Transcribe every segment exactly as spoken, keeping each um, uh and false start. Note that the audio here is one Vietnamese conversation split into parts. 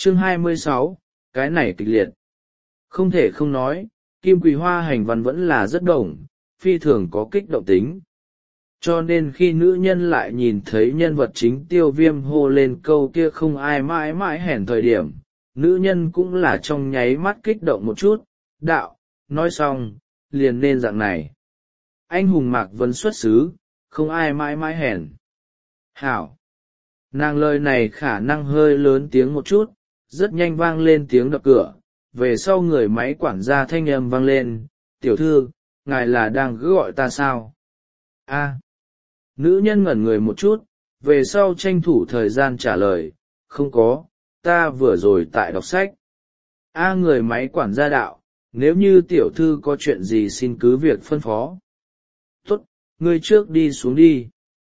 Chương hai mươi sáu, cái này kịch liệt. Không thể không nói, Kim Quỳ Hoa hành văn vẫn là rất đồng, phi thường có kích động tính. Cho nên khi nữ nhân lại nhìn thấy nhân vật chính Tiêu Viêm hô lên câu kia không ai mãi mãi hèn thời điểm, nữ nhân cũng là trong nháy mắt kích động một chút, đạo, nói xong, liền nên dạng này. Anh hùng Mạc Vân xuất xứ, không ai mãi mãi hèn. Hảo! Nàng lời này khả năng hơi lớn tiếng một chút, rất nhanh vang lên tiếng đập cửa, về sau người máy quản gia thanh âm vang lên, tiểu thư, ngài là đang cứ gọi ta sao? A. Nữ nhân ngẩn người một chút, về sau tranh thủ thời gian trả lời, không có, ta vừa rồi tại đọc sách. A người máy quản gia đạo, nếu như tiểu thư có chuyện gì xin cứ việc phân phó. Tốt, ngươi trước đi xuống đi.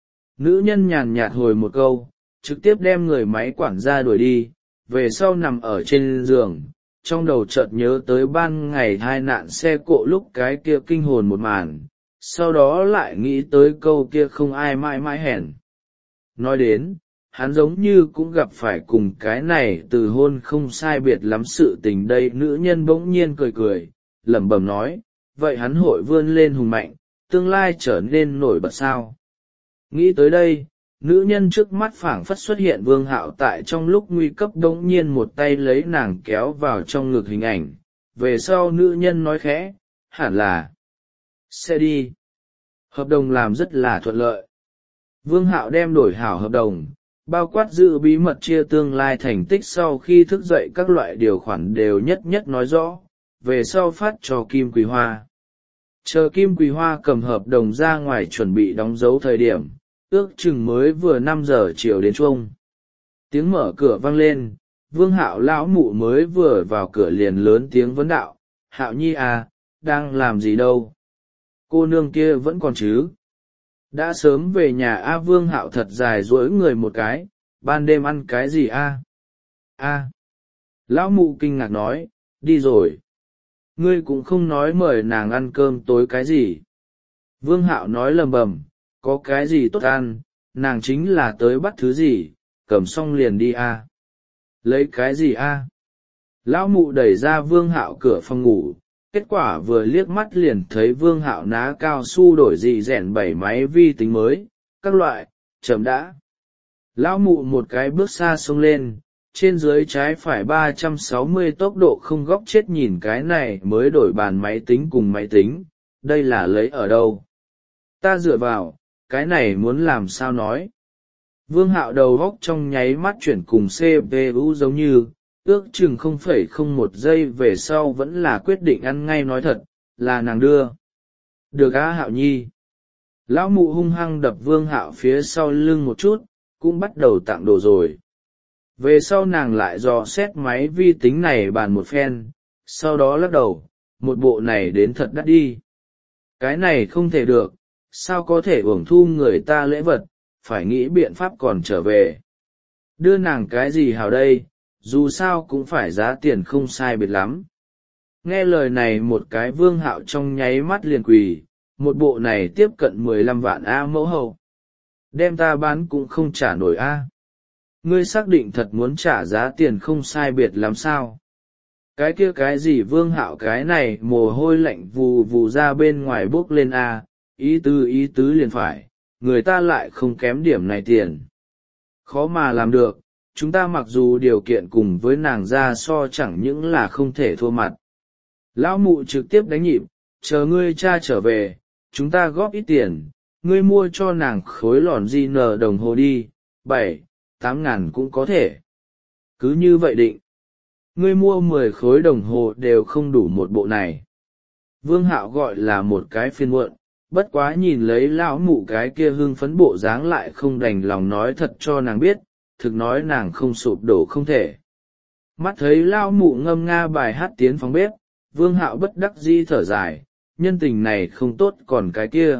Nữ nhân nhàn nhạt hồi một câu, trực tiếp đem người máy quản gia đuổi đi, về sau nằm ở trên giường, trong đầu chợt nhớ tới ban ngày tai nạn xe cộ lúc cái kia kinh hồn một màn, sau đó lại nghĩ tới câu kia không ai mãi mãi hèn. Nói đến, hắn giống như cũng gặp phải cùng cái này từ hôn không sai biệt lắm sự tình đây. Nữ nhân bỗng nhiên cười cười, lẩm bẩm nói, vậy hắn hội vươn lên hùng mạnh, tương lai trở nên nổi bật sao? Nghĩ tới đây, nữ nhân trước mắt phảng phất xuất hiện Vương Hạo tại trong lúc nguy cấp đống nhiên một tay lấy nàng kéo vào trong ngực hình ảnh, về sau nữ nhân nói khẽ, hẳn là sẽ đi. Hợp đồng làm rất là thuận lợi. Vương Hạo đem đổi hảo hợp đồng, bao quát giữ bí mật chia tương lai thành tích sau khi thức dậy các loại điều khoản đều nhất nhất nói rõ, về sau phát cho Kim Quỳ Hoa. Chờ Kim Quỳ Hoa cầm hợp đồng ra ngoài chuẩn bị đóng dấu thời điểm, ước chừng mới vừa năm giờ chiều đến chuông. Tiếng mở cửa vang lên, Vương Hạo lão mụ mới vừa vào cửa liền lớn tiếng vấn đạo, Hạo nhi à, đang làm gì đâu? Cô nương kia vẫn còn chứ? Đã sớm về nhà A. Vương Hạo thật dài duỗi người một cái, ban đêm ăn cái gì a? A. Lão mụ kinh ngạc nói, đi rồi. Ngươi cũng không nói mời nàng ăn cơm tối cái gì. Vương Hạo nói lầm bầm, có cái gì tốt ăn, nàng chính là tới bắt thứ gì, cầm xong liền đi a. Lấy cái gì a? Lão mụ đẩy ra Vương Hạo cửa phòng ngủ, kết quả vừa liếc mắt liền thấy Vương Hạo ná cao su đổi dị rèn bảy máy vi tính mới, các loại, chậm đã. Lão mụ một cái bước xa xông lên, trên dưới trái phải ba trăm sáu mươi tốc độ không góc chết nhìn cái này mới đổi bàn máy tính cùng máy tính, đây là lấy ở đâu? Ta dựa vào, cái này muốn làm sao nói? Vương Hạo đầu góc trong nháy mắt chuyển cùng xê pê u giống như, ước chừng không phẩy không một giây về sau vẫn là quyết định ăn ngay nói thật, là nàng đưa. Được á Hạo nhi. Lão mụ hung hăng đập Vương Hạo phía sau lưng một chút, cũng bắt đầu tặng đồ rồi. Về sau nàng lại dò xét máy vi tính này bàn một phen, sau đó lắc đầu, một bộ này đến thật đắt đi. Cái này không thể được, sao có thể uổng thu người ta lễ vật, phải nghĩ biện pháp còn trở về. Đưa nàng cái gì hảo đây, dù sao cũng phải giá tiền không sai biệt lắm. Nghe lời này một cái Vương Hạo trong nháy mắt liền quỳ, một bộ này tiếp cận mười lăm vạn A mẫu hậu. Đem ta bán cũng không trả nổi A. Ngươi xác định thật muốn trả giá tiền không sai biệt lắm sao? Cái kia cái gì Vương Hạo cái này mồ hôi lạnh vù vù ra bên ngoài bốc lên A, ý tứ ý tứ liền phải, người ta lại không kém điểm này tiền. Khó mà làm được, chúng ta mặc dù điều kiện cùng với nàng ra so chẳng những là không thể thua mặt. Lão mụ trực tiếp đánh nhịp, chờ ngươi cha trở về, chúng ta góp ít tiền, ngươi mua cho nàng khối lòn di nờ đồng hồ đi, bảy, tám ngàn cũng có thể. Cứ như vậy định. Ngươi mua mười khối đồng hồ đều không đủ một bộ này. Vương Hạo gọi là một cái phiên muộn, bất quá nhìn lấy lão mụ cái kia hưng phấn bộ dáng lại không đành lòng nói thật cho nàng biết, thực nói nàng không sụp đổ không thể. Mắt thấy lão mụ ngâm nga bài hát tiến phòng bếp, Vương Hạo bất đắc dĩ thở dài, nhân tình này không tốt còn cái kia.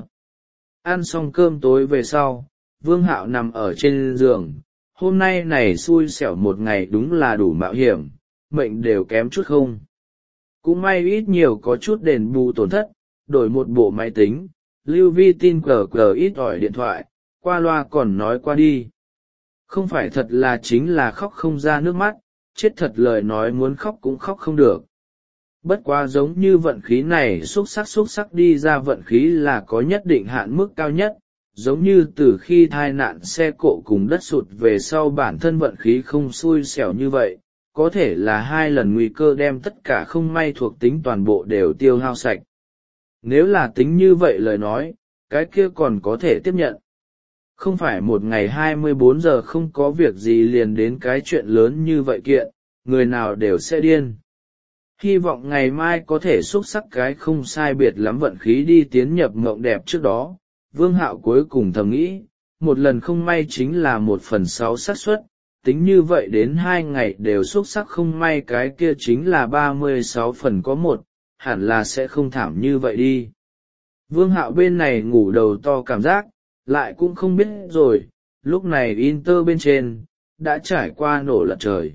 Ăn xong cơm tối về sau, Vương Hạo nằm ở trên giường, hôm nay này xui xẻo một ngày đúng là đủ mạo hiểm, mệnh đều kém chút không. Cũng may ít nhiều có chút đền bù tổn thất, đổi một bộ máy tính, lưu vi tin cờ cờ ít ỏi điện thoại, qua loa còn nói qua đi. Không phải thật là chính là khóc không ra nước mắt, chết thật lời nói muốn khóc cũng khóc không được. Bất quá giống như vận khí này xúc sắc xúc sắc đi ra vận khí là có nhất định hạn mức cao nhất, giống như từ khi tai nạn xe cộ cùng đất sụt về sau bản thân vận khí không xui xẻo như vậy, có thể là hai lần nguy cơ đem tất cả không may thuộc tính toàn bộ đều tiêu hao sạch. Nếu là tính như vậy lời nói, cái kia còn có thể tiếp nhận. Không phải một ngày hai mươi bốn giờ không có việc gì liền đến cái chuyện lớn như vậy kiện, người nào đều sẽ điên. Hy vọng ngày mai có thể xúc sắc cái không sai biệt lắm vận khí đi tiến nhập mộng đẹp trước đó. Vương Hạo cuối cùng thầm nghĩ, một lần không may chính là một phần sáu xác suất, tính như vậy đến hai ngày đều xúc sắc không may cái kia chính là ba mươi sáu phần có một, hẳn là sẽ không thảm như vậy đi. Vương Hạo bên này ngủ đầu to cảm giác, lại cũng không biết rồi, lúc này Inter bên trên, đã trải qua nổ lật trời.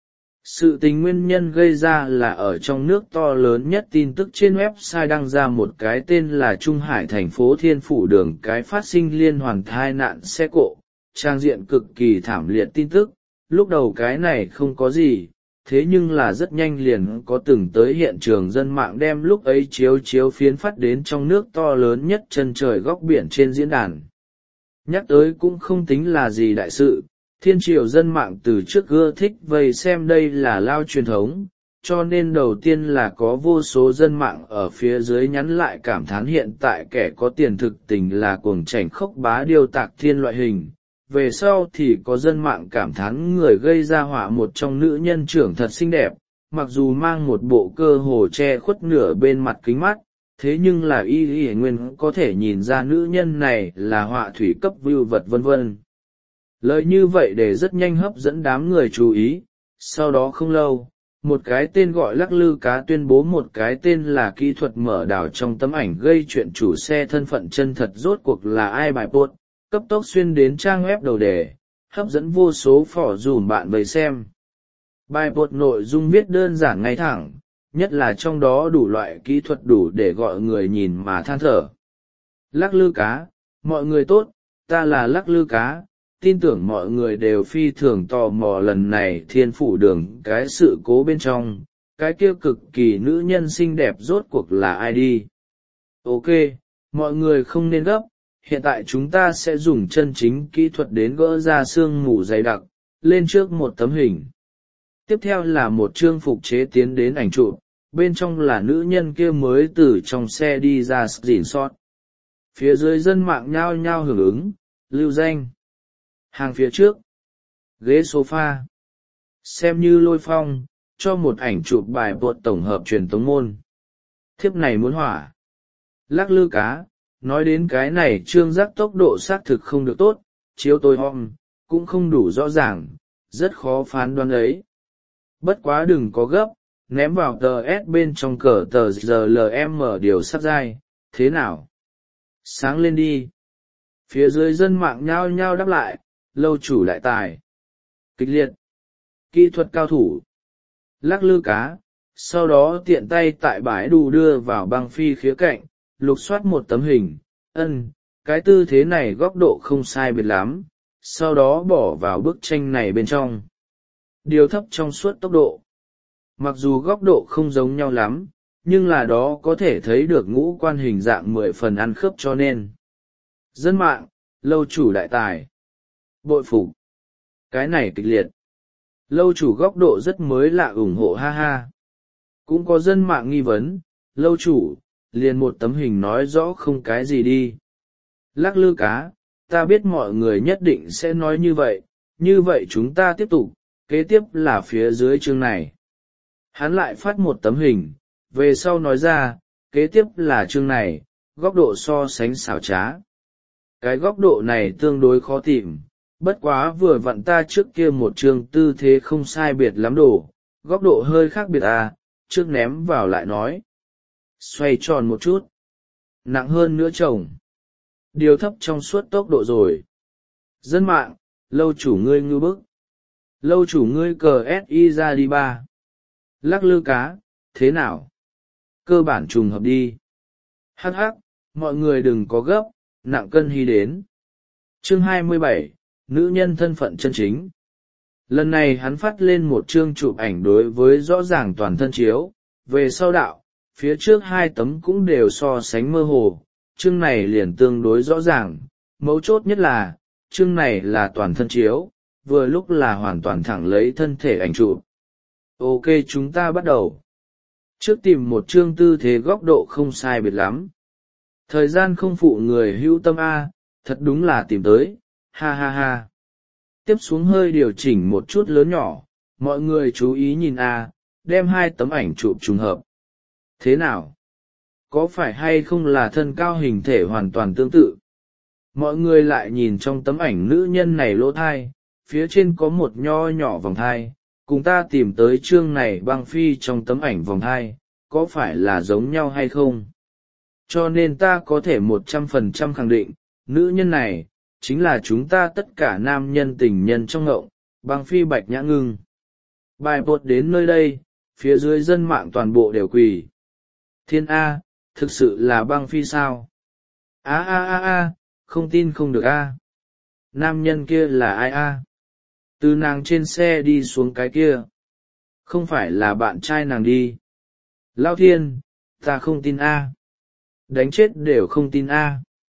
Sự tình nguyên nhân gây ra là ở trong nước to lớn nhất tin tức trên website đăng ra một cái tên là Trung Hải thành phố Thiên Phủ đường cái phát sinh liên hoàn tai nạn xe cộ, trang diện cực kỳ thảm liệt tin tức. Lúc đầu cái này không có gì, thế nhưng là rất nhanh liền có từng tới hiện trường dân mạng đem lúc ấy chiếu chiếu phiến phát đến trong nước to lớn nhất chân trời góc biển trên diễn đàn. Nhắc tới cũng không tính là gì đại sự, thiên triều dân mạng từ trước ưa thích vây xem đây là lao truyền thống, cho nên đầu tiên là có vô số dân mạng ở phía dưới nhắn lại cảm thán hiện tại kẻ có tiền thực tình là cuồng chảnh khốc bá điêu tạc thiên loại hình. Về sau thì có dân mạng cảm thán người gây ra họa một trong nữ nhân trưởng thật xinh đẹp, mặc dù mang một bộ cơ hồ che khuất nửa bên mặt kính mắt, thế nhưng là y y nguyên có thể nhìn ra nữ nhân này là họa thủy cấp view vật vân vân. Lời như vậy để rất nhanh hấp dẫn đám người chú ý, sau đó không lâu, một cái tên gọi Lắc Lư Cá tuyên bố một cái tên là kỹ thuật mở đảo trong tấm ảnh gây chuyện chủ xe thân phận chân thật rốt cuộc là ai bài post, cấp tốc xuyên đến trang web đầu đề, hấp dẫn vô số phỏ dùm bạn vây xem. Bài post nội dung viết đơn giản ngay thẳng, nhất là trong đó đủ loại kỹ thuật đủ để gọi người nhìn mà than thở. Lắc Lư Cá, mọi người tốt, ta là Lắc Lư Cá. Tin tưởng mọi người đều phi thường tò mò lần này Thiên Phủ đường cái sự cố bên trong, cái kia cực kỳ nữ nhân xinh đẹp rốt cuộc là ai đi. Ok, mọi người không nên gấp, hiện tại chúng ta sẽ dùng chân chính kỹ thuật đến gỡ ra sương mù dày đặc, lên trước một tấm hình. Tiếp theo là một chương phục chế tiến đến ảnh chụp, bên trong là nữ nhân kia mới từ trong xe đi ra dỉn sót. Phía dưới dân mạng nhao nhao hưởng ứng, lưu danh. Hàng phía trước, ghế sofa, xem như lôi phong, cho một ảnh chụp bài bột tổng hợp truyền tống môn. Thiếp này muốn hỏa. Lắc Lư Cá, nói đến cái này trương giác tốc độ xác thực không được tốt, chiếu tôi hom, cũng không đủ rõ ràng, rất khó phán đoán ấy. Bất quá đừng có gấp, ném vào tờ S bên trong cờ tờ giờ lờ em mở điều sắp dai, thế nào? Sáng lên đi. Phía dưới dân mạng nhao nhao đáp lại, lâu chủ đại tài. Kịch liệt. Kỹ thuật cao thủ. Lắc Lư Cá, sau đó tiện tay tại bãi đù đưa vào băng phi khía cạnh, lục soát một tấm hình, ân, cái tư thế này góc độ không sai biệt lắm, sau đó bỏ vào bức tranh này bên trong. Điều thấp trong suốt tốc độ. Mặc dù góc độ không giống nhau lắm, nhưng là đó có thể thấy được ngũ quan hình dạng mười phần ăn khớp cho nên. Dân mạng, lâu chủ đại tài. Bội phục. Cái này kịch liệt. Lâu chủ góc độ rất mới lạ ủng hộ ha ha. Cũng có dân mạng nghi vấn, lâu chủ, liền một tấm hình nói rõ không cái gì đi. Lắc Lư Cá, ta biết mọi người nhất định sẽ nói như vậy, như vậy chúng ta tiếp tục, kế tiếp là phía dưới chương này. Hắn lại phát một tấm hình, về sau nói ra, kế tiếp là chương này, góc độ so sánh xảo trá. Cái góc độ này tương đối khó tìm, bất quá vừa vặn ta trước kia một chương tư thế không sai biệt lắm đồ, góc độ hơi khác biệt à, trước ném vào lại nói. Xoay tròn một chút. Nặng hơn nữa chồng. Điều thấp trong suốt tốc độ rồi. Dân mạng, lâu chủ ngươi ngư bức. Lâu chủ ngươi cờ ét i ra đi ba. Lắc Lư Cá, thế nào? Cơ bản trùng hợp đi. Hắc hắc, mọi người đừng có gấp, nặng cân hy đến. Chương hai mươi bảy, nữ nhân thân phận chân chính. Lần này hắn phát lên một chương chụp ảnh đối với rõ ràng toàn thân chiếu, về sau đạo, phía trước hai tấm cũng đều so sánh mơ hồ, chương này liền tương đối rõ ràng, mấu chốt nhất là, chương này là toàn thân chiếu, vừa lúc là hoàn toàn thẳng lấy thân thể ảnh chụp. Ok, chúng ta bắt đầu. Trước tìm một chương tư thế góc độ không sai biệt lắm. Thời gian không phụ người hữu tâm A, thật đúng là tìm tới, ha ha ha. Tiếp xuống hơi điều chỉnh một chút lớn nhỏ, mọi người chú ý nhìn A, đem hai tấm ảnh chụp trùng hợp. Thế nào? Có phải hay không là thân cao hình thể hoàn toàn tương tự? Mọi người lại nhìn trong tấm ảnh nữ nhân này lỗ thai, phía trên có một nho nhỏ vòng thai, cùng ta tìm tới chương này băng phi trong tấm ảnh vòng thai, có phải là giống nhau hay không? Cho nên ta có thể một trăm phần trăm khẳng định, nữ nhân này, chính là chúng ta tất cả nam nhân tình nhân trong ngộng, băng phi Bạch Nhã Ngưng. Bài bột đến nơi đây, phía dưới dân mạng toàn bộ đều quỳ. Thiên A, thực sự là băng phi sao? A a a a, không tin không được A. Nam nhân kia là ai A? Từ nàng trên xe đi xuống cái kia. Không phải là bạn trai nàng đi. Lao thiên, ta không tin A. Đánh chết đều không tin A.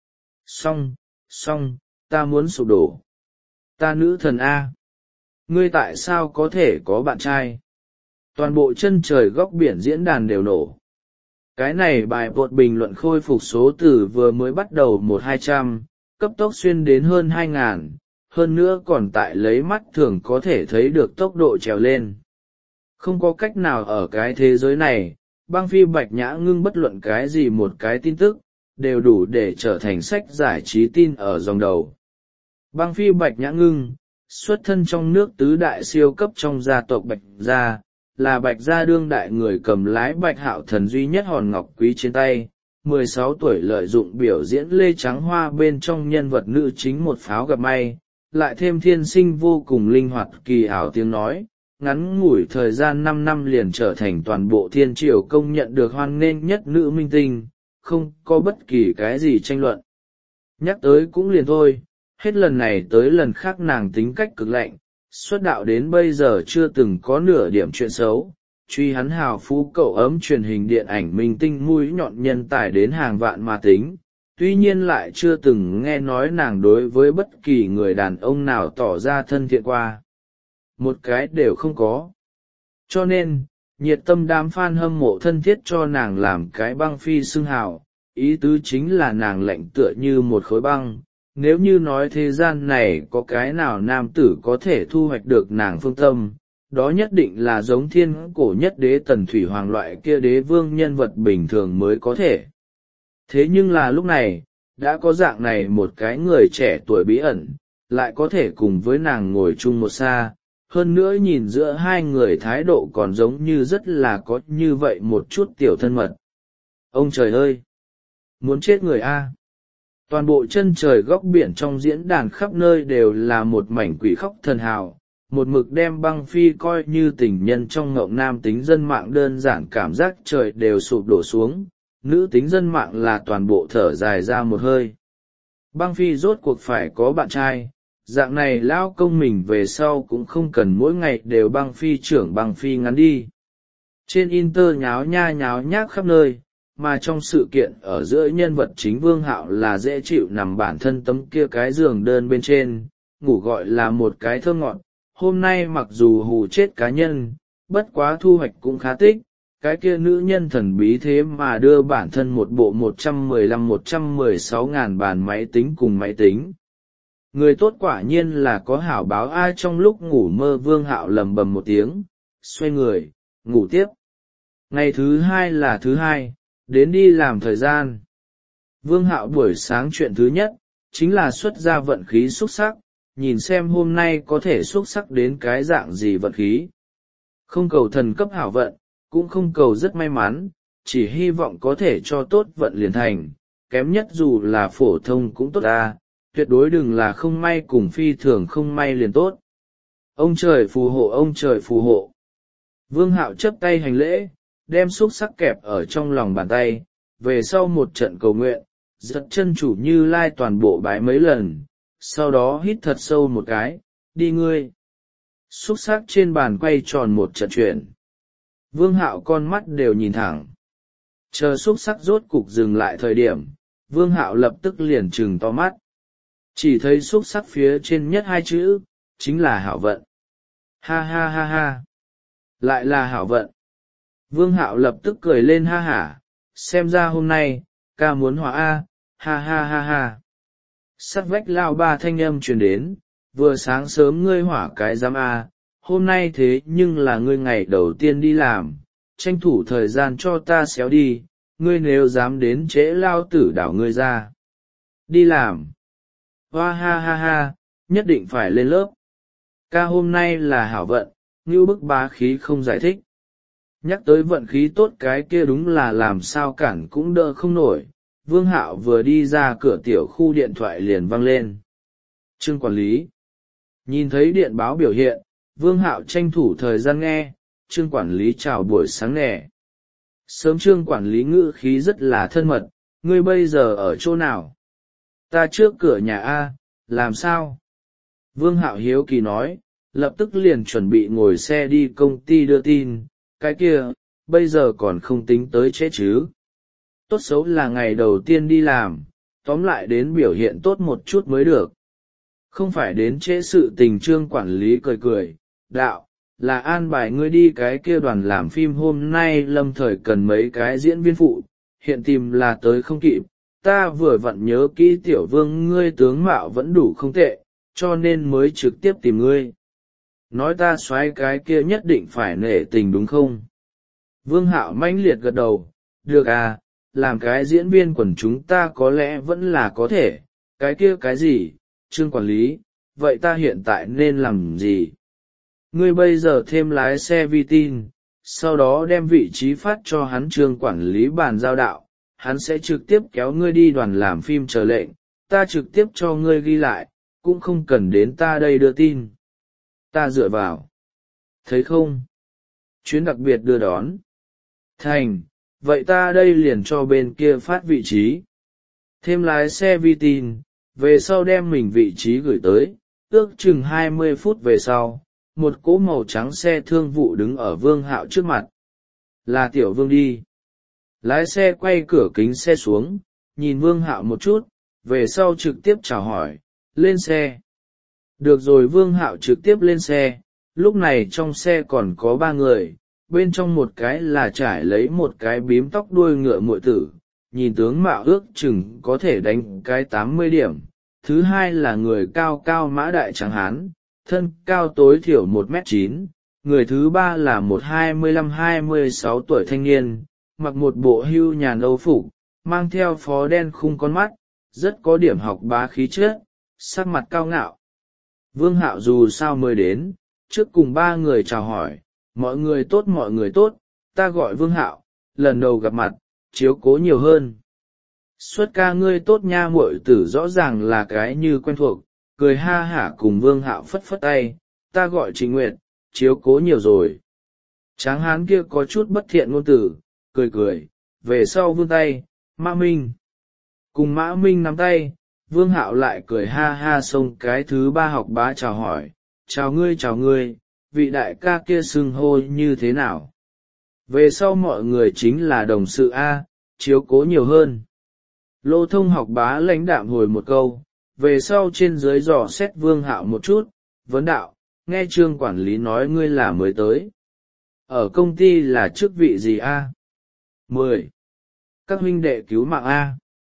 Xong, xong, ta muốn sụp đổ. Ta nữ thần A. Ngươi tại sao có thể có bạn trai? Toàn bộ chân trời góc biển diễn đàn đều nổ. Cái này bài bột bình luận khôi phục số từ vừa mới bắt đầu một hai trăm, cấp tốc xuyên đến hơn hai ngàn, hơn nữa còn tại lấy mắt thường có thể thấy được tốc độ trèo lên. Không có cách nào ở cái thế giới này, băng phi Bạch Nhã Ngưng bất luận cái gì một cái tin tức, đều đủ để trở thành sách giải trí tin ở dòng đầu. Băng phi Bạch Nhã Ngưng, xuất thân trong nước tứ đại siêu cấp trong gia tộc Bạch Gia, là Bạch Gia đương đại người cầm lái Bạch Hạo Thần duy nhất hòn ngọc quý trên tay, mười sáu tuổi lợi dụng biểu diễn Lê Trắng Hoa bên trong nhân vật nữ chính một pháo gặp may, lại thêm thiên sinh vô cùng linh hoạt kỳ ảo tiếng nói, ngắn ngủi thời gian năm năm liền trở thành toàn bộ thiên triều công nhận được hoan nghênh nhất nữ minh tinh, không có bất kỳ cái gì tranh luận. Nhắc tới cũng liền thôi, hết lần này tới lần khác nàng tính cách cực lạnh, xuất đạo đến bây giờ chưa từng có nửa điểm chuyện xấu, truy hắn hào phú cậu ấm truyền hình điện ảnh minh tinh mũi nhọn nhân tài đến hàng vạn mà tính, tuy nhiên lại chưa từng nghe nói nàng đối với bất kỳ người đàn ông nào tỏ ra thân thiện qua. Một cái đều không có. Cho nên, nhiệt tâm đám fan hâm mộ thân thiết cho nàng làm cái băng phi xưng hào, ý tứ chính là nàng lạnh tựa như một khối băng. Nếu như nói thế gian này có cái nào nam tử có thể thu hoạch được nàng phương tâm, đó nhất định là giống thiên cổ nhất đế Tần Thủy Hoàng loại kia đế vương nhân vật bình thường mới có thể. Thế nhưng là lúc này, đã có dạng này một cái người trẻ tuổi bí ẩn, lại có thể cùng với nàng ngồi chung một xa, hơn nữa nhìn giữa hai người thái độ còn giống như rất là có như vậy một chút tiểu thân mật. Ông trời ơi! Muốn chết người A! Toàn bộ chân trời góc biển trong diễn đàn khắp nơi đều là một mảnh quỷ khóc thần hào, một mực đem băng phi coi như tình nhân trong ngộng nam tính dân mạng đơn giản cảm giác trời đều sụp đổ xuống, nữ tính dân mạng là toàn bộ thở dài ra một hơi. Băng phi rốt cuộc phải có bạn trai, dạng này lao công mình về sau cũng không cần mỗi ngày đều băng phi trưởng băng phi ngắn đi. Trên Inter nháo nha nháo nhác khắp nơi, mà trong sự kiện ở giữa nhân vật chính Vương Hạo là dễ chịu nằm bản thân tấm kia cái giường đơn bên trên, ngủ gọi là một cái thơ ngọt. Hôm nay mặc dù hù chết cá nhân, bất quá thu hoạch cũng khá tích, cái kia nữ nhân thần bí thế mà đưa bản thân một bộ một trăm mười lăm một trăm mười sáu ngàn bàn máy tính cùng máy tính. Người tốt quả nhiên là có hảo báo. Ai trong lúc ngủ mơ Vương Hạo lầm bầm một tiếng, xoay người, ngủ tiếp. Ngày thứ hai là thứ hai, đến đi làm thời gian. Vương Hạo buổi sáng chuyện thứ nhất, chính là xuất ra vận khí xúc sắc, nhìn xem hôm nay có thể xúc sắc đến cái dạng gì vận khí. Không cầu thần cấp hảo vận, cũng không cầu rất may mắn, chỉ hy vọng có thể cho tốt vận liền thành, kém nhất dù là phổ thông cũng tốt ta, tuyệt đối đừng là không may cùng phi thường không may liền tốt. Ông trời phù hộ, ông trời phù hộ. Vương Hạo chấp tay hành lễ, đem xúc sắc kẹp ở trong lòng bàn tay, về sau một trận cầu nguyện, giật chân chủ Như Lai toàn bộ bái mấy lần, sau đó hít thật sâu một cái, đi ngươi. xúc xắc trên bàn quay tròn một trận chuyển. Vương Hạo con mắt đều nhìn thẳng. Chờ xúc xắc rốt cục dừng lại thời điểm, Vương Hạo lập tức liền trừng to mắt. Chỉ thấy xúc xắc phía trên nhất hai chữ, chính là hảo vận. Ha ha ha ha. Lại là hảo vận. Vương Hạo lập tức cười lên ha hả, xem ra hôm nay, ca muốn hòa a, ha ha ha ha. Sắt vách lao ba thanh âm truyền đến, vừa sáng sớm ngươi hỏa cái giám a, hôm nay thế nhưng là ngươi ngày đầu tiên đi làm, tranh thủ thời gian cho ta xéo đi, ngươi nếu dám đến trễ lao tử đảo ngươi ra. Đi làm. Hoa ha ha ha, nhất định phải lên lớp. Ca hôm nay là hảo vận, như bức bá khí không giải thích. Nhắc tới vận khí tốt cái kia đúng là làm sao cản cũng đỡ không nổi. Vương Hạo vừa đi ra cửa tiểu khu điện thoại liền vang lên. Trương quản lý. Nhìn thấy điện báo biểu hiện, Vương Hạo tranh thủ thời gian nghe. Trương quản lý chào buổi sáng nè. Sớm Trương quản lý ngữ khí rất là thân mật, ngươi bây giờ ở chỗ nào? Ta trước cửa nhà A, làm sao? Vương Hạo hiếu kỳ nói, lập tức liền chuẩn bị ngồi xe đi công ty đưa tin, cái kia, bây giờ còn không tính tới trễ chứ. Tốt xấu là ngày đầu tiên đi làm, tóm lại đến biểu hiện tốt một chút mới được. Không phải đến trễ sự tình. Trương quản lý cười cười, đạo, là an bài ngươi đi cái kia đoàn làm phim hôm nay lâm thời cần mấy cái diễn viên phụ, hiện tìm là tới không kịp, ta vừa vặn nhớ kỹ tiểu Vương ngươi tướng mạo vẫn đủ không tệ, cho nên mới trực tiếp tìm ngươi. Nói ta soái cái kia nhất định phải nể tình đúng không? Vương Hạo mãnh liệt gật đầu, được à, làm cái diễn viên quần chúng ta có lẽ vẫn là có thể, cái kia cái gì, Trương quản lý, vậy ta hiện tại nên làm gì? Ngươi bây giờ thêm lái xe vi tin, sau đó đem vị trí phát cho hắn. Trương quản lý bàn giao đạo, hắn sẽ trực tiếp kéo ngươi đi đoàn làm phim chờ lệnh, ta trực tiếp cho ngươi ghi lại, cũng không cần đến ta đây đưa tin. Ta dựa vào. Thấy không? Chuyến đặc biệt đưa đón. Thành, vậy ta đây liền cho bên kia phát vị trí. Thêm lái xe vi tin, về sau đem mình vị trí gửi tới, ước chừng hai mươi phút về sau, một cỗ màu trắng xe thương vụ đứng ở Vương Hạo trước mặt. Là tiểu Vương đi. Lái xe quay cửa kính xe xuống, nhìn Vương Hạo một chút, về sau trực tiếp chào hỏi, lên xe. Được rồi. Vương Hạo trực tiếp lên xe, lúc này trong xe còn có ba người, bên trong một cái là trải lấy một cái bím tóc đuôi ngựa muội tử, nhìn tướng mạo ước chừng có thể đánh cái tám mươi điểm. Thứ hai là người cao cao mã đại trắng hán, thân cao tối thiểu một mét chín, người thứ ba là một hai mươi lăm hai mươi sáu tuổi thanh niên, mặc một bộ hưu nhàn âu phục, mang theo phó đen khung con mắt, rất có điểm học bá khí chất, sắc mặt cao ngạo. Vương Hạo dù sao mới đến, trước cùng ba người chào hỏi, mọi người tốt mọi người tốt, ta gọi Vương Hạo, lần đầu gặp mặt, chiếu cố nhiều hơn. Xuất ca ngươi tốt nha. Muội tử rõ ràng là cái như quen thuộc, cười ha hả cùng Vương Hạo phất phất tay, ta gọi Trình Nguyệt, chiếu cố nhiều rồi. Tráng hán kia có chút bất thiện ngôn từ, cười cười, về sau vươn tay, Mã Minh. Cùng Mã Minh nắm tay, Vương Hạo lại cười ha ha xông cái thứ ba học bá chào hỏi, chào ngươi chào ngươi, vị đại ca kia xưng hô như thế nào? Về sau mọi người chính là đồng sự A, chiếu cố nhiều hơn. Lô Thông học bá lãnh đạm hồi một câu, về sau trên dưới dò xét Vương Hạo một chút, vấn đạo, nghe Trương quản lý nói ngươi là mới tới. Ở công ty là chức vị gì A? Mười. Các huynh đệ cứu mạng A.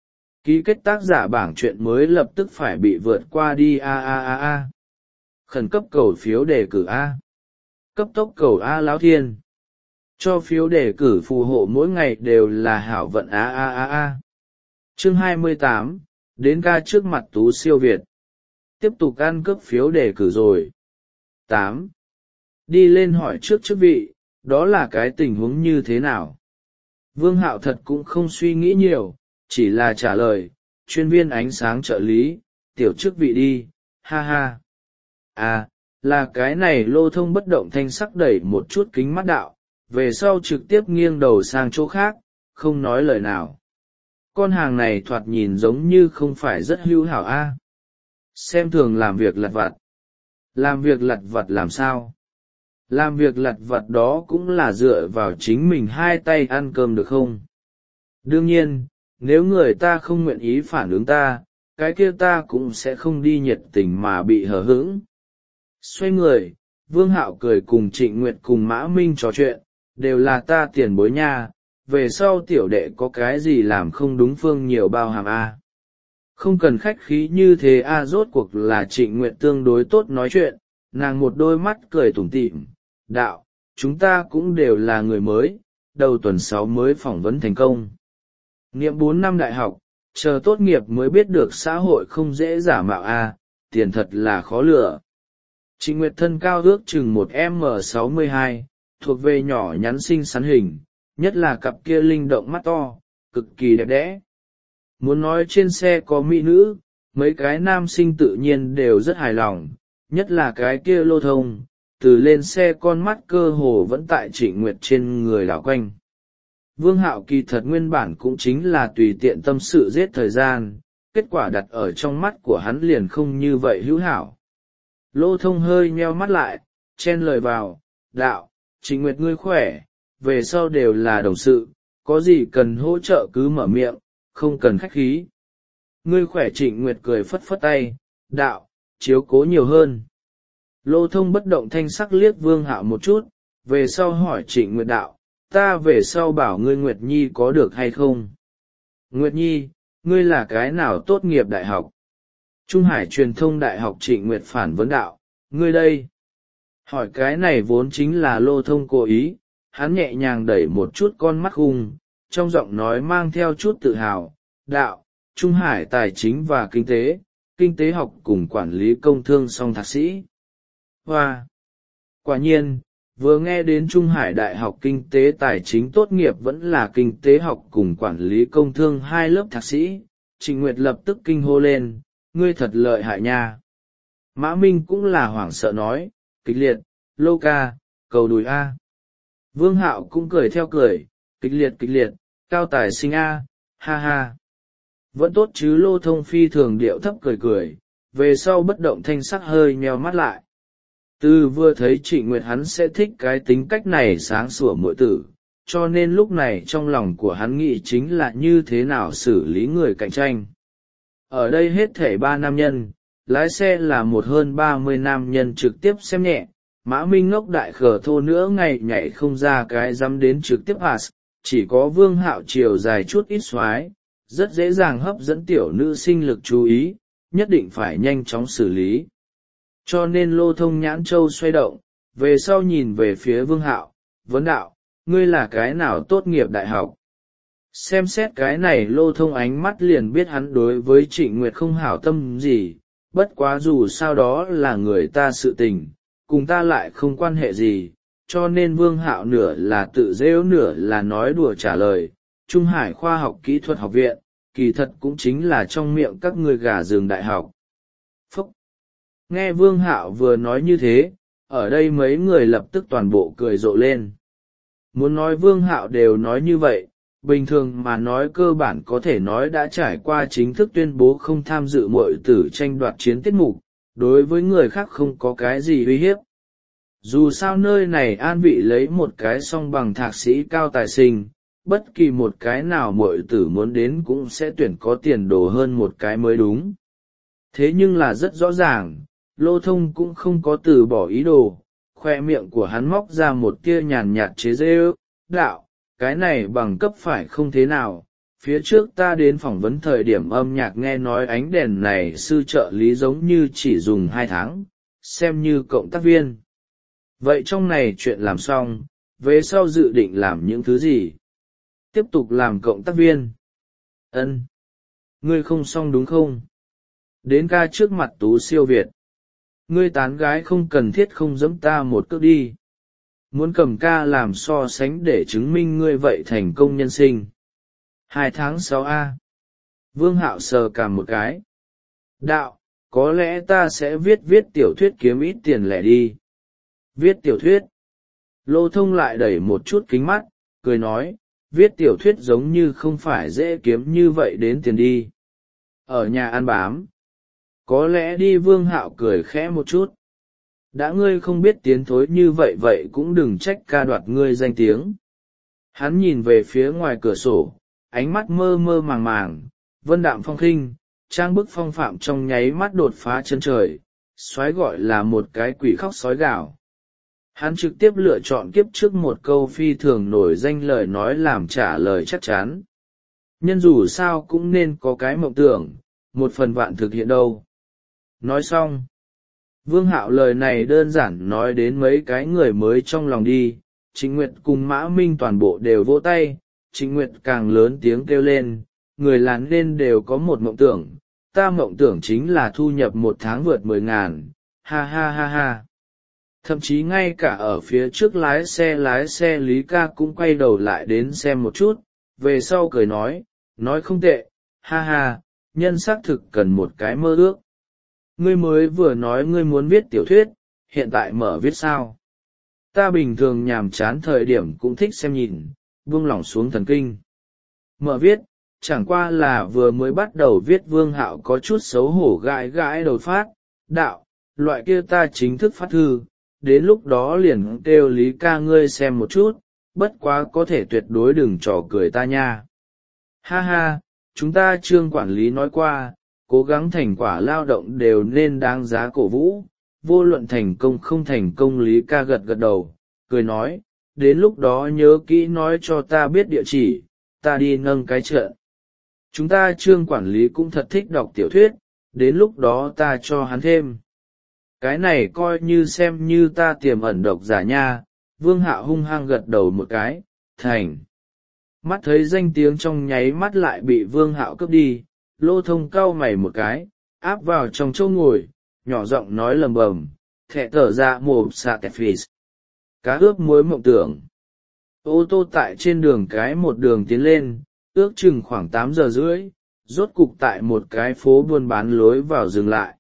Ký kết tác giả bảng truyện mới lập tức phải bị vượt qua đi a a a a. Khẩn cấp cầu phiếu đề cử A. Cấp tốc cầu A Lão Thiên. Cho phiếu đề cử phù hộ mỗi ngày đều là hảo vận a a a a. Chương hai mươi tám, đến ca trước mặt Tú Siêu Việt. Tiếp tục ăn cướp phiếu đề cử rồi. tám. Đi lên hỏi trước chức vị, đó là cái tình huống như thế nào? Vương Hạo thật cũng không suy nghĩ nhiều, chỉ là trả lời, chuyên viên ánh sáng trợ lý, tiểu chức vị đi, ha ha. À, là cái này. Lô Thông bất động thanh sắc đẩy một chút kính mắt đạo, về sau trực tiếp nghiêng đầu sang chỗ khác, không nói lời nào. Con hàng này thoạt nhìn giống như không phải rất hữu hảo a. Xem thường làm việc lặt vặt. Làm việc lặt vặt làm sao? Làm việc lặt vặt đó cũng là dựa vào chính mình hai tay ăn cơm được không? Đương nhiên, nếu người ta không nguyện ý phản ứng ta, cái kia ta cũng sẽ không đi nhiệt tình mà bị hờ hững. Xoay người, Vương Hạo cười cùng Trịnh Nguyệt cùng Mã Minh trò chuyện, đều là ta tiền bối nha, về sau tiểu đệ có cái gì làm không đúng phương nhiều bao hàm a. Không cần khách khí như thế a. Rốt cuộc là Trịnh Nguyệt tương đối tốt nói chuyện, nàng một đôi mắt cười tủm tỉm, đạo, chúng ta cũng đều là người mới, đầu tuần sáu mới phỏng vấn thành công. Niệm bốn năm đại học, chờ tốt nghiệp mới biết được xã hội không dễ giả mạo a, tiền thật là khó lựa. Trịnh Nguyệt thân cao ước chừng một m sáu mươi hai, thuộc về nhỏ nhắn xinh xắn hình, nhất là cặp kia linh động mắt to, cực kỳ đẹp đẽ. Muốn nói trên xe có mỹ nữ, mấy cái nam sinh tự nhiên đều rất hài lòng, nhất là cái kia Lô Thông, từ lên xe con mắt cơ hồ vẫn tại Trịnh Nguyệt trên người đảo quanh. Vương Hạo kỳ thật nguyên bản cũng chính là tùy tiện tâm sự giết thời gian, kết quả đặt ở trong mắt của hắn liền không như vậy hữu hảo. Lô Thông hơi nheo mắt lại, chen lời vào, đạo, Trịnh Nguyệt ngươi khỏe, về sau đều là đồng sự, có gì cần hỗ trợ cứ mở miệng, không cần khách khí. Ngươi khỏe. Trịnh Nguyệt cười phất phất tay, đạo, chiếu cố nhiều hơn. Lô Thông bất động thanh sắc liếc Vương Hạo một chút, về sau hỏi Trịnh Nguyệt đạo, ta về sau bảo ngươi Nguyệt Nhi có được hay không? Nguyệt Nhi, ngươi là cái nào tốt nghiệp đại học? Trung Hải Truyền thông Đại học. Trịnh Nguyệt phản vấn đạo, ngươi đây? Hỏi cái này vốn chính là Lô Thông cố ý, hắn nhẹ nhàng đẩy một chút con mắt hung, trong giọng nói mang theo chút tự hào, đạo, Trung Hải Tài chính và Kinh tế, Kinh tế học cùng quản lý công thương song thạc sĩ. Hoa! Quả nhiên, vừa nghe đến Trung Hải Đại học Kinh tế Tài chính tốt nghiệp vẫn là Kinh tế học cùng quản lý công thương hai lớp thạc sĩ, Trịnh Nguyệt lập tức kinh hô lên, ngươi thật lợi hại nha. Mã Minh cũng là hoảng sợ nói, kịch liệt, Lô ca, cầu đùi a. Vương Hạo cũng cười theo cười, kịch liệt kịch liệt, cao tài sinh a, ha ha. Vẫn tốt chứ. Lô Thông phi thường điệu thấp cười cười, về sau bất động thanh sắc hơi nheo mắt lại. Từ vừa thấy Trịnh Nguyệt hắn sẽ thích cái tính cách này sáng sủa muội tử, cho nên lúc này trong lòng của hắn nghĩ chính là như thế nào xử lý người cạnh tranh. Ở đây hết thảy ba nam nhân, lái xe là một hơn ba mươi nam nhân trực tiếp xem nhẹ, Mã Minh ngốc đại khờ thô nữa ngày nhảy không ra cái dám đến trực tiếp pass, chỉ có Vương Hạo chiều dài chút ít xoái, rất dễ dàng hấp dẫn tiểu nữ sinh lực chú ý, nhất định phải nhanh chóng xử lý. Cho nên Lô Thông nhãn châu xoay động, về sau nhìn về phía Vương Hạo, vấn đạo, ngươi là cái nào tốt nghiệp đại học? Xem xét cái này Lô Thông ánh mắt liền biết hắn đối với Trịnh Nguyệt không hảo tâm gì, bất quá dù sao đó là người ta sự tình, cùng ta lại không quan hệ gì, cho nên Vương Hạo nửa là tự rêu nửa là nói đùa trả lời, Trung Hải Khoa học Kỹ thuật học viện, kỳ thật cũng chính là trong miệng các người gà rừng đại học. Phúc! Nghe Vương Hạo vừa nói như thế, ở đây mấy người lập tức toàn bộ cười rộ lên. Muốn nói Vương Hạo đều nói như vậy, bình thường mà nói cơ bản có thể nói đã trải qua chính thức tuyên bố không tham dự muội tử tranh đoạt chiến tiết mục, đối với người khác không có cái gì uy hiếp. Dù sao nơi này an vị lấy một cái song bằng thạc sĩ cao tài sinh, bất kỳ một cái nào muội tử muốn đến cũng sẽ tuyển có tiền đồ hơn một cái mới đúng. Thế nhưng là rất rõ ràng, Lô Thông cũng không có từ bỏ ý đồ, khoe miệng của hắn móc ra một tia nhàn nhạt chế giễu, đạo, cái này bằng cấp phải không thế nào. Phía trước ta đến phỏng vấn thời điểm âm nhạc nghe nói ánh đèn này sư trợ lý giống như chỉ dùng hai tháng, xem như cộng tác viên. Vậy trong này chuyện làm xong, về sau dự định làm những thứ gì? Tiếp tục làm cộng tác viên. Ân, ngươi không xong đúng không? Đến ca trước mặt Tú siêu Việt. Ngươi tán gái không cần thiết không giẫm ta một cước đi. Muốn cầm ca làm so sánh để chứng minh ngươi vậy thành công nhân sinh. Hai tháng sáu a. Vương Hạo sờ cảm một cái. Đạo, có lẽ ta sẽ viết viết tiểu thuyết kiếm ít tiền lẻ đi. Viết tiểu thuyết. Lô Thông lại đẩy một chút kính mắt, cười nói, viết tiểu thuyết giống như không phải dễ kiếm như vậy đến tiền đi. Ở nhà ăn bám. Có lẽ đi. Vương Hạo cười khẽ một chút. đã ngươi không biết tiến thối như vậy vậy cũng đừng trách ca đoạt ngươi danh tiếng. Hắn nhìn về phía ngoài cửa sổ, ánh mắt mơ mơ màng màng, vân đạm phong khinh, trang bức phong phạm trong nháy mắt đột phá chân trời, soái gọi là một cái quỷ khóc sói gào. Hắn trực tiếp lựa chọn kiếp trước một câu phi thường nổi danh lời nói làm trả lời chắc chắn. Nhân dù sao cũng nên có cái mộng tưởng, một phần vạn thực hiện đâu. Nói xong, Vương Hạo lời này đơn giản nói đến mấy cái người mới trong lòng đi. Trịnh Nguyệt cùng Mã Minh toàn bộ đều vỗ tay, Trịnh Nguyệt càng lớn tiếng kêu lên, người là nên đều có một mộng tưởng, ta mộng tưởng chính là thu nhập một tháng vượt mười ngàn, ha ha ha ha. Thậm chí ngay cả ở phía trước lái xe lái xe Lý Ca cũng quay đầu lại đến xem một chút, về sau cười nói, nói không tệ, ha ha, nhân xác thực cần một cái mơ ước. Ngươi mới vừa nói ngươi muốn viết tiểu thuyết, hiện tại mở viết sao? Ta bình thường nhàm chán thời điểm cũng thích xem nhìn, buông lỏng xuống thần kinh. Mở viết, chẳng qua là vừa mới bắt đầu viết. Vương Hạo có chút xấu hổ gãi gãi đầu phát, đạo, loại kia ta chính thức phát thư, đến lúc đó liền kêu Lý Ca ngươi xem một chút, bất quá có thể tuyệt đối đừng trò cười ta nha. Ha ha, chúng ta Trương quản lý nói qua, cố gắng thành quả lao động đều nên đáng giá cổ vũ, vô luận thành công không thành công. Lý Ca gật gật đầu, cười nói, đến lúc đó nhớ kỹ nói cho ta biết địa chỉ, ta đi nâng cái trợ. Chúng ta Trương quản lý cũng thật thích đọc tiểu thuyết, đến lúc đó ta cho hắn thêm. Cái này coi như xem như ta tiềm ẩn độc giả nha. Vương Hạo hung hăng gật đầu một cái, thành. Mắt thấy danh tiếng trong nháy mắt lại bị Vương Hạo cướp đi, Lô Thông cau mày một cái, áp vào trong chỗ ngồi, nhỏ giọng nói lầm bầm, thẹ tở ra mồm xạ tẹt phì. Cá ướp muối mộng tưởng. Ô tô tại trên đường cái một đường tiến lên, ước chừng khoảng tám giờ rưỡi, rốt cục tại một cái phố buôn bán lối vào dừng lại.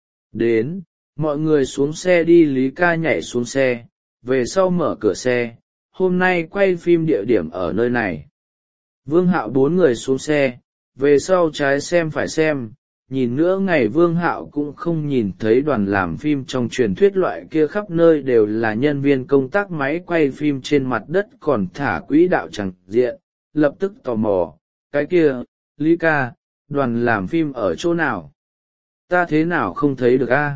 Đến, mọi người xuống xe đi. Lý Ca nhảy xuống xe, về sau mở cửa xe, hôm nay quay phim địa điểm ở nơi này. Vương Hạo bốn người xuống xe, về sau trái xem phải xem, nhìn nữa ngày Vương Hạo cũng không nhìn thấy đoàn làm phim trong truyền thuyết loại kia khắp nơi đều là nhân viên công tác máy quay phim trên mặt đất còn thả quỹ đạo chẳng diện, lập tức tò mò, cái kia, Lý Ca, đoàn làm phim ở chỗ nào? Ta thế nào không thấy được a?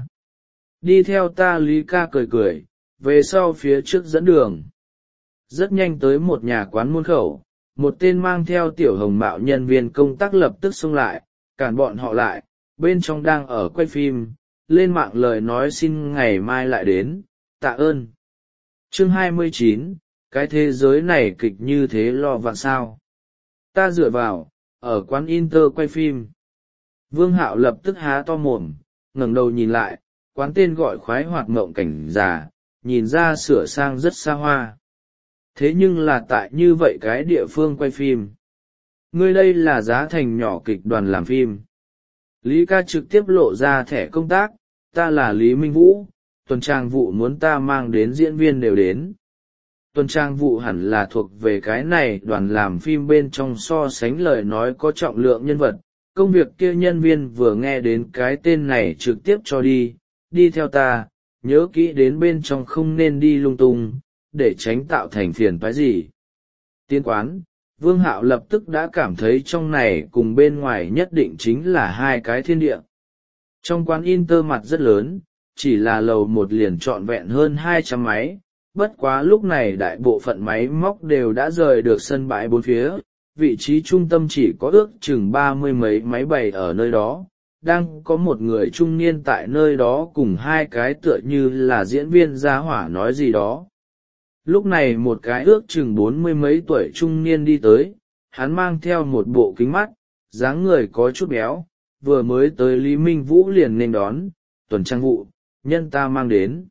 Đi theo ta. Lý Ca cười cười, về sau phía trước dẫn đường. Rất nhanh tới một nhà quán môn khẩu, một tên mang theo tiểu hồng mạo nhân viên công tác lập tức xông lại, cản bọn họ lại, bên trong đang ở quay phim, lên mạng lời nói xin ngày mai lại đến, tạ ơn. Chương hai mươi chín, cái thế giới này kịch như thế lo vạn sao. Ta dựa vào, ở quán Inter quay phim. Vương Hạo lập tức há to mồm, ngẩng đầu nhìn lại, quán tên gọi khoái hoạt mộng cảnh già, nhìn ra sửa sang rất xa hoa. Thế nhưng là tại như vậy cái địa phương quay phim. Ngươi đây là giá thành nhỏ kịch đoàn làm phim. Lý Ca trực tiếp lộ ra thẻ công tác, ta là Lý Minh Vũ, tuần trang vụ muốn ta mang đến diễn viên đều đến. Tuần trang vụ hẳn là thuộc về cái này đoàn làm phim bên trong so sánh lời nói có trọng lượng nhân vật. Công việc kia nhân viên vừa nghe đến cái tên này trực tiếp cho đi, đi theo ta, nhớ kỹ đến bên trong không nên đi lung tung, để tránh tạo thành phiền toái gì. Tiến quán, Vương Hạo lập tức đã cảm thấy trong này cùng bên ngoài nhất định chính là hai cái thiên địa. Trong quán Inter mặt rất lớn, chỉ là lầu một liền trọn vẹn hơn hai trăm máy, bất quá lúc này đại bộ phận máy móc đều đã rời được sân bãi bốn phía, vị trí trung tâm chỉ có ước chừng ba mươi mấy máy bày ở nơi đó, đang có một người trung niên tại nơi đó cùng hai cái tựa như là diễn viên gia hỏa nói gì đó. Lúc này một cái ước chừng bốn mươi mấy tuổi trung niên đi tới, hắn mang theo một bộ kính mắt, dáng người có chút béo, vừa mới tới Lý Minh Vũ liền nên đón, tuần trang vụ, nhân ta mang đến.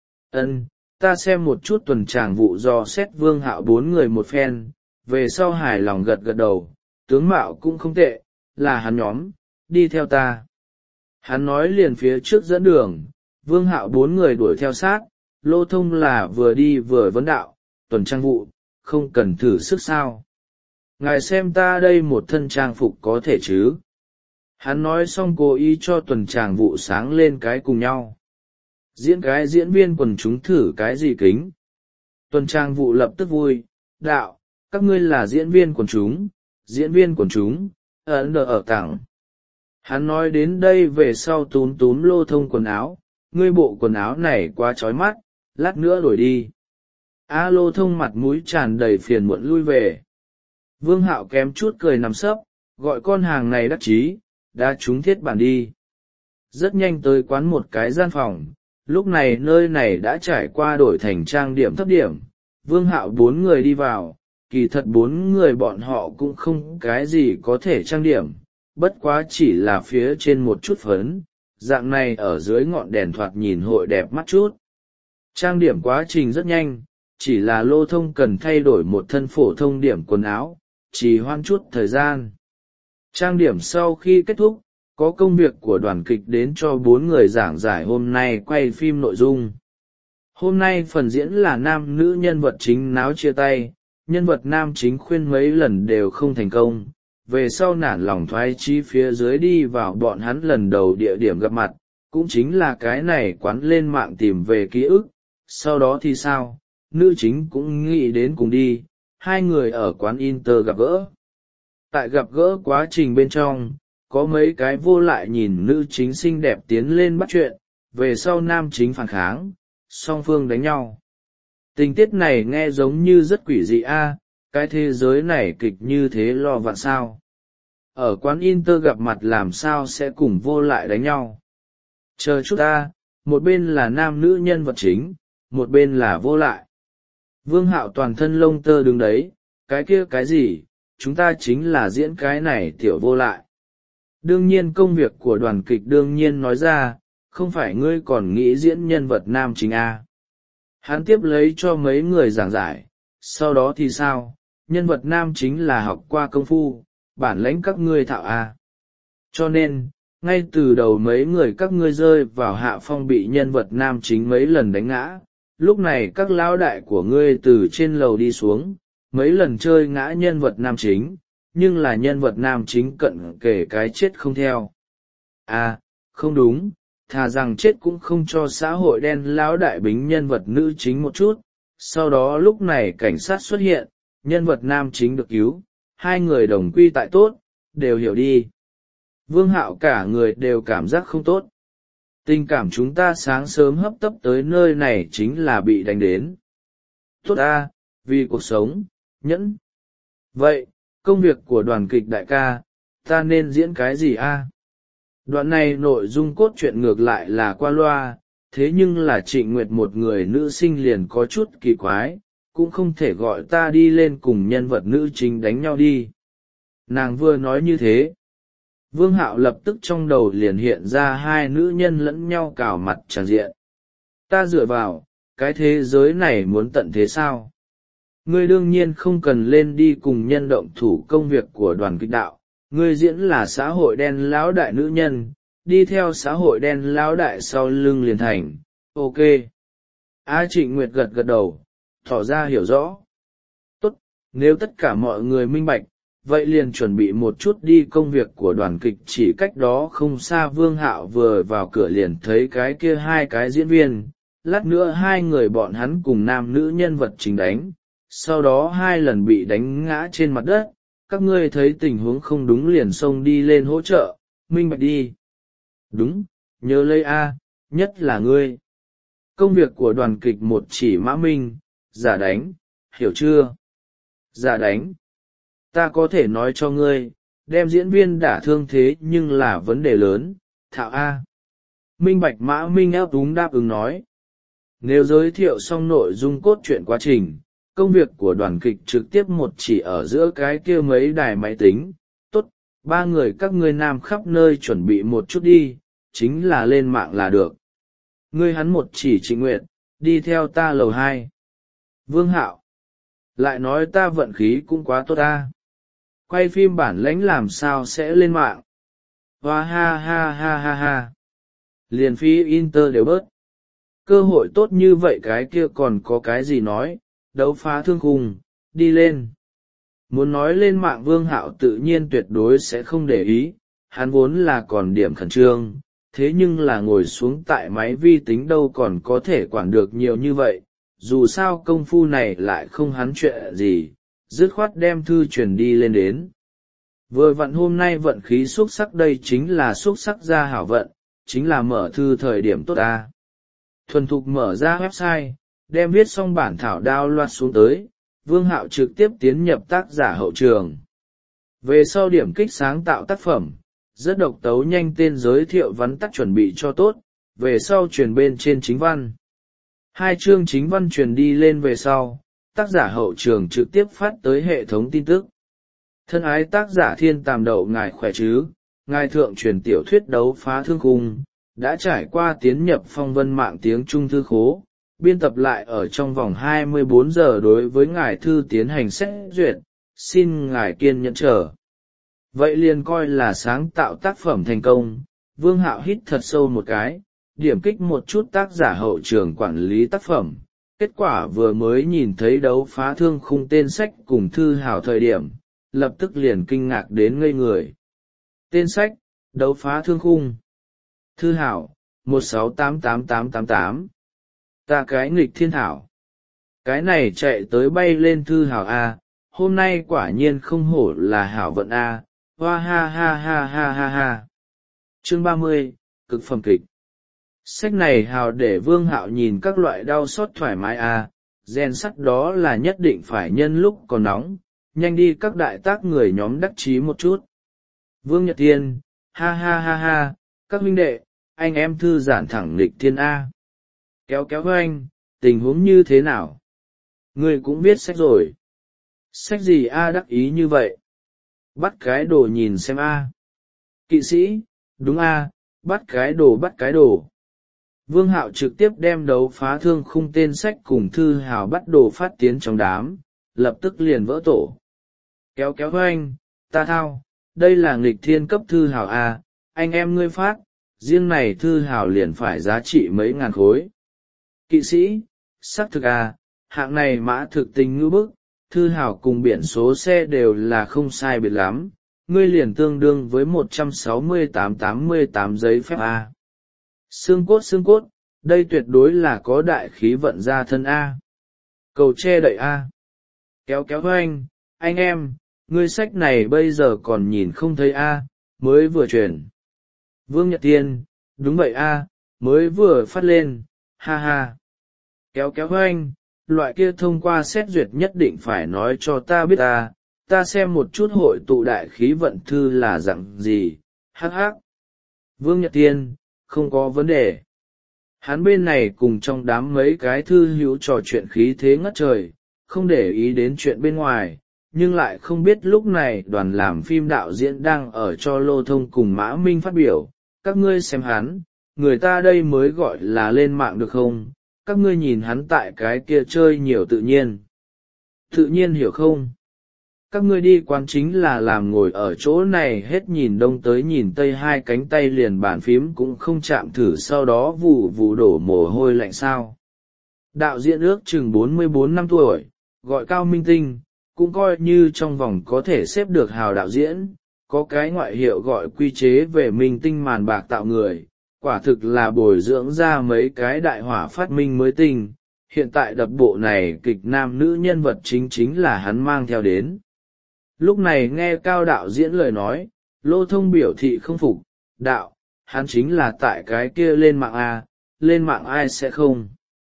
Ân, ta xem một chút tuần tràng vụ do xét. Vương Hạo bốn người một phen, về sau hài lòng gật gật đầu, tướng mạo cũng không tệ, là hắn nhóm, đi theo ta. Hắn nói liền phía trước dẫn đường, Vương Hạo bốn người đuổi theo sát. Lô Thông là vừa đi vừa vấn đạo, tuần trang vụ, không cần thử sức sao. Ngài xem ta đây một thân trang phục có thể chứ. Hắn nói xong cố ý cho tuần tràng vụ sáng lên cái cùng nhau. Diễn cái diễn viên quần chúng thử cái gì kính. Tuần trang vụ lập tức vui, đạo, các ngươi là diễn viên quần chúng, diễn viên quần chúng, ấn đờ ở tặng. Hắn nói đến đây về sau túm túm Lô Thông quần áo, ngươi bộ quần áo này quá trói mắt, lát nữa đổi đi. A Lô Thông mặt mũi tràn đầy phiền muộn lui về. Vương Hạo kém chút cười nằm sấp, gọi con hàng này đắc chí, đã trúng thiết bản đi. Rất nhanh tới quán một cái gian phòng, lúc này nơi này đã trải qua đổi thành trang điểm thấp điểm. Vương Hạo bốn người đi vào, kỳ thật bốn người bọn họ cũng không cái gì có thể trang điểm, bất quá chỉ là phía trên một chút phấn, dạng này ở dưới ngọn đèn thoạt nhìn hội đẹp mắt chút. Trang điểm quá trình rất nhanh, chỉ là Lô Thông cần thay đổi một thân phổ thông điểm quần áo, chỉ hoãn chút thời gian. Trang điểm sau khi kết thúc, có công việc của đoàn kịch đến cho bốn người giảng giải hôm nay quay phim nội dung. Hôm nay phần diễn là nam nữ nhân vật chính náo chia tay, nhân vật nam chính khuyên mấy lần đều không thành công, về sau nản lòng thoái chí phía dưới đi vào bọn hắn lần đầu địa điểm gặp mặt, cũng chính là cái này quán lên mạng tìm về ký ức. Sau đó thì sao, nữ chính cũng nghĩ đến cùng đi, hai người ở quán Inter gặp gỡ. Tại gặp gỡ quá trình bên trong, có mấy cái vô lại nhìn nữ chính xinh đẹp tiến lên bắt chuyện, về sau nam chính phản kháng, song phương đánh nhau. Tình tiết này nghe giống như rất quỷ dị a, cái thế giới này kịch như thế lo vạn sao. Ở quán Inter gặp mặt làm sao sẽ cùng vô lại đánh nhau. Chờ chút ta, một bên là nam nữ nhân vật chính, một bên là vô lại. Vương Hạo toàn thân lông tơ đứng đấy, cái kia cái gì, chúng ta chính là diễn cái này tiểu vô lại. Đương nhiên công việc của đoàn kịch đương nhiên nói ra, không phải ngươi còn nghĩ diễn nhân vật nam chính a. Hắn tiếp lấy cho mấy người giảng giải, sau đó thì sao, nhân vật nam chính là học qua công phu, bản lãnh các ngươi thạo a. Cho nên, ngay từ đầu mấy người các ngươi rơi vào hạ phong bị nhân vật nam chính mấy lần đánh ngã, lúc này các lão đại của ngươi từ trên lầu đi xuống, mấy lần chơi ngã nhân vật nam chính, nhưng là nhân vật nam chính cận kể cái chết không theo. À, không đúng, thà rằng chết cũng không cho xã hội đen lão đại bính nhân vật nữ chính một chút. Sau đó lúc này cảnh sát xuất hiện, nhân vật nam chính được cứu, hai người đồng quy tại tốt, đều hiểu đi. Vương Hạo cả người đều cảm giác không tốt. Tình cảm chúng ta sáng sớm hấp tấp tới nơi này chính là bị đánh đến. Tốt a, vì cuộc sống, nhẫn. Vậy, công việc của đoàn kịch đại ca, ta nên diễn cái gì a? Đoạn này nội dung cốt truyện ngược lại là qua loa, thế nhưng là Trịnh Nguyệt một người nữ sinh liền có chút kỳ quái, cũng không thể gọi ta đi lên cùng nhân vật nữ chính đánh nhau đi. Nàng vừa nói như thế, Vương Hạo lập tức trong đầu liền hiện ra hai nữ nhân lẫn nhau cào mặt tràn diện. Ta dựa vào, cái thế giới này muốn tận thế sao? Ngươi đương nhiên không cần lên đi cùng nhân động thủ công việc của đoàn kịch đạo, ngươi diễn là xã hội đen lão đại nữ nhân, đi theo xã hội đen lão đại sau lưng liền thành, ok. A Trịnh Nguyệt gật gật đầu, tỏ ra hiểu rõ. Tốt, nếu tất cả mọi người minh bạch, vậy liền chuẩn bị một chút đi công việc của đoàn kịch. Chỉ cách đó không xa Vương Hạo vừa vào cửa liền thấy cái kia hai cái diễn viên, lát nữa hai người bọn hắn cùng nam nữ nhân vật chính đánh, sau đó hai lần bị đánh ngã trên mặt đất, các ngươi thấy tình huống không đúng liền xông đi lên hỗ trợ, minh bạch đi. Đúng, nhớ lấy A, nhất là ngươi. Công việc của đoàn kịch một chỉ Mã Minh, giả đánh, hiểu chưa? Giả đánh. Ta có thể nói cho ngươi, đem diễn viên đả thương thế nhưng là vấn đề lớn, thạo A. Minh bạch Mã Minh áp đúng đáp ứng nói. Nếu giới thiệu xong nội dung cốt truyện quá trình, công việc của đoàn kịch trực tiếp một chỉ ở giữa cái kia mấy đài máy tính. Tốt, ba người các ngươi nam khắp nơi chuẩn bị một chút đi, chính là lên mạng là được. Ngươi hắn một chỉ Trịnh Nguyệt, đi theo ta lầu hai. Vương Hạo, lại nói ta vận khí cũng quá tốt ta. Quay phim bản lãnh làm sao sẽ lên mạng. Hoa ha ha ha ha ha. Liền phí Inter đều bớt. Cơ hội tốt như vậy cái kia còn có cái gì nói, đấu phá thương khung, đi lên. Muốn nói lên mạng Vương Hạo tự nhiên tuyệt đối sẽ không để ý, hắn vốn là còn điểm khẩn trương, thế nhưng là ngồi xuống tại máy vi tính đâu còn có thể quản được nhiều như vậy, dù sao công phu này lại không hắn chuyện gì, dứt khoát đem thư truyền đi lên đến. Vừa vặn hôm nay vận khí xúc sắc đây chính là xúc sắc ra hảo vận, chính là mở thư thời điểm tốt ta. Thuần thục mở ra website, đem viết xong bản thảo download xuống tới, Vương Hạo trực tiếp tiến nhập tác giả hậu trường. Về sau điểm kích sáng tạo tác phẩm, rất độc tấu nhanh tên giới thiệu vắn tắt chuẩn bị cho tốt, về sau truyền bên trên chính văn. Hai chương chính văn truyền đi lên về sau, tác giả hậu trường trực tiếp phát tới hệ thống tin tức. Thân ái tác giả Thiên Tàm Đậu, ngài khỏe chứ, ngài thượng truyền tiểu thuyết Đấu Phá Thương Khung, đã trải qua tiến nhập phong vân mạng tiếng Trung thư khố, biên tập lại ở trong vòng hai mươi bốn giờ đối với ngài thư tiến hành xét duyệt, xin ngài kiên nhẫn chờ. Vậy liền coi là sáng tạo tác phẩm thành công. Vương Hạo hít thật sâu một cái, điểm kích một chút tác giả hậu trường quản lý tác phẩm, kết quả vừa mới nhìn thấy Đấu Phá Thương Khung tên sách cùng thư hào thời điểm, lập tức liền kinh ngạc đến ngây người. Tên sách, Đấu Phá Thương Khung. Thư hảo, một sáu tám tám tám tám tám. Ta cái nghịch thiên thảo. Cái này chạy tới bay lên thư hảo A, hôm nay quả nhiên không hổ là hảo vận A, hoa ha ha ha ha ha ha. Chương ba mươi, cực phẩm kịch. Sách này hào để Vương Hạo nhìn các loại đau xót thoải mái A, rèn sắt đó là nhất định phải nhân lúc còn nóng, nhanh đi các đại tác người nhóm đắc chí một chút. Vương Nhật Thiên, ha ha ha ha, các huynh đệ, anh em thư giãn thẳng nghịch thiên A. Kéo kéo với anh, tình huống như thế nào? Ngươi cũng biết sách rồi. Sách gì A đắc ý như vậy? Bắt cái đồ nhìn xem A. Kỵ sĩ, đúng A, bắt cái đồ bắt cái đồ. Vương Hạo trực tiếp đem Đấu Phá Thương Khung tên sách cùng thư hào bắt đồ phát tiến trong đám, lập tức liền vỡ tổ. Kéo kéo với anh, ta thao, đây là nghịch thiên cấp thư hào A, anh em ngươi phát, riêng này thư hào liền phải giá trị mấy ngàn khối. Kỵ sĩ, xác thực A, hạng này mã thực tình ngữ bức, thư hào cùng biển số xe đều là không sai biệt lắm, ngươi liền tương đương với một trăm sáu mươi tám tám mươi tám giấy phép A. Xương cốt xương cốt, đây tuyệt đối là có đại khí vận ra thân A. Cầu che đậy A. Kéo kéo với anh, anh em, ngươi sách này bây giờ còn nhìn không thấy A, mới vừa truyền. Vương Nhật Tiên, đúng vậy A, mới vừa phát lên, ha ha. Kéo kéo với anh, loại kia thông qua xét duyệt nhất định phải nói cho ta biết A, ta xem một chút hội tụ đại khí vận thư là dạng gì, hắc hắc. Vương Nhật Tiên, không có vấn đề. Hắn bên này cùng trong đám mấy cái thư hữu trò chuyện khí thế ngất trời, không để ý đến chuyện bên ngoài, nhưng lại không biết lúc này đoàn làm phim đạo diễn đang ở cho Lô Thông cùng Mã Minh phát biểu. Các ngươi xem hắn, người ta đây mới gọi là lên mạng được không? Các ngươi nhìn hắn tại cái kia chơi nhiều tự nhiên. Tự nhiên hiểu không? Các ngươi đi quán chính là làm ngồi ở chỗ này hết nhìn đông tới nhìn tây, hai cánh tay liền bàn phím cũng không chạm thử, sau đó vù vù đổ mồ hôi lạnh sao. Đạo diễn ước chừng bốn mươi bốn năm tuổi, gọi Cao Minh Tinh, cũng coi như trong vòng có thể xếp được hào đạo diễn, có cái ngoại hiệu gọi quy chế về minh tinh màn bạc tạo người, quả thực là bồi dưỡng ra mấy cái đại hỏa phát minh mới tinh. Hiện tại đập bộ này kịch nam nữ nhân vật chính chính là hắn mang theo đến. Lúc này nghe Cao đạo diễn lời nói, Lô Thông biểu thị không phục, đạo, hắn chính là tại cái kia lên mạng A, lên mạng ai sẽ không.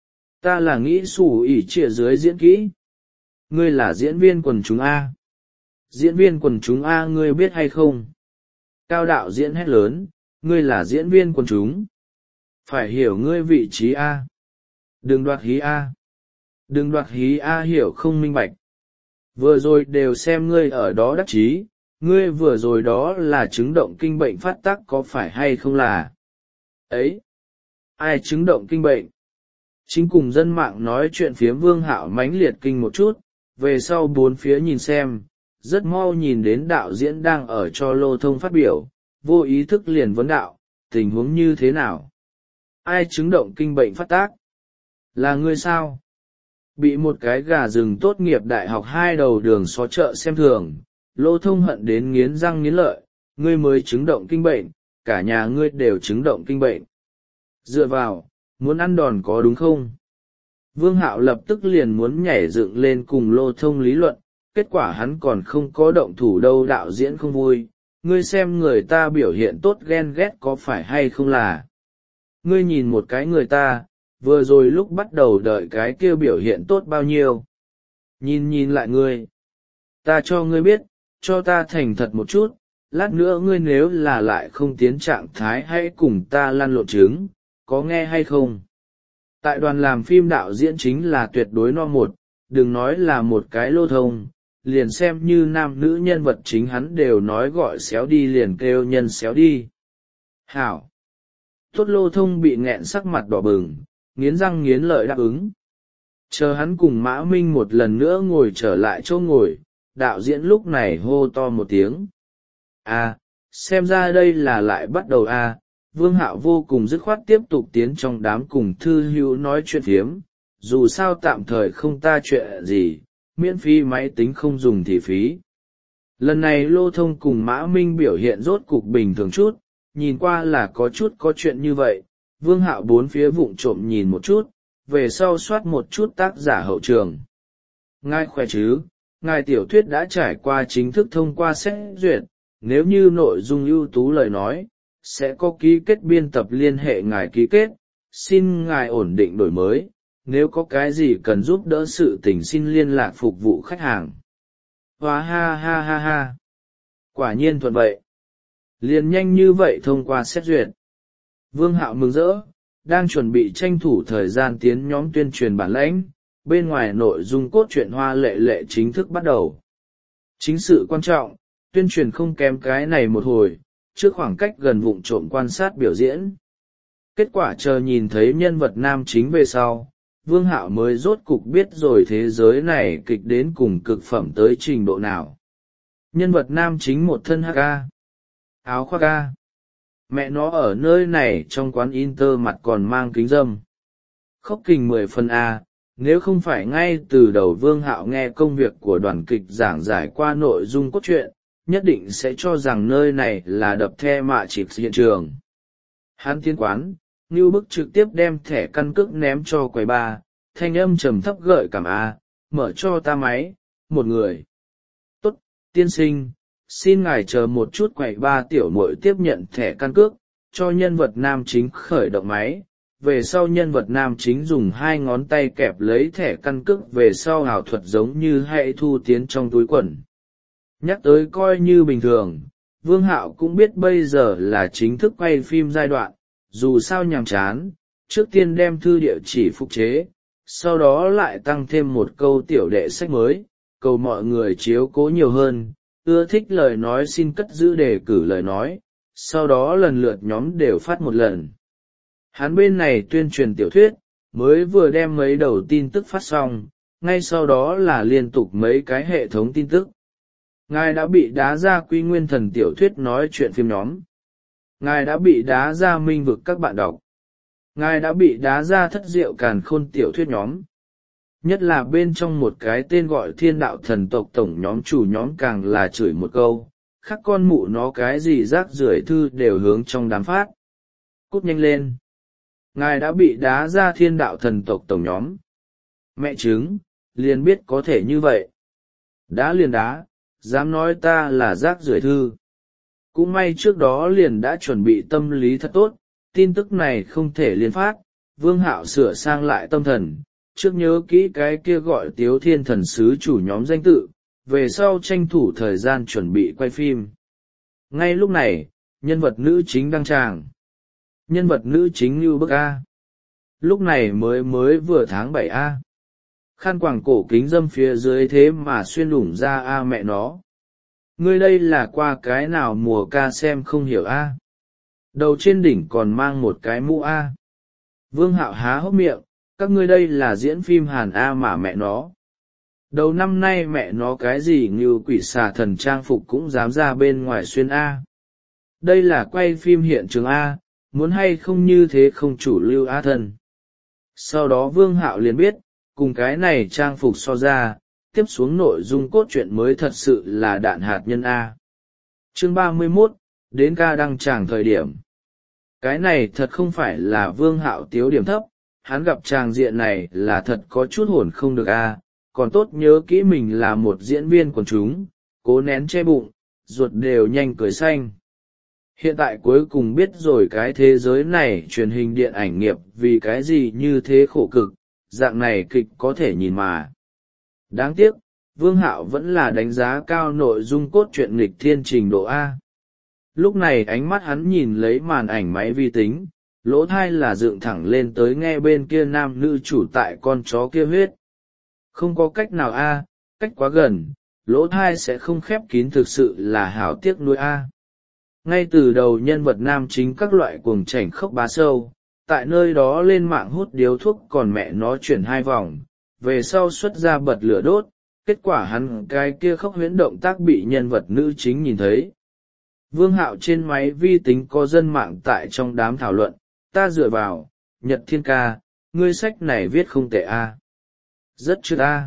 Ta là nghĩ sủ ỉ trịa dưới diễn kỹ. Ngươi là diễn viên quần chúng A. Diễn viên quần chúng A ngươi biết hay không? Cao đạo diễn hét lớn, ngươi là diễn viên quần chúng. Phải hiểu ngươi vị trí A. Đừng đoạt hí A. Đừng đoạt hí A, hiểu không minh bạch. Vừa rồi đều xem ngươi ở đó đắc chí, ngươi vừa rồi đó là chứng động kinh bệnh phát tác có phải hay không là? Ấy! Ai chứng động kinh bệnh? Chính cùng dân mạng nói chuyện phía Vương Hạo mãnh liệt kinh một chút, về sau bốn phía nhìn xem, rất mau nhìn đến đạo diễn đang ở cho Lô Thông phát biểu, vô ý thức liền vấn đạo, tình huống như thế nào? Ai chứng động kinh bệnh phát tác? Là ngươi sao? Bị một cái gà rừng tốt nghiệp đại học hai đầu đường xó chợ xem thường, Lô Thông hận đến nghiến răng nghiến lợi, ngươi mới chứng động kinh bệnh, cả nhà ngươi đều chứng động kinh bệnh. Dựa vào, muốn ăn đòn có đúng không? Vương Hạo lập tức liền muốn nhảy dựng lên cùng Lô Thông lý luận, kết quả hắn còn không có động thủ đâu. Đạo diễn không vui, ngươi xem người ta biểu hiện tốt ghen ghét có phải hay không là. Ngươi nhìn một cái người ta, vừa rồi lúc bắt đầu đợi cái kia biểu hiện tốt bao nhiêu. Nhìn nhìn lại ngươi. Ta cho ngươi biết, cho ta thành thật một chút, lát nữa ngươi nếu là lại không tiến trạng thái hãy cùng ta lăn lộn trứng, có nghe hay không? Tại đoàn làm phim đạo diễn chính là tuyệt đối no một, đừng nói là một cái Lô Thông, liền xem như nam nữ nhân vật chính hắn đều nói gọi xéo đi liền kêu nhân xéo đi. Hảo! Tốt. Lô Thông bị nghẹn sắc mặt đỏ bừng, nghiến răng nghiến lợi đáp ứng. Chờ hắn cùng Mã Minh một lần nữa ngồi trở lại chỗ ngồi, đạo diễn lúc này hô to một tiếng. À, xem ra đây là lại bắt đầu à. Vương Hạo vô cùng dứt khoát tiếp tục tiến trong đám cùng thư hữu nói chuyện phiếm, dù sao tạm thời không ta chuyện gì, miễn phí máy tính không dùng thì phí. Lần này Lô Thông cùng Mã Minh biểu hiện rốt cục bình thường chút, nhìn qua là có chút có chuyện như vậy. Vương Hạo bốn phía vụng trộm nhìn một chút, về sau soát một chút tác giả hậu trường. Ngài khỏe chứ, ngài tiểu thuyết đã trải qua chính thức thông qua xét duyệt, nếu như nội dung ưu tú lời nói, sẽ có ký kết biên tập liên hệ ngài ký kết, xin ngài ổn định đổi mới, nếu có cái gì cần giúp đỡ sự tình xin liên lạc phục vụ khách hàng. Hóa ha ha ha ha. Quả nhiên thuận vậy. Liền nhanh như vậy thông qua xét duyệt. Vương Hạo mừng rỡ, đang chuẩn bị tranh thủ thời gian tiến nhóm tuyên truyền bản lãnh, bên ngoài nội dung cốt truyện hoa lệ lệ chính thức bắt đầu. Chính sự quan trọng, tuyên truyền không kém cái này một hồi, trước khoảng cách gần vụng trộm quan sát biểu diễn. Kết quả chờ nhìn thấy nhân vật nam chính về sau, Vương Hạo mới rốt cục biết rồi thế giới này kịch đến cùng cực phẩm tới trình độ nào. Nhân vật nam chính một thân hắc ca, áo khoác ca. Mẹ nó ở nơi này trong quán Inter mặt còn mang kính dâm. Khóc kình mười phần A, nếu không phải ngay từ đầu Vương Hạo nghe công việc của đoàn kịch giảng giải qua nội dung cốt truyện, nhất định sẽ cho rằng nơi này là đập the mạ chịp hiện trường. Hắn tiến quán, Ngưu Bức trực tiếp đem thẻ căn cước ném cho quầy ba, thanh âm trầm thấp gợi cảm A, mở cho ta máy, một người. Tốt, tiên sinh, xin ngài chờ một chút. Quầy ba tiểu muội tiếp nhận thẻ căn cước, cho nhân vật nam chính khởi động máy. Về sau nhân vật nam chính dùng hai ngón tay kẹp lấy thẻ căn cước về sau ảo thuật giống như hãy thu tiến trong túi quần. Nhắc tới coi như bình thường, Vương Hạo cũng biết bây giờ là chính thức quay phim giai đoạn, dù sao nhàm chán, trước tiên đem thư địa chỉ phục chế, sau đó lại tăng thêm một câu tiểu đệ sách mới, cầu mọi người chiếu cố nhiều hơn, ưa thích lời nói xin cất giữ đề cử lời nói, sau đó lần lượt nhóm đều phát một lần. Hắn bên này tuyên truyền tiểu thuyết, mới vừa đem mấy đầu tin tức phát xong, ngay sau đó là liên tục mấy cái hệ thống tin tức. Ngài đã bị đá ra Quy Nguyên Thần tiểu thuyết nói chuyện phim nhóm. Ngài đã bị đá ra Minh Vực các bạn đọc. Ngài đã bị đá ra Thất Diệu Càn Khôn tiểu thuyết nhóm. Nhất là bên trong một cái tên gọi Thiên Đạo Thần Tộc tổng nhóm chủ nhóm càng là chửi một câu, khắc con mụ nó cái gì rác rưởi thư đều hướng trong đám phát. Cút nhanh lên. Ngài đã bị đá ra Thiên Đạo Thần Tộc tổng nhóm. Mẹ chứng, liền biết có thể như vậy. Đá liền đá, dám nói ta là rác rưởi thư. Cũng may trước đó liền đã chuẩn bị tâm lý thật tốt, tin tức này không thể liên phát. Vương Hạo sửa sang lại tâm thần, trước nhớ kỹ cái kia gọi Tiếu Thiên Thần Sứ chủ nhóm danh tự, về sau tranh thủ thời gian chuẩn bị quay phim. Ngay lúc này, nhân vật nữ chính đăng tràng. Nhân vật nữ chính Ngưu Bức A. Lúc này mới mới vừa tháng bảy A. Khăn quàng cổ kính dâm phía dưới thế mà xuyên đủng ra A mẹ nó. Ngươi đây là qua cái nào mùa ca xem không hiểu A. Đầu trên đỉnh còn mang một cái mũ A. Vương Hạo há hốc miệng, các ngươi đây là diễn phim Hàn A mà mẹ nó. Đầu năm nay mẹ nó cái gì như quỷ xà thần trang phục cũng dám ra bên ngoài xuyên A. Đây là quay phim hiện trường A, muốn hay không như thế không chủ lưu A thân. Sau đó Vương Hạo liền biết, cùng cái này trang phục so ra, tiếp xuống nội dung cốt truyện mới thật sự là đạn hạt nhân A. Chương ba mươi mốt, đến ca đăng tràng thời điểm. Cái này thật không phải là Vương Hạo tiếu điểm thấp, hắn gặp tràng diện này là thật có chút hồn không được a. Còn tốt nhớ kỹ mình là một diễn viên quần chúng, cố nén che bụng, ruột đều nhanh cười xanh. Hiện tại cuối cùng biết rồi cái thế giới này truyền hình điện ảnh nghiệp vì cái gì như thế khổ cực, dạng này kịch có thể nhìn mà. Đáng tiếc, Vương Hạo vẫn là đánh giá cao nội dung cốt truyện nghịch thiên trình độ A. Lúc này ánh mắt hắn nhìn lấy màn ảnh máy vi tính, lỗ thai là dựng thẳng lên tới nghe bên kia nam nữ chủ tại con chó kia huyết. Không có cách nào A, cách quá gần, lỗ thai sẽ không khép kín, thực sự là hảo tiếc nuôi A. Ngay từ đầu nhân vật nam chính các loại cuồng chảnh khốc bá sâu, tại nơi đó lên mạng hút điếu thuốc còn mẹ nó chuyển hai vòng, về sau xuất ra bật lửa đốt, kết quả hắn cái kia khốc huyễn động tác bị nhân vật nữ chính nhìn thấy. Vương Hạo trên máy vi tính có dân mạng tại trong đám thảo luận, ta dựa vào, Nhật Thiên ca, ngươi sách này viết không tệ a, rất chưa a.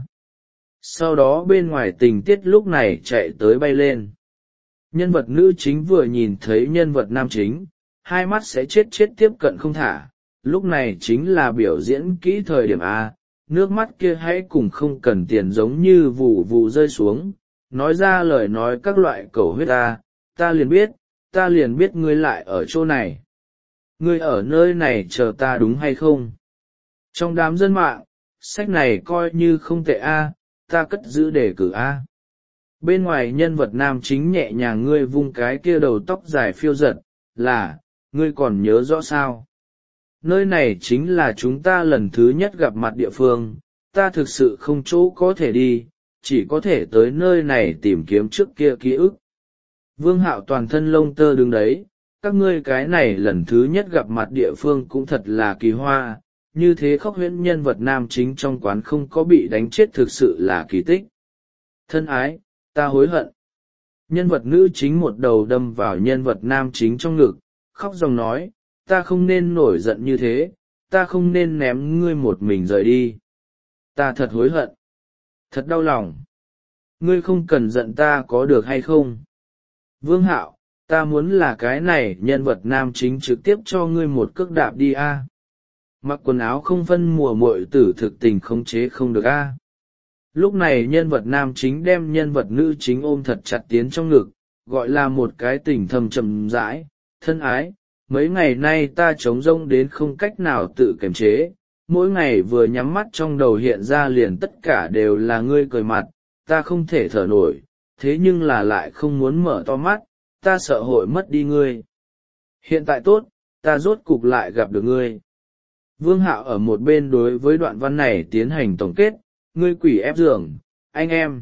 Sau đó bên ngoài tình tiết lúc này chạy tới bay lên. Nhân vật nữ chính vừa nhìn thấy nhân vật nam chính, hai mắt sẽ chết chết tiếp cận không thả, lúc này chính là biểu diễn kỹ thời điểm A, nước mắt kia hãy cùng không cần tiền giống như vù vù rơi xuống, nói ra lời nói các loại cầu huyết A, ta liền biết, ta liền biết ngươi lại ở chỗ này. Ngươi ở nơi này chờ ta đúng hay không? Trong đám dân mạng, sách này coi như không tệ A, ta cất giữ đề cử A. Bên ngoài nhân vật nam chính nhẹ nhàng ngươi vung cái kia đầu tóc dài phiêu giật, là, ngươi còn nhớ rõ sao? Nơi này chính là chúng ta lần thứ nhất gặp mặt địa phương, ta thực sự không chỗ có thể đi, chỉ có thể tới nơi này tìm kiếm trước kia ký ức. Vương Hạo toàn thân lông tơ đứng đấy, các ngươi cái này lần thứ nhất gặp mặt địa phương cũng thật là kỳ hoa, như thế khóc huyễn nhân vật nam chính trong quán không có bị đánh chết thực sự là kỳ tích. Thân ái, ta hối hận. Nhân vật nữ chính một đầu đâm vào nhân vật nam chính trong ngực, khóc dòng nói, ta không nên nổi giận như thế, ta không nên ném ngươi một mình rời đi. Ta thật hối hận. Thật đau lòng. Ngươi không cần giận ta có được hay không? Vương Hạo, ta muốn là cái này nhân vật nam chính trực tiếp cho ngươi một cước đạp đi a. Mặc quần áo không phân mùa muội tử thực tình khống chế không được a. Lúc này nhân vật nam chính đem nhân vật nữ chính ôm thật chặt tiến trong ngực, gọi là một cái tình thầm chậm rãi, thân ái, mấy ngày nay ta trống rỗng đến không cách nào tự kiềm chế, mỗi ngày vừa nhắm mắt trong đầu hiện ra liền tất cả đều là ngươi cười mặt, ta không thể thở nổi, thế nhưng là lại không muốn mở to mắt, ta sợ hội mất đi ngươi. Hiện tại tốt, ta rốt cục lại gặp được ngươi. Vương Hạo ở một bên đối với đoạn văn này tiến hành tổng kết, ngươi quỷ ép giường, anh em.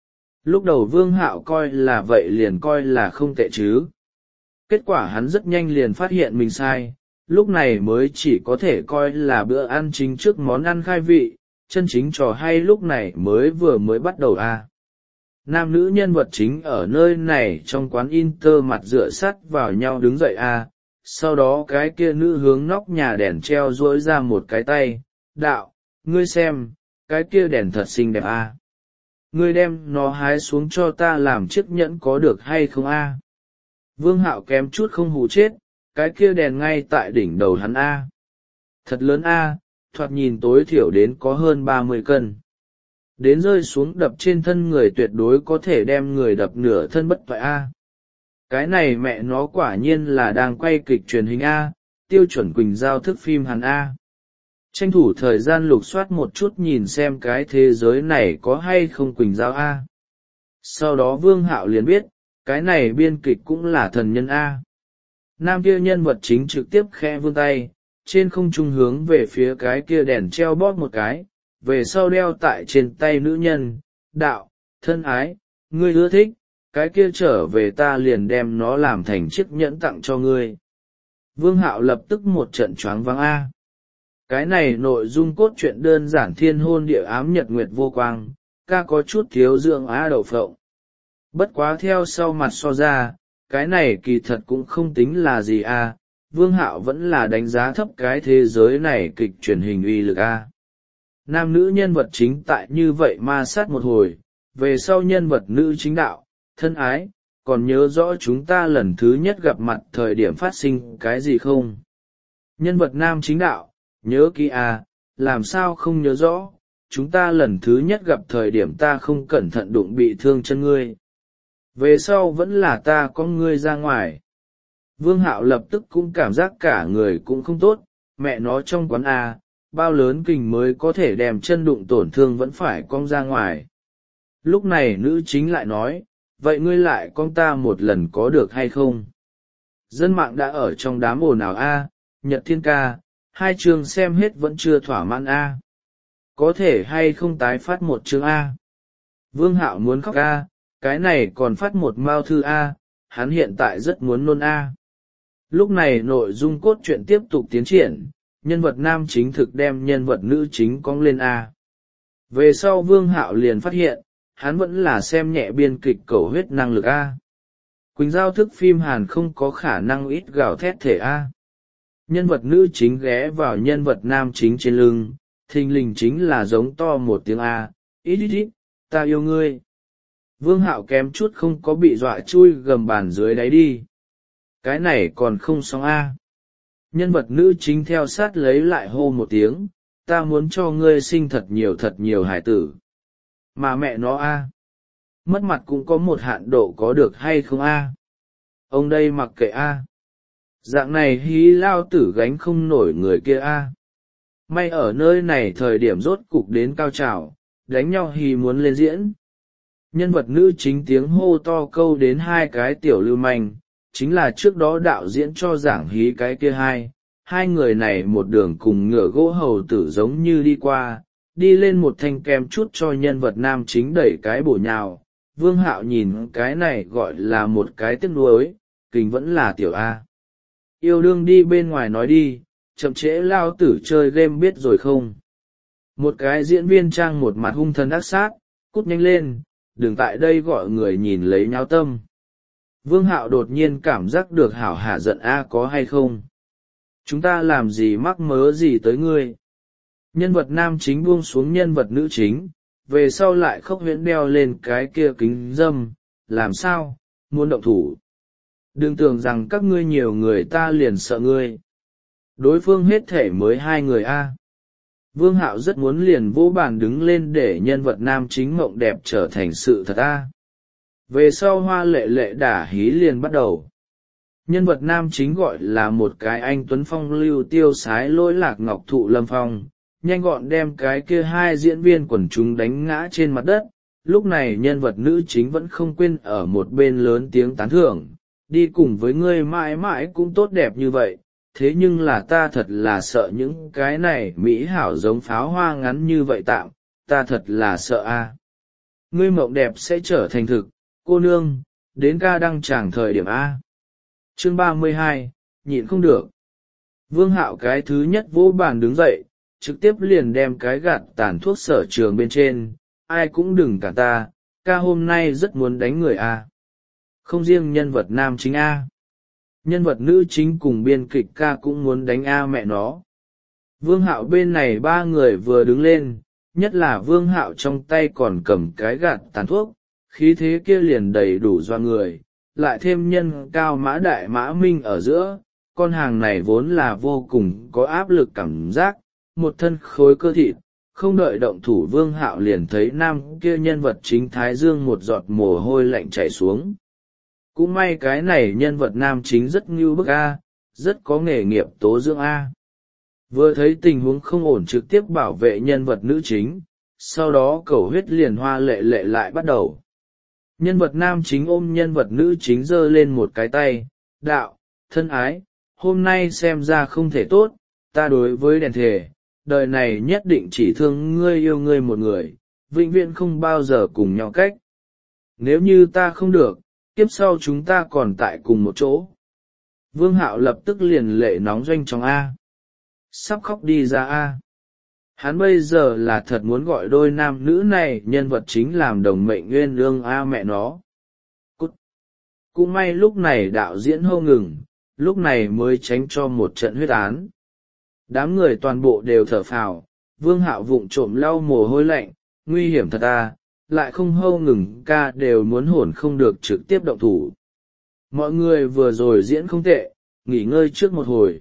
Lúc đầu Vương Hạo coi là vậy liền coi là không tệ chứ. Kết quả hắn rất nhanh liền phát hiện mình sai, lúc này mới chỉ có thể coi là bữa ăn chính trước món ăn khai vị, chân chính trò hay lúc này mới vừa mới bắt đầu a. À. Nam nữ nhân vật chính ở nơi này trong quán Inter mặt dựa sắt vào nhau đứng dậy a. À. Sau đó cái kia nữ hướng nóc nhà đèn treo duỗi ra một cái tay, đạo, ngươi xem, cái kia đèn thật xinh đẹp a. À. Ngươi đem nó hái xuống cho ta làm chiếc nhẫn có được hay không a? À? Vương Hạo kém chút không hù chết, cái kia đèn ngay tại đỉnh đầu hắn a. À. Thật lớn a, à, thoạt nhìn tối thiểu đến có hơn ba mươi cân. Đến rơi xuống đập trên thân người tuyệt đối có thể đem người đập nửa thân bất toại a. À. Cái này mẹ nó quả nhiên là đang quay kịch truyền hình a, tiêu chuẩn Quỳnh Giao thức phim Hàn a. Tranh thủ thời gian lục soát một chút nhìn xem cái thế giới này có hay không Quỳnh Giao a. Sau đó Vương Hạo liền biết, cái này biên kịch cũng là thần nhân a. Nam kia nhân vật chính trực tiếp khẽ vươn tay, trên không trung hướng về phía cái kia đèn treo bóp một cái, về sau đeo tại trên tay nữ nhân, đạo, thân ái, ngươi ưa thích, cái kia trở về ta liền đem nó làm thành chiếc nhẫn tặng cho ngươi. Vương Hạo lập tức một trận choáng váng a. Cái này nội dung cốt truyện đơn giản thiên hôn địa ám nhật nguyệt vô quang, ca có chút thiếu dưỡng á đậu phộng. Bất quá theo sau mặt so ra, cái này kỳ thật cũng không tính là gì a. Vương Hạo vẫn là đánh giá thấp cái thế giới này kịch truyền hình uy lực a. Nam nữ nhân vật chính tại như vậy ma sát một hồi, về sau nhân vật nữ chính đạo, thân ái, còn nhớ rõ chúng ta lần thứ nhất gặp mặt thời điểm phát sinh cái gì không? Nhân vật nam chính đạo: nhớ kỹ à, làm sao không nhớ rõ, chúng ta lần thứ nhất gặp thời điểm ta không cẩn thận đụng bị thương chân ngươi. Về sau vẫn là ta con ngươi ra ngoài. Vương Hạo lập tức cũng cảm giác cả người cũng không tốt, mẹ nó trong quán à, bao lớn kình mới có thể đem chân đụng tổn thương vẫn phải cong ra ngoài. Lúc này nữ chính lại nói: vậy ngươi lại cong ta một lần có được hay không? Dân mạng đã ở trong đám ồn ào a, Nhật Thiên ca, hai chương xem hết vẫn chưa thỏa mãn a. Có thể hay không tái phát một chương a? Vương Hạo muốn khóc a, cái này còn phát một mao thư a, hắn hiện tại rất muốn nôn a. Lúc này nội dung cốt truyện tiếp tục tiến triển, nhân vật nam chính thực đem nhân vật nữ chính cong lên a. Về sau Vương Hạo liền phát hiện, hắn vẫn là xem nhẹ biên kịch cầu huyết năng lực a. Quỳnh Giao thức phim Hàn không có khả năng ít gào thét thể a. Nhân vật nữ chính ghé vào nhân vật nam chính trên lưng, thình lình chính là giống to một tiếng a, ít ít ít, ta yêu ngươi. Vương Hạo kém chút không có bị dọa chui gầm bàn dưới đáy đi. Cái này còn không xong a. Nhân vật nữ chính theo sát lấy lại hô một tiếng, ta muốn cho ngươi sinh thật nhiều thật nhiều hải tử. Mà mẹ nó a, mất mặt cũng có một hạn độ có được hay không a? Ông đây mặc kệ a. Dạng này hí lao tử gánh không nổi người kia a. May ở nơi này thời điểm rốt cục đến cao trào, đánh nhau hí muốn lên diễn. Nhân vật nữ chính tiếng hô to câu đến hai cái tiểu lưu manh, chính là trước đó đạo diễn cho giảng hí cái kia hai, hai người này một đường cùng ngựa gỗ hầu tử giống như đi qua, đi lên một thanh kem chút cho nhân vật nam chính đẩy cái bổ nhào. Vương Hạo nhìn cái này gọi là một cái tiếc nuối, kình vẫn là tiểu A. Yêu đương đi bên ngoài nói đi, chậm trễ lao tử chơi game biết rồi không? Một cái diễn viên trang một mặt hung thần ác sát, cút nhanh lên, đừng tại đây gọi người nhìn lấy nháo tâm. Vương Hạo đột nhiên cảm giác được hảo hả giận A có hay không? Chúng ta làm gì mắc mớ gì tới ngươi? Nhân vật nam chính buông xuống nhân vật nữ chính, về sau lại khóc huyễn đeo lên cái kia kính dâm, làm sao, muốn động thủ. Đừng tưởng rằng các ngươi nhiều người ta liền sợ ngươi. Đối phương hết thể mới hai người a. Vương Hạo rất muốn liền vỗ bàn đứng lên để nhân vật nam chính mộng đẹp trở thành sự thật a. Về sau hoa lệ lệ đả hí liền bắt đầu. Nhân vật nam chính gọi là một cái anh tuấn phong lưu tiêu sái lỗi lạc ngọc thụ lâm phong, nhanh gọn đem cái kia hai diễn viên quần chúng đánh ngã trên mặt đất. Lúc này nhân vật nữ chính vẫn không quên ở một bên lớn tiếng tán thưởng, đi cùng với ngươi mãi mãi cũng tốt đẹp như vậy, thế nhưng là ta thật là sợ những cái này mỹ hảo giống pháo hoa ngắn như vậy tạm, ta thật là sợ a. Ngươi mộng đẹp sẽ trở thành thực, cô nương, đến ca đăng tràng thời điểm A. Chương ba mươi hai, nhịn không được. Vương Hạo cái thứ nhất vỗ bàn đứng dậy, trực tiếp liền đem cái gạt tàn thuốc sở trường bên trên, ai cũng đừng cả ta, ca hôm nay rất muốn đánh người A. Không riêng nhân vật nam chính A. Nhân vật nữ chính cùng biên kịch ca cũng muốn đánh A mẹ nó. Vương Hạo bên này ba người vừa đứng lên, nhất là Vương Hạo trong tay còn cầm cái gạt tàn thuốc, khí thế kia liền đầy đủ doa người, lại thêm nhân cao mã đại mã minh ở giữa, con hàng này vốn là vô cùng có áp lực cảm giác, một thân khối cơ thịt, không đợi động thủ Vương Hạo liền thấy nam kia nhân vật chính thái dương một giọt mồ hôi lạnh chảy xuống. Cũng may cái này nhân vật nam chính rất ngưu bức a, rất có nghề nghiệp tố dưỡng a. Vừa thấy tình huống không ổn trực tiếp bảo vệ nhân vật nữ chính, sau đó cầu huyết liền hoa lệ lệ lại bắt đầu. Nhân vật nam chính ôm nhân vật nữ chính giơ lên một cái tay, đạo, thân ái, hôm nay xem ra không thể tốt, ta đối với đèn thề, đời này nhất định chỉ thương ngươi yêu ngươi một người, vĩnh viễn không bao giờ cùng nhau cách. Nếu như ta không được, kiếp sau chúng ta còn tại cùng một chỗ. Vương Hạo lập tức liền lệ nóng doanh trong A. Sắp khóc đi ra A. Hắn bây giờ là thật muốn gọi đôi nam nữ này nhân vật chính làm đồng mệnh nguyên lương A mẹ nó. Cút. Cũng may lúc này đạo diễn hô ngừng, lúc này mới tránh cho một trận huyết án. Đám người toàn bộ đều thở phào, Vương Hạo vụng trộm lau mồ hôi lạnh, nguy hiểm thật à, lại không hâu ngừng ca đều muốn hồn không được trực tiếp động thủ. Mọi người vừa rồi diễn không tệ, nghỉ ngơi trước một hồi.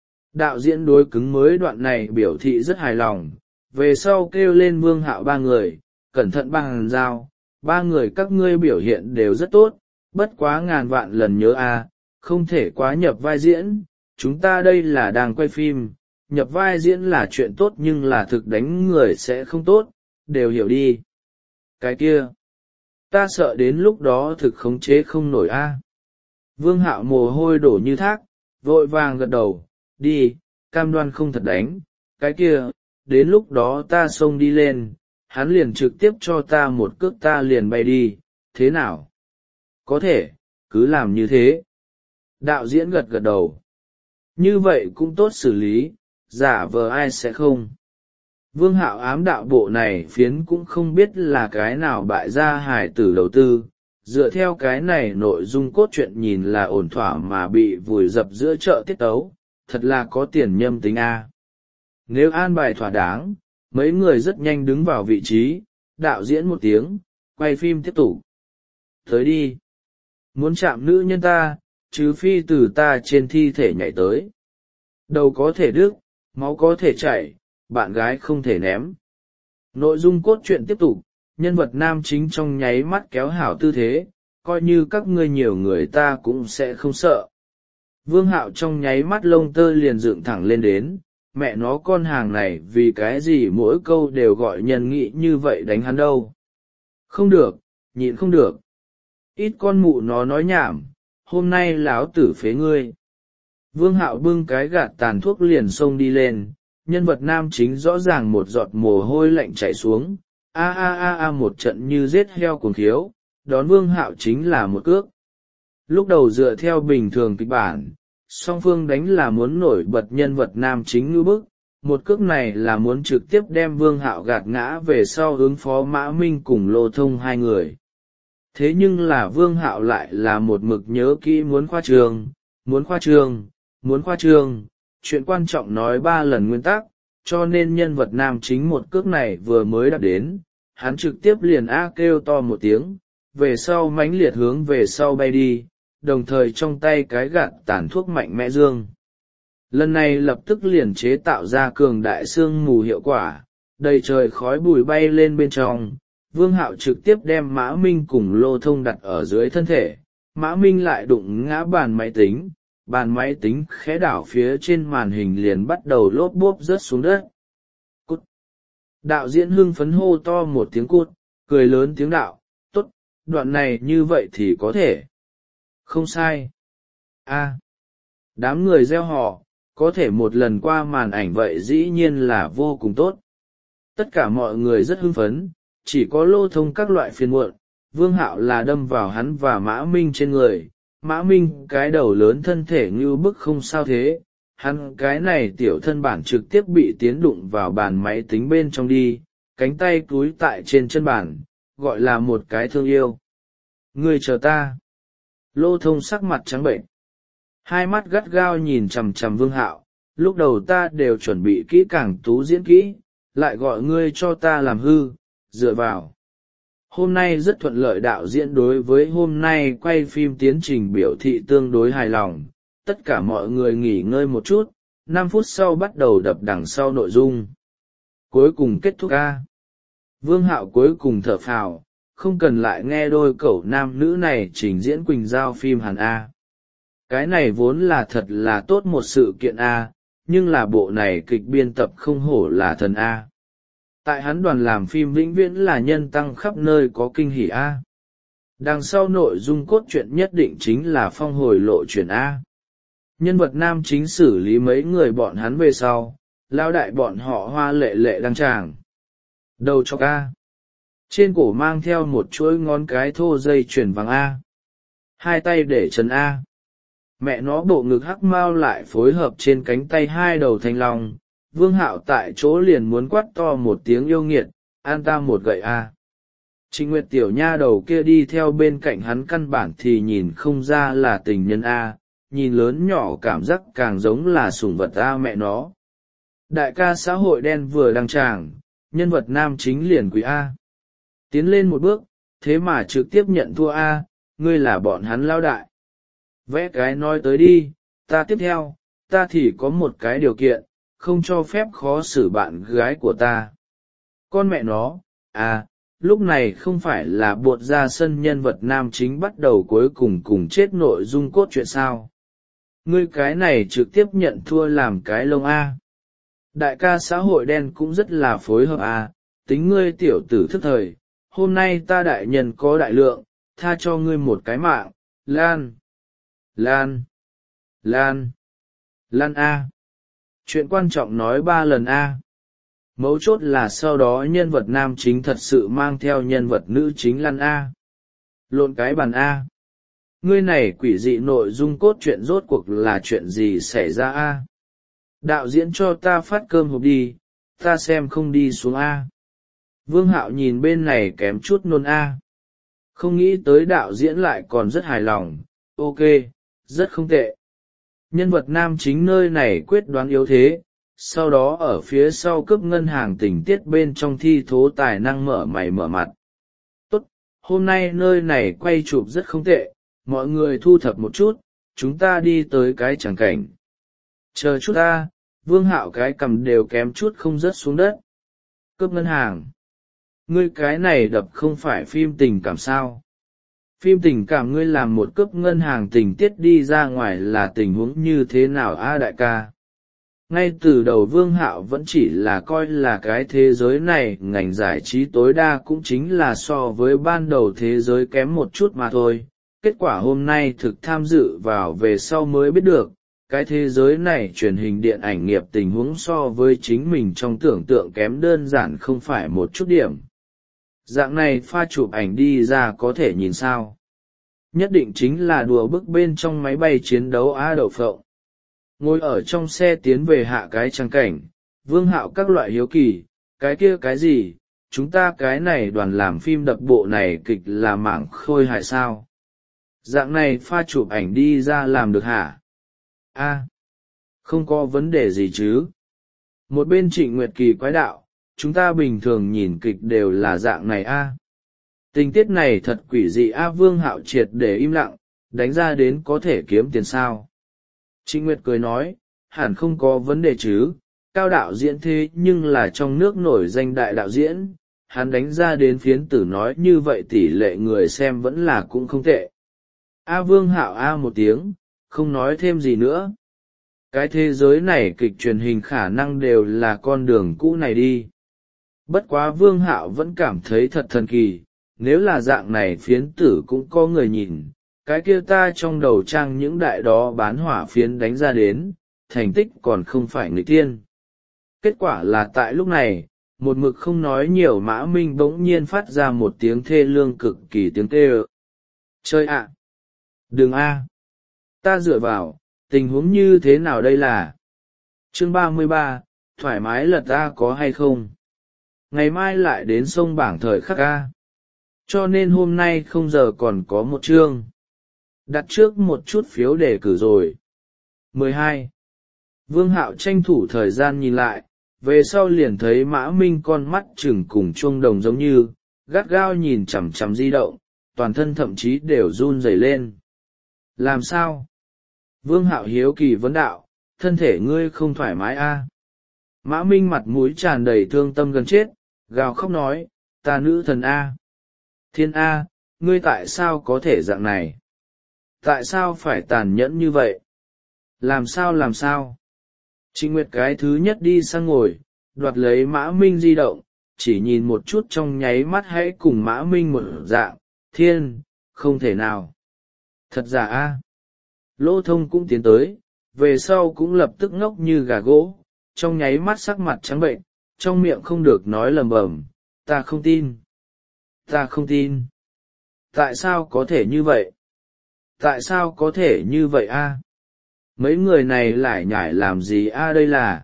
Đạo diễn đối cứng mới đoạn này biểu thị rất hài lòng, về sau kêu lên Vương Hạo ba người, cẩn thận bằng dao, ba người các ngươi biểu hiện đều rất tốt, bất quá ngàn vạn lần nhớ a, không thể quá nhập vai diễn, chúng ta đây là đang quay phim, nhập vai diễn là chuyện tốt nhưng là thực đánh người sẽ không tốt, đều hiểu đi. Cái kia, ta sợ đến lúc đó thực khống chế không nổi a. Vương Hạo mồ hôi đổ như thác, vội vàng gật đầu, đi, cam đoan không thật đánh, cái kia, đến lúc đó ta xông đi lên, hắn liền trực tiếp cho ta một cước ta liền bay đi, thế nào? Có thể, cứ làm như thế. Đạo diễn gật gật đầu. Như vậy cũng tốt xử lý, giả vờ ai sẽ không. Vương Hạo ám đạo bộ này phiến cũng không biết là cái nào bại gia hài tử đầu tư, dựa theo cái này nội dung cốt truyện nhìn là ổn thỏa mà bị vùi dập giữa chợ tiết tấu, thật là có tiền nhâm tính a. Nếu an bài thỏa đáng, mấy người rất nhanh đứng vào vị trí, đạo diễn một tiếng, quay phim tiếp tục. Tới đi. Muốn chạm nữ nhân ta, chứ phi từ ta trên thi thể nhảy tới. Đầu có thể đứt, máu có thể chảy, bạn gái không thể ném. Nội dung cốt truyện tiếp tục, nhân vật nam chính trong nháy mắt kéo hảo tư thế, coi như các ngươi nhiều người ta cũng sẽ không sợ. Vương Hạo trong nháy mắt lông tơ liền dựng thẳng lên đến, mẹ nó con hàng này vì cái gì mỗi câu đều gọi nhân nghị như vậy đánh hắn đâu. Không được, nhịn không được. Ít con mụ nó nói nhảm, hôm nay láo tử phế ngươi. Vương Hạo bưng cái gạt tàn thuốc liền xông đi lên, nhân vật nam chính rõ ràng một giọt mồ hôi lạnh chảy xuống, a a a a một trận như giết heo cuồng khiếu, đón Vương Hạo chính là một cước. Lúc đầu dựa theo bình thường kịch bản, song phương đánh là muốn nổi bật nhân vật nam chính ngư bức, một cước này là muốn trực tiếp đem Vương Hạo gạt ngã về sau ứng phó Mã Minh cùng Lô Thông hai người. Thế nhưng là Vương Hạo lại là một mực nhớ kỹ muốn khoa trương, muốn khoa trương, muốn khoa trương, chuyện quan trọng nói ba lần nguyên tắc, cho nên nhân vật nam chính một cước này vừa mới đạp đến, hắn trực tiếp liền a kêu to một tiếng, về sau mãnh liệt hướng về sau bay đi, đồng thời trong tay cái gạt tàn thuốc mạnh mẽ dương. Lần này lập tức liền chế tạo ra cường đại sương mù hiệu quả, đầy trời khói bụi bay lên bên trong. Vương Hạo trực tiếp đem Mã Minh cùng Lô Thông đặt ở dưới thân thể, Mã Minh lại đụng ngã bàn máy tính, bàn máy tính khẽ đảo phía trên màn hình liền bắt đầu lốp bốp rớt xuống đất. Cút! Đạo diễn hưng phấn hô to một tiếng cút, cười lớn tiếng đạo, tốt, đoạn này như vậy thì có thể. Không sai. A. Đám người reo hò, có thể một lần qua màn ảnh vậy dĩ nhiên là vô cùng tốt. Tất cả mọi người rất hưng phấn, chỉ có Lô Thông các loại phiền muộn, Vương Hạo là đâm vào hắn và Mã Minh trên người. Mã Minh cái đầu lớn thân thể như bức không sao thế, hắn cái này tiểu thân bản trực tiếp bị tiến đụng vào bàn máy tính bên trong đi, cánh tay cúi tại trên chân bàn, gọi là một cái thương yêu. Ngươi chờ ta. Lô Thông sắc mặt trắng bệnh, hai mắt gắt gao nhìn chằm chằm Vương Hạo, lúc đầu ta đều chuẩn bị kỹ càng tú diễn kỹ, lại gọi ngươi cho ta làm hư, dựa vào. Hôm nay rất thuận lợi, đạo diễn đối với hôm nay quay phim tiến trình biểu thị tương đối hài lòng, tất cả mọi người nghỉ ngơi một chút, năm phút sau bắt đầu đập đằng sau nội dung. Cuối cùng kết thúc a. Vương Hạo cuối cùng thở phào, không cần lại nghe đôi cẩu nam nữ này trình diễn Quỳnh Giao phim Hàn A. Cái này vốn là thật là tốt một sự kiện A, nhưng là bộ này kịch biên tập không hổ là thần A. Tại hắn đoàn làm phim vĩnh viễn là nhân tăng khắp nơi có kinh hỉ A. Đằng sau nội dung cốt truyện nhất định chính là phong hồi lộ chuyển A. Nhân vật nam chính xử lý mấy người bọn hắn về sau, lao đại bọn họ hoa lệ lệ đăng tràng. Đầu cho A. Trên cổ mang theo một chuỗi ngón cái thô dây chuyền vàng A. Hai tay để trần A. Mẹ nó bộ ngực hắc mao lại phối hợp trên cánh tay hai đầu thanh long. Vương Hạo tại chỗ liền muốn quát to một tiếng yêu nghiệt, an ta một gậy A. Trịnh Nguyệt tiểu nha đầu kia đi theo bên cạnh hắn căn bản thì nhìn không ra là tình nhân A, nhìn lớn nhỏ cảm giác càng giống là sủng vật A mẹ nó. Đại ca xã hội đen vừa đăng tràng, nhân vật nam chính liền quý A. tiến lên một bước, thế mà trực tiếp nhận thua a, ngươi là bọn hắn lao đại. Vẽ cái nói tới đi, ta tiếp theo, ta thì có một cái điều kiện, không cho phép khó xử bạn gái của ta. Con mẹ nó, à, lúc này không phải là buột ra sân nhân vật nam chính bắt đầu cuối cùng cùng chết nội dung cốt truyện sao. Ngươi cái này trực tiếp nhận thua làm cái lông a. Đại ca xã hội đen cũng rất là phối hợp a, tính ngươi tiểu tử thức thời, hôm nay ta đại nhân có đại lượng, tha cho ngươi một cái mạng, Lan. Lan. Lan. Lan a. Chuyện quan trọng nói ba lần a. Mấu chốt là sau đó nhân vật nam chính thật sự mang theo nhân vật nữ chính Lan a. Lộn cái bàn a. Ngươi này quỷ dị nội dung cốt truyện rốt cuộc là chuyện gì xảy ra a? Đạo diễn cho ta phát cơm hộp đi, ta xem không đi xuống a. Vương Hạo nhìn bên này kém chút nôn a. Không nghĩ tới đạo diễn lại còn rất hài lòng, ok, rất không tệ. Nhân vật nam chính nơi này quyết đoán yếu thế, sau đó ở phía sau cướp ngân hàng tình tiết bên trong thi thố tài năng mở mày mở mặt. Tốt, hôm nay nơi này quay chụp rất không tệ, mọi người thu thập một chút, chúng ta đi tới cái tràng cảnh. Chờ chút ta, Vương Hạo cái cầm đều kém chút không rớt xuống đất. Cướp ngân hàng. Ngươi cái này đập không phải phim tình cảm sao? Phim tình cảm ngươi làm một cướp ngân hàng tình tiết đi ra ngoài là tình huống như thế nào a đại ca? Ngay từ đầu Vương Hạo vẫn chỉ là coi là cái thế giới này ngành giải trí tối đa cũng chính là so với ban đầu thế giới kém một chút mà thôi. Kết quả hôm nay thực tham dự vào về sau mới biết được, cái thế giới này truyền hình điện ảnh nghiệp tình huống so với chính mình trong tưởng tượng kém đơn giản không phải một chút điểm. Dạng này pha chụp ảnh đi ra có thể nhìn sao? Nhất định chính là đùa bức bên trong máy bay chiến đấu á đậu phộng. Ngồi ở trong xe tiến về hạ cái trang cảnh, Vương Hạo các loại hiếu kỳ, cái kia cái gì, chúng ta cái này đoàn làm phim đập bộ này kịch là mảng khôi hài sao? Dạng này pha chụp ảnh đi ra làm được hả? A, không có vấn đề gì chứ. Một bên Trịnh Nguyệt Kỳ quái đạo, chúng ta bình thường nhìn kịch đều là dạng này a. Tình tiết này thật quỷ dị a. Vương Hạo triệt để im lặng, đánh ra đến có thể kiếm tiền sao. Trịnh Nguyệt cười nói, hẳn không có vấn đề chứ, Cao đạo diễn thế nhưng là trong nước nổi danh đại đạo diễn, hắn đánh ra đến phiến tử nói như vậy tỷ lệ người xem vẫn là cũng không tệ. A Vương Hạo a một tiếng, không nói thêm gì nữa. Cái thế giới này kịch truyền hình khả năng đều là con đường cũ này đi. Bất quá Vương Hạo vẫn cảm thấy thật thần kỳ, nếu là dạng này phiến tử cũng có người nhìn, cái kia ta trong đầu trang những đại đó bán hỏa phiến đánh ra đến, thành tích còn không phải nghịch tiên. Kết quả là tại lúc này, một mực không nói nhiều Mã Minh bỗng nhiên phát ra một tiếng thê lương cực kỳ tiếng tê ơ. Chơi ạ! Đừng a! Ta dựa vào, tình huống như thế nào đây là? Chương ba mươi ba, thoải mái lật a có hay không? Ngày mai lại đến sông bảng thời khắc a. Cho nên hôm nay không giờ còn có một chương. Đặt trước một chút phiếu đề cử rồi. mười hai. Vương Hạo tranh thủ thời gian nhìn lại, về sau liền thấy Mã Minh con mắt chừng cùng chuông đồng giống như, gắt gao nhìn chằm chằm di động, toàn thân thậm chí đều run rẩy lên. Làm sao? Vương Hạo hiếu kỳ vấn đạo, thân thể ngươi không thoải mái a? À? Mã Minh mặt mũi tràn đầy thương tâm gần chết, gào khóc nói, ta nữ thần a. Thiên a, ngươi tại sao có thể dạng này? Tại sao phải tàn nhẫn như vậy? Làm sao làm sao? Trịnh Nguyệt cái thứ nhất đi sang ngồi, đoạt lấy Mã Minh di động, chỉ nhìn một chút trong nháy mắt hãy cùng Mã Minh một dạng, thiên, không thể nào. Thật giả a. Lỗ Thông cũng tiến tới, về sau cũng lập tức ngốc như gà gỗ, trong nháy mắt sắc mặt trắng bệnh, trong miệng không được nói lầm bầm, ta không tin. Ta không tin. Tại sao có thể như vậy? Tại sao có thể như vậy a? Mấy người này lại nhải làm gì a đây là?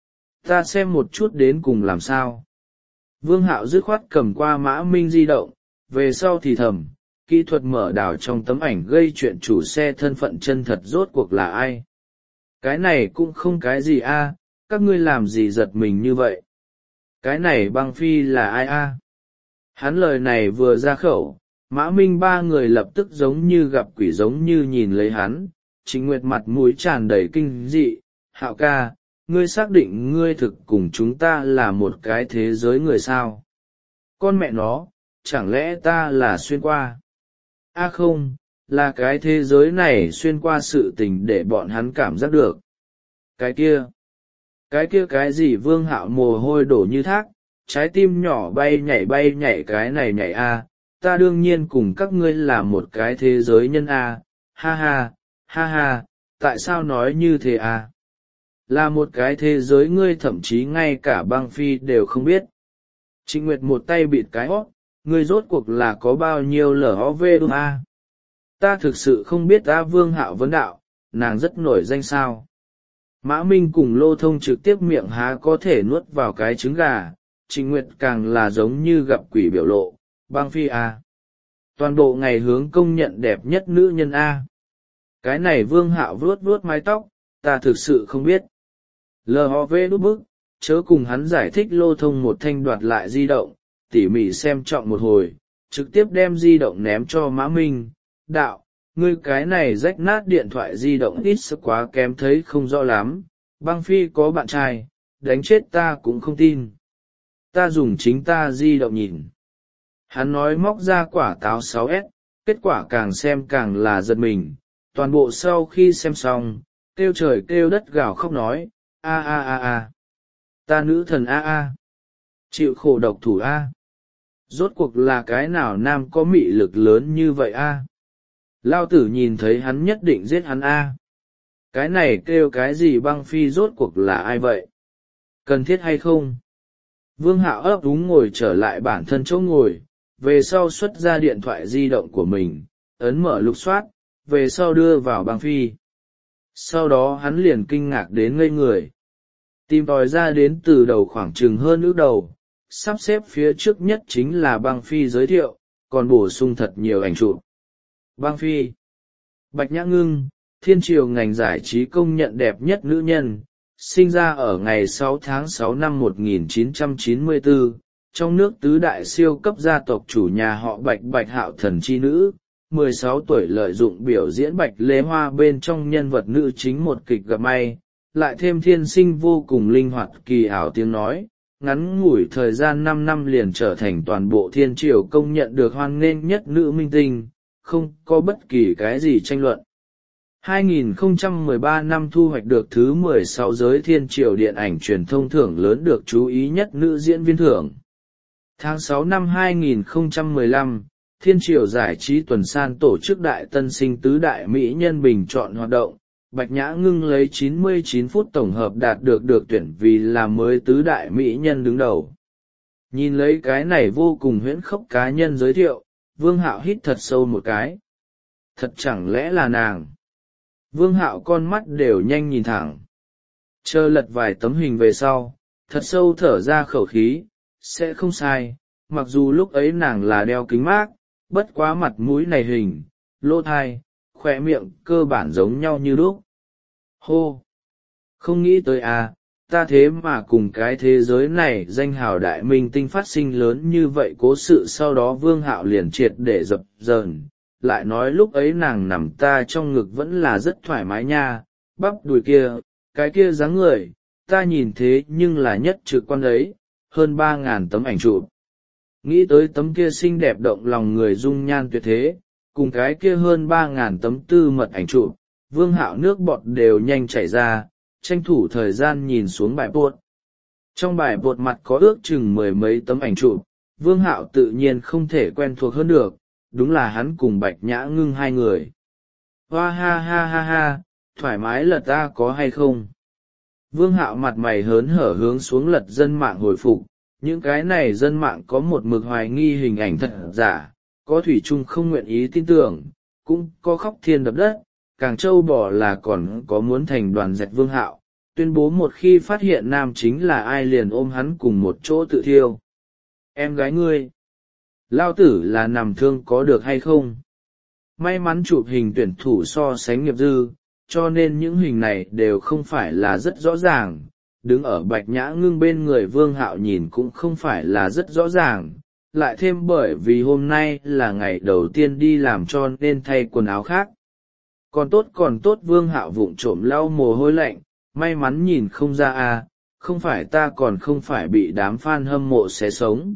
Ta xem một chút đến cùng làm sao. Vương Hạo dứt khoát cầm qua Mã Minh di động, về sau thì thầm, kỹ thuật mở đảo trong tấm ảnh gây chuyện chủ xe thân phận chân thật rốt cuộc là ai? Cái này cũng không cái gì a, các ngươi làm gì giật mình như vậy? Cái này băng phi là ai a? Hắn lời này vừa ra khẩu, Mã Minh ba người lập tức giống như gặp quỷ giống như nhìn lấy hắn. Trịnh Nguyệt mặt mũi tràn đầy kinh dị. Hạo ca, ngươi xác định ngươi thực cùng chúng ta là một cái thế giới người sao? Con mẹ nó, chẳng lẽ ta là xuyên qua? A à không, là cái thế giới này xuyên qua sự tình để bọn hắn cảm giác được. Cái kia, cái kia cái gì? Vương Hạo mồ hôi đổ như thác, trái tim nhỏ bay nhảy bay nhảy. Cái này nhảy a, ta đương nhiên cùng các ngươi là một cái thế giới nhân a, ha ha, ha ha, tại sao nói như thế a? Là một cái thế giới ngươi thậm chí ngay cả băng phi đều không biết. Trịnh Nguyệt một tay bịt cái hót, ngươi rốt cuộc là có bao nhiêu lở ho vê đu a? Ta thực sự không biết. Ta Vương Hạo vấn đạo, nàng rất nổi danh sao? Mã Minh cùng Lô Thông trực tiếp miệng há có thể nuốt vào cái trứng gà. Trịnh Nguyệt càng là giống như gặp quỷ biểu lộ, băng phi a, toàn bộ ngày hướng công nhận đẹp nhất nữ nhân a. Cái này Vương Hạo vuốt vuốt mái tóc, ta thực sự không biết. lờ o vê đút bức, chớ cùng hắn giải thích. Lô Thông một thanh đoạt lại di động, tỉ mỉ xem trọng một hồi, trực tiếp đem di động ném cho Mã Minh. Đạo, ngươi cái này rách nát điện thoại di động ít sức quá kém thấy không rõ lắm, băng phi có bạn trai, đánh chết ta cũng không tin. Ta dùng chính ta di động nhìn. Hắn nói móc ra quả táo sáu S, kết quả càng xem càng là giật mình, toàn bộ sau khi xem xong, kêu trời kêu đất gào khóc nói, a a a a, ta nữ thần a a, chịu khổ độc thủ a. Rốt cuộc là cái nào nam có mị lực lớn như vậy a? Lao tử nhìn thấy hắn nhất định giết hắn a. Cái này kêu cái gì? Băng phi rốt cuộc là ai vậy? Cần thiết hay không? Vương Hạo ấp úng ngồi trở lại bản thân chỗ ngồi, về sau xuất ra điện thoại di động của mình, ấn mở lục soát, về sau đưa vào băng phi. Sau đó hắn liền kinh ngạc đến ngây người. Tìm tòi ra đến từ đầu khoảng chừng hơn ước đầu, sắp xếp phía trước nhất chính là băng phi giới thiệu, còn bổ sung thật nhiều ảnh chụp. Băng phi, Bạch Nhã Ngưng, thiên triều ngành giải trí công nhận đẹp nhất nữ nhân, sinh ra ở ngày sáu tháng sáu năm một nghìn chín trăm chín mươi tư, trong nước tứ đại siêu cấp gia tộc chủ nhà họ Bạch Bạch Hạo thần chi nữ, mười sáu tuổi lợi dụng biểu diễn Bạch Lê Hoa bên trong nhân vật nữ chính một kịch gặp may, lại thêm thiên sinh vô cùng linh hoạt kỳ ảo tiếng nói, ngắn ngủi thời gian năm năm liền trở thành toàn bộ thiên triều công nhận được hoan nghênh nhất nữ minh tinh, không có bất kỳ cái gì tranh luận. hai nghìn không trăm mười ba năm thu hoạch được thứ mười sáu giới thiên triều điện ảnh truyền thông thưởng lớn được chú ý nhất nữ diễn viên thưởng. Tháng sáu năm hai nghìn không trăm mười lăm, thiên triều giải trí tuần san tổ chức đại tân sinh tứ đại mỹ nhân bình chọn hoạt động, Bạch Nhã Ngưng lấy chín mươi chín phút tổng hợp đạt được được tuyển vì là mới tứ đại mỹ nhân đứng đầu. Nhìn lấy cái này vô cùng huyễn khốc cá nhân giới thiệu, Vương Hạo hít thật sâu một cái. Thật chẳng lẽ là nàng? Vương Hạo con mắt đều nhanh nhìn thẳng. Chờ lật vài tấm hình về sau, thật sâu thở ra khẩu khí, sẽ không sai, mặc dù lúc ấy nàng là đeo kính mát, bất quá mặt mũi này hình, lỗ thai, khỏe miệng cơ bản giống nhau như đúc. Hô! Không nghĩ tới à, ta thế mà cùng cái thế giới này danh hào đại minh tinh phát sinh lớn như vậy cố sự. Sau đó Vương Hạo liền triệt để dập dờn, lại nói lúc ấy nàng nằm ta trong ngực vẫn là rất thoải mái nha, bắp đùi kia, cái kia dáng người, ta nhìn thế nhưng là nhất trực quan ấy, hơn ba ngàn tấm ảnh chụp. Nghĩ tới tấm kia xinh đẹp động lòng người dung nhan tuyệt thế, cùng cái kia hơn ba ngàn tấm tư mật ảnh chụp, Vương Hạo nước bọt đều nhanh chảy ra, tranh thủ thời gian nhìn xuống bài bột. Trong bài bột mặt có ước chừng mười mấy tấm ảnh chụp, Vương Hạo tự nhiên không thể quen thuộc hơn được, đúng là hắn cùng Bạch Nhã Ngưng hai người. Hoa ha ha ha ha, thoải mái lật ta có hay không? Vương Hạo mặt mày hớn hở hướng xuống lật dân mạng hồi phục, những cái này dân mạng có một mực hoài nghi hình ảnh thật giả, có thủy chung không nguyện ý tin tưởng, cũng có khóc thiên đập đất, càng trâu bò là còn có muốn thành đoàn dẹt Vương Hạo, tuyên bố một khi phát hiện nam chính là ai liền ôm hắn cùng một chỗ tự thiêu. Em gái ngươi, lao tử là nằm thương có được hay không? May mắn chụp hình tuyển thủ so sánh nghiệp dư, cho nên những hình này đều không phải là rất rõ ràng, đứng ở Bạch Nhã Ngưng bên người Vương Hạo nhìn cũng không phải là rất rõ ràng, lại thêm bởi vì hôm nay là ngày đầu tiên đi làm cho nên thay quần áo khác. Còn tốt còn tốt, Vương Hạo vụng trộm lau mồ hôi lạnh, may mắn nhìn không ra à, không phải ta còn không phải bị đám fan hâm mộ xé sống.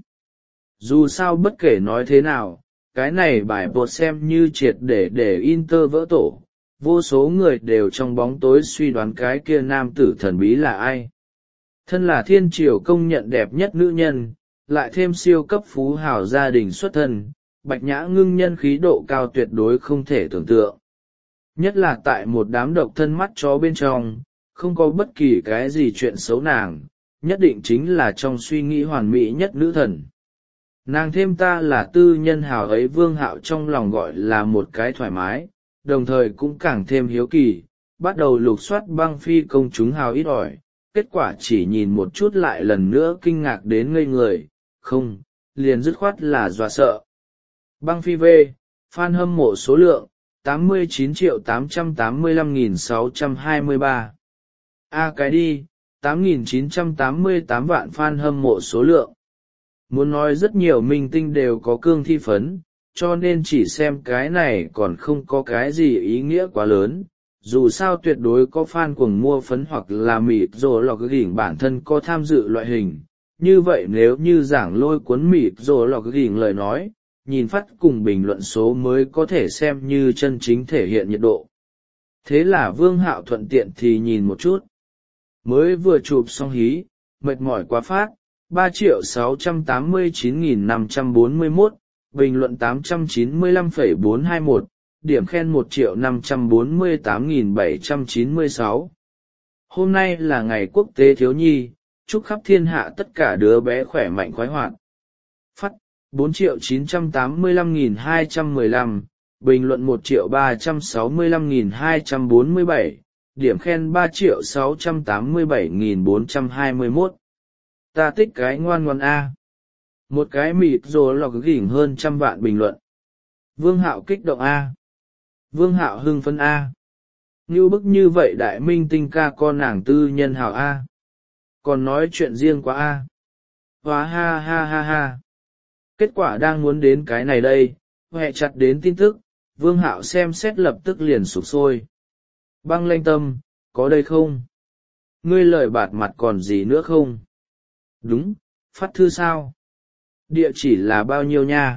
Dù sao bất kể nói thế nào, cái này bài bột xem như triệt để để Inter vỡ tổ, vô số người đều trong bóng tối suy đoán cái kia nam tử thần bí là ai. Thân là thiên triều công nhận đẹp nhất nữ nhân, lại thêm siêu cấp phú hào gia đình xuất thân, Bạch Nhã Ngưng nhân khí độ cao tuyệt đối không thể tưởng tượng. Nhất là tại một đám độc thân mắt chó bên trong, không có bất kỳ cái gì chuyện xấu nàng, nhất định chính là trong suy nghĩ hoàn mỹ nhất nữ thần. Nàng thêm ta là tư nhân hào ấy, Vương Hạo trong lòng gọi là một cái thoải mái, đồng thời cũng càng thêm hiếu kỳ, bắt đầu lục soát băng phi công chúng hào ít ỏi, kết quả chỉ nhìn một chút lại lần nữa kinh ngạc đến ngây người, không, liền dứt khoát là dọa sợ. Băng phi V, fan hâm mộ số lượng, tám mươi chín triệu tám trăm tám mươi lăm nghìn sáu trăm hai mươi ba. A cái đi, tám nghìn chín trăm tám mươi tám vạn fan hâm mộ số lượng. Muốn nói rất nhiều minh tinh đều có cương thi phấn, cho nên chỉ xem cái này còn không có cái gì ý nghĩa quá lớn. Dù sao tuyệt đối có fan cuồng mua phấn hoặc là mịt rồi lọc gỉnh bản thân có tham dự loại hình. Như vậy nếu như giảng lôi cuốn mịt rồi lọc gỉnh lời nói, nhìn phát cùng bình luận số mới có thể xem như chân chính thể hiện nhiệt độ. Thế là Vương Hạo thuận tiện thì nhìn một chút. Mới vừa chụp xong hí, mệt mỏi quá phát, ba triệu sáu trăm tám mươi chín nghìn năm trăm bốn mươi mốt, bình luận tám trăm chín mươi lăm phẩy bốn hai mốt, điểm khen một triệu năm trăm bốn mươi tám nghìn bảy trăm chín mươi sáu. Hôm nay là ngày quốc tế thiếu nhi, chúc khắp thiên hạ tất cả đứa bé khỏe mạnh khoái hoạt. Phát, bốn triệu chín trăm tám mươi lăm nghìn hai trăm mười lăm, bình luận một triệu ba trăm sáu mươi lăm nghìn hai trăm bốn mươi bảy, điểm khen ba triệu sáu trăm tám mươi bảy nghìn bốn trăm hai mươi mốt. Ta thích cái ngoan ngoan A. Một cái mịt rồi lọc gỉnh hơn trăm vạn bình luận. Vương Hạo kích động A. Vương Hạo hưng phấn A. Như bức như vậy đại minh tinh ca con nàng tư nhân hào A. Còn nói chuyện riêng quá A. Hóa ha ha ha ha. Kết quả đang muốn đến cái này đây, hẹ chặt đến tin tức, Vương Hạo xem xét lập tức liền sụp sôi. Băng lanh tâm, có đây không? Ngươi lời bạt mặt còn gì nữa không? Đúng, phát thư sao? Địa chỉ là bao nhiêu nha?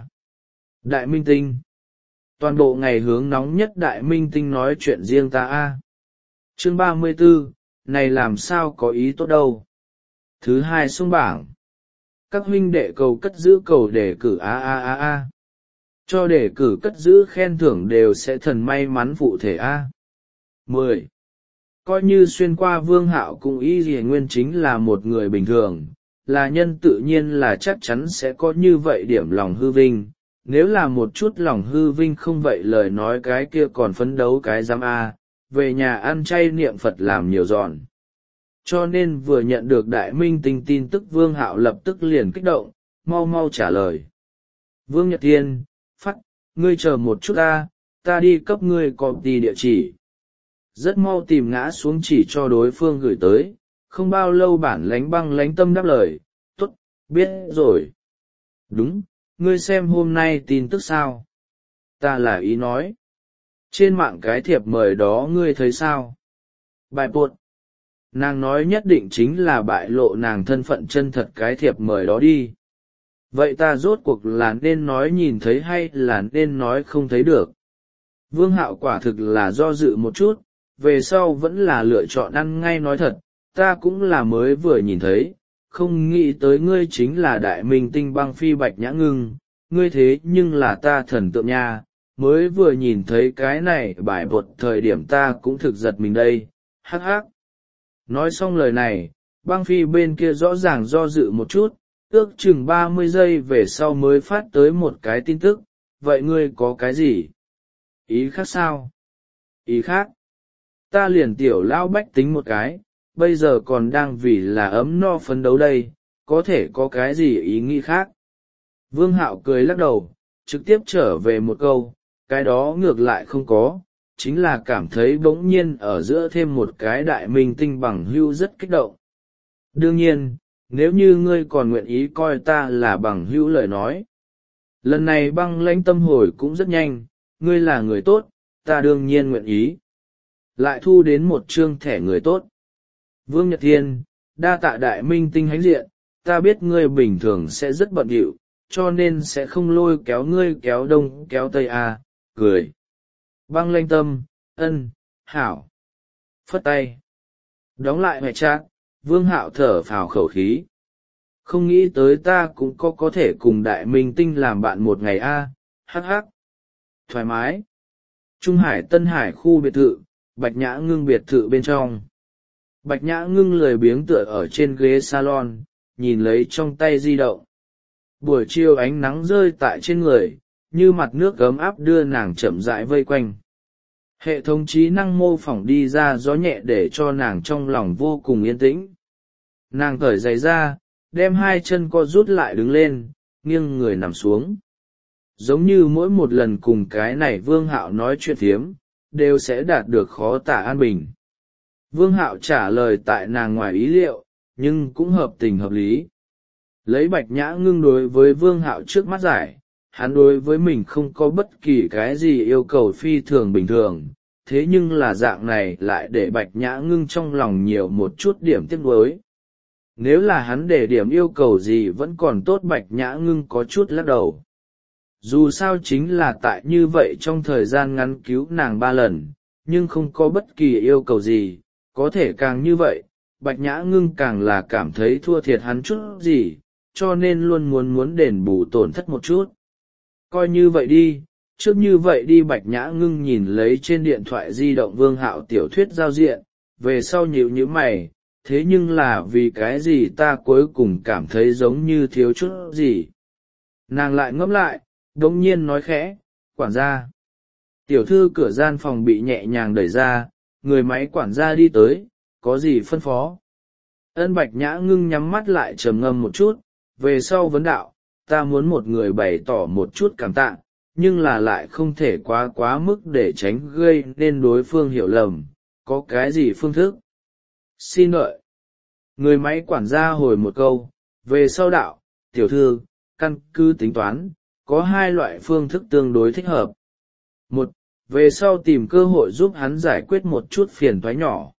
Đại minh tinh. Toàn bộ ngày hướng nóng nhất đại minh tinh nói chuyện riêng ta a. Chương ba mươi tư, này làm sao có ý tốt đâu. Thứ hai xuống bảng. Các huynh đệ cầu cất giữ cầu đề cử a a a a. Cho đề cử cất giữ khen thưởng đều sẽ thần may mắn phụ thể a. mười. Coi như xuyên qua Vương Hạo cũng y gì nguyên chính là một người bình thường, là nhân tự nhiên là chắc chắn sẽ có như vậy điểm lòng hư vinh. Nếu là một chút lòng hư vinh không vậy lời nói cái kia còn phấn đấu cái giám a, về nhà ăn chay niệm Phật làm nhiều giòn. Cho nên vừa nhận được đại minh tinh tin tức Vương Hạo lập tức liền kích động, mau mau trả lời. Vương Nhật Thiên, phát, ngươi chờ một chút a, ta đi cấp ngươi copy địa chỉ. Rất mau tìm ngã xuống chỉ cho đối phương gửi tới, không bao lâu bản lánh băng lánh tâm đáp lời, tốt, biết rồi. Đúng, ngươi xem hôm nay tin tức sao? Ta là ý nói. Trên mạng cái thiệp mời đó ngươi thấy sao? Bài buột. Nàng nói nhất định chính là bại lộ nàng thân phận chân thật cái thiệp mời đó đi. Vậy ta rốt cuộc là nên nói nhìn thấy hay là nên nói không thấy được? Vương Hạo quả thực là do dự một chút, về sau vẫn là lựa chọn ăn ngay nói thật, ta cũng là mới vừa nhìn thấy, không nghĩ tới ngươi chính là đại minh tinh băng phi Bạch Nhã Ngưng, ngươi thế nhưng là ta thần tượng nha, mới vừa nhìn thấy cái này bài bột thời điểm ta cũng thực giật mình đây, hắc hắc. Nói xong lời này, băng phi bên kia rõ ràng do dự một chút, ước chừng ba mươi giây về sau mới phát tới một cái tin tức, vậy ngươi có cái gì? Ý khác sao? Ý khác? Ta liền tiểu lao bách tính một cái, bây giờ còn đang vì là ấm no phấn đấu đây, có thể có cái gì ý nghĩ khác? Vương Hạo cười lắc đầu, trực tiếp trở về một câu, cái đó ngược lại không có, chính là cảm thấy bỗng nhiên ở giữa thêm một cái đại minh tinh bằng hưu rất kích động. Đương nhiên, nếu như ngươi còn nguyện ý coi ta là bằng hữu lời nói. Lần này Băng Lãnh Tâm hồi cũng rất nhanh, ngươi là người tốt, ta đương nhiên nguyện ý. Lại thu đến một chương thẻ người tốt. Vương Nhật Thiên, đa tạ đại minh tinh hãnh diện, ta biết ngươi bình thường sẽ rất bận rộn, cho nên sẽ không lôi kéo ngươi kéo đông kéo tây à, cười. Băng Lãnh Tâm, ân, hảo. Phất tay. Đóng lại mẹ trác, Vương Hạo thở phào khẩu khí. Không nghĩ tới ta cũng có có thể cùng đại minh tinh làm bạn một ngày a, à, hắc hắc. Thoải mái. Trung Hải Tân Hải khu biệt thự, Bạch Nhã Ngưng biệt thự bên trong. Bạch Nhã Ngưng lười biếng tựa ở trên ghế salon, nhìn lấy trong tay di động. Buổi chiều ánh nắng rơi tại trên người, như mặt nước ấm áp đưa nàng chậm rãi vây quanh. Hệ thống trí năng mô phỏng đi ra gió nhẹ để cho nàng trong lòng vô cùng yên tĩnh. Nàng cởi giày ra, đem hai chân co rút lại đứng lên, nghiêng người nằm xuống. Giống như mỗi một lần cùng cái này Vương Hạo nói chuyện thiếm, đều sẽ đạt được khó tả an bình. Vương Hạo trả lời tại nàng ngoài ý liệu, nhưng cũng hợp tình hợp lý. Lấy Bạch Nhã Ngưng đối với Vương Hạo trước mắt giải, hắn đối với mình không có bất kỳ cái gì yêu cầu phi thường bình thường, thế nhưng là dạng này lại để Bạch Nhã Ngưng trong lòng nhiều một chút điểm tiếc nuối. Nếu là hắn để điểm yêu cầu gì vẫn còn tốt, Bạch Nhã Ngưng có chút lắc đầu. Dù sao chính là tại như vậy trong thời gian ngắn cứu nàng ba lần, nhưng không có bất kỳ yêu cầu gì, có thể càng như vậy, Bạch Nhã Ngưng càng là cảm thấy thua thiệt hắn chút gì, cho nên luôn muốn muốn đền bù tổn thất một chút. Coi như vậy đi, trước như vậy đi. Bạch Nhã Ngưng nhìn lấy trên điện thoại di động Vương Hạo tiểu thuyết giao diện, về sau nhíu nhíu mày, thế nhưng là vì cái gì ta cuối cùng cảm thấy giống như thiếu chút gì. Nàng lại ngẫm lại, đống nhiên nói khẽ, quản gia. Tiểu thư cửa gian phòng bị nhẹ nhàng đẩy ra, người máy quản gia đi tới, có gì phân phó. Ân. Bạch Nhã Ngưng nhắm mắt lại trầm ngâm một chút, về sau vấn đạo, ta muốn một người bày tỏ một chút cảm tạ, nhưng là lại không thể quá quá mức để tránh gây nên đối phương hiểu lầm, có cái gì phương thức. Xin đợi. Người máy quản gia hồi một câu, về sau đạo, tiểu thư, căn cứ tính toán, có hai loại phương thức tương đối thích hợp. Một, về sau tìm cơ hội giúp hắn giải quyết một chút phiền toái nhỏ.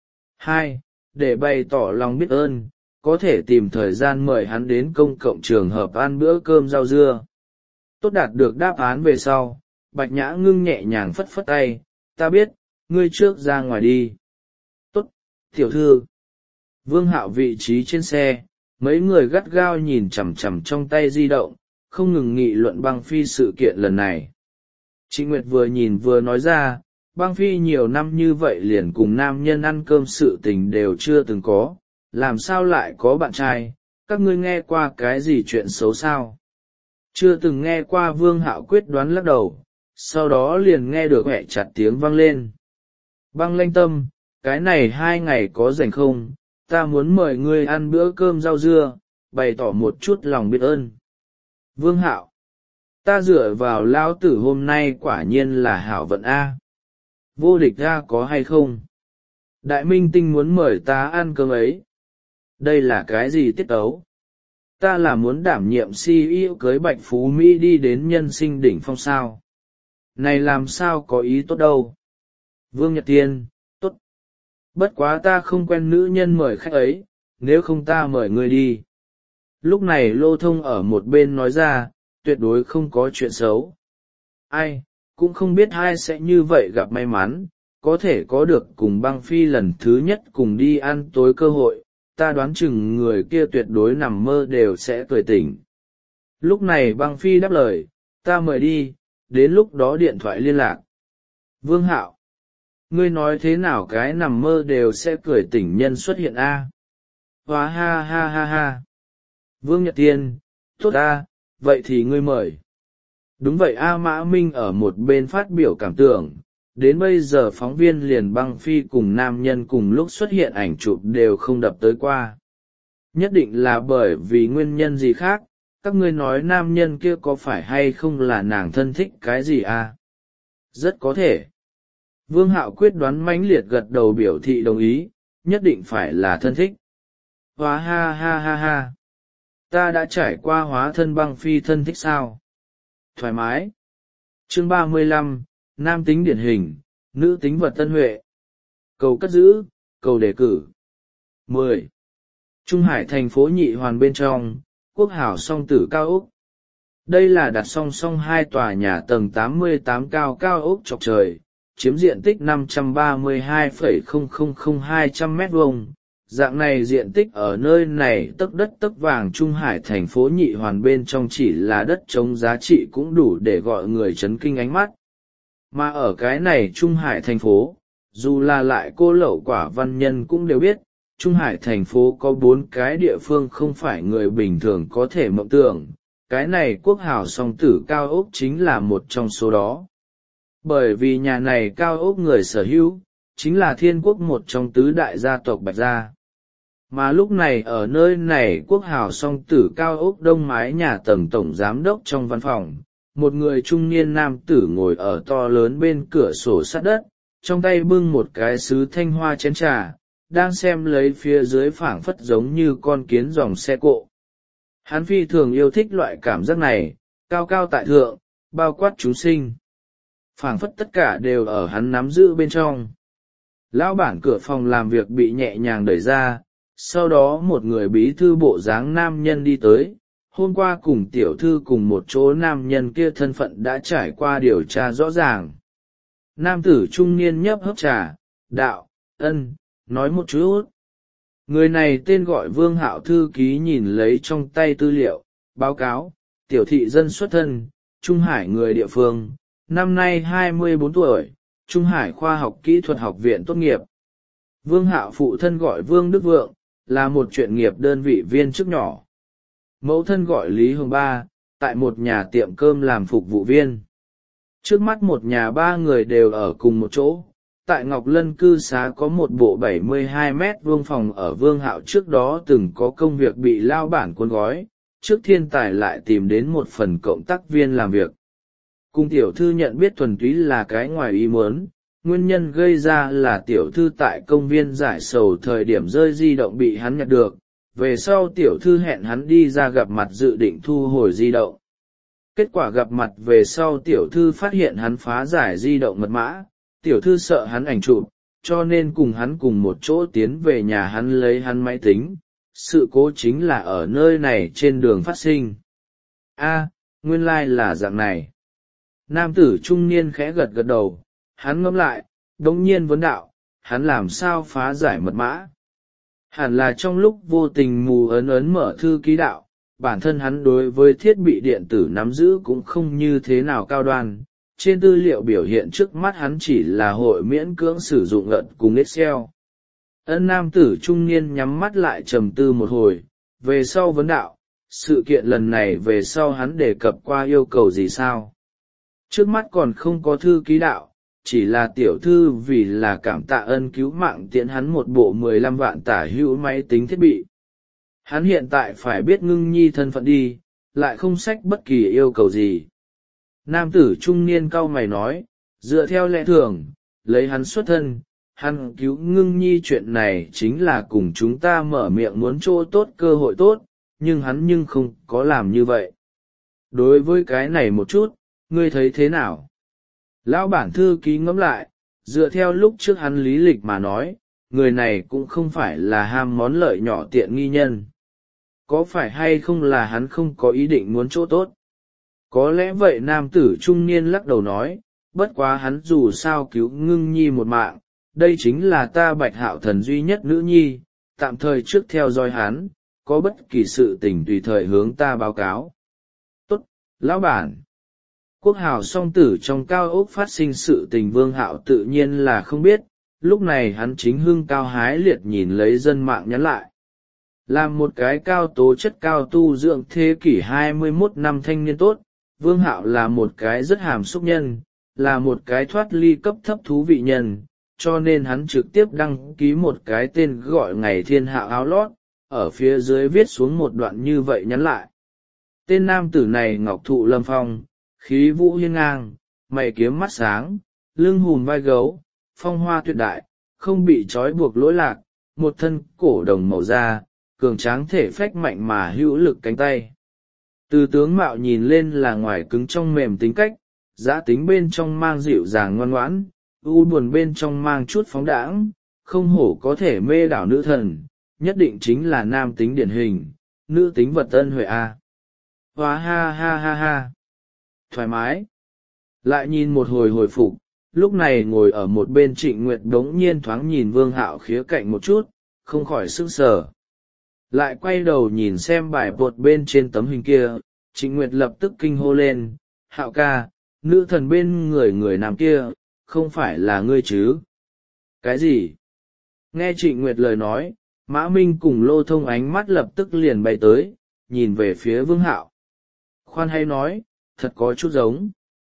Hai, để bày tỏ lòng biết ơn, có thể tìm thời gian mời hắn đến công cộng trường hợp ăn bữa cơm rau dưa. Tốt, đạt được đáp án về sau, Bạch Nhã Ngưng nhẹ nhàng phất phất tay, ta biết, ngươi trước ra ngoài đi. Tốt, tiểu thư. Vương Hạo vị trí trên xe, mấy người gắt gao nhìn chằm chằm trong tay di động, không ngừng nghị luận Băng Phi sự kiện lần này. Trịnh Nguyệt vừa nhìn vừa nói ra, Băng Phi nhiều năm như vậy liền cùng nam nhân ăn cơm sự tình đều chưa từng có, làm sao lại có bạn trai, các ngươi nghe qua cái gì chuyện xấu sao? Chưa từng nghe qua. Vương Hạo quyết đoán lắc đầu, sau đó liền nghe được hẹ chặt tiếng vang lên. Băng Lãnh Tâm, cái này hai ngày có rảnh không, ta muốn mời ngươi ăn bữa cơm rau dưa, bày tỏ một chút lòng biết ơn. Vương Hạo, ta dựa vào lão tử hôm nay quả nhiên là hảo vận A. Vô địch A có hay không? Đại minh tinh muốn mời ta ăn cơm ấy. Đây là cái gì tiết tấu? Ta là muốn đảm nhiệm xê e ô cưới Bạch Phú Mỹ đi đến nhân sinh đỉnh phong sao. Này làm sao có ý tốt đâu. Vương Nhật Thiên, tốt. Bất quá ta không quen nữ nhân mời khách ấy, nếu không ta mời ngươi đi. Lúc này Lô Thông ở một bên nói ra, tuyệt đối không có chuyện xấu. Ai, cũng không biết ai sẽ như vậy gặp may mắn, có thể có được cùng Băng Phi lần thứ nhất cùng đi ăn tối cơ hội, ta đoán chừng người kia tuyệt đối nằm mơ đều sẽ cười tỉnh. Lúc này Băng Phi đáp lời, ta mời đi, đến lúc đó điện thoại liên lạc. Vương Hạo, ngươi nói thế nào cái nằm mơ đều sẽ cười tỉnh nhân xuất hiện a? À? Hóa ha ha ha ha. Vương Nhật Tiên, tốt a, vậy thì ngươi mời. Đúng vậy a. Mã Minh ở một bên phát biểu cảm tưởng, đến bây giờ phóng viên liền Băng Phi cùng nam nhân cùng lúc xuất hiện ảnh chụp đều không đập tới qua. Nhất định là bởi vì nguyên nhân gì khác, các ngươi nói nam nhân kia có phải hay không là nàng thân thích cái gì à? Rất có thể. Vương Hạo quyết đoán mãnh liệt gật đầu biểu thị đồng ý, nhất định phải là thân thích. hóa ha ha ha ha. Ta đã trải qua hóa thân băng phi thân thích sao? Thoải mái. Chương ba mươi lăm, nam tính điển hình, nữ tính vật tân huệ. Cầu cất giữ, cầu đề cử. mười. Trung Hải thành phố Nhị Hoàn bên trong, quốc hảo song tử cao ốc. Đây là đặt song song hai tòa nhà tầng tám mươi tám cao cao ốc chọc trời, chiếm diện tích năm trăm ba mươi hai phẩy không không không hai trăm mét vuông. Dạng này diện tích ở nơi này tấc đất tấc vàng Trung Hải thành phố Nhị Hoàn bên trong chỉ là đất trống giá trị cũng đủ để gọi người chấn kinh ánh mắt. Mà ở cái này Trung Hải thành phố, dù là lại cô lậu quả văn nhân cũng đều biết, Trung Hải thành phố có bốn cái địa phương không phải người bình thường có thể mộng tưởng, cái này quốc hào song tử cao ốc chính là một trong số đó. Bởi vì nhà này cao ốc người sở hữu, chính là Thiên Quốc một trong tứ đại gia tộc Bạch Gia. Mà lúc này ở nơi này quốc hào song tử cao ốc đông mái nhà tầng tổng giám đốc trong văn phòng, một người trung niên nam tử ngồi ở to lớn bên cửa sổ sát đất, trong tay bưng một cái sứ thanh hoa chén trà, đang xem lấy phía dưới phảng phất giống như con kiến dòng xe cộ. Hắn phi thường yêu thích loại cảm giác này, cao cao tại thượng, bao quát chúng sinh. Phảng phất tất cả đều ở hắn nắm giữ bên trong. Lão bản cửa phòng làm việc bị nhẹ nhàng đẩy ra, sau đó một người bí thư bộ dáng nam nhân đi tới. Hôm qua cùng tiểu thư cùng một chỗ nam nhân kia thân phận đã trải qua điều tra rõ ràng. Nam tử trung niên nhấp hớp trà, đạo, ân, nói một chút. Người này tên gọi Vương Hạo, thư ký nhìn lấy trong tay tư liệu, báo cáo, tiểu thị dân xuất thân, Trung Hải người địa phương, năm nay hai mươi bốn tuổi, Trung Hải khoa học kỹ thuật học viện tốt nghiệp. Vương Hạo phụ thân gọi Vương Đức Vượng, là một chuyên nghiệp đơn vị viên chức nhỏ. Mẫu thân gọi Lý Hồng Ba, tại một nhà tiệm cơm làm phục vụ viên. Trước mắt một nhà ba người đều ở cùng một chỗ. Tại Ngọc Lân cư xá có một bộ bảy mươi hai mét vuông phòng ở Vương Hạo trước đó từng có công việc bị lao bản cuốn gói, trước thiên tài lại tìm đến một phần cộng tác viên làm việc. Cùng tiểu thư nhận biết thuần túy là cái ngoài ý muốn, nguyên nhân gây ra là tiểu thư tại công viên giải sầu thời điểm rơi di động bị hắn nhặt được, về sau tiểu thư hẹn hắn đi ra gặp mặt dự định thu hồi di động. Kết quả gặp mặt về sau tiểu thư phát hiện hắn phá giải di động mật mã, tiểu thư sợ hắn ảnh chụp, cho nên cùng hắn cùng một chỗ tiến về nhà hắn lấy hắn máy tính. Sự cố chính là ở nơi này trên đường phát sinh. A, nguyên lai like là dạng này. Nam tử trung niên khẽ gật gật đầu, hắn ngẫm lại, đống nhiên vấn đạo, hắn làm sao phá giải mật mã? Hẳn là trong lúc vô tình mù ấn ấn mở thư ký đạo, bản thân hắn đối với thiết bị điện tử nắm giữ cũng không như thế nào cao đoan. Trên tư liệu biểu hiện trước mắt hắn chỉ là hội miễn cưỡng sử dụng lận cùng Excel. Ân nam tử trung niên nhắm mắt lại trầm tư một hồi, về sau vấn đạo, sự kiện lần này về sau hắn đề cập qua yêu cầu gì sao? Trước mắt còn không có thư ký đạo, chỉ là tiểu thư vì là cảm tạ ân cứu mạng tiễn hắn một bộ mười lăm vạn tả hữu máy tính thiết bị. Hắn hiện tại phải biết ngưng nhi thân phận đi, lại không xách bất kỳ yêu cầu gì. Nam tử trung niên cau mày nói, dựa theo lẽ thường, lấy hắn xuất thân, hắn cứu ngưng nhi chuyện này chính là cùng chúng ta mở miệng muốn chỗ tốt cơ hội tốt, nhưng hắn nhưng không có làm như vậy. Đối với cái này một chút, ngươi thấy thế nào? Lão bản thư ký ngẫm lại, dựa theo lúc trước hắn lý lịch mà nói, người này cũng không phải là ham món lợi nhỏ tiện nghi nhân. Có phải hay không là hắn không có ý định muốn chỗ tốt? Có lẽ vậy. Nam tử trung niên lắc đầu nói, bất quá hắn dù sao cứu ngưng nhi một mạng, đây chính là ta Bạch Hạo Thần duy nhất nữ nhi, tạm thời trước theo dõi hắn, có bất kỳ sự tình tùy thời hướng ta báo cáo. Tốt, lão bản. Quốc hào song tử trong cao ốc phát sinh sự tình Vương Hạo tự nhiên là không biết, lúc này hắn chính hưng cao hái liệt nhìn lấy dân mạng nhắn lại. Làm một cái cao tố chất cao tu dưỡng thế kỷ hai mươi mốt năm thanh niên tốt, Vương Hạo là một cái rất hàm xúc nhân, là một cái thoát ly cấp thấp thú vị nhân, cho nên hắn trực tiếp đăng ký một cái tên gọi Ngày Thiên Hạo áo lót, ở phía dưới viết xuống một đoạn như vậy nhắn lại. Tên nam tử này ngọc thụ lâm phong, khí vũ hiên ngang, mày kiếm mắt sáng, lưng hùm vai gấu, phong hoa tuyệt đại, không bị trói buộc lỗi lạc, một thân cổ đồng màu da, cường tráng thể phách mạnh mà hữu lực cánh tay. Từ tướng mạo nhìn lên là ngoài cứng trong mềm tính cách, dã tính bên trong mang dịu dàng ngoan ngoãn, u buồn bên trong mang chút phóng đãng, không hổ có thể mê đảo nữ thần, nhất định chính là nam tính điển hình, nữ tính vật ân huệ a. Hóa ha ha ha ha. Thoải mái. Lại nhìn một hồi hồi phục, lúc này ngồi ở một bên Trịnh Nguyệt đống nhiên thoáng nhìn Vương Hạo khía cạnh một chút, không khỏi sững sờ. Lại quay đầu nhìn xem bài bột bên trên tấm hình kia, Trịnh Nguyệt lập tức kinh hô lên, Hạo ca, nữ thần bên người người nam kia, không phải là ngươi chứ? Cái gì? Nghe Trịnh Nguyệt lời nói, Mã Minh cùng Lô Thông ánh mắt lập tức liền bay tới, nhìn về phía Vương Hạo. Khoan hay nói, thật có chút giống.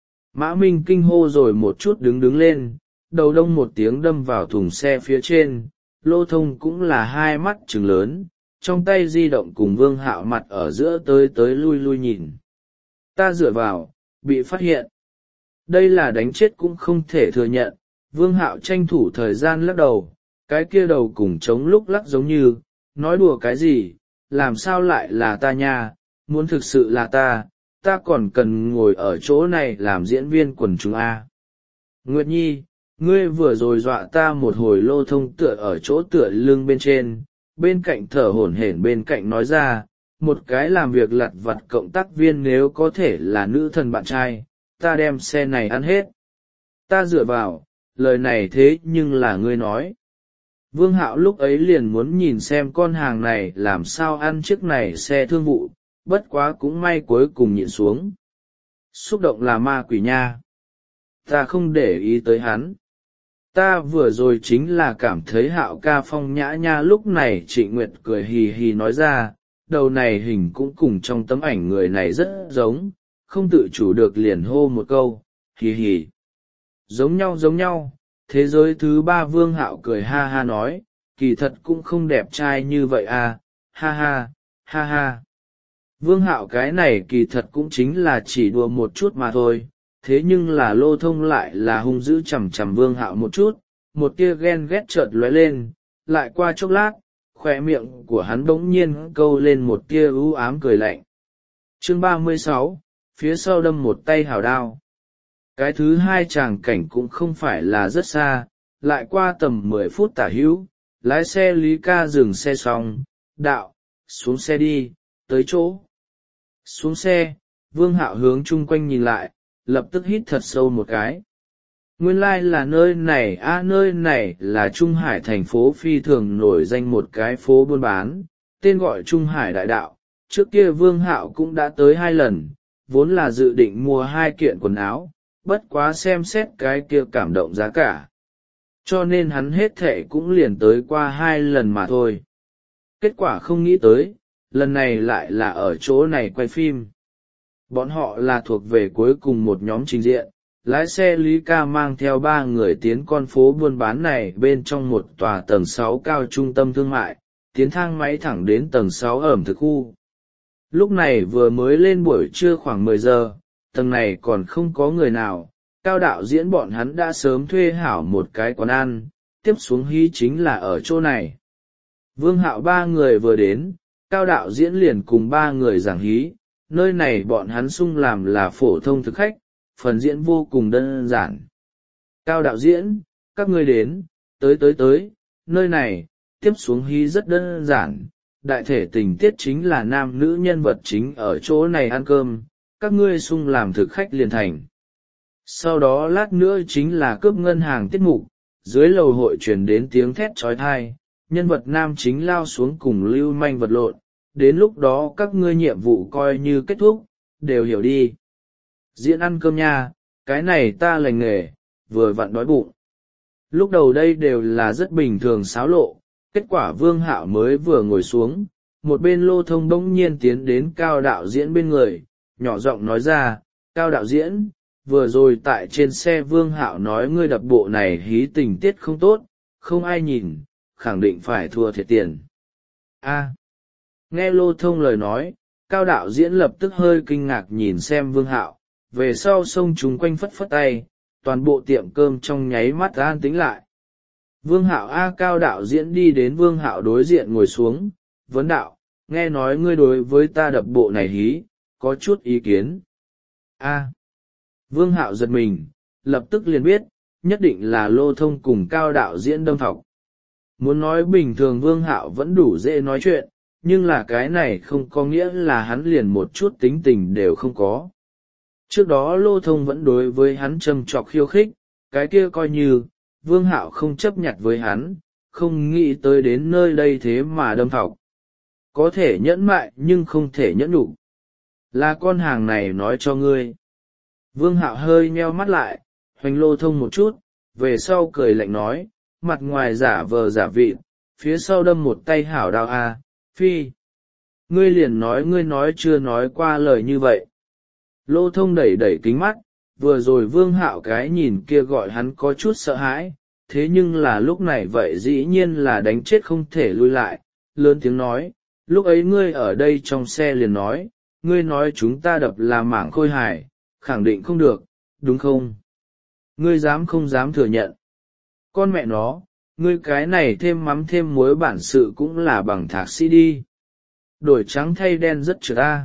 Mã Minh kinh hô rồi một chút đứng đứng lên, đầu đông một tiếng đâm vào thùng xe phía trên, Lô Thông cũng là hai mắt trừng lớn, trong tay di động cùng Vương Hạo mặt ở giữa tới tới lui lui nhìn. Ta dựa vào, bị phát hiện. Đây là đánh chết cũng không thể thừa nhận, Vương Hạo tranh thủ thời gian lắc đầu, cái kia đầu cùng chống lúc lắc giống như, nói đùa cái gì, làm sao lại là ta nha, muốn thực sự là ta, ta còn cần ngồi ở chỗ này làm diễn viên quần chúng A. Nguyệt Nhi, ngươi vừa rồi dọa ta một hồi. Lô Thông tựa ở chỗ tựa lưng bên trên, bên cạnh thở hổn hển bên cạnh nói ra, một cái làm việc lặt vặt cộng tác viên nếu có thể là nữ thần bạn trai, ta đem xe này ăn hết. Ta dựa vào, lời này thế nhưng là ngươi nói. Vương Hạo lúc ấy liền muốn nhìn xem con hàng này làm sao ăn chiếc này xe thương vụ, bất quá cũng may cuối cùng nhịn xuống. Xúc động là ma quỷ nha. Ta không để ý tới hắn. Ta vừa rồi chính là cảm thấy Hạo ca phong nhã nha. Lúc này Trịnh Nguyệt cười hì hì nói ra, đầu này hình cũng cùng trong tấm ảnh người này rất giống, không tự chủ được liền hô một câu, hì hì. Giống nhau giống nhau. Thế giới thứ ba. Vương Hạo cười ha ha nói, kỳ thật cũng không đẹp trai như vậy à, ha ha, ha ha. Vương Hạo cái này kỳ thật cũng chính là chỉ đùa một chút mà thôi, thế nhưng là Lô Thông lại là hung dữ chằm chằm Vương Hạo một chút, một tia ghen ghét chợt lóe lên, lại qua chốc lát, khóe miệng của hắn bỗng nhiên câu lên một tia u ám cười lạnh. Chương ba mươi sáu, phía sau đâm một tay hào đao. Cái thứ hai tràng cảnh cũng không phải là rất xa, lại qua tầm mười phút tả hữu, lái xe Lý Ca dừng xe xong, đạo, xuống xe đi, tới chỗ. Xuống xe, Vương Hạo hướng chung quanh nhìn lại, lập tức hít thật sâu một cái. Nguyên lai là nơi này a à, nơi này là Trung Hải thành phố phi thường nổi danh một cái phố buôn bán, tên gọi Trung Hải Đại Đạo. Trước kia Vương Hạo cũng đã tới hai lần, vốn là dự định mua hai kiện quần áo, bất quá xem xét cái kia cảm động giá cả. Cho nên hắn hết thệ cũng liền tới qua hai lần mà thôi. Kết quả không nghĩ tới, lần này lại là ở chỗ này quay phim. Bọn họ là thuộc về cuối cùng một nhóm trình diện, lái xe Lý Ca mang theo ba người tiến con phố buôn bán này bên trong một tòa tầng sáu cao trung tâm thương mại, tiến thang máy thẳng đến tầng sáu ẩm thực khu. Lúc này vừa mới lên buổi trưa khoảng mười giờ, tầng này còn không có người nào, Cao đạo diễn bọn hắn đã sớm thuê hảo một cái quán ăn, tiếp xuống hí chính là ở chỗ này. Vương Hạo ba người vừa đến, Cao đạo diễn liền cùng ba người giảng hí, nơi này bọn hắn sung làm là phổ thông thực khách, phần diễn vô cùng đơn giản. Cao đạo diễn, các ngươi đến, tới tới tới, nơi này, tiếp xuống hí rất đơn giản, đại thể tình tiết chính là nam nữ nhân vật chính ở chỗ này ăn cơm, các ngươi sung làm thực khách liền thành. Sau đó lát nữa chính là cướp ngân hàng tiết mục, dưới lầu hội truyền đến tiếng thét trói thai, nhân vật nam chính lao xuống cùng lưu manh vật lộn, đến lúc đó các ngươi nhiệm vụ coi như kết thúc, đều hiểu đi. Diễn ăn cơm nha, cái này ta lành nghề, vừa vặn đói bụng. Lúc đầu đây đều là rất bình thường xáo lộ, kết quả Vương Hạo mới vừa ngồi xuống, một bên Lô Thông bỗng nhiên tiến đến Cao đạo diễn bên người, nhỏ giọng nói ra, Cao đạo diễn, vừa rồi tại trên xe Vương Hạo nói ngươi đập bộ này hí tình tiết không tốt, không ai nhìn, khẳng định phải thua thiệt tiền. A. Nghe Lô Thông lời nói, Cao đạo diễn lập tức hơi kinh ngạc nhìn xem Vương Hạo, về sau xông chúng quanh phất phất tay, toàn bộ tiệm cơm trong nháy mắt an tĩnh lại. Vương Hạo A. Cao đạo diễn đi đến Vương Hạo đối diện ngồi xuống, vấn đạo, nghe nói ngươi đối với ta đập bộ này hí, có chút ý kiến. A. Vương Hạo giật mình, lập tức liền biết, nhất định là Lô Thông cùng Cao đạo diễn đâm thọc. Muốn nói bình thường Vương Hạo vẫn đủ dễ nói chuyện, nhưng là cái này không có nghĩa là hắn liền một chút tính tình đều không có. Trước đó Lô Thông vẫn đối với hắn châm chọc khiêu khích, cái kia coi như, Vương Hạo không chấp nhặt với hắn, không nghĩ tới đến nơi đây thế mà đâm thọc. Có thể nhẫn mại nhưng không thể nhẫn nhục. Là con hàng này nói cho ngươi. Vương Hạo hơi nheo mắt lại, hoành Lô Thông một chút, về sau cười lạnh nói, mặt ngoài giả vờ giả vịt, phía sau đâm một tay hảo đao a, phi. Ngươi liền nói ngươi nói chưa nói qua lời như vậy. Lô Thông đẩy đẩy kính mắt, vừa rồi Vương Hạo cái nhìn kia gọi hắn có chút sợ hãi, thế nhưng là lúc này vậy dĩ nhiên là đánh chết không thể lui lại, lớn tiếng nói, lúc ấy ngươi ở đây trong xe liền nói, ngươi nói chúng ta đập là mảng khôi hài, khẳng định không được, đúng không? Ngươi dám không dám thừa nhận? Con mẹ nó, ngươi cái này thêm mắm thêm muối bản sự cũng là bằng thạc sĩ đi. Đổi trắng thay đen rất trừ ta.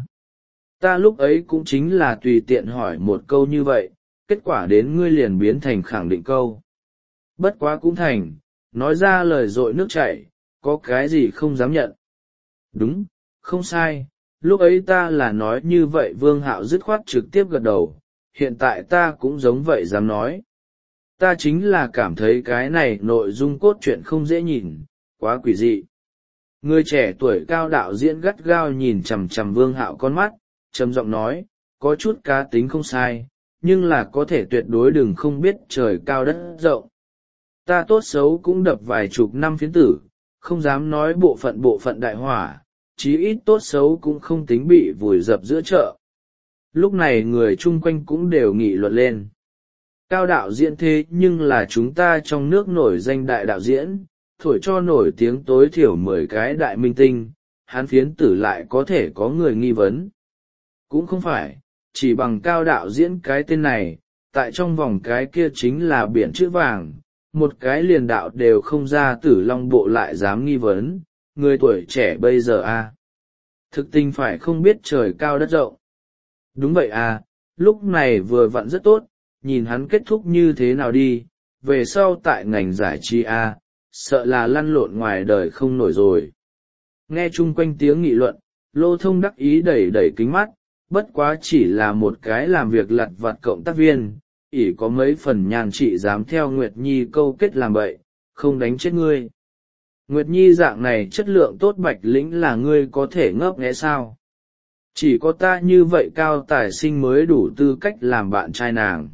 Ta lúc ấy cũng chính là tùy tiện hỏi một câu như vậy, kết quả đến ngươi liền biến thành khẳng định câu. Bất quá cũng thành, nói ra lời dội nước chảy, có cái gì không dám nhận. Đúng, không sai, lúc ấy ta là nói như vậy. Vương Hạo dứt khoát trực tiếp gật đầu, hiện tại ta cũng giống vậy dám nói. Ta chính là cảm thấy cái này nội dung cốt truyện không dễ nhìn, quá quỷ dị. Người trẻ tuổi Cao đạo diễn gắt gao nhìn chằm chằm Vương Hạo con mắt, trầm giọng nói, có chút cá tính không sai, nhưng là có thể tuyệt đối đừng không biết trời cao đất rộng. Ta tốt xấu cũng đập vài chục năm phiến tử, không dám nói bộ phận bộ phận đại hỏa, chí ít tốt xấu cũng không tính bị vùi dập giữa chợ. Lúc này người chung quanh cũng đều nghị luận lên. Cao đạo diễn thế nhưng là chúng ta trong nước nổi danh đại đạo diễn, thổi cho nổi tiếng tối thiểu mười cái đại minh tinh, hắn phiến tử lại có thể có người nghi vấn. Cũng không phải, chỉ bằng Cao đạo diễn cái tên này, tại trong vòng cái kia chính là biển chữ vàng, một cái liền đạo đều không ra. Tử Long bộ lại dám nghi vấn, người tuổi trẻ bây giờ a à? Thực tình phải không biết trời cao đất rộng. Đúng vậy à, lúc này vừa vặn rất tốt, nhìn hắn kết thúc như thế nào đi, về sau tại ngành giải trí a à, sợ là lăn lộn ngoài đời không nổi rồi. Nghe chung quanh tiếng nghị luận, Lô Thông đắc ý đẩy đẩy kính mắt, bất quá chỉ là một cái làm việc lặt vặt cộng tác viên, ỷ có mấy phần nhàn trị dám theo Nguyệt Nhi câu kết làm bậy, không đánh chết ngươi. Nguyệt Nhi dạng này chất lượng tốt bạch lĩnh là ngươi có thể ngấp nghé sao? Chỉ có ta như vậy cao tài sinh mới đủ tư cách làm bạn trai nàng.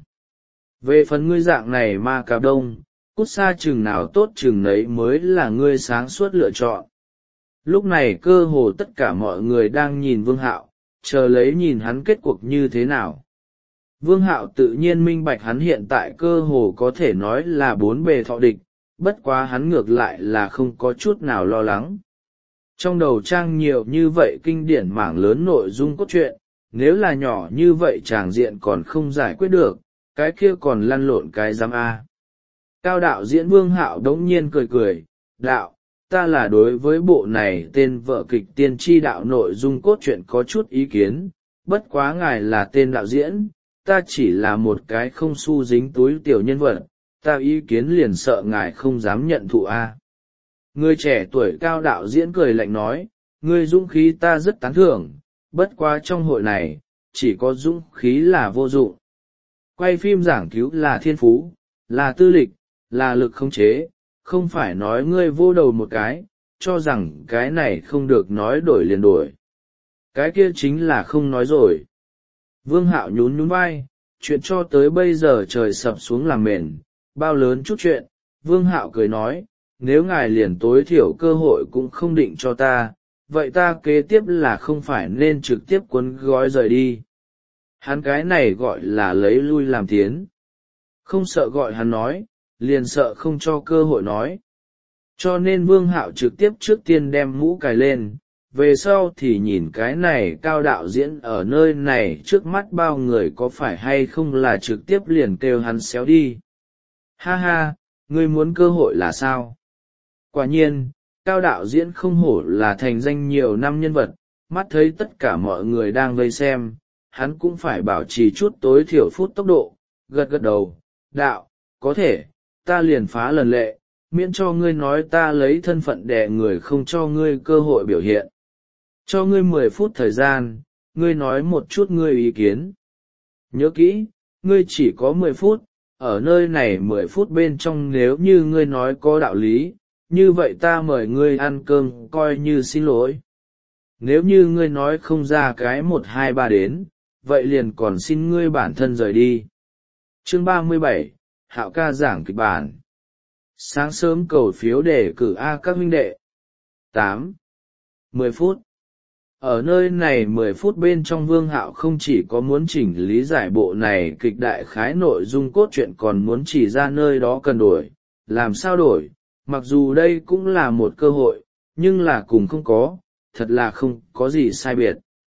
Về phần ngươi dạng này ma cà đông, cút xa chừng nào tốt chừng nấy mới là ngươi sáng suốt lựa chọn. Lúc này cơ hồ tất cả mọi người đang nhìn Vương Hạo, chờ lấy nhìn hắn kết cuộc như thế nào. Vương Hạo tự nhiên minh bạch hắn hiện tại cơ hồ có thể nói là bốn bề thọ địch, bất quá hắn ngược lại là không có chút nào lo lắng. Trong đầu trang nhiều như vậy kinh điển mảng lớn nội dung cốt truyện, nếu là nhỏ như vậy tràng diện còn không giải quyết được, cái kia còn lăn lộn cái giám A. Cao đạo diễn Vương Hạo đống nhiên cười cười, đạo, ta là đối với bộ này tên vợ kịch tiên tri đạo nội dung cốt truyện có chút ý kiến, bất quá ngài là tên đạo diễn, ta chỉ là một cái không xu dính túi tiểu nhân vật, ta ý kiến liền sợ ngài không dám nhận thụ a. Người trẻ tuổi Cao đạo diễn cười lạnh nói, ngươi dũng khí ta rất tán thưởng, bất quá trong hội này, chỉ có dũng khí là vô dụng. Quay phim giảng cứu là thiên phú, là tư lịch, là lực khống chế, không phải nói ngươi vô đầu một cái, cho rằng cái này không được nói đổi liền đổi. Cái kia chính là không nói rồi. Vương Hạo nhún nhún vai, chuyện cho tới bây giờ trời sập xuống làm mền, bao lớn chút chuyện. Vương Hạo cười nói, nếu ngài liền tối thiểu cơ hội cũng không định cho ta, vậy ta kế tiếp là không phải nên trực tiếp cuốn gói rời đi. Hắn cái này gọi là lấy lui làm tiến. Không sợ gọi hắn nói, liền sợ không cho cơ hội nói. Cho nên Vương Hạo trực tiếp trước tiên đem mũ cài lên, về sau thì nhìn cái này Cao đạo diễn ở nơi này trước mắt bao người có phải hay không là trực tiếp liền kêu hắn xéo đi. Ha ha, ngươi muốn cơ hội là sao? Quả nhiên, Cao đạo diễn không hổ là thành danh nhiều năm nhân vật, mắt thấy tất cả mọi người đang vây xem, hắn cũng phải bảo trì chút tối thiểu phút tốc độ, gật gật đầu, đạo, có thể, ta liền phá lần lệ, miễn cho ngươi nói ta lấy thân phận đè người không cho ngươi cơ hội biểu hiện. Cho ngươi mười phút thời gian, ngươi nói một chút ngươi ý kiến. Nhớ kỹ, ngươi chỉ có mười phút, ở nơi này mười phút bên trong nếu như ngươi nói có đạo lý, như vậy ta mời ngươi ăn cơm coi như xin lỗi. Nếu như ngươi nói không ra cái một hai ba đến, vậy liền còn xin ngươi bản thân rời đi. Chương ba mươi bảy, Hạo ca giảng kịch bản. Sáng sớm cầu phiếu để cử A các huynh đệ. tám. mười phút. Ở nơi này mười phút bên trong Vương Hạo không chỉ có muốn chỉnh lý giải bộ này kịch đại khái nội dung cốt truyện còn muốn chỉ ra nơi đó cần đổi, làm sao đổi, mặc dù đây cũng là một cơ hội, nhưng là cùng không có, thật là không có gì sai biệt.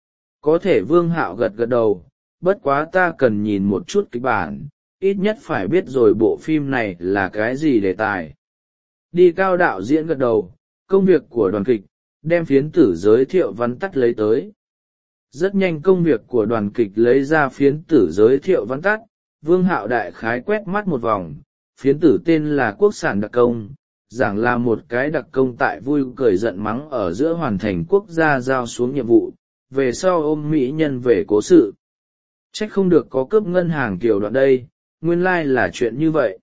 Có thể Vương Hạo gật gật đầu, bất quá ta cần nhìn một chút kịch bản, ít nhất phải biết rồi bộ phim này là cái gì đề tài. Đi Cao đạo diễn gật đầu, công việc của đoàn kịch, đem phiến tử giới thiệu vắn tắt lấy tới. Rất nhanh công việc của đoàn kịch lấy ra phiến tử giới thiệu vắn tắt, Vương Hạo đại khái quét mắt một vòng, phiến tử tên là Quốc sản đặc công, giảng là một cái đặc công tại vui cười giận mắng ở giữa hoàn thành quốc gia giao xuống nhiệm vụ, về sau ôm mỹ nhân về cố sự. Trách không được có cướp ngân hàng kiểu đoạn đây, nguyên lai like là chuyện như vậy.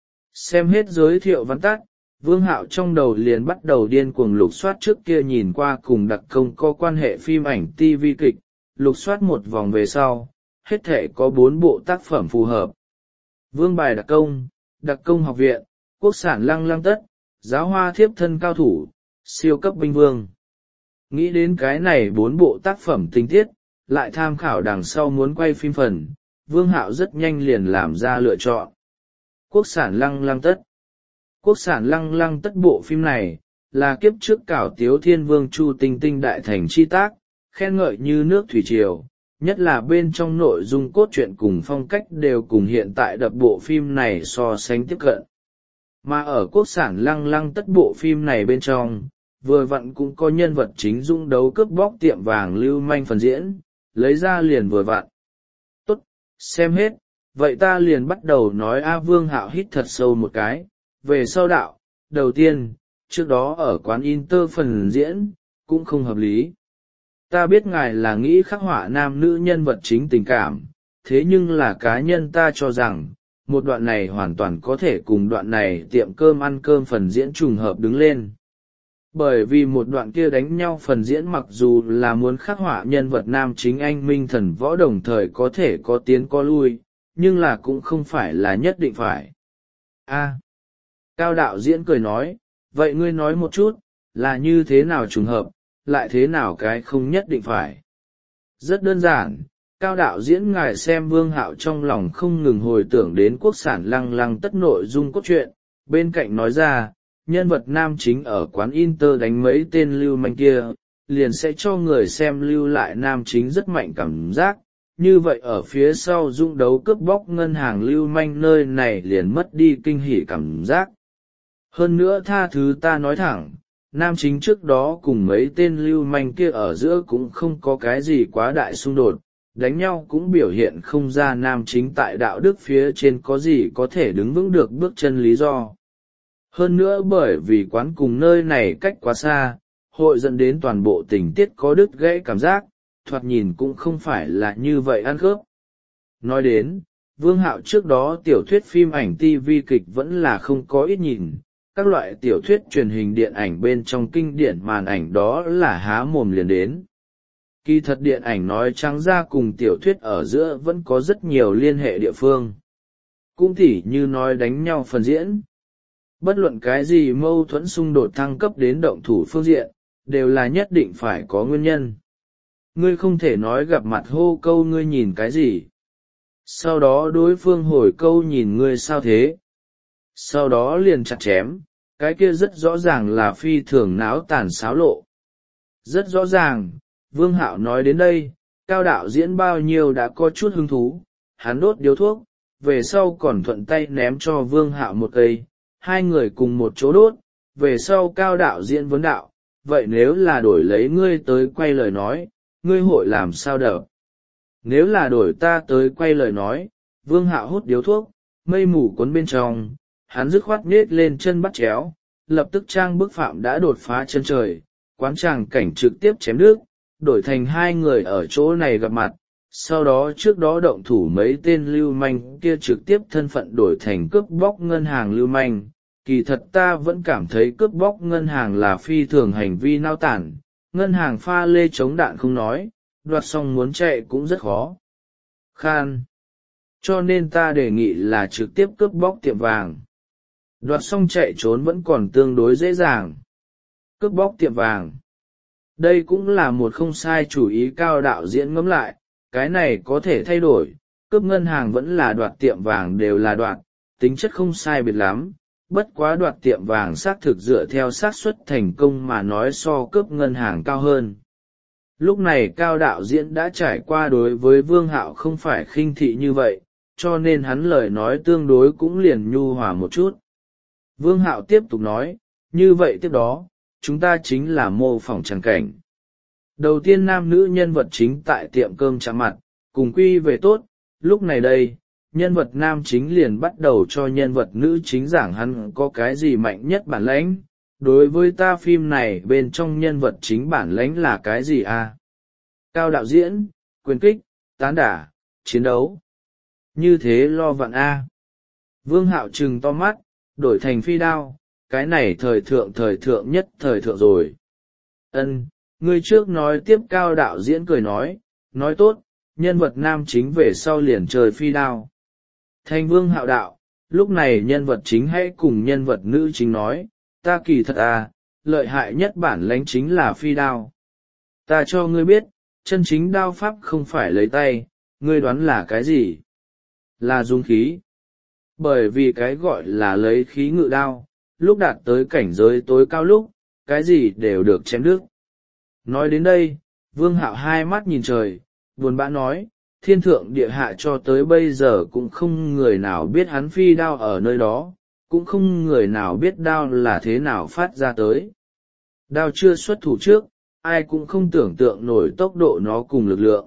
Xem hết giới thiệu vắn tắt, Vương Hạo trong đầu liền bắt đầu điên cuồng lục soát trước kia nhìn qua cùng đặc công có quan hệ phim ảnh ti vi kịch, lục soát một vòng về sau, hết thể có bốn bộ tác phẩm phù hợp. Vương bài đặc công, đặc công học viện, quốc sản lăng lăng tất, giáo hoa thiếp thân cao thủ, siêu cấp binh vương. Nghĩ đến cái này bốn bộ tác phẩm tình tiết, lại tham khảo đằng sau muốn quay phim phần, Vương Hạo rất nhanh liền làm ra lựa chọn. Quốc sản lăng lăng tất. Quốc sản lăng lăng tất bộ phim này, là kiếp trước cảo tiếu thiên vương Chu Tinh Tinh đại thành chi tác, khen ngợi như nước thủy triều, nhất là bên trong nội dung cốt truyện cùng phong cách đều cùng hiện tại đập bộ phim này so sánh tiếp cận. Mà ở quốc sản lăng lăng tất bộ phim này bên trong, vừa vặn cũng có nhân vật chính dũng đấu cướp bóc tiệm vàng lưu manh phần diễn, lấy ra liền vừa vặn. Tốt, xem hết, vậy ta liền bắt đầu nói. A Vương Hạo hít thật sâu một cái, về sau đạo, đầu tiên, trước đó ở quán Inter phần diễn, cũng không hợp lý. Ta biết ngài là nghĩ khắc họa nam nữ nhân vật chính tình cảm, thế nhưng là cá nhân ta cho rằng, một đoạn này hoàn toàn có thể cùng đoạn này tiệm cơm ăn cơm phần diễn trùng hợp đứng lên. Bởi vì một đoạn kia đánh nhau phần diễn mặc dù là muốn khắc họa nhân vật nam chính anh minh thần võ đồng thời có thể có tiến có lui, nhưng là cũng không phải là nhất định phải. A. Cao đạo diễn cười nói, vậy ngươi nói một chút, là như thế nào trùng hợp, lại thế nào cái không nhất định phải. Rất đơn giản, Cao đạo diễn ngài xem Vương Hạo trong lòng không ngừng hồi tưởng đến quốc sản lăng lăng tất nội dung cốt truyện, bên cạnh nói ra, nhân vật nam chính ở quán Inter đánh mấy tên lưu manh kia, liền sẽ cho người xem lưu lại nam chính rất mạnh cảm giác, như vậy ở phía sau dũng đấu cướp bóc ngân hàng lưu manh nơi này liền mất đi kinh hỉ cảm giác. Hơn nữa tha thứ ta nói thẳng, nam chính trước đó cùng mấy tên lưu manh kia ở giữa cũng không có cái gì quá đại xung đột, đánh nhau cũng biểu hiện không ra nam chính tại đạo đức phía trên có gì có thể đứng vững được bước chân lý do. Hơn nữa bởi vì quán cùng nơi này cách quá xa, hội dẫn đến toàn bộ tình tiết có đứt gãy cảm giác, thoạt nhìn cũng không phải là như vậy ăn khớp. Nói đến, Vương Hạo trước đó tiểu thuyết phim ảnh ti vi kịch vẫn là không có ít nhìn, các loại tiểu thuyết truyền hình điện ảnh bên trong kinh điển màn ảnh đó là há mồm liền đến. Kỳ thật điện ảnh nói trắng ra cùng tiểu thuyết ở giữa vẫn có rất nhiều liên hệ địa phương. Cũng tỉ như nói đánh nhau phần diễn. Bất luận cái gì mâu thuẫn xung đột thăng cấp đến động thủ phương diện, đều là nhất định phải có nguyên nhân. Ngươi không thể nói gặp mặt hô câu ngươi nhìn cái gì. Sau đó đối phương hồi câu nhìn ngươi sao thế. Sau đó liền chặt chém, cái kia rất rõ ràng là phi thường náo tàn xáo lộ. Rất rõ ràng, Vương Hạo nói đến đây, Cao đạo diễn bao nhiêu đã có chút hứng thú, hắn đốt điếu thuốc, về sau còn thuận tay ném cho Vương Hạo một cây, hai người cùng một chỗ đốt, về sau cao đạo diễn vấn đạo, vậy nếu là đổi lấy ngươi tới quay lời nói, ngươi hội làm sao đỡ? Nếu là đổi ta tới quay lời nói, Vương Hạo hút điếu thuốc, mây mù cuốn bên trong, hắn dứt khoát nết lên chân bắt chéo, lập tức trang bức phạm đã đột phá chân trời, quán tràng cảnh trực tiếp chém nước, đổi thành hai người ở chỗ này gặp mặt, sau đó trước đó động thủ mấy tên lưu manh kia trực tiếp thân phận đổi thành cướp bóc ngân hàng lưu manh. Kỳ thật ta vẫn cảm thấy cướp bóc ngân hàng là phi thường hành vi nao tản, ngân hàng pha lê chống đạn không nói, đoạt xong muốn chạy cũng rất khó khan. Cho nên ta đề nghị là trực tiếp cướp bóc tiệm vàng. Đoạt xong chạy trốn vẫn còn tương đối dễ dàng. Cướp bóc tiệm vàng, đây cũng là một không sai chủ ý. Cao đạo diễn ngẫm lại, cái này có thể thay đổi, cướp ngân hàng vẫn là đoạt tiệm vàng đều là đoạt, tính chất không sai biệt lắm, bất quá đoạt tiệm vàng xác thực dựa theo xác suất thành công mà nói so cướp ngân hàng cao hơn. Lúc này Cao đạo diễn đã trải qua đối với Vương Hạo không phải khinh thị như vậy, cho nên hắn lời nói tương đối cũng liền nhu hòa một chút. Vương Hạo tiếp tục nói, như vậy tiếp đó, chúng ta chính là mô phỏng tràng cảnh. Đầu tiên nam nữ nhân vật chính tại tiệm cơm chạm mặt, cùng quy về tốt, lúc này đây, nhân vật nam chính liền bắt đầu cho nhân vật nữ chính giảng hắn có cái gì mạnh nhất bản lãnh. Đối với ta phim này bên trong nhân vật chính bản lãnh là cái gì à? Cao đạo diễn, quyền kích, tán đả, chiến đấu. Như thế lo vặn a. Vương Hạo trừng to mắt, đổi thành phi đao, cái này thời thượng thời thượng nhất thời thượng rồi. Ân, ngươi trước nói tiếp. Cao đạo diễn cười nói, nói tốt, nhân vật nam chính về sau liền chơi phi đao. Thành Vương Hạo đạo, lúc này nhân vật chính hãy cùng nhân vật nữ chính nói, ta kỳ thật à, lợi hại nhất bản lãnh chính là phi đao. Ta cho ngươi biết, chân chính đao pháp không phải lấy tay, ngươi đoán là cái gì? Là dung khí. Bởi vì cái gọi là lấy khí ngự đao, lúc đạt tới cảnh giới tối cao lúc, cái gì đều được chém đứt. Nói đến đây, Vương Hạo hai mắt nhìn trời, buồn bã nói, thiên thượng địa hạ cho tới bây giờ cũng không người nào biết hắn phi đao ở nơi đó, cũng không người nào biết đao là thế nào phát ra tới. Đao chưa xuất thủ trước, ai cũng không tưởng tượng nổi tốc độ nó cùng lực lượng.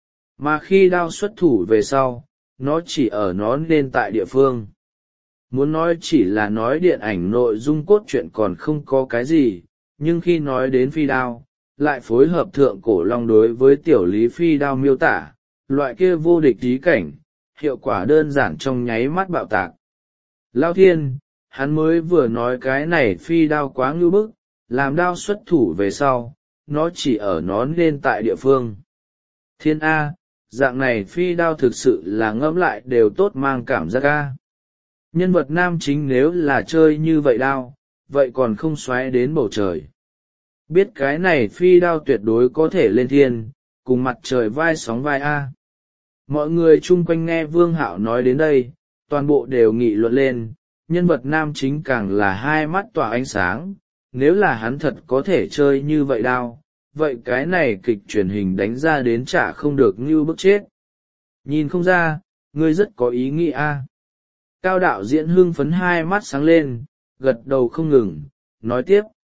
Mà khi đao xuất thủ về sau, nó chỉ ở nó nên tại địa phương. Muốn nói chỉ là nói điện ảnh nội dung cốt truyện còn không có cái gì, nhưng khi nói đến phi đao, lại phối hợp thượng cổ long đối với tiểu lý phi đao miêu tả, loại kia vô địch trí cảnh, hiệu quả đơn giản trong nháy mắt bạo tạc. Lao thiên, hắn mới vừa nói cái này phi đao quá ngưu bức, làm đao xuất thủ về sau, nó chỉ ở nó nên tại địa phương. Thiên A, dạng này phi đao thực sự là ngẫm lại đều tốt mang cảm giác A. Nhân vật nam chính nếu là chơi như vậy đao, vậy còn không xoáy đến bầu trời. Biết cái này phi đao tuyệt đối có thể lên thiên, cùng mặt trời vai sóng vai A. Mọi người chung quanh nghe Vương Hạo nói đến đây, toàn bộ đều nghị luận lên, nhân vật nam chính càng là hai mắt tỏa ánh sáng, nếu là hắn thật có thể chơi như vậy đao, vậy cái này kịch truyền hình đánh ra đến chả không được như bức chết. Nhìn không ra, ngươi rất có ý nghĩ a. Cao đạo diễn hưng phấn hai mắt sáng lên, gật đầu không ngừng, nói tiếp.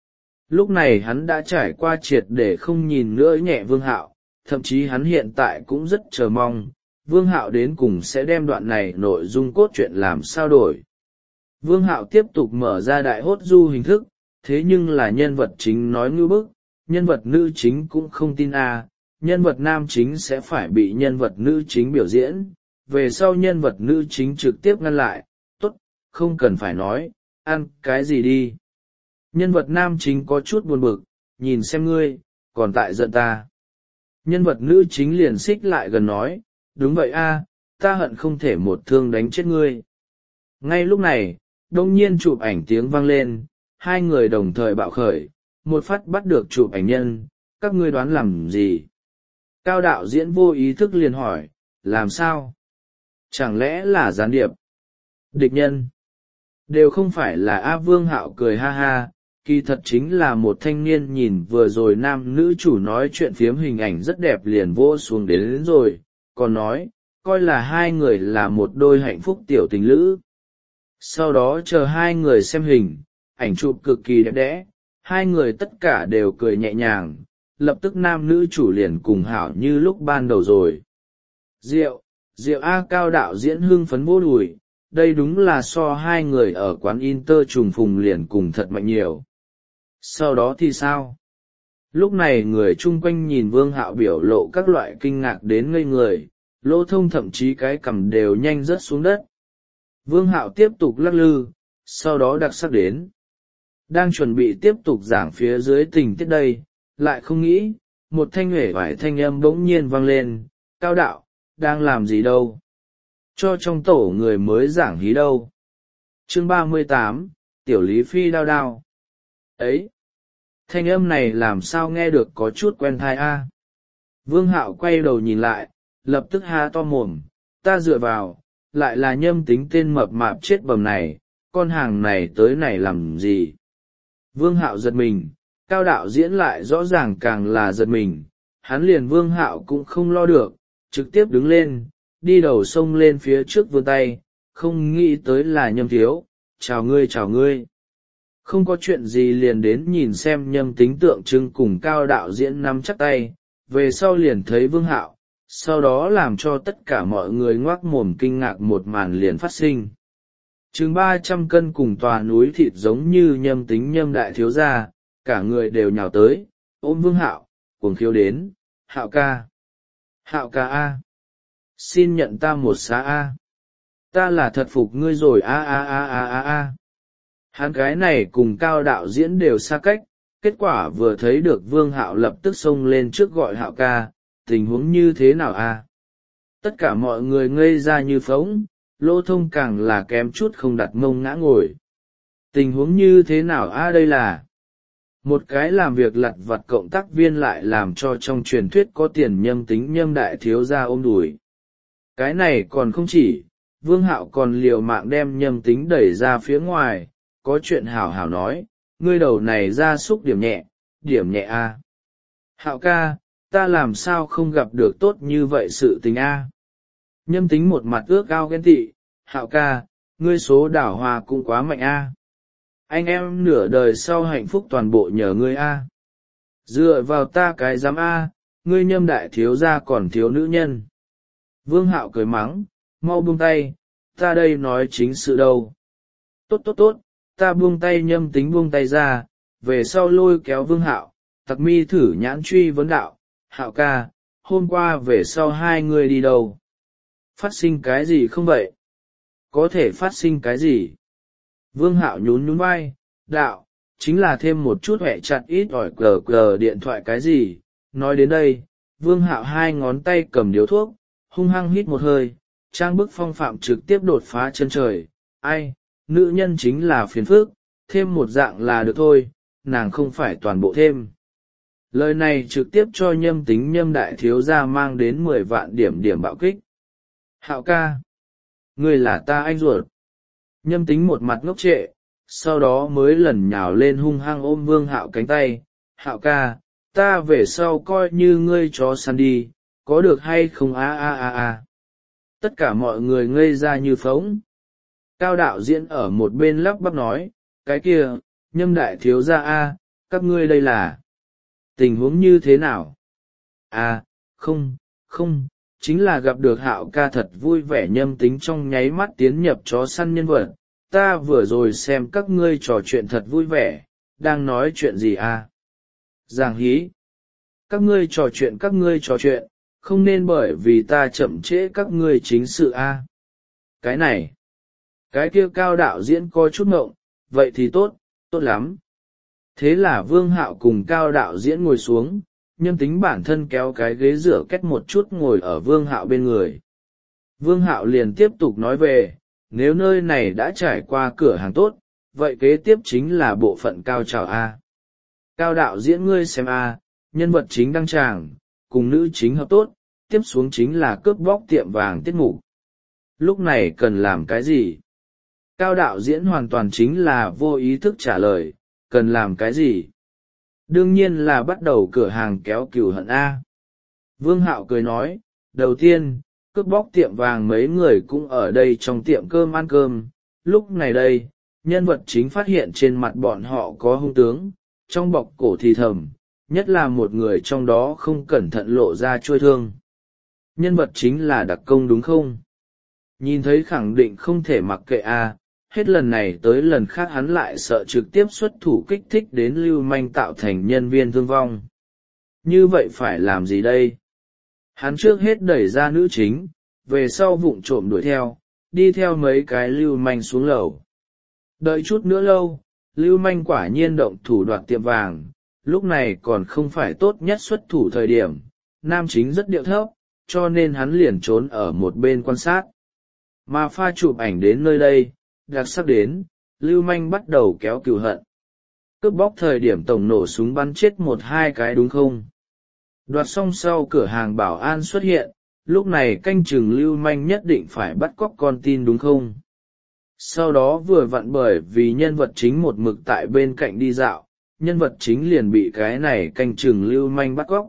Lúc này hắn đã trải qua triệt để không nhìn nữa nhẹ Vương Hạo, thậm chí hắn hiện tại cũng rất chờ mong, Vương Hạo đến cùng sẽ đem đoạn này nội dung cốt truyện làm sao đổi. Vương Hạo tiếp tục mở ra đại hốt du hình thức, thế nhưng là nhân vật chính nói ngư bức, nhân vật nữ chính cũng không tin a, nhân vật nam chính sẽ phải bị nhân vật nữ chính biểu diễn, về sau nhân vật nữ chính trực tiếp ngăn lại, tốt, không cần phải nói, ăn cái gì đi. Nhân vật nam chính có chút buồn bực, nhìn xem ngươi, còn tại giận ta. Nhân vật nữ chính liền xích lại gần nói, đúng vậy a, ta hận không thể một thương đánh chết ngươi. Ngay lúc này, đông nhiên chụp ảnh tiếng vang lên, hai người đồng thời bạo khởi, một phát bắt được chụp ảnh nhân, các ngươi đoán làm gì? Cao đạo diễn vô ý thức liền hỏi, làm sao? Chẳng lẽ là gián điệp? Địch nhân? Đều không phải là A. Vương Hạo cười ha ha, kỳ thật chính là một thanh niên nhìn vừa rồi nam nữ chủ nói chuyện phiếm hình ảnh rất đẹp liền vô xuống đến, đến rồi, còn nói, coi là hai người là một đôi hạnh phúc tiểu tình lữ. Sau đó chờ hai người xem hình, ảnh chụp cực kỳ đẹp đẽ, hai người tất cả đều cười nhẹ nhàng, lập tức nam nữ chủ liền cùng hảo như lúc ban đầu rồi. Rượu, rượu A, Cao đạo diễn hưng phấn vô đùi, đây đúng là so hai người ở quán Inter trùng phùng liền cùng thật mạnh nhiều. Sau đó thì sao? Lúc này người chung quanh nhìn Vương Hạo biểu lộ các loại kinh ngạc đến ngây người, Lỗ Thông thậm chí cái cằm đều nhanh rớt xuống đất. Vương Hạo tiếp tục lắc lư, sau đó đặc sắc đến. Đang chuẩn bị tiếp tục giảng phía dưới tình tiết đây, lại không nghĩ, một thanh huệ vải thanh âm bỗng nhiên vang lên, Cao đạo, đang làm gì đâu? Cho trong tổ người mới giảng hí đâu? Chương ba mươi tám, Tiểu Lý Phi đao đao. Ấy! Thanh âm này làm sao nghe được có chút quen thai a? Vương Hạo quay đầu nhìn lại, lập tức há to mồm, ta dựa vào, lại là Nhâm Tính tên mập mạp chết bầm này, con hàng này tới này làm gì? Vương Hạo giật mình, Cao đạo diễn lại rõ ràng càng là giật mình, hắn liền Vương Hạo cũng không lo được, trực tiếp đứng lên, đi đầu sông lên phía trước vươn tay, không nghĩ tới là Nhâm thiếu, chào ngươi chào ngươi. Không có chuyện gì liền đến nhìn xem Nhâm Tính tượng trưng cùng Cao đạo diễn nắm chắc tay, về sau liền thấy Vương Hạo, sau đó làm cho tất cả mọi người ngoác mồm kinh ngạc một màn liền phát sinh. Chừng ba trăm cân cùng tòa núi thịt giống như Nhâm Tính Nhâm đại thiếu gia, cả người đều nhào tới, ôm Vương Hạo, cuồng khiêu đến, Hạo ca. Hạo ca a, xin nhận ta một xá a, ta là thật phục ngươi rồi a a a a a a. Hắn cái này cùng Cao đạo diễn đều xa cách, kết quả vừa thấy được Vương Hạo lập tức xông lên trước gọi Hạo ca, tình huống như thế nào a? Tất cả mọi người ngây ra như phóng, Lỗ Thông càng là kém chút không đặt mông ngã ngồi. Tình huống như thế nào a? Đây là một cái làm việc lặt vặt cộng tác viên lại làm cho trong truyền thuyết có tiền Nhâm Tính Nhâm đại thiếu gia ôm đùi. Cái này còn không chỉ, Vương Hạo còn liều mạng đem Nhâm Tính đẩy ra phía ngoài, có chuyện hảo hảo nói, ngươi đầu này ra xúc điểm nhẹ, điểm nhẹ a. Hạo ca, ta làm sao không gặp được tốt như vậy sự tình a? Nhâm Tính một mặt ước ao ghen tị, Hạo ca, ngươi số đảo hòa cũng quá mạnh a. Anh em nửa đời sau hạnh phúc toàn bộ nhờ ngươi a. Dựa vào ta cái giám a, ngươi Nhâm đại thiếu gia còn thiếu nữ nhân. Vương Hạo cười mắng, mau buông tay, ta đây nói chính sự đâu. Tốt tốt tốt, ta buông tay. Nhâm Tính buông tay ra, về sau lôi kéo Vương Hạo, tặc mi thử nhãn truy vấn đạo, Hạo ca, hôm qua về sau hai người đi đâu? Phát sinh cái gì không vậy? Có thể phát sinh cái gì? Vương Hạo nhún nhún vai, đạo, chính là thêm một chút hẹ chặt ít ỏi cờ cờ điện thoại cái gì. Nói đến đây, Vương Hạo hai ngón tay cầm điếu thuốc, hung hăng hít một hơi, trang bức phong phạm trực tiếp đột phá chân trời. Ai, nữ nhân chính là phiền phức, thêm một dạng là được thôi, nàng không phải toàn bộ thêm. Lời này trực tiếp cho Nhâm Tính Nhâm đại thiếu gia mang đến mười vạn điểm điểm bạo kích. Hạo ca, ngươi là ta anh ruột. Nhâm Tính một mặt ngốc trệ, sau đó mới lần nhào lên hung hăng ôm Vương Hạo cánh tay. Hạo ca, ta về sau coi như ngươi chó săn đi, có được hay không a a a a. Tất cả mọi người ngây ra như phóng. Cao đạo diễn ở một bên lắp bắp nói, cái kia, Nhâm đại thiếu gia a, các ngươi đây là tình huống như thế nào? À, không, không, chính là gặp được Hạo ca thật vui vẻ. Nhâm Tính trong nháy mắt tiến nhập chó săn nhân vật, ta vừa rồi xem các ngươi trò chuyện thật vui vẻ, đang nói chuyện gì à? Giảng hí. Các ngươi trò chuyện các ngươi trò chuyện, không nên bởi vì ta chậm trễ các ngươi chính sự a. À? Cái này, cái kia Cao đạo diễn có chút ngộng, vậy thì tốt, tốt lắm. Thế là Vương Hạo cùng Cao đạo diễn ngồi xuống, Nhâm Tính bản thân kéo cái ghế rửa két một chút ngồi ở Vương Hạo bên người. Vương Hạo liền tiếp tục nói về, nếu nơi này đã trải qua cửa hàng tốt, vậy kế tiếp chính là bộ phận cao trào A. Cao đạo diễn ngươi xem A, nhân vật chính đăng tràng, cùng nữ chính hợp tốt, tiếp xuống chính là cướp bóc tiệm vàng tiết mục. Lúc này cần làm cái gì? Cao đạo diễn hoàn toàn chính là vô ý thức trả lời, cần làm cái gì? Đương nhiên là bắt đầu cửa hàng kéo cừu hận A. Vương Hạo cười nói, đầu tiên, cướp bóc tiệm vàng mấy người cũng ở đây trong tiệm cơm ăn cơm, lúc này đây, nhân vật chính phát hiện trên mặt bọn họ có hung tướng, trong bọc cổ thì thầm, nhất là một người trong đó không cẩn thận lộ ra trôi thương. Nhân vật chính là đặc công đúng không? Nhìn thấy khẳng định không thể mặc kệ a, hết lần này tới lần khác hắn lại sợ trực tiếp xuất thủ kích thích đến lưu manh tạo thành nhân viên thương vong. Như vậy phải làm gì đây? Hắn trước hết đẩy ra nữ chính, về sau vụng trộm đuổi theo, đi theo mấy cái lưu manh xuống lầu. Đợi chút nữa lâu, lưu manh quả nhiên động thủ đoạt tiệm vàng, lúc này còn không phải tốt nhất xuất thủ thời điểm, nam chính rất điệu thấp, cho nên hắn liền trốn ở một bên quan sát. Mà pha chụp ảnh đến nơi đây, đặc sắc đến, lưu manh bắt đầu kéo cừu hận. Cướp bóc thời điểm tổng nổ súng bắn chết một hai cái đúng không? Đoạt xong sau cửa hàng bảo an xuất hiện, lúc này canh chừng lưu manh nhất định phải bắt cóc con tin đúng không? Sau đó vừa vặn bởi vì nhân vật chính một mực tại bên cạnh đi dạo, nhân vật chính liền bị cái này canh chừng lưu manh bắt cóc.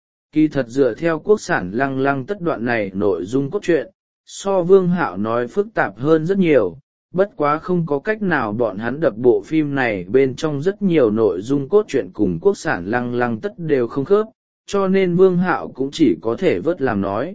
Kỳ thật dựa theo quốc sản lăng lăng tất đoạn này nội dung cốt truyện, so Vương Hạo nói phức tạp hơn rất nhiều, bất quá không có cách nào bọn hắn đập bộ phim này bên trong rất nhiều nội dung cốt truyện cùng quốc sản lăng lăng tất đều không khớp, cho nên Vương Hạo cũng chỉ có thể vớt làm nói.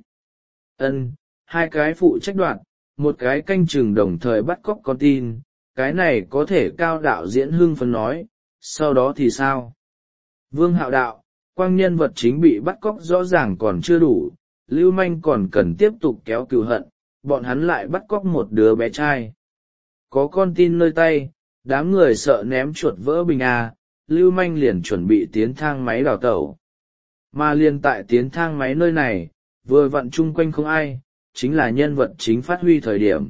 Ân, hai cái phụ trách đoạn, một cái canh chừng đồng thời bắt cóc con tin, cái này có thể cao đạo diễn hưng phấn nói, sau đó thì sao? Vương Hạo đạo, quang nhân vật chính bị bắt cóc rõ ràng còn chưa đủ, lưu manh còn cần tiếp tục kéo cừu hận, bọn hắn lại bắt cóc một đứa bé trai. Có con tin nơi tay, đám người sợ ném chuột vỡ bình a, lưu manh liền chuẩn bị tiến thang máy đào tẩu. Mà liền tại tiến thang máy nơi này, vừa vặn chung quanh không ai, chính là nhân vật chính phát huy thời điểm.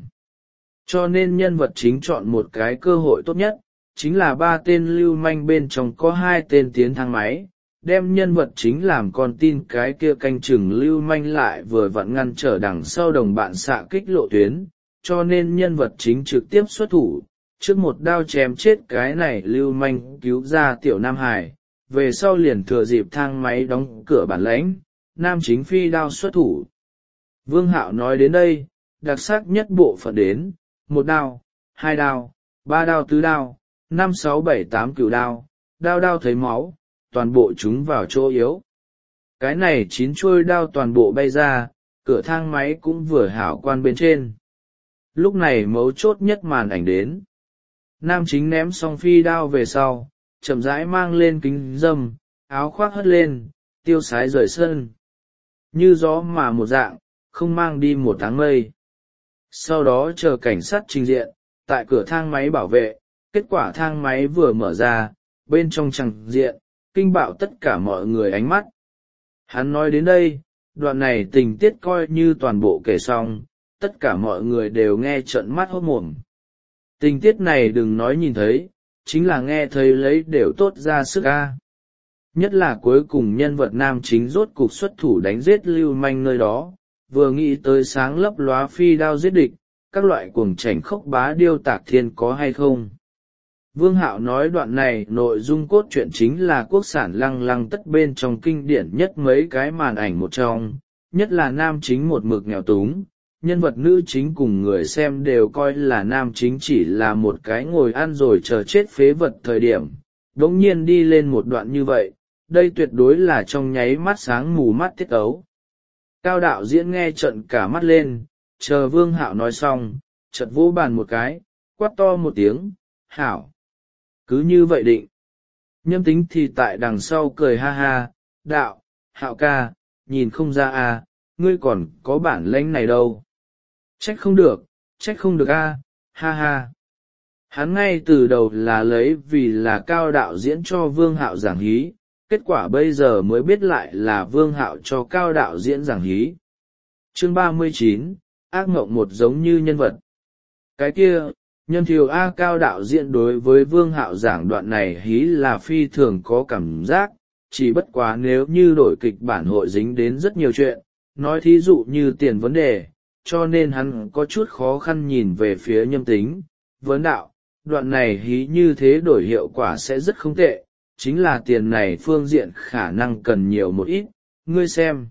Cho nên nhân vật chính chọn một cái cơ hội tốt nhất, chính là ba tên lưu manh bên trong có hai tên tiến thang máy, đem nhân vật chính làm con tin cái kia canh chừng lưu manh lại vừa vặn ngăn trở đằng sau đồng bạn xạ kích lộ tuyến, cho nên nhân vật chính trực tiếp xuất thủ, trước một đao chém chết cái này lưu manh cứu ra tiểu Nam Hải, về sau liền thừa dịp thang máy đóng cửa bản lãnh, nam chính phi đao xuất thủ. Vương Hạo nói đến đây, đặc sắc nhất bộ phận đến, một đao, hai đao, ba đao tứ đao, năm sáu bảy tám cửu đao, đao đao thấy máu, toàn bộ chúng vào chỗ yếu. Cái này chín chuôi đao toàn bộ bay ra, cửa thang máy cũng vừa hảo quan bên trên. Lúc này mấu chốt nhất màn ảnh đến. Nam chính ném xong phi đao về sau, chậm rãi mang lên kính dâm, áo khoác hất lên, tiêu sái rời sân. Như gió mà một dạng, không mang đi một tháng mây. Sau đó chờ cảnh sát trình diện, tại cửa thang máy bảo vệ, kết quả thang máy vừa mở ra, bên trong chẳng diện, kinh bạo tất cả mọi người ánh mắt. Hắn nói đến đây, đoạn này tình tiết coi như toàn bộ kể xong, tất cả mọi người đều nghe trợn mắt hốt mồm. Tình tiết này đừng nói nhìn thấy, chính là nghe thấy lấy đều tốt ra sức a. Nhất là cuối cùng nhân vật nam chính rốt cục xuất thủ đánh giết lưu manh nơi đó, vừa nghĩ tới sáng lấp lóa phi đao giết địch, các loại cuồng chảnh khốc bá điêu tạc thiên có hay không. Vương Hạo nói đoạn này nội dung cốt truyện chính là quốc sản lăng lăng tất bên trong kinh điển nhất mấy cái màn ảnh một trong, nhất là nam chính một mực nghèo túng, nhân vật nữ chính cùng người xem đều coi là nam chính chỉ là một cái ngồi ăn rồi chờ chết phế vật thời điểm, đống nhiên đi lên một đoạn như vậy, đây tuyệt đối là trong nháy mắt sáng mù mắt tiết ấu. Cao đạo diễn nghe trận cả mắt lên, chờ Vương Hạo nói xong, chợt vỗ bàn một cái, quát to một tiếng, hảo. Cứ như vậy định. Nhâm Tính thì tại đằng sau cười ha ha, đạo, Hạo ca, nhìn không ra à, ngươi còn có bản lĩnh này đâu. Trách không được, trách không được a, ha ha. Hắn ngay từ đầu là lấy vì là Cao đạo diễn cho Vương Hạo giảng hí, kết quả bây giờ mới biết lại là Vương Hạo cho Cao đạo diễn giảng hí. Chương ba mươi chín, ác mộng một giống như nhân vật. Cái kia, nhân thiều A Cao đạo diễn đối với Vương Hạo giảng đoạn này hí là phi thường có cảm giác, chỉ bất quá nếu như đổi kịch bản hội dính đến rất nhiều chuyện, nói thí dụ như tiền vấn đề, cho nên hắn có chút khó khăn nhìn về phía Nhâm Tính, vấn đạo, đoạn này hí như thế đổi hiệu quả sẽ rất không tệ, chính là tiền này phương diện khả năng cần nhiều một ít, ngươi xem.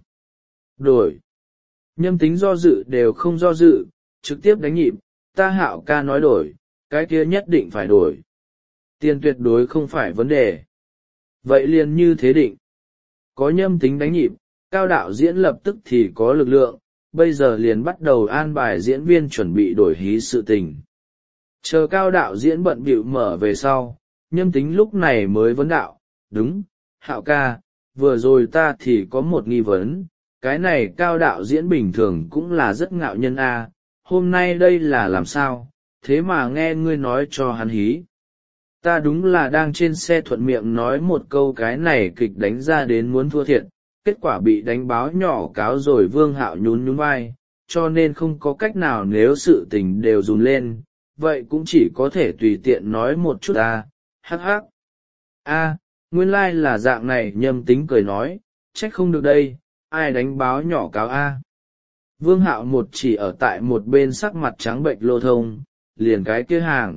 Đổi. Nhâm Tính do dự đều không do dự, trực tiếp đánh nhịp, ta Hạo ca nói đổi, cái kia nhất định phải đổi. Tiền tuyệt đối không phải vấn đề. Vậy liền như thế định. Có Nhâm Tính đánh nhịp, Cao đạo diễn lập tức thì có lực lượng, bây giờ liền bắt đầu an bài diễn viên chuẩn bị đổi hí sự tình. Chờ Cao đạo diễn bận bịu mở về sau, Nhâm Tính lúc này mới vấn đạo, đúng, Hạo ca, vừa rồi ta thì có một nghi vấn, cái này Cao đạo diễn bình thường cũng là rất ngạo nhân a, hôm nay đây là làm sao, thế mà nghe ngươi nói cho hắn hí. Ta đúng là đang trên xe thuận miệng nói một câu cái này kịch đánh ra đến muốn thua thiệt, kết quả bị đánh báo nhỏ cáo rồi. Vương Hạo nhún nhún vai, cho nên không có cách nào, nếu sự tình đều dùn lên, vậy cũng chỉ có thể tùy tiện nói một chút à, hắc hắc. A, nguyên lai là dạng này. Nhâm Tính cười nói, trách không được đây, ai đánh báo nhỏ cáo a. Vương Hạo một chỉ ở tại một bên sắc mặt trắng bệnh Lô Thông, liền cái kia hàng.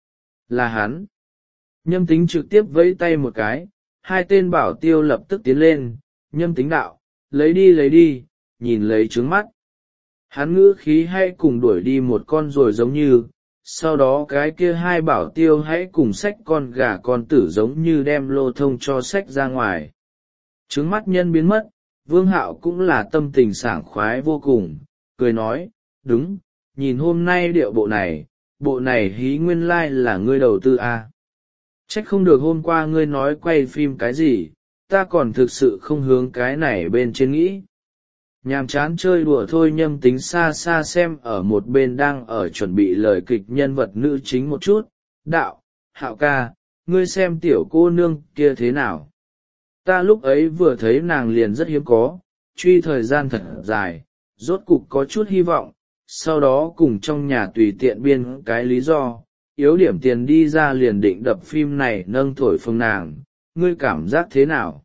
Là hắn. Nhâm Tính trực tiếp vẫy tay một cái, hai tên bảo tiêu lập tức tiến lên, Nhâm Tính đạo, lấy đi lấy đi, nhìn lấy trướng mắt. Hắn ngữ khí hay cùng đuổi đi một con rồi giống như, sau đó cái kia hai bảo tiêu hãy cùng xách con gà con tử giống như đem Lô Thông cho xách ra ngoài. Trướng mắt nhân biến mất, Vương Hạo cũng là tâm tình sảng khoái vô cùng, cười nói, đúng, nhìn hôm nay điệu bộ này, bộ này hí nguyên lai like là ngươi đầu tư à. Trách không được hôm qua ngươi nói quay phim cái gì, ta còn thực sự không hướng cái này bên trên nghĩ. Nhàm chán chơi đùa thôi. Nhâm Tính xa xa xem ở một bên đang ở chuẩn bị lời kịch nhân vật nữ chính một chút, đạo, Hạo ca, ngươi xem tiểu cô nương kia thế nào. Ta lúc ấy vừa thấy nàng liền rất hiếm có, truy thời gian thật dài, rốt cục có chút hy vọng, sau đó cùng trong nhà tùy tiện biên cái lý do, yếu điểm tiền đi ra liền định đập phim này nâng thổi phồng nàng, ngươi cảm giác thế nào?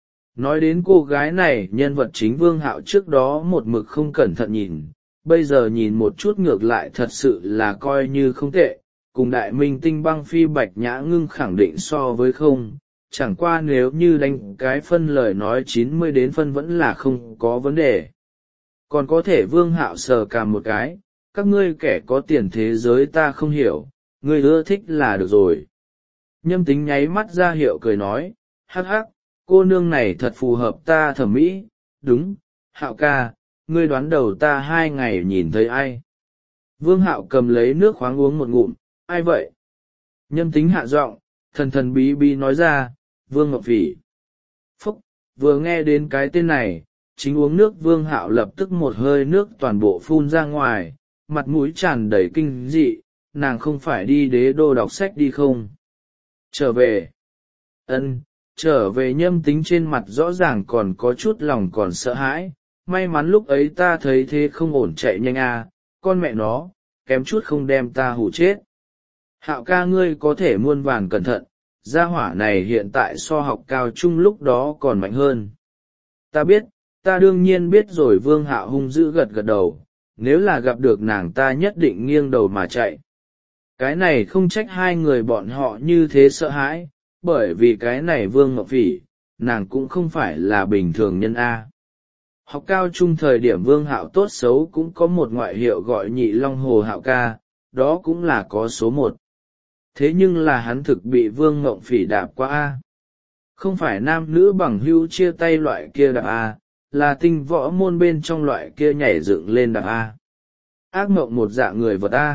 Nói đến cô gái này, nhân vật chính Vương Hạo trước đó một mực không cẩn thận nhìn, bây giờ nhìn một chút ngược lại thật sự là coi như không tệ, cùng đại minh tinh băng phi Bạch Nhã Ngưng khẳng định so với không, chẳng qua nếu như đánh cái phân lời nói chín mươi đến phân vẫn là không có vấn đề. Còn có thể Vương Hạo sờ cằm một cái, các ngươi kẻ có tiền thế giới ta không hiểu, ngươi ưa thích là được rồi. Nhâm Tính nháy mắt ra hiệu cười nói, hắc hắc, cô nương này thật phù hợp ta thẩm mỹ, đúng, Hạo ca, ngươi đoán đầu ta hai ngày nhìn thấy ai. Vương Hạo cầm lấy nước khoáng uống một ngụm, ai vậy? Nhâm Tính hạ giọng, thần thần bí bí nói ra, Vương Ngọc Phỉ. Phúc, vừa nghe đến cái tên này, chính uống nước Vương Hạo lập tức một hơi nước toàn bộ phun ra ngoài, mặt mũi tràn đầy kinh dị, nàng không phải đi đế đô đọc sách đi không? Trở về. Ân, trở về. Nhâm Tính trên mặt rõ ràng còn có chút lòng còn sợ hãi, may mắn lúc ấy ta thấy thế không ổn chạy nhanh à, con mẹ nó, kém chút không đem ta hù chết. Hạo ca ngươi có thể muôn vàn cẩn thận, gia hỏa này hiện tại so học cao trung lúc đó còn mạnh hơn. Ta biết, ta đương nhiên biết rồi. Vương Hạo hung dữ gật gật đầu, nếu là gặp được nàng ta nhất định nghiêng đầu mà chạy. Cái này không trách hai người bọn họ như thế sợ hãi, bởi vì cái này Vương Ngọc Phỉ, nàng cũng không phải là bình thường nhân A. Học cao trung thời điểm Vương Hạo tốt xấu cũng có một ngoại hiệu gọi Nhị Long Hồ Hạo ca, đó cũng là có số một. Thế nhưng là hắn thực bị Vương Ngọc Phỉ đạp qua A. Không phải nam nữ bằng hữu chia tay loại kia đạp A, là tinh võ môn bên trong loại kia nhảy dựng lên đạp A. Ác mộng một dạng người vật A.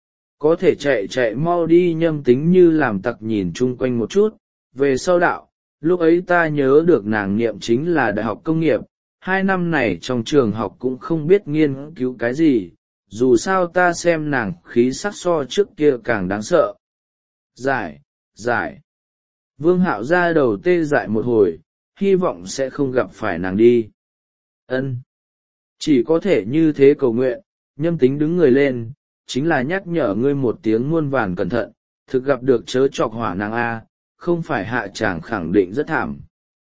Có thể chạy chạy mau đi. Nhâm Tính như làm tặc nhìn chung quanh một chút, về sau đạo, lúc ấy ta nhớ được nàng niệm chính là đại học công nghiệp, hai năm này trong trường học cũng không biết nghiên cứu cái gì, dù sao ta xem nàng khí sắc so trước kia càng đáng sợ. Giải, giải. Vương Hạo ra đầu tê dại một hồi, hy vọng sẽ không gặp phải nàng đi. Ân, chỉ có thể như thế cầu nguyện. Nhâm Tính đứng người lên, chính là nhắc nhở ngươi một tiếng muôn vàn cẩn thận, thực gặp được chớ chọc hỏa nàng A, không phải hạ chàng khẳng định rất thảm.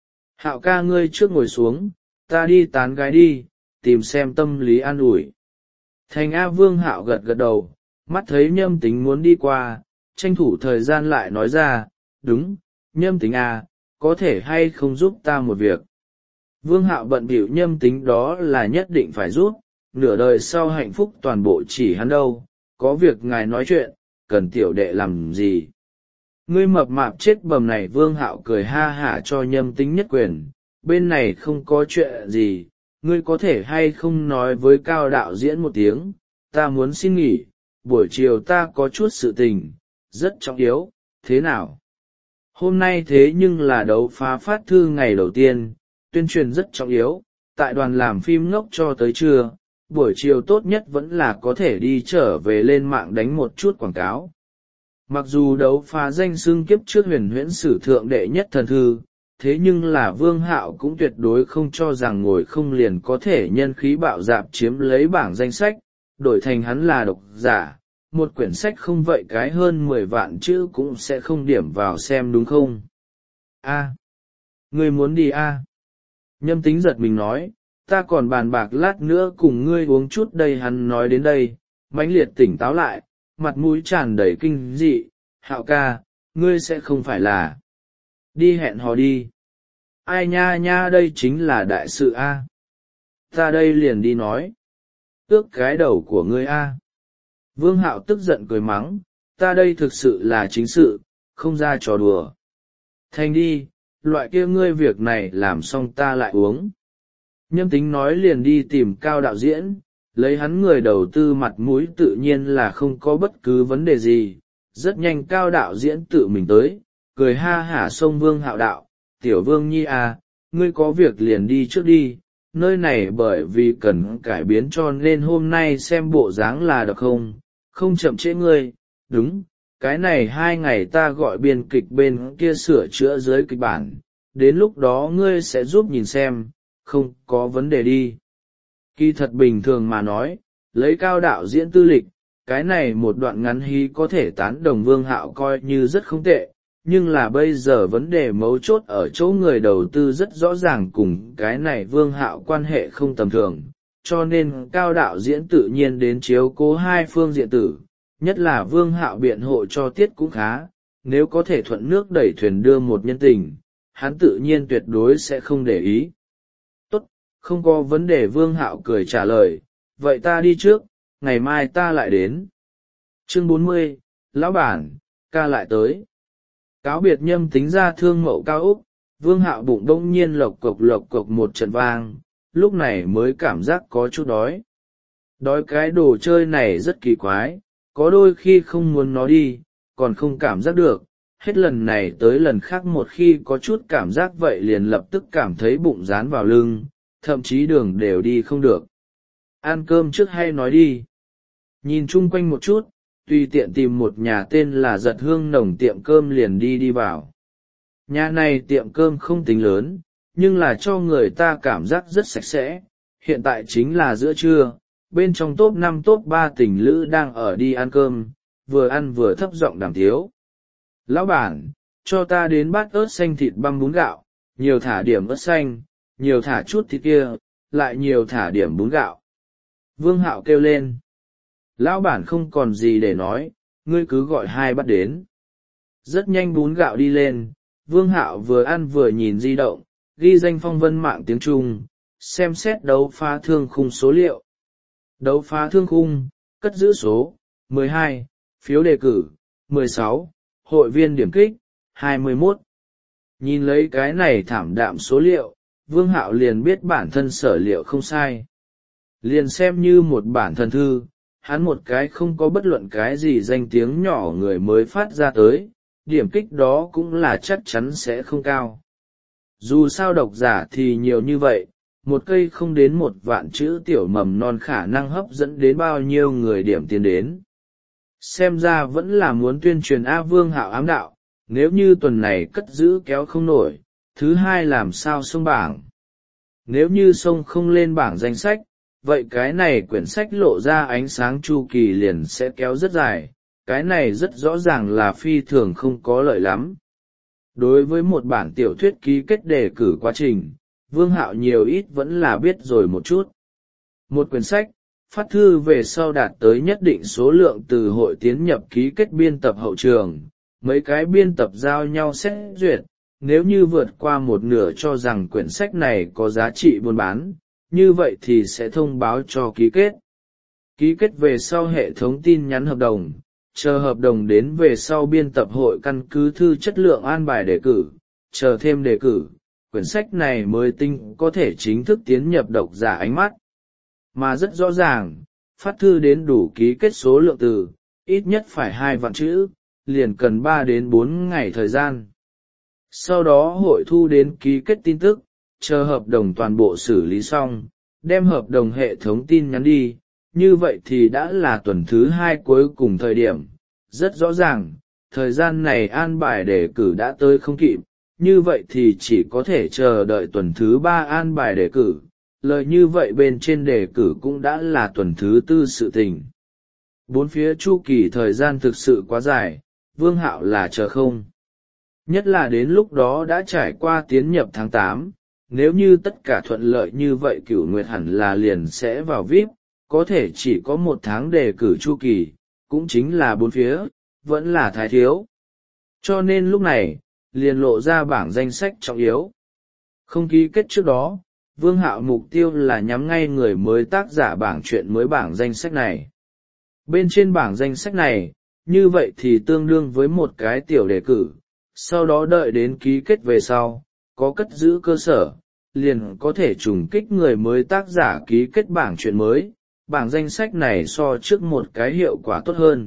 Hạo ca ngươi trước ngồi xuống, ta đi tán gái đi, tìm xem tâm lý an ủi. Thành A. Vương Hạo gật gật đầu, mắt thấy Nhâm Tính muốn đi qua, tranh thủ thời gian lại nói ra, đúng, Nhâm Tính A, có thể hay không giúp ta một việc. Vương Hạo bận bịu. Nhâm Tính đó là nhất định phải giúp, nửa đời sau hạnh phúc toàn bộ chỉ hắn đâu, có việc ngài nói chuyện, cần tiểu đệ làm gì? Ngươi mập mạp chết bầm này. Vương Hạo cười ha hả cho Nhâm Tính nhất quyền, bên này không có chuyện gì, ngươi có thể hay không nói với Cao đạo diễn một tiếng, ta muốn xin nghỉ, buổi chiều ta có chút sự tình rất trọng yếu, thế nào? Hôm nay thế nhưng là đấu phá phát thư ngày đầu tiên, tuyên truyền rất trọng yếu, tại đoàn làm phim ngốc cho tới trưa, buổi chiều tốt nhất vẫn là có thể đi trở về lên mạng đánh một chút quảng cáo. Mặc dù đấu phá danh xưng kiếp trước huyền huyễn sử thượng đệ nhất thần thư, thế nhưng là Vương Hạo cũng tuyệt đối không cho rằng ngồi không liền có thể nhân khí bạo dạp chiếm lấy bảng danh sách, đổi thành hắn là độc giả, một quyển sách không vậy cái hơn mười vạn chữ cũng sẽ không điểm vào xem đúng không? A, ngươi muốn đi a? Nhâm Tính giật mình nói, ta còn bàn bạc lát nữa cùng ngươi uống chút đây. Hắn nói đến đây, mãnh liệt tỉnh táo lại, mặt mũi tràn đầy kinh dị, Hạo ca, ngươi sẽ không phải là đi hẹn hò đi? Ai nha nha, đây chính là đại sự a. Ta đây liền đi nói. Ước cái đầu của ngươi a. Vương Hạo tức giận cười mắng, ta đây thực sự là chính sự, không ra trò đùa. Thành đi, loại kia ngươi việc này làm xong ta lại uống. Nhâm Tính nói liền đi tìm Cao đạo diễn, lấy hắn người đầu tư mặt mũi tự nhiên là không có bất cứ vấn đề gì. Rất nhanh Cao đạo diễn tự mình tới, cười ha hả xông Vương Hạo đạo, tiểu Vương nhi à, ngươi có việc liền đi trước đi, nơi này bởi vì cần cải biến cho nên hôm nay xem bộ dáng là được không, không chậm trễ ngươi. Đúng, cái này hai ngày ta gọi biên kịch bên kia sửa chữa dưới kịch bản, đến lúc đó ngươi sẽ giúp nhìn xem, không có vấn đề đi. Kỳ thật bình thường mà nói, lấy Cao đạo diễn tư lịch, cái này một đoạn ngắn hí có thể tán đồng Vương Hạo coi như rất không tệ, nhưng là bây giờ vấn đề mấu chốt ở chỗ người đầu tư rất rõ ràng cùng cái này Vương Hạo quan hệ không tầm thường, cho nên Cao đạo diễn tự nhiên đến chiếu cố hai phương diện tử, nhất là Vương Hạo biện hộ cho tiết cũng khá, nếu có thể thuận nước đẩy thuyền đưa một nhân tình, hắn tự nhiên tuyệt đối sẽ không để ý. Tốt, không có vấn đề. Vương Hạo cười trả lời, vậy ta đi trước, ngày mai ta lại đến. Chương bốn mươi, lão bản, ca lại tới. Cáo biệt Nhâm Tính ra thương mậu cao Úc, Vương Hạo bụng đông nhiên lộc cộc lộc cộc một trận vang, lúc này mới cảm giác có chút đói. Đói cái đồ chơi này rất kỳ quái, có đôi khi không muốn nó đi, còn không cảm giác được, hết lần này tới lần khác một khi có chút cảm giác vậy liền lập tức cảm thấy bụng dán vào lưng, thậm chí đường đều đi không được. Ăn cơm trước hay nói đi. Nhìn chung quanh một chút, tùy tiện tìm một nhà tên là Giật Hương Nồng tiệm cơm liền đi đi vào. Nhà này tiệm cơm không tính lớn, nhưng là cho người ta cảm giác rất sạch sẽ. Hiện tại chính là giữa trưa, bên trong top năm top ba tình lữ đang ở đi ăn cơm, vừa ăn vừa thấp giọng đàm tiếu. Lão bản, cho ta đến bát ớt xanh thịt băm bún gạo, nhiều thả điểm ớt xanh, nhiều thả chút thịt kia, lại nhiều thả điểm bún gạo. Vương Hạo kêu lên. Lão bản không còn gì để nói, ngươi cứ gọi hai bát đến. Rất nhanh bún gạo đi lên, Vương Hạo vừa ăn vừa nhìn di động, ghi danh phong vân mạng tiếng Trung, xem xét đấu phá thương khung số liệu. Đấu phá thương khung, cất giữ số, mười hai, phiếu đề cử, mười sáu, hội viên điểm kích, hai mươi mốt. Nhìn lấy cái này thảm đạm số liệu, Vương Hạo liền biết bản thân sở liệu không sai. Liền xem như một bản thần thư, hắn một cái không có bất luận cái gì danh tiếng nhỏ người mới phát ra tới, điểm kích đó cũng là chắc chắn sẽ không cao. Dù sao độc giả thì nhiều như vậy, một cây không đến một vạn chữ tiểu mầm non khả năng hấp dẫn đến bao nhiêu người điểm tiến đến. Xem ra vẫn là muốn tuyên truyền A. Vương Hạo ám đạo, nếu như tuần này cất giữ kéo không nổi, thứ hai làm sao xông bảng. Nếu như xông không lên bảng danh sách, vậy cái này quyển sách lộ ra ánh sáng chu kỳ liền sẽ kéo rất dài, cái này rất rõ ràng là phi thường không có lợi lắm. Đối với một bản tiểu thuyết ký kết đề cử quá trình, Vương Hạo nhiều ít vẫn là biết rồi một chút. Một quyển sách, phát thư về sau đạt tới nhất định số lượng từ hội tiến nhập ký kết biên tập hậu trường, mấy cái biên tập giao nhau xét duyệt, nếu như vượt qua một nửa cho rằng quyển sách này có giá trị buôn bán, như vậy thì sẽ thông báo cho ký kết. Ký kết về sau hệ thống tin nhắn hợp đồng, chờ hợp đồng đến về sau biên tập hội căn cứ thư chất lượng an bài đề cử, chờ thêm đề cử, quyển sách này mới tinh có thể chính thức tiến nhập độc giả ánh mắt. Mà rất rõ ràng, phát thư đến đủ ký kết số lượng từ, ít nhất phải hai vạn chữ, liền cần ba đến bốn ngày thời gian. Sau đó hội thu đến ký kết tin tức, chờ hợp đồng toàn bộ xử lý xong, đem hợp đồng hệ thống tin nhắn đi, như vậy thì đã là tuần thứ hai cuối cùng thời điểm. Rất rõ ràng, thời gian này an bài đề cử đã tới không kịp, như vậy thì chỉ có thể chờ đợi tuần thứ ba an bài đề cử, lời như vậy bên trên đề cử cũng đã là tuần thứ tư sự tình. Bốn phía chu kỳ thời gian thực sự quá dài, Vương Hạo là chờ không. Nhất là đến lúc đó đã trải qua tiến nhập tháng tám, nếu như tất cả thuận lợi như vậy Cửu Nguyệt hẳn là liền sẽ vào vi ai pi, có thể chỉ có một tháng đề cử chu kỳ, cũng chính là bốn phía, vẫn là thái thiếu. Cho nên lúc này, liền lộ ra bảng danh sách trọng yếu. Không ký kết trước đó, Vương Hạo mục tiêu là nhắm ngay người mới tác giả bảng truyện mới bảng danh sách này. Bên trên bảng danh sách này, như vậy thì tương đương với một cái tiểu đề cử, sau đó đợi đến ký kết về sau, có cất giữ cơ sở, liền có thể trùng kích người mới tác giả ký kết bảng truyện mới, bảng danh sách này so trước một cái hiệu quả tốt hơn.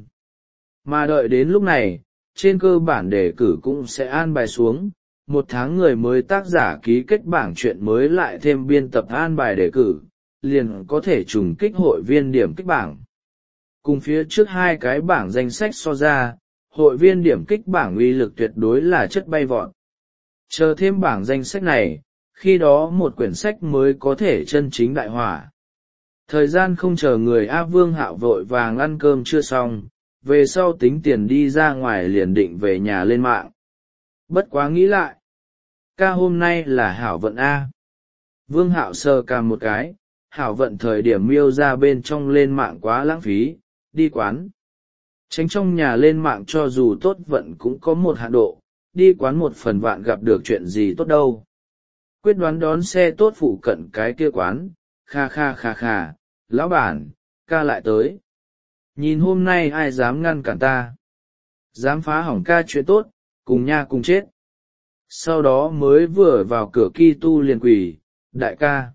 Mà đợi đến lúc này, trên cơ bản đề cử cũng sẽ an bài xuống, một tháng người mới tác giả ký kết bảng truyện mới lại thêm biên tập an bài đề cử, liền có thể trùng kích hội viên điểm kích bảng. Cùng phía trước hai cái bảng danh sách so ra, hội viên điểm kích bảng uy lực tuyệt đối là chất bay vọt. Chờ thêm bảng danh sách này, khi đó một quyển sách mới có thể chân chính đại hỏa. Thời gian không chờ người A Vương Hạo vội vàng ăn cơm chưa xong, về sau tính tiền đi ra ngoài liền định về nhà lên mạng. Bất quá nghĩ lại, ca hôm nay là hảo vận A. Vương Hạo sờ cằm một cái, hảo vận thời điểm miêu ra bên trong lên mạng quá lãng phí, đi quán. Tránh trong nhà lên mạng cho dù tốt vận cũng có một hạn độ, đi quán một phần vạn gặp được chuyện gì tốt đâu. Quyết đoán đón xe tốt phụ cận cái kia quán, kha kha kha kha, lão bản, ca lại tới. Nhìn hôm nay ai dám ngăn cản ta, dám phá hỏng ca chuyện tốt, cùng nha cùng chết. Sau đó mới vừa vào cửa Ki Tu liền quỳ, đại ca.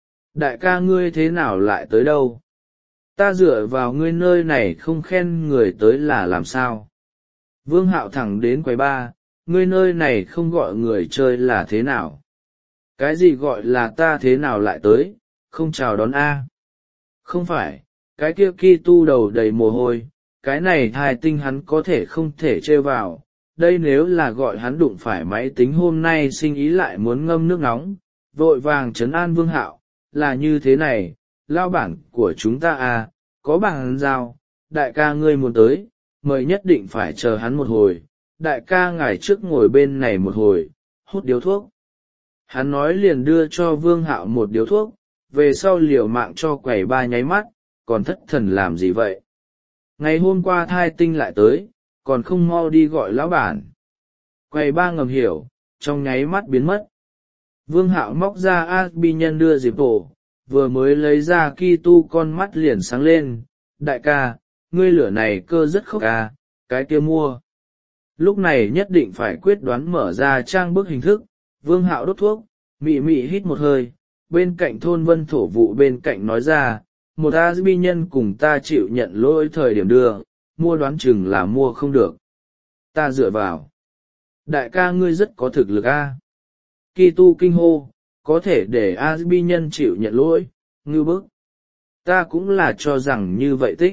Đại ca ngươi thế nào lại tới đâu? Ta dựa vào ngươi nơi này không khen người tới là làm sao? Vương Hạo thẳng đến quầy ba, ngươi nơi này không gọi người chơi là thế nào? Cái gì gọi là ta thế nào lại tới, không chào đón A? Không phải, cái kia Ki Tu đầu đầy mồ hôi, cái này thai tinh hắn có thể không thể trêu vào, đây nếu là gọi hắn đụng phải máy tính hôm nay sinh ý lại muốn ngâm nước nóng, vội vàng trấn an Vương Hạo, là như thế này, lao bản của chúng ta à, có bằng giao, đại ca ngươi muốn tới, mời nhất định phải chờ hắn một hồi, đại ca ngài trước ngồi bên này một hồi, hút điếu thuốc. Hắn nói liền đưa cho Vương Hạo một điếu thuốc, về sau liều mạng cho quầy ba nháy mắt, còn thất thần làm gì vậy? Ngày hôm qua thai tinh lại tới, còn không mau đi gọi lão bản. Quầy ba ngầm hiểu, trong nháy mắt biến mất. Vương Hạo móc ra a bê nhân đưa dịp tổ, vừa mới lấy ra Ki Tu con mắt liền sáng lên, đại ca, ngươi lửa này cơ rất khốc ca, cái kia mua. Lúc này nhất định phải quyết đoán mở ra trang bức hình thức, Vương Hạo đốt thuốc, mị mị hít một hơi, bên cạnh thôn vân thổ vụ bên cạnh nói ra, một a bê nhân cùng ta chịu nhận lỗi thời điểm đưa, mua đoán chừng là mua không được. Ta dựa vào. Đại ca ngươi rất có thực lực a. Ki Tu kinh hô, có thể để a bê nhân chịu nhận lỗi, ngư bức. Ta cũng là cho rằng như vậy tích.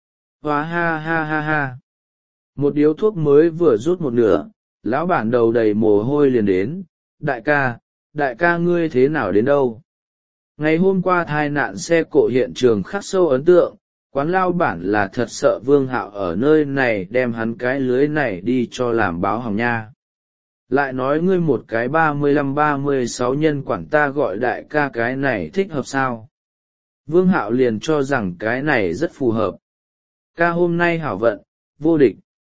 Hóa ha ha ha ha. Một điếu thuốc mới vừa rút một nửa, lão bản đầu đầy mồ hôi liền đến, đại ca, đại ca ngươi thế nào đến đâu? Ngày hôm qua tai nạn xe cộ hiện trường khắc sâu ấn tượng, quán lao bản là thật sợ Vương Hạo ở nơi này đem hắn cái lưới này đi cho làm báo hỏng nha. Lại nói ngươi một cái ba mươi lăm ba mươi sáu nhân quản ta gọi đại ca cái này thích hợp sao? Vương Hạo liền cho rằng cái này rất phù hợp. Ca hôm nay hảo vận, vô địch.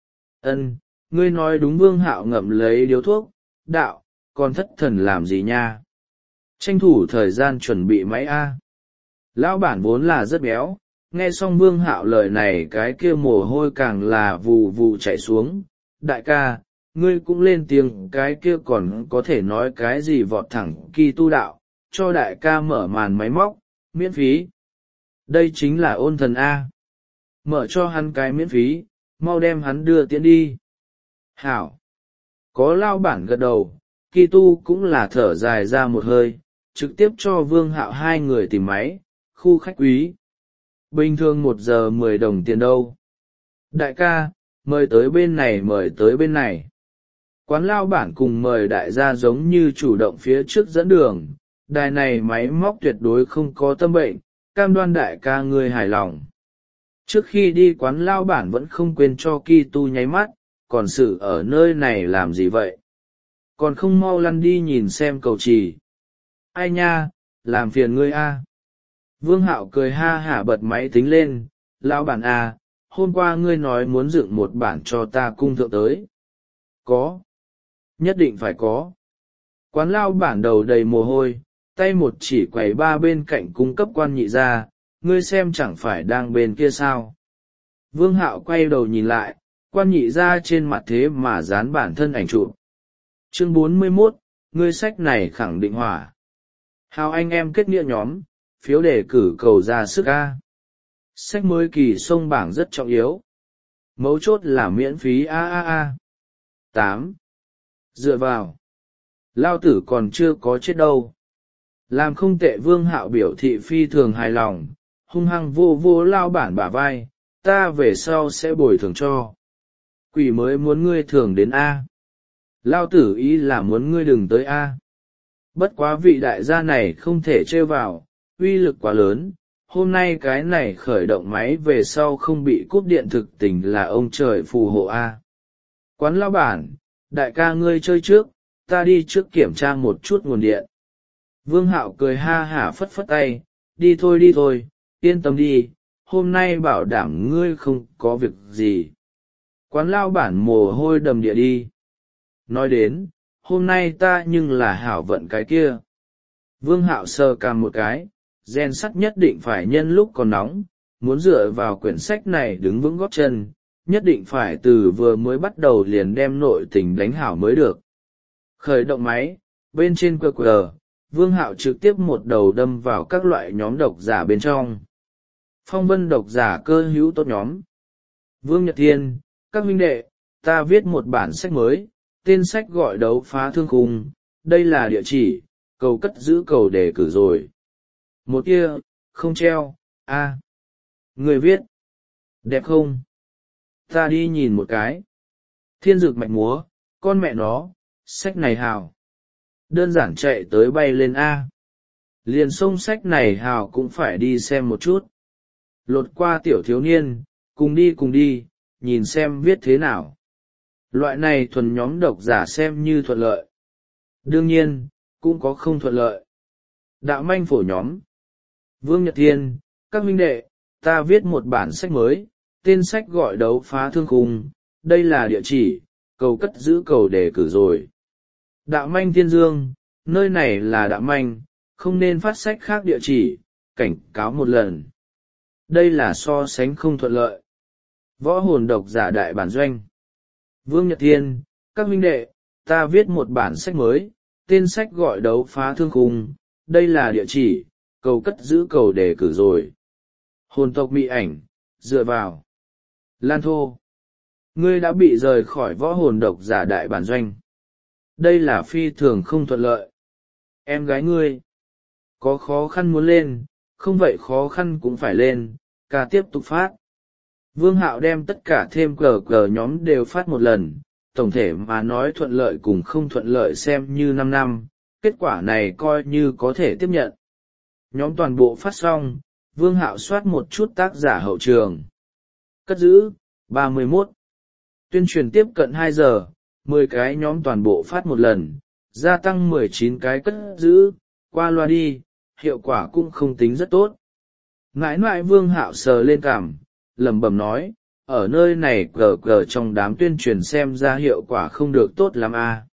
Ân, ngươi nói đúng. Vương Hạo ngậm lấy điếu thuốc, đạo, còn thất thần làm gì nha? Tranh thủ thời gian chuẩn bị máy A. Lão bản vốn là rất béo, Nghe xong Vương Hạo lời này, cái kia mồ hôi càng là vù vù chảy xuống. Đại ca, ngươi cũng lên tiếng, cái kia còn có thể nói cái gì, vọt thẳng kỳ tu đạo, cho đại ca mở màn máy móc, miễn phí. Đây chính là ôn thần A. Mở cho hắn cái miễn phí, mau đem hắn đưa tiễn đi. Hảo. Có lao bản gật đầu, kỳ tu cũng là thở dài ra một hơi, trực tiếp cho Vương Hạo hai người tìm máy, khu khách quý. Bình thường một giờ mười đồng tiền đâu. Đại ca, mời tới bên này, mời tới bên này. Quán lao bản cùng mời đại gia giống như chủ động phía trước dẫn đường, đài này máy móc tuyệt đối không có tâm bệnh, cam đoan đại ca ngươi hài lòng. Trước khi đi quán lao bản vẫn không quên cho Ki Tu nháy mắt, còn sự ở nơi này làm gì vậy? Còn không mau lăn đi nhìn xem cầu trì. Ai nha, làm phiền ngươi a. Vương Hạo cười ha hả bật máy tính lên, lão bản a, hôm qua ngươi nói muốn dựng một bản cho ta cung thượng tới. Có. Nhất định phải có. Quán lao bản đầu đầy mồ hôi, tay một chỉ quầy ba bên cạnh cung cấp quan nhị ra, ngươi xem chẳng phải đang bên kia sao. Vương Hạo quay đầu nhìn lại, quan nhị ra trên mặt thế mà dán bản thân ảnh chụp. Chương bốn mươi mốt, ngươi sách này khẳng định hỏa. Hào anh em kết nghĩa nhóm, phiếu đề cử cầu ra sức A. Sách mới kỳ sông bảng rất trọng yếu. Mấu chốt là miễn phí a a a. tám. Dựa vào. Lao tử còn chưa có chết đâu. Làm không tệ. Vương Hạo biểu thị phi thường hài lòng, hung hăng vô vô lao bản bả vai, ta về sau sẽ bồi thường cho. Quỷ mới muốn ngươi thường đến A. Lao tử ý là muốn ngươi đừng tới A. Bất quá vị đại gia này không thể trêu vào, uy lực quá lớn, hôm nay cái này khởi động máy về sau không bị cúp điện thực tình là ông trời phù hộ A. Quán lao bản, đại ca ngươi chơi trước, ta đi trước kiểm tra một chút nguồn điện. Vương Hạo cười ha hả phất phất tay, đi thôi đi thôi, yên tâm đi, hôm nay bảo đảm ngươi không có việc gì. Quán lao bản mồ hôi đầm địa đi. Nói đến, hôm nay ta nhưng là hảo vận cái kia. Vương Hạo sờ cằm một cái, gen sắt nhất định phải nhân lúc còn nóng, muốn dựa vào quyển sách này đứng vững gót chân, nhất định phải từ vừa mới bắt đầu liền đem nội tình đánh hảo mới được. Khởi động máy, bên trên quy quy rờ, Vương Hạo trực tiếp một đầu đâm vào các loại nhóm độc giả bên trong. Phong vân độc giả cơ hữu tốt nhóm. Vương Nhật Thiên, các huynh đệ, ta viết một bản sách mới, tên sách gọi Đấu Phá Thương Khung, đây là địa chỉ, cầu cất giữ cầu đề cử rồi. Một kia, không treo, a. Người viết. Đẹp không? Ta đi nhìn một cái. Thiên dược mạch múa, con mẹ nó, sách này hào. Đơn giản chạy tới bay lên A. Liền xông sách này hào cũng phải đi xem một chút. Lột qua tiểu thiếu niên, cùng đi cùng đi, nhìn xem viết thế nào. Loại này thuần nhóm độc giả xem như thuận lợi. Đương nhiên, cũng có không thuận lợi. Đạo manh phổ nhóm. Vương Nhật Thiên, các huynh đệ, ta viết một bản sách mới, tên sách gọi Đấu Phá Thương Khung, đây là địa chỉ, cầu cất giữ cầu đề cử rồi. Đạo manh Thiên Dương, nơi này là đạo manh, không nên phát sách khác địa chỉ, cảnh cáo một lần. Đây là so sánh không thuận lợi. Võ hồn độc giả đại bản doanh. Vương Nhật Thiên, các huynh đệ, ta viết một bản sách mới, tên sách gọi Đấu Phá Thương Khung, đây là địa chỉ, cầu cất giữ cầu đề cử rồi. Hồn tộc mị ảnh, dựa vào. Lan Thô, ngươi đã bị rời khỏi võ hồn độc giả đại bản doanh. Đây là phi thường không thuận lợi. Em gái ngươi, có khó khăn muốn lên, không vậy khó khăn cũng phải lên, ca tiếp tục phát. Vương Hạo đem tất cả thêm cờ cờ nhóm đều phát một lần, tổng thể mà nói thuận lợi cùng không thuận lợi xem như năm năm, kết quả này coi như có thể tiếp nhận. Nhóm toàn bộ phát xong, Vương Hạo soát một chút tác giả hậu trường. Cất giữ, ba mươi mốt. Tuyên truyền tiếp cận hai giờ, mười cái nhóm toàn bộ phát một lần, gia tăng mười chín cái cất giữ, qua loa đi, hiệu quả cũng không tính rất tốt. Ngãi ngoại Vương Hạo sờ lên cằm, lẩm bẩm nói, ở nơi này cờ cờ trong đám tuyên truyền xem ra hiệu quả không được tốt lắm a.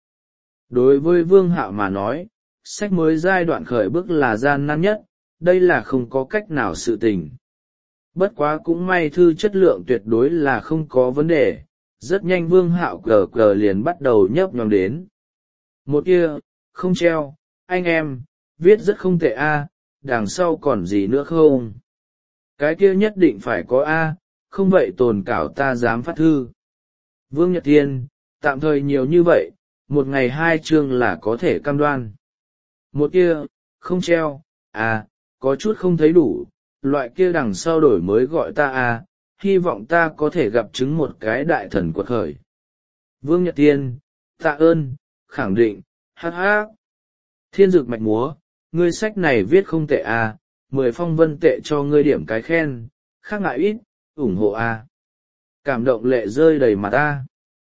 Đối với Vương Hạo mà nói, sách mới giai đoạn khởi bước là gian nan nhất, đây là không có cách nào sự tình. Bất quá cũng may thư chất lượng tuyệt đối là không có vấn đề, rất nhanh Vương Hạo cờ cờ liền bắt đầu nhấp nhòm đến. Một kia, không treo, anh em, viết rất không tệ a, đằng sau còn gì nữa không? Cái kia nhất định phải có a, không vậy tồn cảo ta dám phát thư. Vương Nhật Thiên, tạm thời nhiều như vậy, một ngày hai chương là có thể cam đoan. Một kia, không treo, à, có chút không thấy đủ, loại kia đằng sau đổi mới gọi ta à, hy vọng ta có thể gặp chứng một cái đại thần quật khởi. Vương Nhật Thiên, tạ ơn, khẳng định, hát hát. Thiên Dực Mạch Múa, ngươi sách này viết không tệ à, mười phong vân tệ cho ngươi điểm cái khen, khác ngại ít, ủng hộ à. Cảm động lệ rơi đầy mặt a.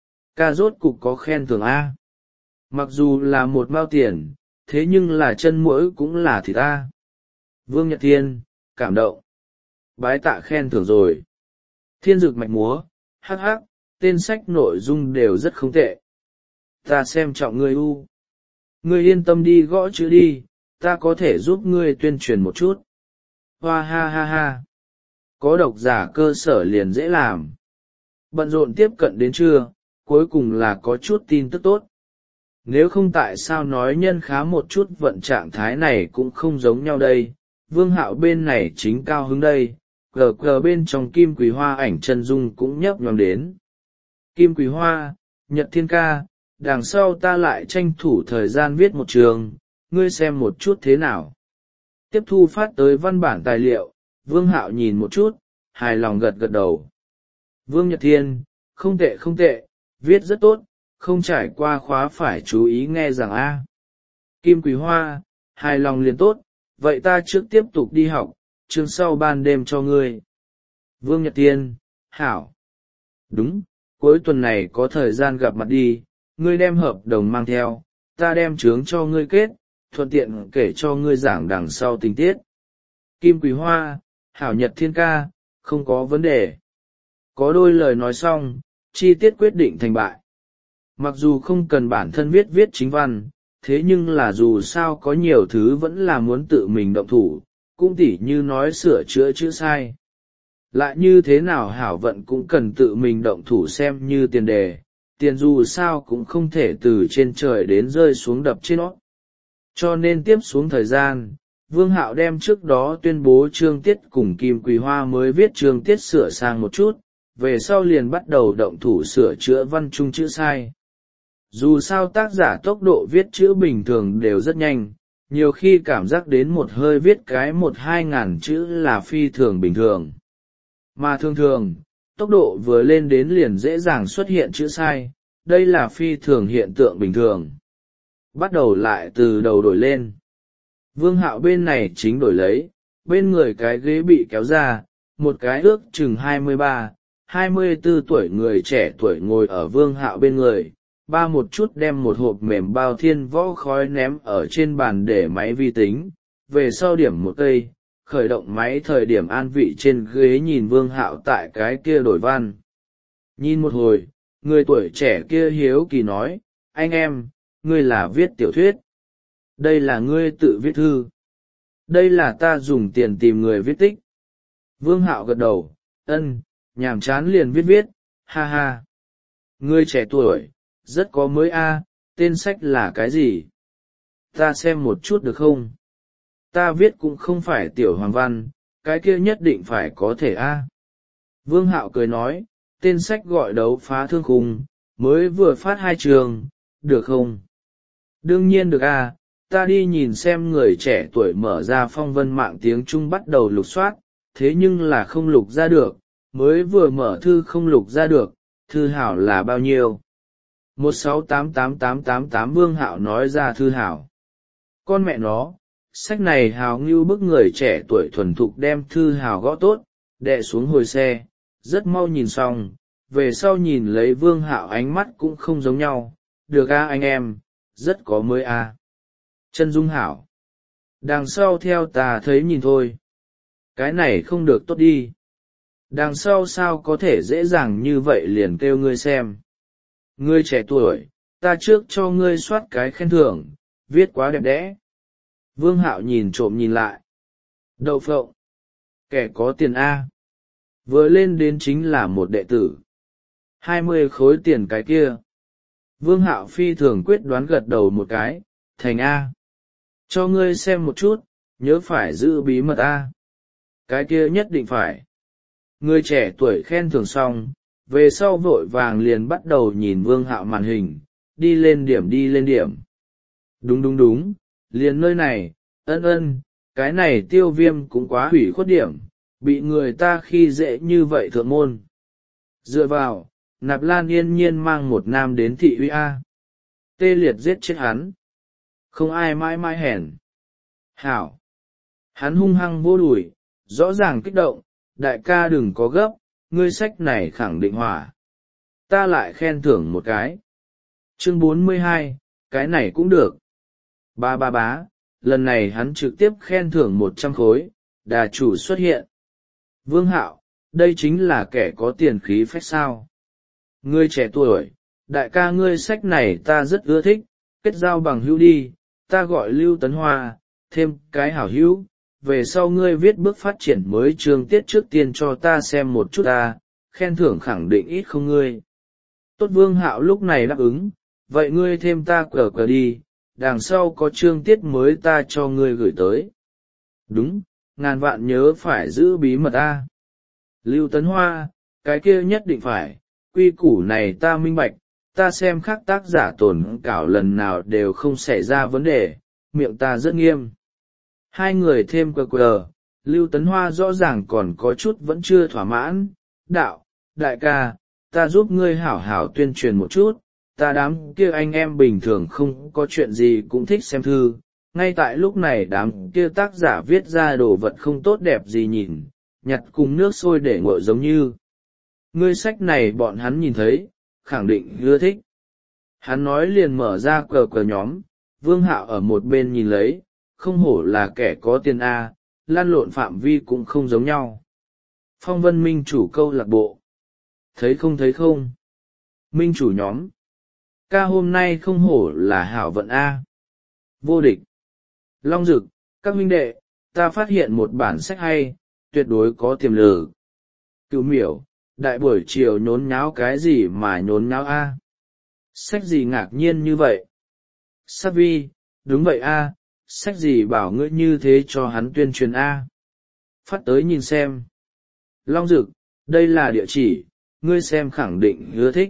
Ca rốt cục có khen thưởng a. Mặc dù là một mao tiền, thế nhưng là chân mũi cũng là thịt ta. Vương Nhật Thiên, cảm động. Bái tạ khen thưởng rồi. Thiên Dực Mạch Múa, hắc hắc, tên sách nội dung đều rất không tệ. Ta xem trọng ngươi u. Ngươi yên tâm đi gõ chữ đi, ta có thể giúp ngươi tuyên truyền một chút. Hoa ha ha ha. Có độc giả cơ sở liền dễ làm. Bận rộn tiếp cận đến trưa, cuối cùng là có chút tin tức tốt. Nếu không tại sao nói nhân khá một chút vận trạng thái này cũng không giống nhau đây. Vương Hạo bên này chính cao hứng đây, gờ gờ bên trong Kim Quỳ Hoa ảnh chân dung cũng nhấp nhòm đến. Kim Quỳ Hoa, Nhật Thiên ca, đằng sau ta lại tranh thủ thời gian viết một trường, ngươi xem một chút thế nào. Tiếp thu phát tới văn bản tài liệu, Vương Hạo nhìn một chút, hài lòng gật gật đầu. Vương Nhật Thiên, không tệ không tệ, viết rất tốt, không trải qua khóa phải chú ý nghe rằng a. Kim Quỳ Hoa, hài lòng liền tốt, vậy ta trước tiếp tục đi học, chương sau ban đêm cho ngươi. Vương Nhật Thiên, hảo. Đúng, cuối tuần này có thời gian gặp mặt đi, ngươi đem hợp đồng mang theo, ta đem chướng cho ngươi kết, thuận tiện kể cho ngươi giảng đằng sau tình tiết. Kim Quỳ Hoa, hảo Nhật Thiên ca, không có vấn đề. Có đôi lời nói xong, chi tiết quyết định thành bại. Mặc dù không cần bản thân viết viết chính văn, thế nhưng là dù sao có nhiều thứ vẫn là muốn tự mình động thủ, cũng tỉ như nói sửa chữa chữ sai. Lại như thế nào hảo vận cũng cần tự mình động thủ xem như tiền đề, tiền dù sao cũng không thể từ trên trời đến rơi xuống đập trên nó. Cho nên tiếp xuống thời gian, Vương Hạo đem trước đó tuyên bố chương tiết cùng Kim Quỳ Hoa mới viết chương tiết sửa sang một chút, về sau liền bắt đầu động thủ sửa chữa văn chung chữ sai. Dù sao tác giả tốc độ viết chữ bình thường đều rất nhanh, nhiều khi cảm giác đến một hơi viết cái một hai ngàn chữ là phi thường bình thường. Mà thường thường, tốc độ vừa lên đến liền dễ dàng xuất hiện chữ sai, đây là phi thường hiện tượng bình thường. Bắt đầu lại từ đầu đổi lên. Vương Hạo bên này chính đổi lấy, bên người cái ghế bị kéo ra, một cái ước chừng hai mươi ba, hai mươi bốn tuổi người trẻ tuổi ngồi ở Vương Hạo bên người, ba một chút đem một hộp mềm bao thiên võ khói ném ở trên bàn để máy vi tính, về sau điểm một cây, khởi động máy thời điểm an vị trên ghế nhìn Vương Hạo tại cái kia đổi văn. Nhìn một hồi, người tuổi trẻ kia hiếu kỳ nói, anh em, ngươi là viết tiểu thuyết. Đây là ngươi tự viết thư. Đây là ta dùng tiền tìm người viết tích. Vương Hạo gật đầu, ân, nhàm chán liền viết viết, ha ha. Ngươi trẻ tuổi, rất có mới a, tên sách là cái gì? Ta xem một chút được không? Ta viết cũng không phải tiểu hoàng văn, cái kia nhất định phải có thể a. Vương Hạo cười nói, tên sách gọi Đấu Phá Thương Khung, mới vừa phát hai trường, được không? Đương nhiên được a, ta đi nhìn xem. Người trẻ tuổi mở ra phong vân mạng tiếng Trung bắt đầu lục soát, thế nhưng là không lục ra được, mới vừa mở thư không lục ra được, thư hảo là bao nhiêu? một sáu tám tám tám tám tám Vương Hạo nói ra thư hảo. Con mẹ nó, sách này hào ngưu bức. Người trẻ tuổi thuần thục đem thư hào gõ tốt, đè xuống hồi xe, rất mau nhìn xong, về sau nhìn lấy Vương Hạo ánh mắt cũng không giống nhau, được a anh em, rất có mới a. Chân dung hảo. Đằng sau theo ta thấy nhìn thôi. Cái này không được tốt đi. Đằng sau sao có thể dễ dàng như vậy liền kêu ngươi xem. Ngươi trẻ tuổi, ta trước cho ngươi soát cái khen thưởng, viết quá đẹp đẽ. Vương Hạo nhìn trộm nhìn lại. Đậu phộng. Kẻ có tiền A. vừa lên đến chính là một đệ tử. Hai mươi khối tiền cái kia. Vương Hạo phi thường quyết đoán gật đầu một cái, thành A. Cho ngươi xem một chút, nhớ phải giữ bí mật A. Cái kia nhất định phải. Người trẻ tuổi khen thưởng xong, về sau vội vàng liền bắt đầu nhìn Vương Hạo màn hình, đi lên điểm đi lên điểm. Đúng đúng đúng, liền nơi này, ân ân, cái này tiêu viêm cũng quá hủy khuất điểm, bị người ta khi dễ như vậy thượng môn. Dựa vào, Nạp Lan yên nhiên mang một nam đến thị uy A. Tê liệt giết chết hắn. Không ai mãi mãi hèn. Hảo. Hắn hung hăng vô đùi, rõ ràng kích động, đại ca đừng có gấp, ngươi sách này khẳng định hỏa. Ta lại khen thưởng một cái. Chương bốn mươi hai, cái này cũng được. Ba ba bá, lần này hắn trực tiếp khen thưởng một trăm khối, đà chủ xuất hiện. Vương Hạo, đây chính là kẻ có tiền khí phách sao. Ngươi trẻ tuổi, đại ca ngươi sách này ta rất ưa thích, kết giao bằng hữu đi, ta gọi Lưu Tấn Hoa, thêm cái hảo hữu, về sau ngươi viết bước phát triển mới chương tiết trước tiên cho ta xem một chút ta, khen thưởng khẳng định ít không ngươi. Tốt Vương Hạo lúc này đáp ứng, vậy ngươi thêm ta cờ cờ đi, đằng sau có chương tiết mới ta cho ngươi gửi tới. Đúng, ngàn vạn nhớ phải giữ bí mật ta. Lưu Tấn Hoa, cái kia nhất định phải, quy củ này ta minh bạch, ta xem khác tác giả tổn cảo lần nào đều không xảy ra vấn đề, miệng ta rất nghiêm. Hai người thêm cờ cờ, Lưu Tấn Hoa rõ ràng còn có chút vẫn chưa thỏa mãn, đạo, đại ca, ta giúp ngươi hảo hảo tuyên truyền một chút, ta đám kia anh em bình thường không có chuyện gì cũng thích xem thư, ngay tại lúc này đám kia tác giả viết ra đồ vật không tốt đẹp gì nhìn, nhặt cùng nước sôi để nguội giống như. Ngươi sách này bọn hắn nhìn thấy, khẳng định ưa thích. Hắn nói liền mở ra cờ cờ nhóm, Vương Hạo ở một bên nhìn lấy, không hổ là kẻ có tiền A, lan lộn phạm vi cũng không giống nhau. Phong Vân Minh chủ câu lạc bộ. Thấy không thấy không? Minh chủ nhóm. Ca hôm nay không hổ là hảo vận A. Vô địch. Long Dực, các huynh đệ, ta phát hiện một bản sách hay, tuyệt đối có tiềm lực. Cửu Miểu, đại buổi chiều nhốn nháo cái gì mà nhốn nháo A. Sách gì ngạc nhiên như vậy? Sát vi, đúng vậy A, sách gì bảo ngươi như thế cho hắn tuyên truyền A. Phát tới nhìn xem. Long Dực, đây là địa chỉ, ngươi xem khẳng định ưa thích.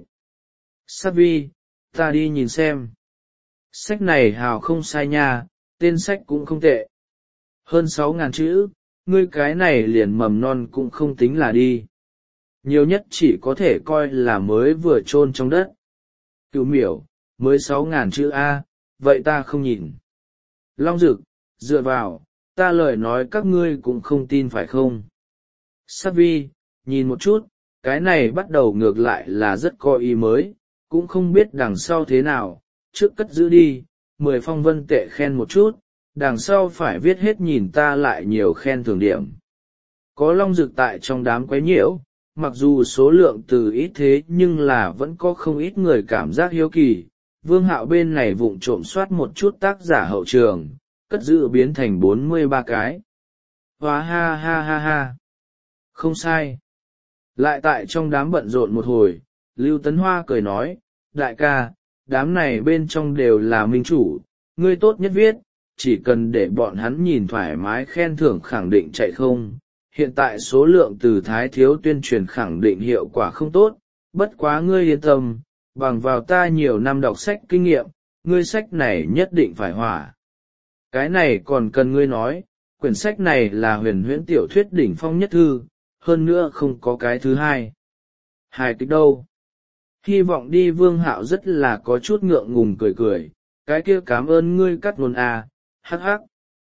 Sát vi, ta đi nhìn xem. Sách này hào không sai nha, tên sách cũng không tệ. Hơn sáu ngàn chữ, ngươi cái này liền mầm non cũng không tính là đi. Nhiều nhất chỉ có thể coi là mới vừa chôn trong đất. Cửu Miểu, mới sáu ngàn chữ A, vậy ta không nhìn. Long Dực, dựa vào, ta lời nói các ngươi cũng không tin phải không? Sát vi, nhìn một chút, cái này bắt đầu ngược lại là rất có ý mới, cũng không biết đằng sau thế nào, trước cất giữ đi, mười phong vân tệ khen một chút, đằng sau phải viết hết nhìn ta lại nhiều khen thưởng điểm. Có Long Dực tại trong đám quấy nhiễu, mặc dù số lượng từ ít thế nhưng là vẫn có không ít người cảm giác hiếu kỳ. Vương Hạo bên này vụng trộm soát một chút tác giả hậu trường, cất giữ biến thành bốn mươi ba cái. Hóa ha ha ha ha. Không sai. Lại tại trong đám bận rộn một hồi, Lưu Tấn Hoa cười nói, đại ca, đám này bên trong đều là minh chủ, ngươi tốt nhất viết, chỉ cần để bọn hắn nhìn thoải mái khen thưởng khẳng định chạy không. Hiện tại số lượng từ thái thiếu tuyên truyền khẳng định hiệu quả không tốt, bất quá ngươi yên tâm, bằng vào ta nhiều năm đọc sách kinh nghiệm, ngươi sách này nhất định phải hỏa. Cái này còn cần ngươi nói, quyển sách này là huyền huyễn tiểu thuyết đỉnh phong nhất thư, hơn nữa không có cái thứ hai. Hài kịch đâu? Hy vọng đi. Vương Hạo rất là có chút ngượng ngùng cười cười, cái kia cảm ơn ngươi cắt ngôn à, hắc hắc.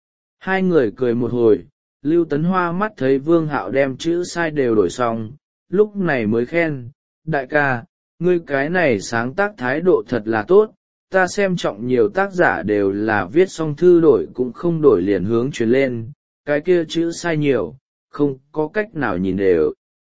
Hai người cười một hồi, Lưu Tấn Hoa mắt thấy Vương Hạo đem chữ sai đều đổi xong, lúc này mới khen, đại ca, ngươi cái này sáng tác thái độ thật là tốt, ta xem trọng nhiều tác giả đều là viết xong thư đổi cũng không đổi liền hướng truyền lên, cái kia chữ sai nhiều, không có cách nào nhìn đều.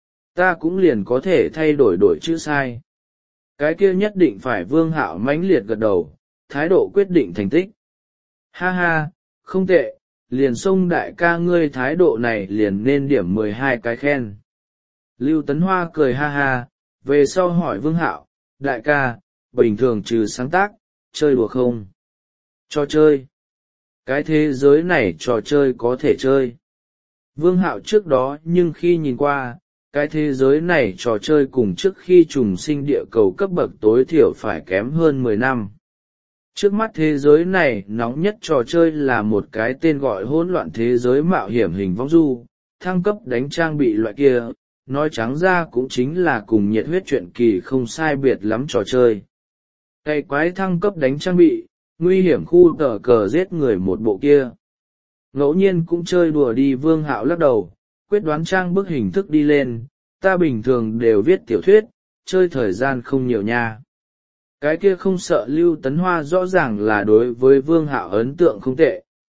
Ta cũng liền có thể thay đổi đổi chữ sai. Cái kia nhất định phải. Vương Hạo mãnh liệt gật đầu, thái độ quyết định thành tích. Ha ha, không tệ, liền xông đại ca ngươi thái độ này liền nên điểm mười hai cái khen. Lưu Tấn Hoa cười ha ha, về sau hỏi Vương Hạo, đại ca, bình thường trừ sáng tác, chơi đùa không? Trò chơi. Cái thế giới này trò chơi có thể chơi. Vương Hạo trước đó nhưng khi nhìn qua, cái thế giới này trò chơi cùng trước khi trùng sinh địa cầu cấp bậc tối thiểu phải kém hơn mười năm. Trước mắt thế giới này nóng nhất trò chơi là một cái tên gọi hỗn loạn thế giới mạo hiểm hình vong du, thăng cấp đánh trang bị loại kia, nói trắng ra cũng chính là cùng nhiệt huyết truyện kỳ không sai biệt lắm trò chơi. Cây quái thăng cấp đánh trang bị, nguy hiểm khu tờ cờ giết người một bộ kia. Ngẫu nhiên cũng chơi đùa đi. Vương Hạo lắc đầu, quyết đoán trang bức hình thức đi lên, ta bình thường đều viết tiểu thuyết, chơi thời gian không nhiều nha. Cái kia không sợ. Lưu Tấn Hoa rõ ràng là đối với Vương Hạo ấn tượng không tệ.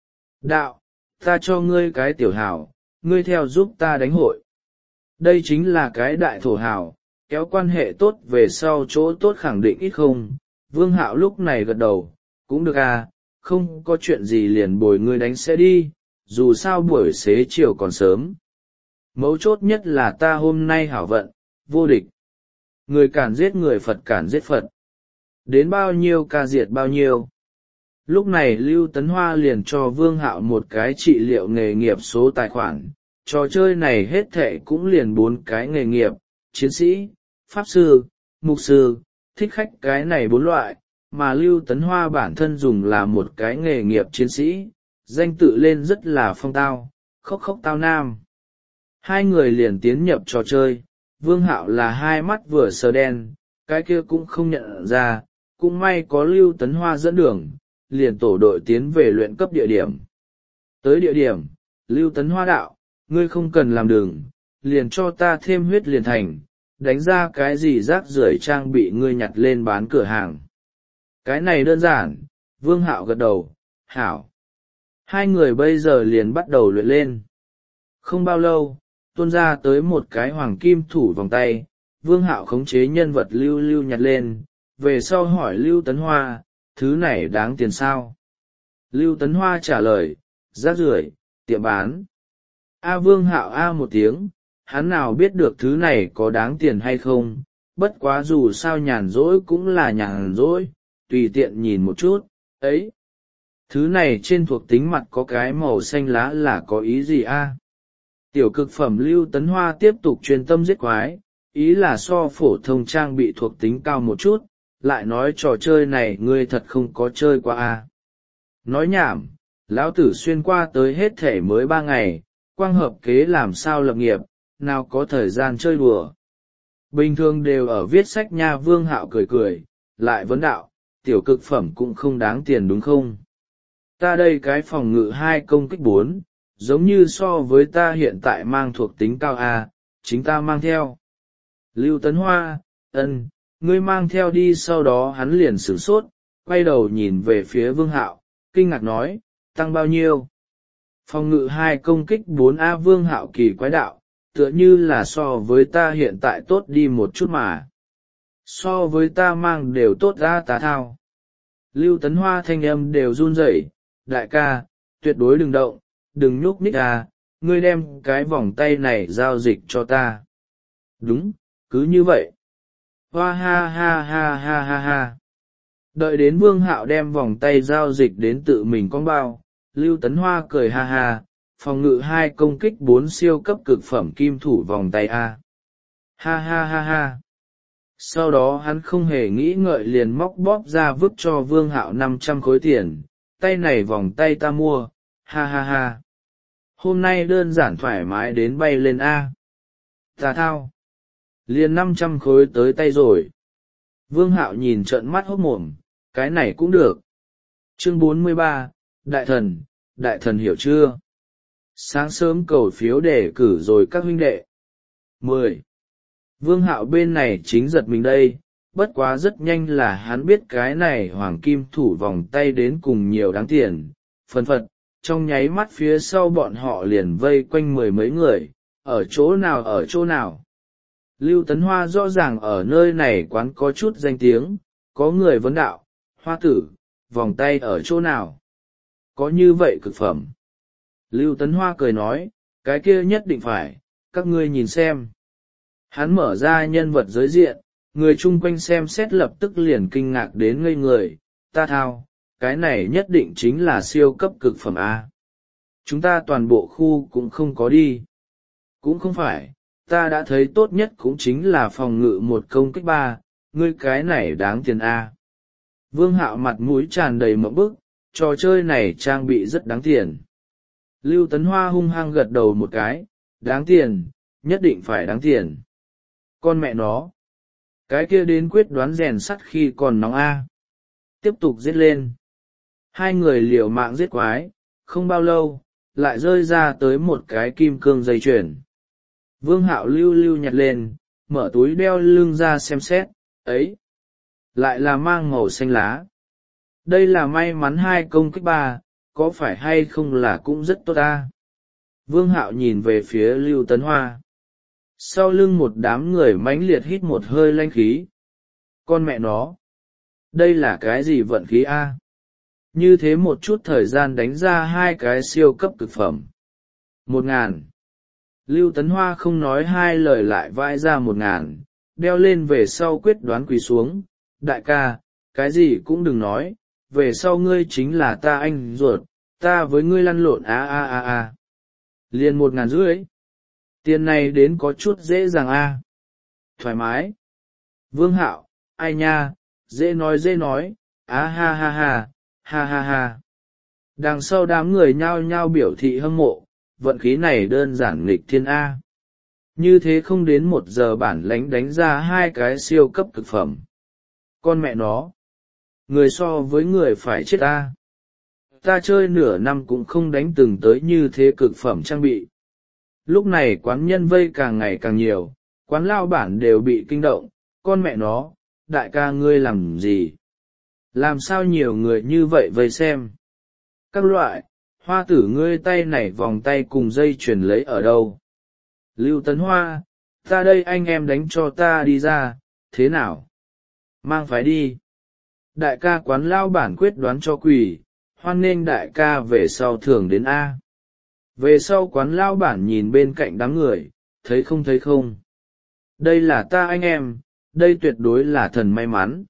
Đạo, ta cho ngươi cái tiểu hảo, ngươi theo giúp ta đánh hội. Đây chính là cái đại thổ hảo, kéo quan hệ tốt về sau chỗ tốt khẳng định ít không. Vương Hạo lúc này gật đầu, cũng được à, không có chuyện gì liền bồi ngươi đánh sẽ đi, dù sao buổi xế chiều còn sớm. Mấu chốt nhất là ta hôm nay hảo vận, vô địch. Người cản giết người, Phật cản giết Phật. Đến bao nhiêu ca diệt bao nhiêu. Lúc này Lưu Tấn Hoa liền cho Vương Hạo một cái trị liệu nghề nghiệp số tài khoản. Trò chơi này hết thệ cũng liền bốn cái nghề nghiệp, chiến sĩ, pháp sư, mục sư, thích khách, cái này bốn loại, mà Lưu Tấn Hoa bản thân dùng là một cái nghề nghiệp chiến sĩ, danh tự lên rất là phong tao, khóc khóc tao nam. Hai người liền tiến nhập trò chơi, Vương Hạo là hai mắt vừa sờ đen, cái kia cũng không nhận ra, cũng may có Lưu Tấn Hoa dẫn đường, liền tổ đội tiến về luyện cấp địa điểm. Tới địa điểm, Lưu Tấn Hoa đạo, ngươi không cần làm đường, liền cho ta thêm huyết liền thành, đánh ra cái gì rác rưởi trang bị ngươi nhặt lên bán cửa hàng. Cái này đơn giản. Vương Hạo gật đầu, hảo. Hai người bây giờ liền bắt đầu luyện lên. Không bao lâu, tuôn ra tới một cái hoàng kim thủ vòng tay, Vương Hạo khống chế nhân vật Lưu Lưu nhặt lên, về sau hỏi Lưu Tấn Hoa, thứ này đáng tiền sao? Lưu Tấn Hoa trả lời, rác rưởi, tiệm bán. A Vương Hạo a một tiếng, hắn nào biết được thứ này có đáng tiền hay không, bất quá dù sao nhàn rỗi cũng là nhàn rỗi, tùy tiện nhìn một chút, ấy. Thứ này trên thuộc tính mặt có cái màu xanh lá là có ý gì a? Tiểu cực phẩm. Lưu Tấn Hoa tiếp tục chuyên tâm giết quái, ý là so phổ thông trang bị thuộc tính cao một chút, lại nói trò chơi này ngươi thật không có chơi qua a. Nói nhảm, lão tử xuyên qua tới hết thể mới ba ngày, quang hợp kế làm sao lập nghiệp, nào có thời gian chơi đùa. Bình thường đều ở viết sách nha. Vương Hạo cười cười, lại vấn đạo, tiểu cực phẩm cũng không đáng tiền đúng không? Ta đây cái phòng ngự hai công kích bốn, giống như so với ta hiện tại mang thuộc tính cao a, chính ta mang theo. Lưu Tấn Hoa, ân, ngươi mang theo đi. Sau đó hắn liền sửng sốt, quay đầu nhìn về phía Vương Hạo, kinh ngạc nói, tăng bao nhiêu? Phòng ngự hai công kích bốn a. Vương Hạo kỳ quái đạo, tựa như là so với ta hiện tại tốt đi một chút mà. So với ta mang đều tốt ra tá thao. Lưu Tấn Hoa thanh âm đều run rẩy, đại ca, tuyệt đối đừng động, đừng nhúc nhích à, ngươi đem cái vòng tay này giao dịch cho ta. Đúng, cứ như vậy. Hoa ha ha ha ha ha ha. Đợi đến Vương Hạo đem vòng tay giao dịch đến tự mình con bao, Lưu Tấn Hoa cười ha ha, phòng ngự hai công kích bốn siêu cấp cực phẩm kim thủ vòng tay a. Ha ha ha ha. Sau đó hắn không hề nghĩ ngợi liền móc bóp ra vứt cho Vương Hạo năm trăm khối tiền, tay này vòng tay ta mua, ha ha ha. Hôm nay đơn giản thoải mái đến bay lên a. Ta thao. Liền năm trăm khối tới tay rồi. Vương Hạo nhìn trợn mắt hốt mồm, cái này cũng được. Chương bốn mươi ba, Đại thần, Đại thần hiểu chưa? Sáng sớm cầu phiếu để cử rồi các huynh đệ. mười. Vương Hạo bên này chính giật mình đây, bất quá rất nhanh là hắn biết cái này hoàng kim thủ vòng tay đến cùng nhiều đáng tiền, phân phật, trong nháy mắt phía sau bọn họ liền vây quanh mười mấy người, ở chỗ nào ở chỗ nào. Lưu Tấn Hoa rõ ràng ở nơi này quán có chút danh tiếng, có người vấn đạo, Hoa tử, vòng tay ở chỗ nào? Có như vậy cực phẩm. Lưu Tấn Hoa cười nói, cái kia nhất định phải, các ngươi nhìn xem. Hắn mở ra nhân vật giới diện, người chung quanh xem xét lập tức liền kinh ngạc đến ngây người. Ta thao, cái này nhất định chính là siêu cấp cực phẩm A. Chúng ta toàn bộ khu cũng không có đi. Cũng không phải, ta đã thấy tốt nhất cũng chính là phòng ngự một công kích ba, ngươi cái này đáng tiền A. Vương Hạo mặt mũi tràn đầy mộng bức, trò chơi này trang bị rất đáng tiền. Lưu Tấn Hoa hung hăng gật đầu một cái, đáng tiền, nhất định phải đáng tiền. Con mẹ nó, cái kia đến quyết đoán rèn sắt khi còn nóng A. Tiếp tục giết lên. Hai người liều mạng giết quái, không bao lâu, lại rơi ra tới một cái kim cương dây chuyền. Vương Hạo lưu lưu nhặt lên, mở túi đeo lưng ra xem xét, ấy, lại là mang màu xanh lá. Đây là may mắn hai công kích ba, có phải hay không là cũng rất tốt ta. Vương Hạo nhìn về phía Lưu Tấn Hoa. Sau lưng một đám người mãnh liệt hít một hơi lanh khí. Con mẹ nó, đây là cái gì vận khí a? Như thế một chút thời gian đánh ra hai cái siêu cấp cực phẩm. Một ngàn. Lưu Tấn Hoa không nói hai lời lại vãi ra một ngàn, đeo lên về sau quyết đoán quỳ xuống. Đại ca, cái gì cũng đừng nói, về sau ngươi chính là ta anh ruột, ta với ngươi lăn lộn a a a a. Liền một ngàn rưỡi. Tiền này đến có chút dễ dàng a. Thoải mái. Vương Hạo, ai nha, dễ nói dễ nói, á ha ha ha, ha ha ha. Đằng sau đám người nhao nhao biểu thị hâm mộ, vận khí này đơn giản nghịch thiên A. Như thế không đến một giờ bản lãnh đánh ra hai cái siêu cấp thực phẩm. Con mẹ nó, người so với người phải chết A. Ta chơi nửa năm cũng không đánh từng tới như thế cực phẩm trang bị. Lúc này quán nhân vây càng ngày càng nhiều, quán lao bản đều bị kinh động, con mẹ nó, đại ca ngươi làm gì? Làm sao nhiều người như vậy vây xem? Các loại, hoa tử ngươi tay này vòng tay cùng dây chuyền lấy ở đâu? Lưu Tấn Hoa, ta đây anh em đánh cho ta đi ra, thế nào? Mang phải đi. Đại ca quán lao bản quyết đoán cho quỷ, hoan nghênh đại ca về sau thường đến A. Về sau quán lao bản nhìn bên cạnh đám người, thấy không thấy không? Đây là ta anh em, đây tuyệt đối là thần may mắn.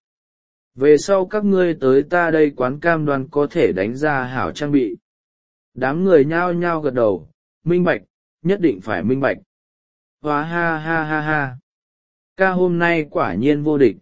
Về sau các ngươi tới ta đây quán cam đoan có thể đánh ra hảo trang bị. Đám người nhao nhao gật đầu, minh bạch, nhất định phải minh bạch. Hóa ha ha ha ha. Ca hôm nay quả nhiên vô địch.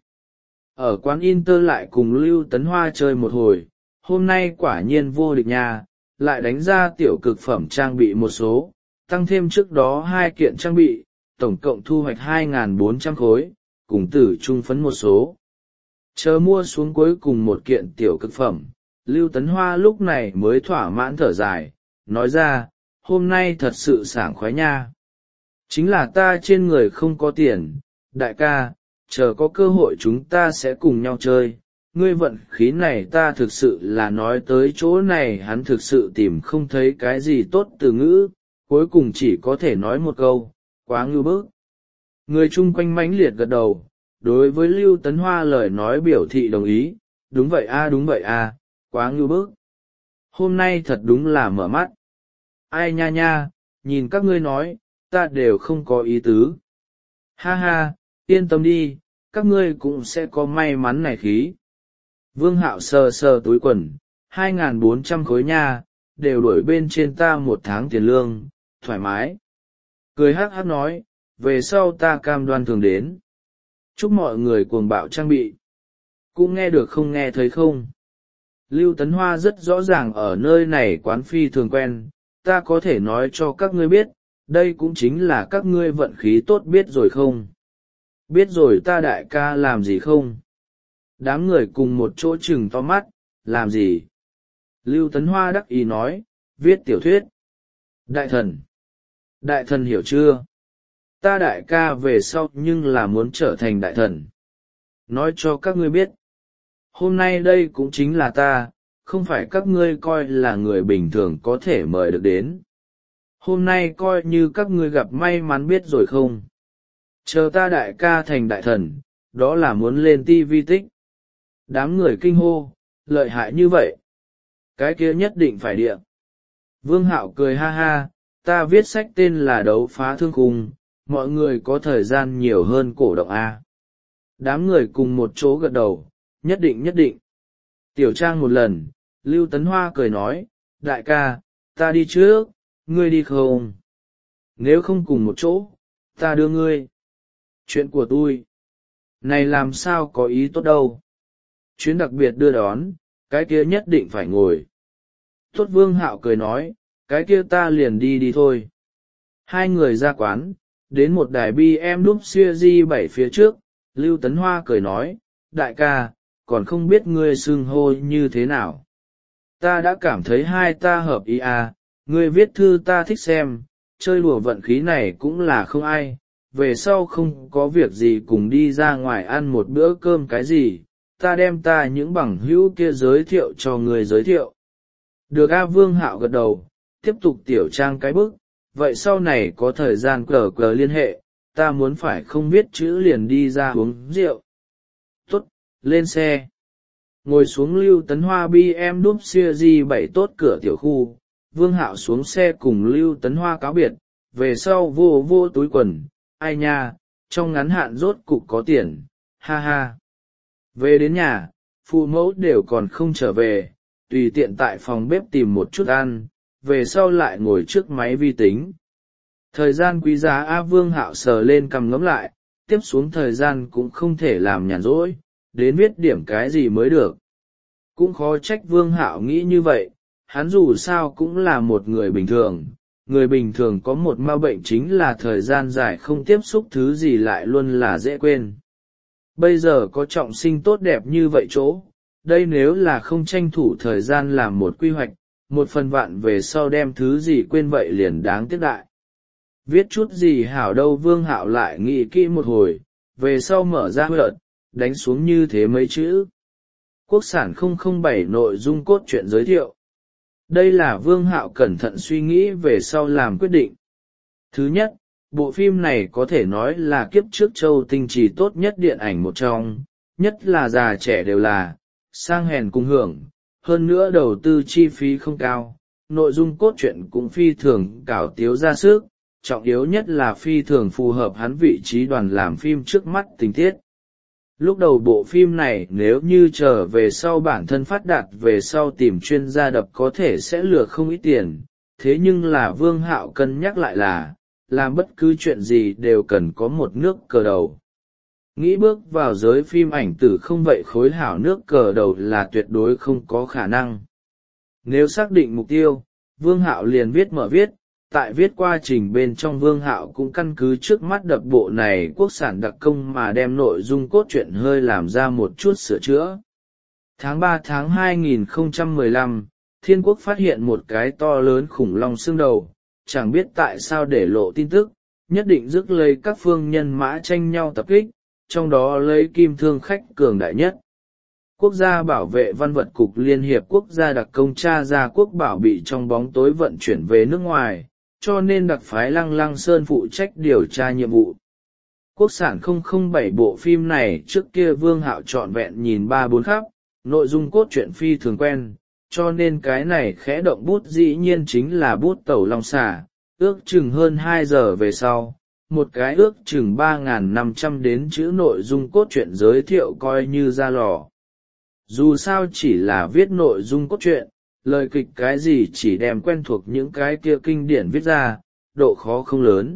Ở quán Inter lại cùng Lưu Tấn Hoa chơi một hồi, hôm nay quả nhiên vô địch nha, lại đánh ra tiểu cực phẩm trang bị một số, tăng thêm trước đó hai kiện trang bị, tổng cộng thu hoạch hai nghìn bốn trăm khối, cùng tử trung phấn một số. Chờ mua xuống cuối cùng một kiện tiểu cực phẩm, Lưu Tấn Hoa lúc này mới thỏa mãn thở dài, nói ra, hôm nay thật sự sảng khoái nha. Chính là ta trên người không có tiền, đại ca, chờ có cơ hội chúng ta sẽ cùng nhau chơi. Ngươi vận khí này ta thực sự là nói tới chỗ này hắn thực sự tìm không thấy cái gì tốt từ ngữ, cuối cùng chỉ có thể nói một câu, quá ngưu bức. Người chung quanh mãnh liệt gật đầu, đối với Lưu Tấn Hoa lời nói biểu thị đồng ý, đúng vậy a đúng vậy a, quá ngưu bức. Hôm nay thật đúng là mở mắt. Ai nha nha, nhìn các ngươi nói, ta đều không có ý tứ. Ha ha, yên tâm đi, các ngươi cũng sẽ có may mắn này khí. Vương Hạo sờ sờ túi quần, hai nghìn bốn trăm khối nha, đều đổi bên trên ta một tháng tiền lương, thoải mái. Cười hắc hắc nói, về sau ta cam đoan thường đến. Chúc mọi người cuồng bạo trang bị. Cũng nghe được không nghe thấy không? Lưu Tấn Hoa rất rõ ràng ở nơi này quán phi thường quen, ta có thể nói cho các ngươi biết, đây cũng chính là các ngươi vận khí tốt biết rồi không? Biết rồi ta đại ca làm gì không? Đám người cùng một chỗ chừng to mắt, làm gì? Lưu Tấn Hoa đắc ý nói, viết tiểu thuyết. Đại thần. Đại thần hiểu chưa? Ta đại ca về sau nhưng là muốn trở thành đại thần. Nói cho các ngươi biết. Hôm nay đây cũng chính là ta, không phải các ngươi coi là người bình thường có thể mời được đến. Hôm nay coi như các ngươi gặp may mắn biết rồi không? Chờ ta đại ca thành đại thần, đó là muốn lên ti vi tích. Đám người kinh hô, lợi hại như vậy. Cái kia nhất định phải địa. Vương Hạo cười ha ha, ta viết sách tên là Đấu phá thương khung, mọi người có thời gian nhiều hơn cổ động a. Đám người cùng một chỗ gật đầu, nhất định nhất định. Tiểu Trang một lần, Lưu Tấn Hoa cười nói, đại ca, ta đi trước, ngươi đi không? Nếu không cùng một chỗ, ta đưa ngươi. Chuyện của tôi này làm sao có ý tốt đâu. Chuyến đặc biệt đưa đón, cái kia nhất định phải ngồi. Tốt Vương Hạo cười nói, cái kia ta liền đi đi thôi. Hai người ra quán, đến một đài bi em đúp series bảy phía trước, Lưu Tấn Hoa cười nói, đại ca, còn không biết ngươi xưng hô như thế nào. Ta đã cảm thấy hai ta hợp ý à, ngươi viết thư ta thích xem, chơi đùa vận khí này cũng là không ai, về sau không có việc gì cùng đi ra ngoài ăn một bữa cơm cái gì, ta đem ta những bằng hữu kia giới thiệu cho người giới thiệu. Được A. Vương Hạo gật đầu, tiếp tục Tiểu Trang cái bức, vậy sau này có thời gian cờ cờ liên hệ, ta muốn phải không biết chữ liền đi ra uống rượu. Tốt, lên xe. Ngồi xuống Lưu Tấn Hoa bi em đúp series bảy tốt cửa tiểu khu, Vương Hạo xuống xe cùng Lưu Tấn Hoa cáo biệt, về sau vô vô túi quần, ai nha, trong ngắn hạn rốt cục có tiền, ha ha. Về đến nhà, phụ mẫu đều còn không trở về, tùy tiện tại phòng bếp tìm một chút ăn, về sau lại ngồi trước máy vi tính. Thời gian quý giá A. Vương Hạo sờ lên cầm ngấm lại, tiếp xuống thời gian cũng không thể làm nhàn rỗi, đến viết điểm cái gì mới được. Cũng khó trách Vương Hạo nghĩ như vậy, hắn dù sao cũng là một người bình thường, người bình thường có một ma bệnh chính là thời gian dài không tiếp xúc thứ gì lại luôn là dễ quên. Bây giờ có trọng sinh tốt đẹp như vậy chỗ, đây nếu là không tranh thủ thời gian làm một quy hoạch, một phần vạn về sau đem thứ gì quên vậy liền đáng tiếc đại. Viết chút gì hảo đâu Vương Hạo lại nghĩ kỹ một hồi, về sau mở ra hợt, đánh xuống như thế mấy chữ. Quốc sản không không bảy nội dung cốt truyện giới thiệu. Đây là Vương Hạo cẩn thận suy nghĩ về sau làm quyết định. Thứ nhất, bộ phim này có thể nói là kiếp trước Châu Tinh Trì tốt nhất điện ảnh một trong, nhất là già trẻ đều là, sang hèn cùng hưởng, hơn nữa đầu tư chi phí không cao, nội dung cốt truyện cũng phi thường cảo tiếu ra sức, trọng yếu nhất là phi thường phù hợp hắn vị trí đoàn làm phim trước mắt tình tiết. Lúc đầu bộ phim này nếu như trở về sau bản thân phát đạt về sau tìm chuyên gia đập có thể sẽ lừa không ít tiền, thế nhưng là Vương Hạo cân nhắc lại là, làm bất cứ chuyện gì đều cần có một nước cờ đầu. Nghĩ bước vào giới phim ảnh tử không vậy khối hảo nước cờ đầu là tuyệt đối không có khả năng. Nếu xác định mục tiêu, Vương Hạo liền viết mở viết, tại viết quá trình bên trong Vương Hạo cũng căn cứ trước mắt đập bộ này quốc sản đặc công mà đem nội dung cốt truyện hơi làm ra một chút sửa chữa. Tháng ba tháng hai nghìn không trăm mười lăm, Thiên Quốc phát hiện một cái to lớn khủng long xương đầu, chẳng biết tại sao để lộ tin tức, nhất định rước lấy các phương nhân mã tranh nhau tập kích, trong đó lấy Kim Thương Khách cường đại nhất. Quốc gia bảo vệ văn vật cục Liên hiệp quốc gia đặc công tra ra quốc bảo bị trong bóng tối vận chuyển về nước ngoài, cho nên đặc phái Lăng Lăng Sơn phụ trách điều tra nhiệm vụ. Quốc sản không không bảy bộ phim này trước kia Vương Hạo trọn vẹn nhìn ba bốn khắp, nội dung cốt truyện phi thường quen, cho nên cái này khẽ động bút dĩ nhiên chính là bút tẩu long xà, ước chừng hơn hai giờ về sau, một cái ước chừng ba nghìn năm trăm đến chữ nội dung cốt truyện giới thiệu coi như ra lò. Dù sao chỉ là viết nội dung cốt truyện, lời kịch cái gì chỉ đem quen thuộc những cái kia kinh điển viết ra, độ khó không lớn.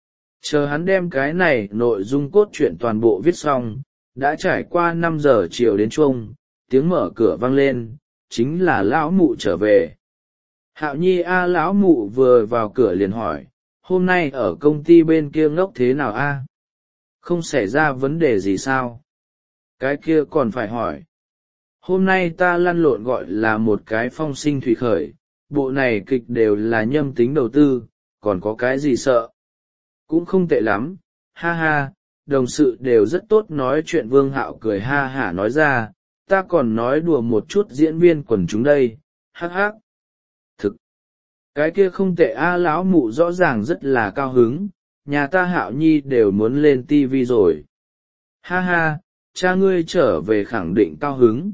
Chờ hắn đem cái này nội dung cốt truyện toàn bộ viết xong, đã trải qua năm giờ chiều đến chuông, tiếng mở cửa vang lên, chính là lão mụ trở về. Hạo Nhi a lão mụ vừa vào cửa liền hỏi, hôm nay ở công ty bên kia ngốc thế nào a? Không xảy ra vấn đề gì sao? Cái kia còn phải hỏi. Hôm nay ta lăn lộn gọi là một cái phong sinh thủy khởi, bộ này kịch đều là nhâm tính đầu tư, còn có cái gì sợ? Cũng không tệ lắm, ha ha, đồng sự đều rất tốt nói chuyện. Vương Hạo cười ha hả nói ra, ta còn nói đùa một chút diễn viên quần chúng đây, hắc hắc. Thực, cái kia không tệ a. Lão mụ rõ ràng rất là cao hứng, nhà ta Hạo Nhi đều muốn lên tivi rồi. Ha ha, cha ngươi trở về khẳng định cao hứng.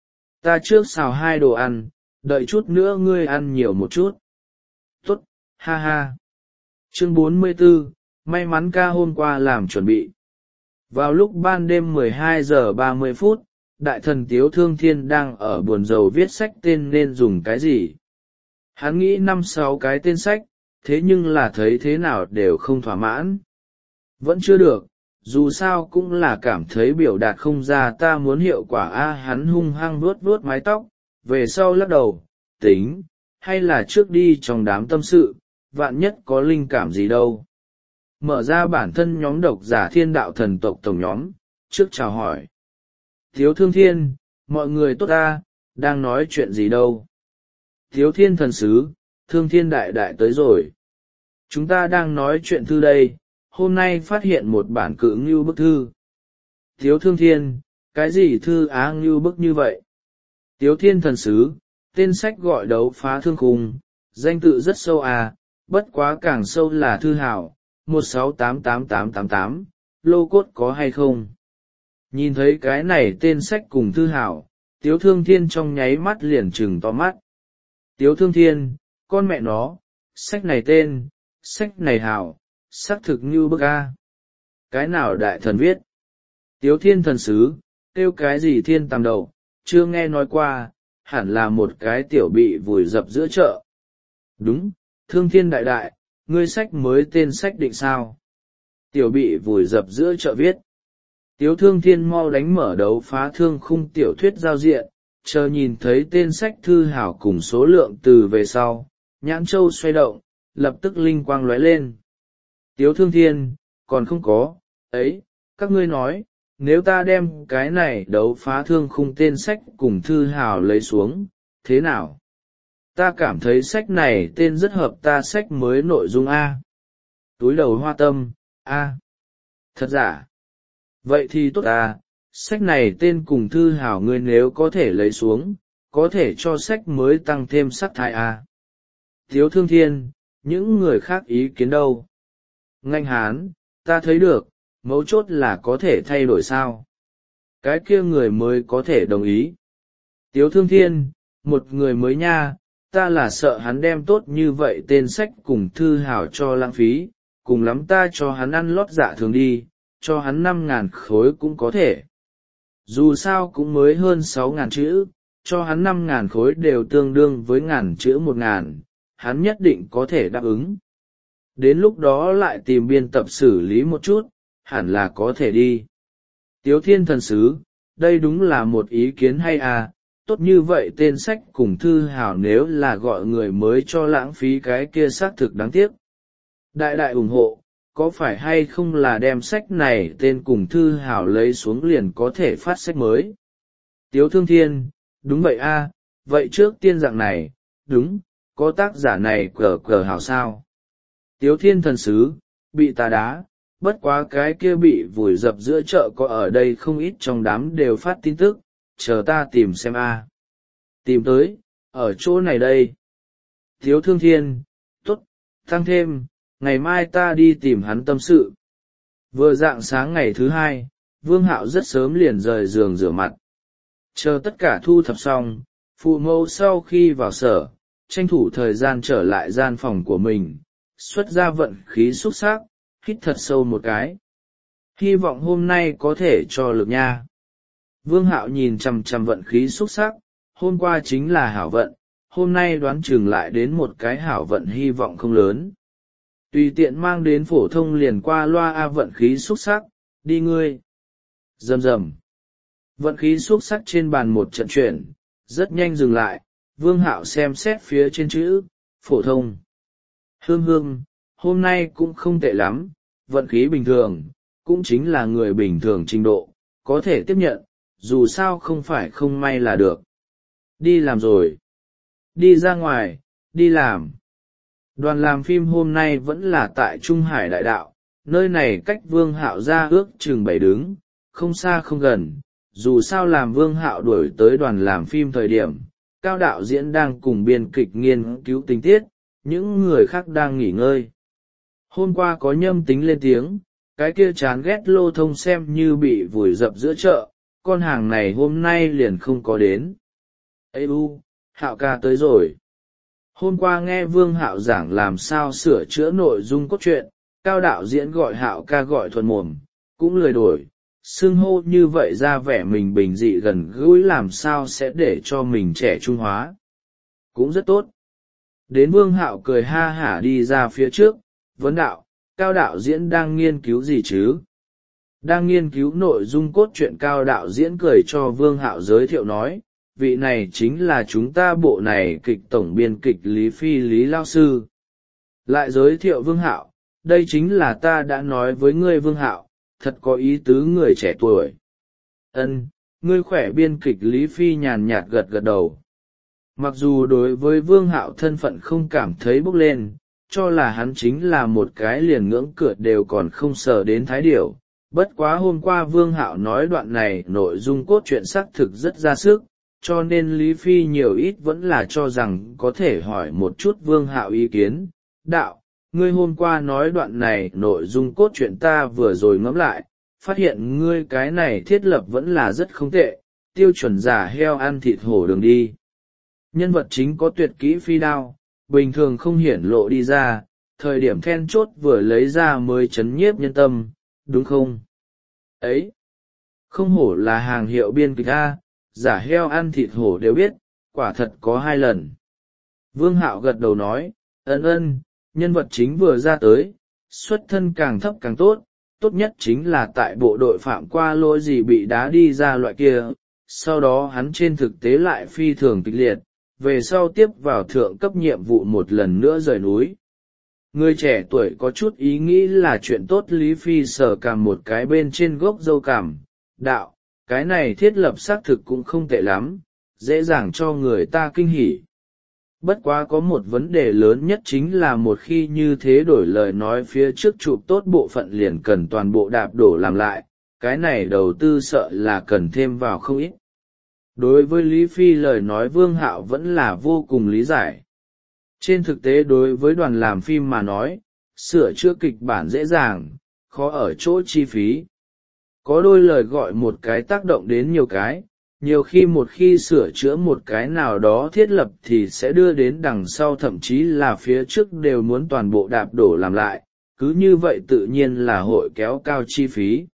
Ta trước xào hai đồ ăn, đợi chút nữa ngươi ăn nhiều một chút. Tốt, ha ha. Chương bốn mươi 44, may mắn ca hôm qua làm chuẩn bị. Vào lúc ban đêm mười hai giờ ba mươi phút, đại thần Tiếu Thương Thiên đang ở buồn rầu viết sách tên nên dùng cái gì. Hắn nghĩ năm sáu cái tên sách, thế nhưng là thấy thế nào đều không thỏa mãn. Vẫn chưa được, dù sao cũng là cảm thấy biểu đạt không ra ta muốn hiệu quả a. Hắn hung hăng vuốt vuốt mái tóc, về sau lắc đầu, tính, hay là trước đi trong đám tâm sự, vạn nhất có linh cảm gì đâu. Mở ra bản thân nhóm độc giả Thiên Đạo Thần Tộc tổng nhóm, trước chào hỏi. Tiếu Thương Thiên, mọi người tốt ta, đang nói chuyện gì đâu. Tiếu Thiên Thần Sứ, Thương Thiên Đại Đại tới rồi. Chúng ta đang nói chuyện thư đây, hôm nay phát hiện một bản cự ngưu bức thư. Tiếu Thương Thiên, cái gì thư á ngưu bức như vậy? Tiếu Thiên Thần Sứ, tên sách gọi Đấu Phá Thương Khung, danh tự rất sâu à, bất quá càng sâu là thư hảo, một sáu tám tám tám tám tám, lô cốt có hay không? Nhìn thấy cái này tên sách cùng thư hảo, Tiếu Thương Thiên trong nháy mắt liền trừng to mắt. Tiếu Thương Thiên, con mẹ nó, sách này tên, sách này hảo, xác thực như bức a. Cái nào đại thần viết? Tiếu Thiên Thần Sứ, kêu cái gì thiên tàm đầu, chưa nghe nói qua, hẳn là một cái tiểu bị vùi dập giữa chợ. Đúng, Thương Thiên Đại Đại, ngươi sách mới tên sách định sao? Tiểu bị vùi dập giữa chợ viết. Tiếu Thương Thiên mau đánh mở Đấu Phá Thương Khung tiểu thuyết giao diện, chờ nhìn thấy tên sách thư hảo cùng số lượng từ về sau, nhãn châu xoay động, lập tức linh quang lóe lên. Tiếu Thương Thiên, còn không có, ấy, các ngươi nói, nếu ta đem cái này Đấu Phá Thương Khung tên sách cùng thư hảo lấy xuống, thế nào? Ta cảm thấy sách này tên rất hợp ta sách mới nội dung A. Túi đầu hoa tâm, A. Thật giả? Vậy thì tốt à, sách này tên cùng thư hảo ngươi nếu có thể lấy xuống, có thể cho sách mới tăng thêm sắc thái à. Tiếu Thương Thiên, những người khác ý kiến đâu? Nganh Hán, ta thấy được, mấu chốt là có thể thay đổi sao? Cái kia người mới có thể đồng ý. Tiếu Thương Thiên, một người mới nha, ta là sợ hắn đem tốt như vậy tên sách cùng thư hảo cho lãng phí, cùng lắm ta cho hắn ăn lót dạ thường đi, cho hắn năm ngàn khối cũng có thể. Dù sao cũng mới hơn sáu ngàn chữ, cho hắn năm ngàn khối đều tương đương với ngàn chữ một ngàn, hắn nhất định có thể đáp ứng. Đến lúc đó lại tìm biên tập xử lý một chút, hẳn là có thể đi. Tiếu Thiên Thần Sứ, đây đúng là một ý kiến hay à, tốt như vậy tên sách cùng thư hảo nếu là gọi người mới cho lãng phí cái kia xác thực đáng tiếc. Đại đại ủng hộ, có phải hay không là đem sách này tên cùng thư hảo lấy xuống liền có thể phát sách mới? Tiếu Thương Thiên, đúng vậy a, vậy trước tiên dạng này, đúng, có tác giả này cờ cờ hảo sao? Tiếu Thiên Thần Sứ, bị tà đá, bất quá cái kia bị vùi dập giữa chợ có ở đây không ít trong đám đều phát tin tức, chờ ta tìm xem a. Tìm tới, ở chỗ này đây. Tiếu Thương Thiên, tốt, tăng thêm, ngày mai ta đi tìm hắn tâm sự. Vừa rạng sáng ngày thứ hai, Vương Hạo rất sớm liền rời giường rửa mặt. Chờ tất cả thu thập xong, phụ mẫu sau khi vào sở, tranh thủ thời gian trở lại gian phòng của mình, xuất ra vận khí xúc sắc, hít thật sâu một cái. Hy vọng hôm nay có thể cho lực nha. Vương Hạo nhìn chằm chằm vận khí xúc sắc, hôm qua chính là hảo vận, hôm nay đoán chừng lại đến một cái hảo vận hy vọng không lớn. Tùy tiện mang đến phổ thông liền qua loa a vận khí xúc sắc, đi ngươi. Rầm rầm. Vận khí xúc sắc trên bàn một trận chuyển, rất nhanh dừng lại, Vương Hạo xem xét phía trên chữ, phổ thông. Hương hương, hôm nay cũng không tệ lắm, vận khí bình thường, cũng chính là người bình thường trình độ, có thể tiếp nhận, dù sao không phải không may là được. Đi làm rồi. Đi ra ngoài, đi làm. Đoàn làm phim hôm nay vẫn là tại Trung Hải Đại Đạo, nơi này cách Vương Hạo ra ước chừng bảy đứng, không xa không gần. Dù sao làm Vương Hạo đuổi tới đoàn làm phim thời điểm, Cao đạo diễn đang cùng biên kịch nghiên cứu tình tiết, những người khác đang nghỉ ngơi. Hôm qua có nhâm tính lên tiếng, cái kia chán ghét Lô Thông xem như bị vùi dập giữa chợ, con hàng này hôm nay liền không có đến. Ê u, Hạo ca tới rồi. Hôm qua nghe Vương Hạo giảng làm sao sửa chữa nội dung cốt truyện, Cao đạo diễn gọi Hạo ca gọi thuần mồm, cũng lười đổi, xưng hô như vậy ra vẻ mình bình dị gần gũi làm sao sẽ để cho mình trẻ trung hóa. Cũng rất tốt. Đến Vương Hạo cười ha hả đi ra phía trước, vấn đạo, Cao đạo diễn đang nghiên cứu gì chứ? Đang nghiên cứu nội dung cốt truyện. Cao đạo diễn cười cho Vương Hạo giới thiệu nói, vị này chính là chúng ta bộ này kịch tổng biên kịch Lý Phi Lý Lao Sư. Lại giới thiệu Vương Hạo, đây chính là ta đã nói với ngươi Vương Hạo, thật có ý tứ người trẻ tuổi. Ân, ngươi khỏe. Biên kịch Lý Phi nhàn nhạt gật gật đầu. Mặc dù đối với Vương Hạo thân phận không cảm thấy bốc lên, cho là hắn chính là một cái liền ngưỡng cửa đều còn không sờ đến thái điểu. Bất quá hôm qua Vương Hạo nói đoạn này nội dung cốt truyện xác thực rất ra sức, cho nên Lý Phi nhiều ít vẫn là cho rằng có thể hỏi một chút Vương Hạo ý kiến. Đạo, ngươi hôm qua nói đoạn này nội dung cốt truyện ta vừa rồi ngẫm lại, phát hiện ngươi cái này thiết lập vẫn là rất không tệ, tiêu chuẩn giả heo ăn thịt hổ đường đi. Nhân vật chính có tuyệt kỹ phi đao, bình thường không hiển lộ đi ra, thời điểm then chốt vừa lấy ra mới chấn nhiếp nhân tâm, đúng không? Ấy! Không hổ là hàng hiệu biên kịch A, giả heo ăn thịt hổ đều biết, quả thật có hai lần. Vương Hạo gật đầu nói, ân ân, nhân vật chính vừa ra tới, xuất thân càng thấp càng tốt, tốt nhất chính là tại bộ đội phạm qua lỗi gì bị đá đi ra loại kia, sau đó hắn trên thực tế lại phi thường kịch liệt, về sau tiếp vào thượng cấp nhiệm vụ một lần nữa rời núi. Người trẻ tuổi có chút ý nghĩ là chuyện tốt. Lý Phi sờ cằm một cái bên trên gốc râu cằm, đạo, cái này thiết lập xác thực cũng không tệ lắm, dễ dàng cho người ta kinh hỉ. Bất quá có một vấn đề lớn nhất chính là một khi như thế đổi lời nói phía trước chụp tốt bộ phận liền cần toàn bộ đạp đổ làm lại, cái này đầu tư sợ là cần thêm vào không ít. Đối với Lý Phi lời nói Vương Hạo vẫn là vô cùng lý giải. Trên thực tế đối với đoàn làm phim mà nói, sửa chữa kịch bản dễ dàng, khó ở chỗ chi phí. Có đôi lời gọi một cái tác động đến nhiều cái, nhiều khi một khi sửa chữa một cái nào đó thiết lập thì sẽ đưa đến đằng sau thậm chí là phía trước đều muốn toàn bộ đạp đổ làm lại, cứ như vậy tự nhiên là hội kéo cao chi phí.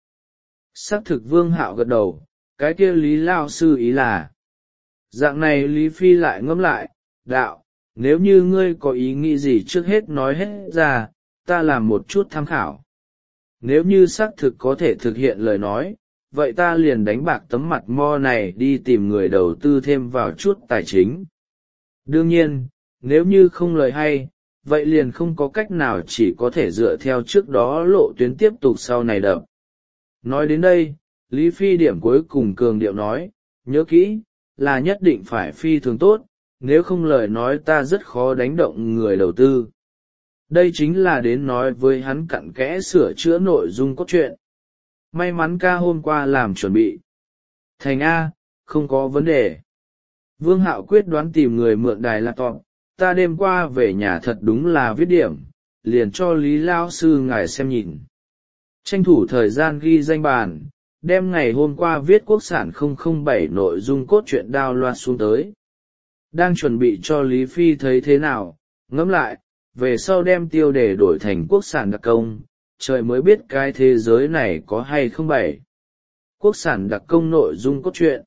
Xác thực Vương Hạo gật đầu, cái kia Lý Lao Sư ý là. Dạng này Lý Phi lại ngẫm lại, đạo, nếu như ngươi có ý nghĩ gì trước hết nói hết ra, ta làm một chút tham khảo. Nếu như xác thực có thể thực hiện lời nói, vậy ta liền đánh bạc tấm mặt mo này đi tìm người đầu tư thêm vào chút tài chính. Đương nhiên, nếu như không lời hay, vậy liền không có cách nào chỉ có thể dựa theo trước đó lộ tuyến tiếp tục sau này đập. Nói đến đây, Lý Phi điểm cuối cùng cường điệu nói, nhớ kỹ, là nhất định phải phi thường tốt, nếu không lời nói ta rất khó đánh động người đầu tư. Đây chính là đến nói với hắn cặn kẽ sửa chữa nội dung cốt truyện. May mắn ca hôm qua làm chuẩn bị. Thành A, không có vấn đề. Vương Hạo quyết đoán tìm người mượn đài laptop, ta đêm qua về nhà thật đúng là viết điểm, liền cho Lý Lao Sư ngài xem nhìn. Tranh thủ thời gian ghi danh bàn, đem ngày hôm qua viết quốc sản không không bảy nội dung cốt truyện đao loạt xuống tới. Đang chuẩn bị cho Lý Phi thấy thế nào, ngẫm lại, về sau đem tiêu đề đổi thành quốc sản đặc công, trời mới biết cái thế giới này có hay không bảy. Quốc sản đặc công nội dung cốt truyện.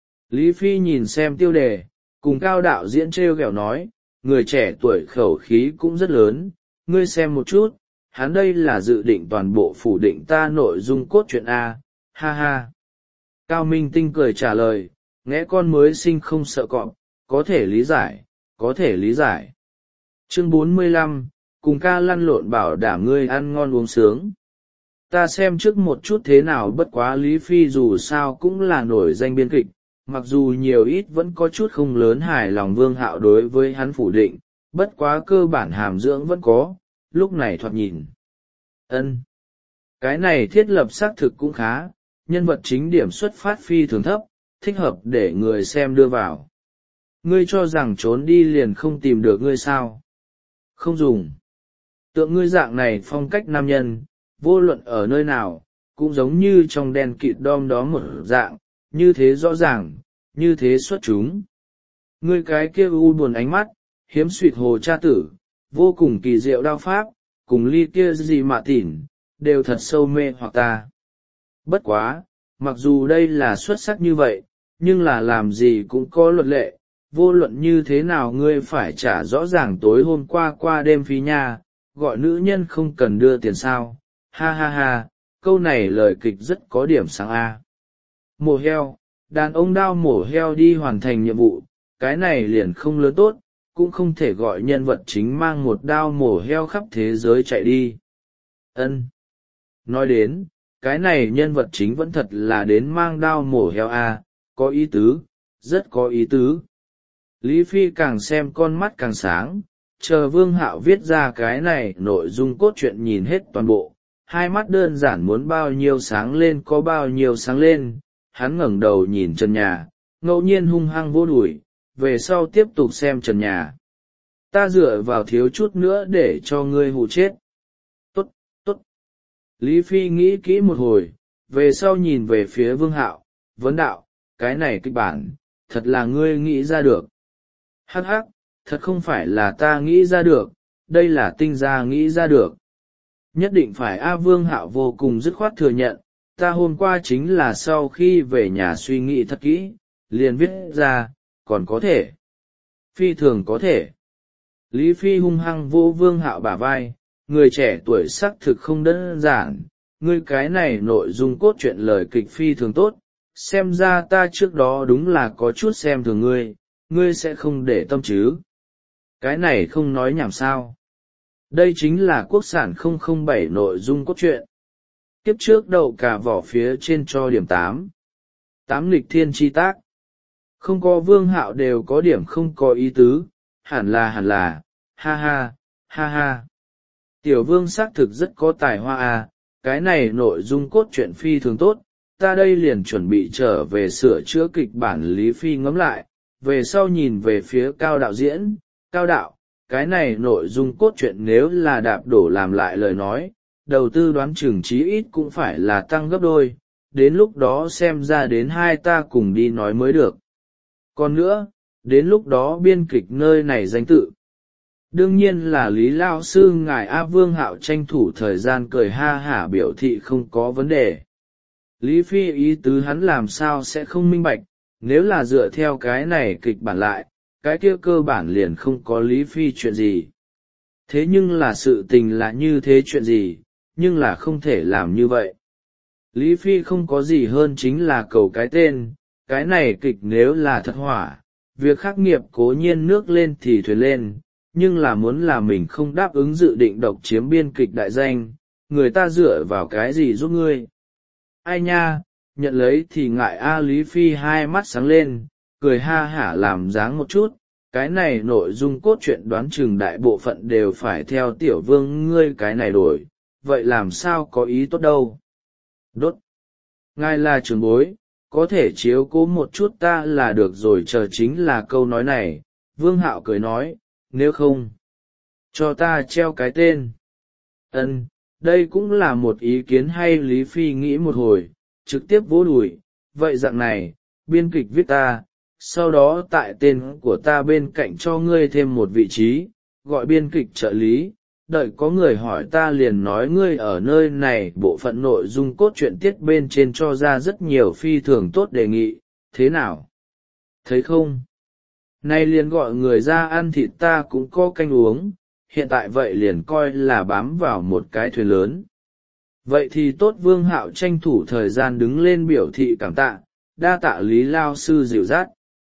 Lý Phi nhìn xem tiêu đề, cùng Cao đạo diễn trêu ghẹo nói, người trẻ tuổi khẩu khí cũng rất lớn, ngươi xem một chút, hắn đây là dự định toàn bộ phủ định ta nội dung cốt truyện A, ha ha. Cao Minh Tinh cười trả lời, nghe con mới sinh không sợ cọp, có thể lý giải, có thể lý giải. Chương bốn mươi lăm, cùng ca lăn lộn bảo đảm ngươi ăn ngon uống sướng. Ta xem trước một chút thế nào. Bất quá Lý Phi dù sao cũng là nổi danh biên kịch, mặc dù nhiều ít vẫn có chút không lớn hài lòng Vương Hạo đối với hắn phủ định, bất quá cơ bản hàm dưỡng vẫn có, lúc này thoạt nhìn. Ân, cái này thiết lập xác thực cũng khá, nhân vật chính điểm xuất phát phi thường thấp, thích hợp để người xem đưa vào. Ngươi cho rằng trốn đi liền không tìm được ngươi sao? Không dùng. Tượng ngươi dạng này phong cách nam nhân, vô luận ở nơi nào, cũng giống như trong đèn kịt đom đó một dạng, như thế rõ ràng, như thế xuất chúng. Ngươi cái kia u buồn ánh mắt, hiếm suyệt hồ cha tử, vô cùng kỳ diệu đao pháp, cùng ly kia gì mạ tỉn, đều thật sâu mê hoặc ta. Bất quá, mặc dù đây là xuất sắc như vậy, nhưng là làm gì cũng có luật lệ, vô luận như thế nào ngươi phải trả rõ ràng tối hôm qua qua đêm phí nha, gọi nữ nhân không cần đưa tiền sao, ha ha ha, câu này lời kịch rất có điểm sáng a. Mổ heo, đàn ông đao mổ heo đi hoàn thành nhiệm vụ, cái này liền không lớn tốt, cũng không thể gọi nhân vật chính mang một đao mổ heo khắp thế giới chạy đi. Ân. Nói đến, cái này nhân vật chính vẫn thật là đến mang đao mổ heo a, có ý tứ, rất có ý tứ. Lý Phi càng xem con mắt càng sáng, chờ Vương Hạo viết ra cái này nội dung cốt truyện nhìn hết toàn bộ, hai mắt đơn giản muốn bao nhiêu sáng lên có bao nhiêu sáng lên, hắn ngẩng đầu nhìn trần nhà, ngẫu nhiên hung hăng vô đùi, về sau tiếp tục xem trần nhà. Ta dựa vào thiếu chút nữa để cho ngươi hù chết. Tốt, tốt. Lý Phi nghĩ kỹ một hồi, về sau nhìn về phía Vương Hạo, vấn đạo, cái này kịch bản, thật là ngươi nghĩ ra được. Hắc hắc, thật không phải là ta nghĩ ra được, đây là tinh gia nghĩ ra được. Nhất định phải A Vương Hạo vô cùng dứt khoát thừa nhận, ta hôm qua chính là sau khi về nhà suy nghĩ thật kỹ, liền viết ra, còn có thể. Phi thường có thể. Lý Phi hung hăng vô Vương Hạo bả vai, người trẻ tuổi xác thực không đơn giản, ngươi cái này nội dung cốt truyện lời kịch phi thường tốt, xem ra ta trước đó đúng là có chút xem thường ngươi, ngươi sẽ không để tâm chứ. Cái này không nói nhảm sao. Đây chính là quốc sản không không bảy nội dung cốt truyện. Kiếp trước đậu cả vỏ phía trên cho điểm tám. Tám nghịch thiên chi tác. Không có Vương Hạo đều có điểm không có ý tứ, hẳn là hẳn là, ha ha, ha ha. Tiểu Vương xác thực rất có tài hoa à, cái này nội dung cốt truyện phi thường tốt, ta đây liền chuẩn bị trở về sửa chữa kịch bản. Lý Phi ngẫm lại, về sau nhìn về phía Cao đạo diễn, Cao đạo, cái này nội dung cốt truyện nếu là đạp đổ làm lại lời nói, đầu tư đoán chừng chí ít cũng phải là tăng gấp đôi, đến lúc đó xem ra đến hai ta cùng đi nói mới được. Còn nữa, đến lúc đó biên kịch nơi này danh tự. Đương nhiên là Lý Lao Sư ngài A. Vương Hạo tranh thủ thời gian cười ha hả biểu thị không có vấn đề. Lý Phi ý tứ hắn làm sao sẽ không minh bạch, nếu là dựa theo cái này kịch bản lại, cái kia cơ bản liền không có Lý Phi chuyện gì. Thế nhưng là sự tình là như thế chuyện gì, nhưng là không thể làm như vậy. Lý Phi không có gì hơn chính là cầu cái tên, cái này kịch nếu là thật hỏa, việc khắc nghiệp cố nhiên nước lên thì thuyền lên, nhưng là muốn là mình không đáp ứng dự định độc chiếm biên kịch đại danh, người ta dựa vào cái gì giúp ngươi. Ai nha, nhận lấy thì ngại A. Lý Phi hai mắt sáng lên, cười ha hả làm dáng một chút, cái này nội dung cốt truyện đoán chừng đại bộ phận đều phải theo Tiểu Vương ngươi cái này đổi, vậy làm sao có ý tốt đâu. Đốt. Ngài là trưởng bối, có thể chiếu cố một chút ta là được rồi, chờ chính là câu nói này. Vương Hạo cười nói, nếu không, cho ta treo cái tên. Ân, đây cũng là một ý kiến hay. Lý Phi nghĩ một hồi, trực tiếp vỗ đùi, vậy dạng này, biên kịch viết ta, sau đó tại tên của ta bên cạnh cho ngươi thêm một vị trí, gọi biên kịch trợ lý, đợi có người hỏi ta liền nói ngươi ở nơi này bộ phận nội dung cốt truyện tiết bên trên cho ra rất nhiều phi thường tốt đề nghị, thế nào? Thấy không? Nay liền gọi người ra ăn thịt ta cũng có canh uống, hiện tại vậy liền coi là bám vào một cái thuyền lớn. Vậy thì tốt. Vương Hạo tranh thủ thời gian đứng lên biểu thị cảm tạ, đa tạ Lý Lao Sư dịu dắt.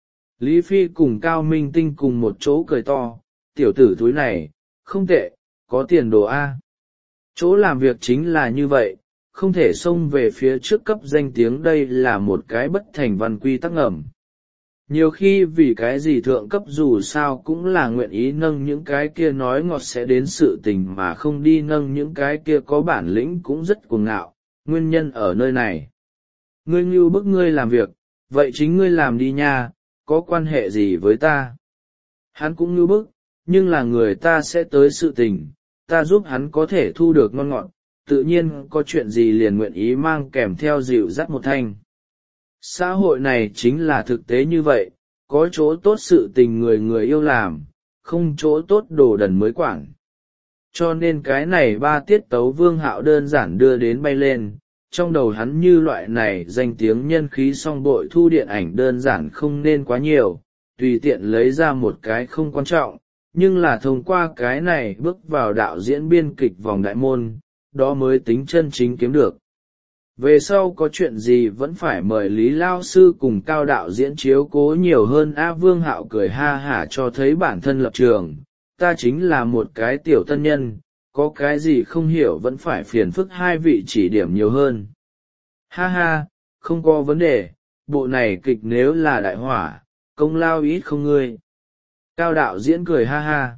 Lý Phi cùng Cao Minh Tinh cùng một chỗ cười to, tiểu tử túi này, không tệ, có tiền đồ A. Chỗ làm việc chính là như vậy, không thể xông về phía trước cấp danh tiếng, đây là một cái bất thành văn quy tắc ngầm. Nhiều khi vì cái gì thượng cấp dù sao cũng là nguyện ý nâng những cái kia nói ngọt sẽ đến sự tình mà không đi nâng những cái kia có bản lĩnh cũng rất cuồng ngạo, nguyên nhân ở nơi này. Ngươi ngưu bức ngươi làm việc, vậy chính ngươi làm đi nha, có quan hệ gì với ta? Hắn cũng ngưu bức, nhưng là người ta sẽ tới sự tình, ta giúp hắn có thể thu được ngon ngọt, tự nhiên có chuyện gì liền nguyện ý mang kèm theo dịu dắt một thanh. Xã hội này chính là thực tế như vậy, có chỗ tốt sự tình người người yêu làm, không chỗ tốt đồ đần mới quản. cho nên cái này ba tiết tấu Vương Hạo đơn giản đưa đến bay lên. Trong đầu hắn như loại này danh tiếng nhân khí song bội thu điện ảnh đơn giản không nên quá nhiều, tùy tiện lấy ra một cái không quan trọng, nhưng là thông qua cái này bước vào đạo diễn biên kịch vòng đại môn, đó mới tính chân chính kiếm được. Về sau có chuyện gì vẫn phải mời Lý Lao Sư cùng Cao đạo diễn chiếu cố nhiều hơn. A Vương Hạo cười ha hả cho thấy bản thân lập trường, ta chính là một cái tiểu tân nhân, có cái gì không hiểu vẫn phải phiền phức hai vị chỉ điểm nhiều hơn. Ha ha, không có vấn đề, bộ này kịch nếu là đại hỏa, công lao ít không ngươi. Cao đạo diễn cười ha ha.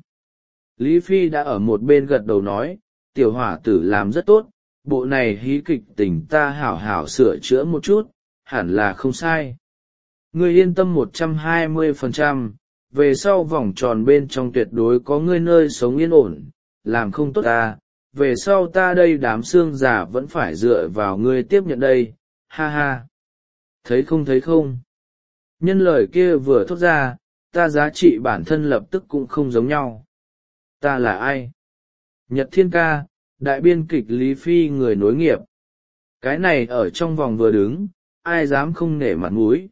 Lý Phi đã ở một bên gật đầu nói, tiểu hỏa tử làm rất tốt, bộ này hí kịch tình ta hảo hảo sửa chữa một chút, hẳn là không sai. Ngươi yên tâm một trăm hai mươi phần trăm, về sau vòng tròn bên trong tuyệt đối có ngươi nơi sống yên ổn, làm không tốt ta, về sau ta đây đám xương già vẫn phải dựa vào ngươi tiếp nhận đây, ha ha. Thấy không thấy không? Nhân lời kia vừa thốt ra, ta giá trị bản thân lập tức cũng không giống nhau. Ta là ai? Nhật Thiên Ca, đại biên kịch Lý Phi người nối nghiệp. Cái này ở trong vòng vừa đứng, ai dám không nể mặt mũi.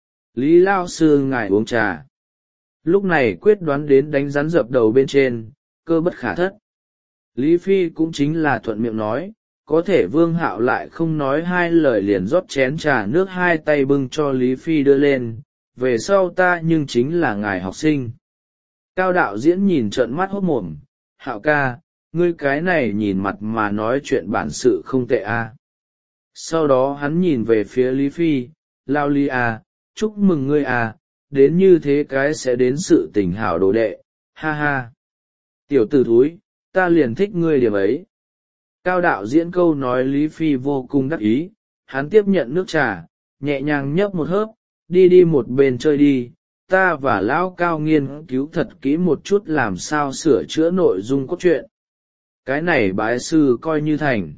Lý Lao Sư ngài uống trà. Lúc này quyết đoán đến đánh rắn dập đầu bên trên, cơ bất khả thất. Lý Phi cũng chính là thuận miệng nói, có thể Vương Hạo lại không nói hai lời liền rót chén trà nước hai tay bưng cho Lý Phi đưa lên, về sau ta nhưng chính là ngài học sinh. Cao đạo diễn nhìn trợn mắt hốt mồm, Hạo ca, ngươi cái này nhìn mặt mà nói chuyện bản sự không tệ a. À. Sau đó hắn nhìn về phía Lý Phi, lao Lý à, chúc mừng ngươi à, đến như thế cái sẽ đến sự tình hảo đồ đệ, ha ha. Tiểu tử thúi, ta liền thích ngươi điểm ấy. Cao đạo diễn câu nói Lý Phi vô cùng đắc ý, hắn tiếp nhận nước trà, nhẹ nhàng nhấp một hớp, đi đi một bên chơi đi, ta và lão Cao nghiên cứu thật kỹ một chút làm sao sửa chữa nội dung cốt truyện. Cái này bái sư coi như thành.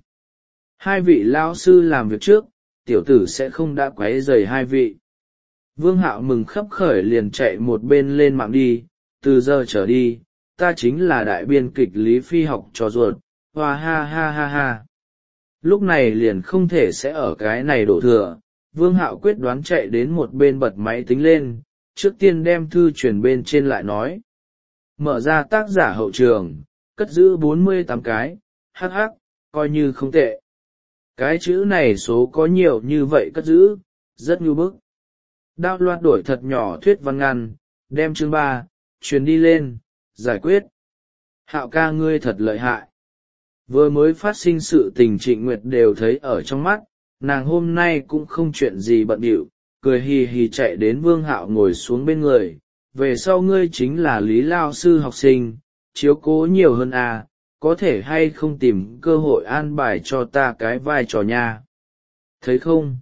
Hai vị lão sư làm việc trước, tiểu tử sẽ không đã quấy rầy hai vị. Vương Hạo mừng khấp khởi liền chạy một bên lên mạng đi, từ giờ trở đi, ta chính là đại biên kịch Lý Phi học trò ruột, hoa ha ha ha ha. Lúc này liền không thể sẽ ở cái này đổ thừa, Vương Hạo quyết đoán chạy đến một bên bật máy tính lên, trước tiên đem thư truyền bên trên lại nói. Mở ra tác giả hậu trường, cất giữ bốn mươi tám cái, hắc hắc, coi như không tệ. Cái chữ này số có nhiều như vậy cất giữ, rất nhu bức. Đao loạt đổi thật nhỏ thuyết văn ngăn, đem chương ba, truyền đi lên, giải quyết. Hạo ca ngươi thật lợi hại. Vừa mới phát sinh sự tình Trịnh Nguyệt đều thấy ở trong mắt, nàng hôm nay cũng không chuyện gì bận bịu, cười hì hì chạy đến Vương Hạo ngồi xuống bên người. Về sau ngươi chính là Lý Lao Sư học sinh, chiếu cố nhiều hơn à, có thể hay không tìm cơ hội an bài cho ta cái vai trò nha. Thấy không?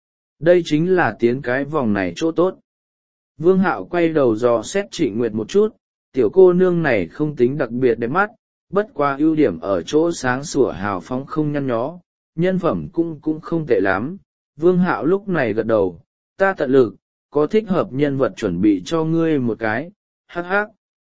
Đây chính là tiến cái vòng này chỗ tốt. Vương Hạo quay đầu dò xét Trịnh Nguyệt một chút, tiểu cô nương này không tính đặc biệt đẹp mắt, bất qua ưu điểm ở chỗ sáng sủa hào phóng không nhăn nhó, nhân phẩm cũng cũng không tệ lắm. Vương Hạo lúc này gật đầu, ta tận lực, có thích hợp nhân vật chuẩn bị cho ngươi một cái, hắc hắc.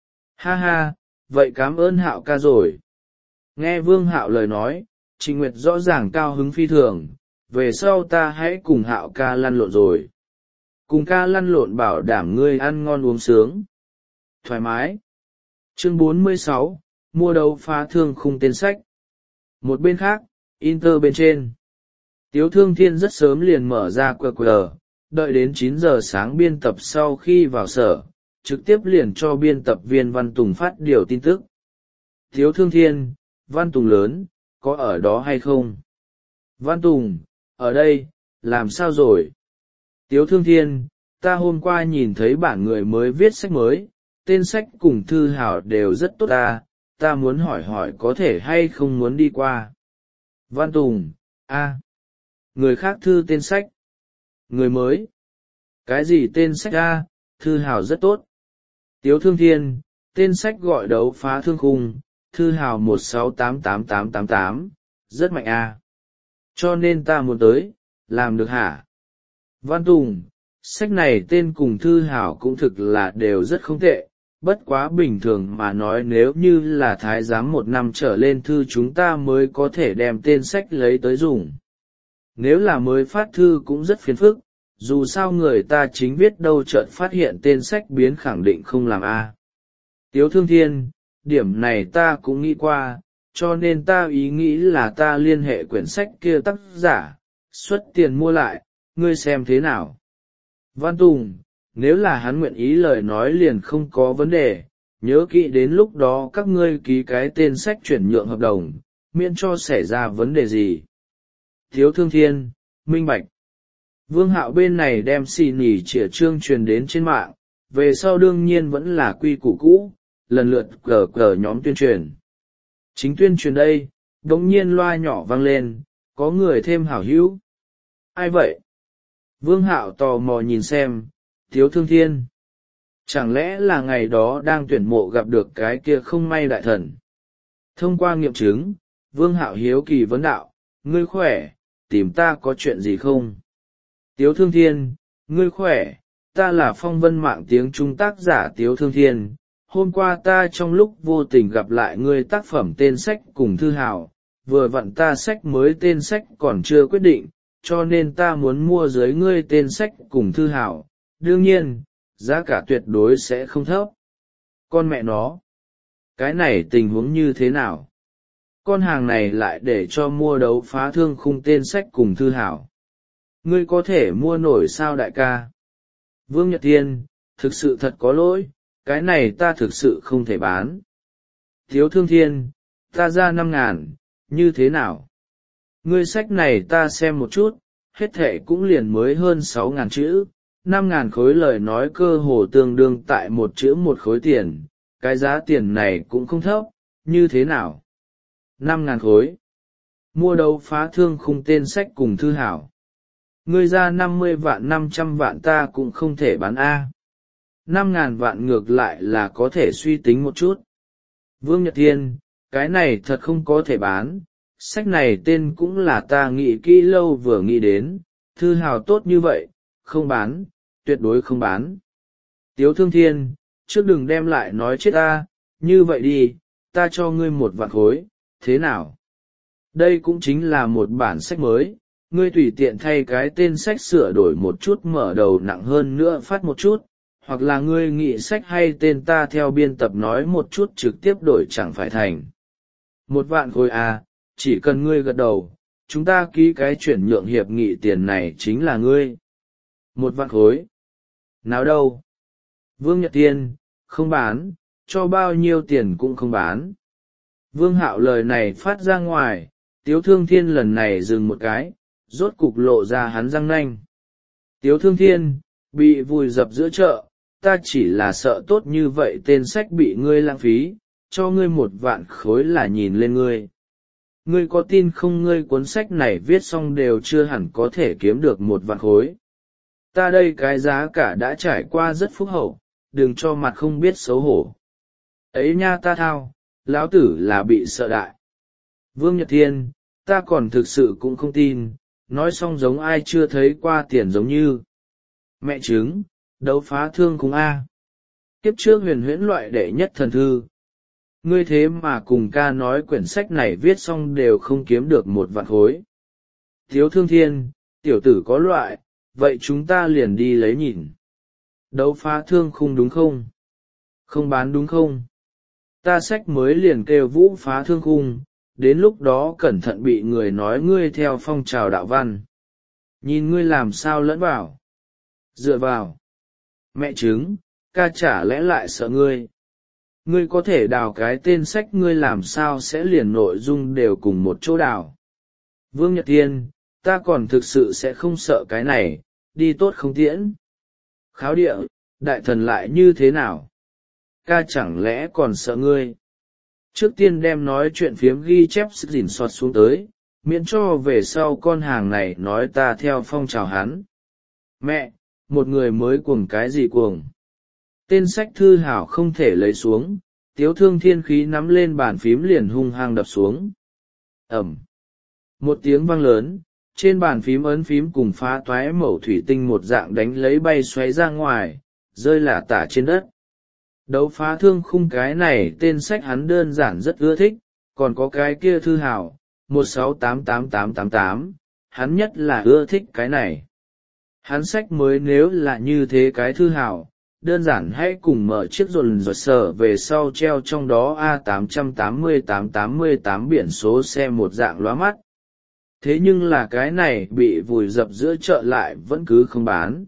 Ha ha, vậy cảm ơn Hạo ca rồi. Nghe Vương Hạo lời nói, Trịnh Nguyệt rõ ràng cao hứng phi thường, về sau ta hãy cùng Hạo ca lăn lộn rồi. Cùng ca lăn lộn bảo đảm ngươi ăn ngon uống sướng. Thoải mái. Chương bốn mươi sáu, mua đấu phá thương khung tên sách. Một bên khác, Inter bên trên. Tiếu Thương Thiên rất sớm liền mở ra quy quy rờ, đợi đến chín giờ sáng biên tập sau khi vào sở, trực tiếp liền cho biên tập viên Văn Tùng phát điều tin tức. Tiếu Thương Thiên, Văn Tùng lớn, có ở đó hay không? Văn Tùng, ở đây, làm sao rồi? Tiếu Thương Thiên, ta hôm qua nhìn thấy bản người mới viết sách mới, tên sách cùng thư hảo đều rất tốt ta, ta muốn hỏi hỏi có thể hay không muốn đi qua. Văn Tùng, a, người khác thư tên sách. Người mới. Cái gì tên sách a, thư hảo rất tốt. Tiếu Thương Thiên, tên sách gọi đấu phá thương khung, thư hào một sáu tám tám tám tám tám, rất mạnh a. Cho nên ta muốn tới, làm được hả? Văn Tùng, sách này tên cùng thư hào cũng thực là đều rất không tệ, bất quá bình thường mà nói nếu như là thái giám một năm trở lên thư chúng ta mới có thể đem tên sách lấy tới dùng. Nếu là mới phát thư cũng rất phiền phức, dù sao người ta chính viết đâu chợt phát hiện tên sách biến khẳng định không làm a. Tiếu Thương Thiên, điểm này ta cũng nghĩ qua, cho nên ta ý nghĩ là ta liên hệ quyển sách kia tác giả, xuất tiền mua lại, ngươi xem thế nào. Văn Tùng, nếu là hắn nguyện ý lời nói liền không có vấn đề, nhớ kỹ đến lúc đó các ngươi ký cái tên sách chuyển nhượng hợp đồng, miễn cho xảy ra vấn đề gì. Tiếu Thương Thiên, minh bạch. Vương Hạo bên này đem xì nỉ chĩa trương truyền đến trên mạng, về sau đương nhiên vẫn là quy củ cũ, lần lượt cờ cờ nhóm tuyên truyền. Chính tuyên truyền đây, đống nhiên loa nhỏ vang lên, có người thêm hảo hữu. Ai vậy? Vương Hạo tò mò nhìn xem, Tiếu Thương Thiên. Chẳng lẽ là ngày đó đang tuyển mộ gặp được cái kia không may đại thần? Thông qua nghiệm chứng, Vương Hạo hiếu kỳ vấn đạo, ngươi khỏe, tìm ta có chuyện gì không? Tiếu Thương Thiên, ngươi khỏe, ta là phong vân mạng tiếng Trung tác giả Tiếu Thương Thiên. Hôm qua ta trong lúc vô tình gặp lại ngươi tác phẩm tên sách cùng thư hào, vừa vặn ta sách mới tên sách còn chưa quyết định, cho nên ta muốn mua dưới ngươi tên sách cùng thư hào, đương nhiên, giá cả tuyệt đối sẽ không thấp. Con mẹ nó, cái này tình huống như thế nào? Con hàng này lại để cho mua đấu phá thương khung tên sách cùng thư hào. Ngươi có thể mua nổi sao đại ca? Vương Nhật Thiên, thực sự thật có lỗi, cái này ta thực sự không thể bán. Tiếu Thương Thiên, ta ra năm ngàn, như thế nào? Ngươi sách này ta xem một chút, hết thệ cũng liền mới hơn sáu ngàn chữ, năm ngàn khối lời nói cơ hồ tương đương tại một chữ một khối tiền, cái giá tiền này cũng không thấp, như thế nào? Năm ngàn khối. Mua đấu phá thương khung tên sách cùng thư hảo. Ngươi ra năm mươi vạn năm trăm vạn ta cũng không thể bán A. Năm ngàn vạn ngược lại là có thể suy tính một chút. Vương Nhật Thiên, cái này thật không có thể bán, sách này tên cũng là ta nghĩ kỹ lâu vừa nghĩ đến, thư hào tốt như vậy, không bán, tuyệt đối không bán. Tiếu Thương Thiên, trước đừng đem lại nói chết ta, như vậy đi, ta cho ngươi một vạn khối, thế nào? Đây cũng chính là một bản sách mới, ngươi tùy tiện thay cái tên sách sửa đổi một chút mở đầu nặng hơn nữa phát một chút, hoặc là ngươi nghĩ sách hay tên ta theo biên tập nói một chút trực tiếp đổi chẳng phải thành. Một vạn khối à, chỉ cần ngươi gật đầu, chúng ta ký cái chuyển nhượng hiệp nghị tiền này chính là ngươi. Một vạn khối. Nào đâu? Vương Nhật Thiên, không bán, cho bao nhiêu tiền cũng không bán. Vương Hạo lời này phát ra ngoài, Tiếu Thương Thiên lần này dừng một cái, rốt cục lộ ra hắn răng nanh. Tiếu Thương Thiên, bị vùi dập giữa chợ, ta chỉ là sợ tốt như vậy tên sách bị ngươi lãng phí, cho ngươi một vạn khối là nhìn lên ngươi. Ngươi có tin không ngươi cuốn sách này viết xong đều chưa hẳn có thể kiếm được một vạn khối. Ta đây cái giá cả đã trải qua rất phúc hậu, đừng cho mặt không biết xấu hổ. Ấy nha ta thao, lão tử là bị sợ đại. Vương Nhật Thiên, ta còn thực sự cũng không tin, nói xong giống ai chưa thấy qua tiền giống như. Mẹ chứng, đấu phá thương cùng A. Kiếp trước huyền huyễn loại đệ nhất thần thư. Ngươi thế mà cùng ca nói quyển sách này viết xong đều không kiếm được một vạn khối. Tiếu Thương Thiên, tiểu tử có loại, vậy chúng ta liền đi lấy nhìn. Đấu phá thương khung đúng không? Không bán đúng không? Ta sách mới liền kêu vũ phá thương khung, đến lúc đó cẩn thận bị người nói ngươi theo phong trào đạo văn. Nhìn ngươi làm sao lẫn vào. Dựa vào. Mẹ chứng, ca chả lẽ lại sợ ngươi. Ngươi có thể đào cái tên sách ngươi làm sao sẽ liền nội dung đều cùng một chỗ đào. Vương Nhật Thiên, ta còn thực sự sẽ không sợ cái này, đi tốt không tiễn. Kháo địa, đại thần lại như thế nào? Ca chẳng lẽ còn sợ ngươi? Trước tiên đem nói chuyện phiếm ghi chép sức gìn soạt xuống tới, miễn cho về sau con hàng này nói ta theo phong trào hắn. Mẹ, một người mới cuồng cái gì cuồng? Tên sách thư hảo không thể lấy xuống, Tiếu Thương Thiên khí nắm lên bàn phím liền hung hăng đập xuống. Ẩm. Một tiếng vang lớn, trên bàn phím ấn phím cùng phá toái mẩu thủy tinh một dạng đánh lấy bay xoáy ra ngoài, rơi lả tả trên đất. Đấu phá thương khung cái này tên sách hắn đơn giản rất ưa thích, còn có cái kia thư hào, một sáu tám tám tám tám tám, hắn nhất là ưa thích cái này. Hắn sách mới nếu là như thế cái thư hào, đơn giản hãy cùng mở chiếc rồn rồi sở về sau treo trong đó A tám tám tám tám tám tám biển số xe một dạng lóa mắt. Thế nhưng là cái này bị vùi dập giữa chợ lại vẫn cứ không bán.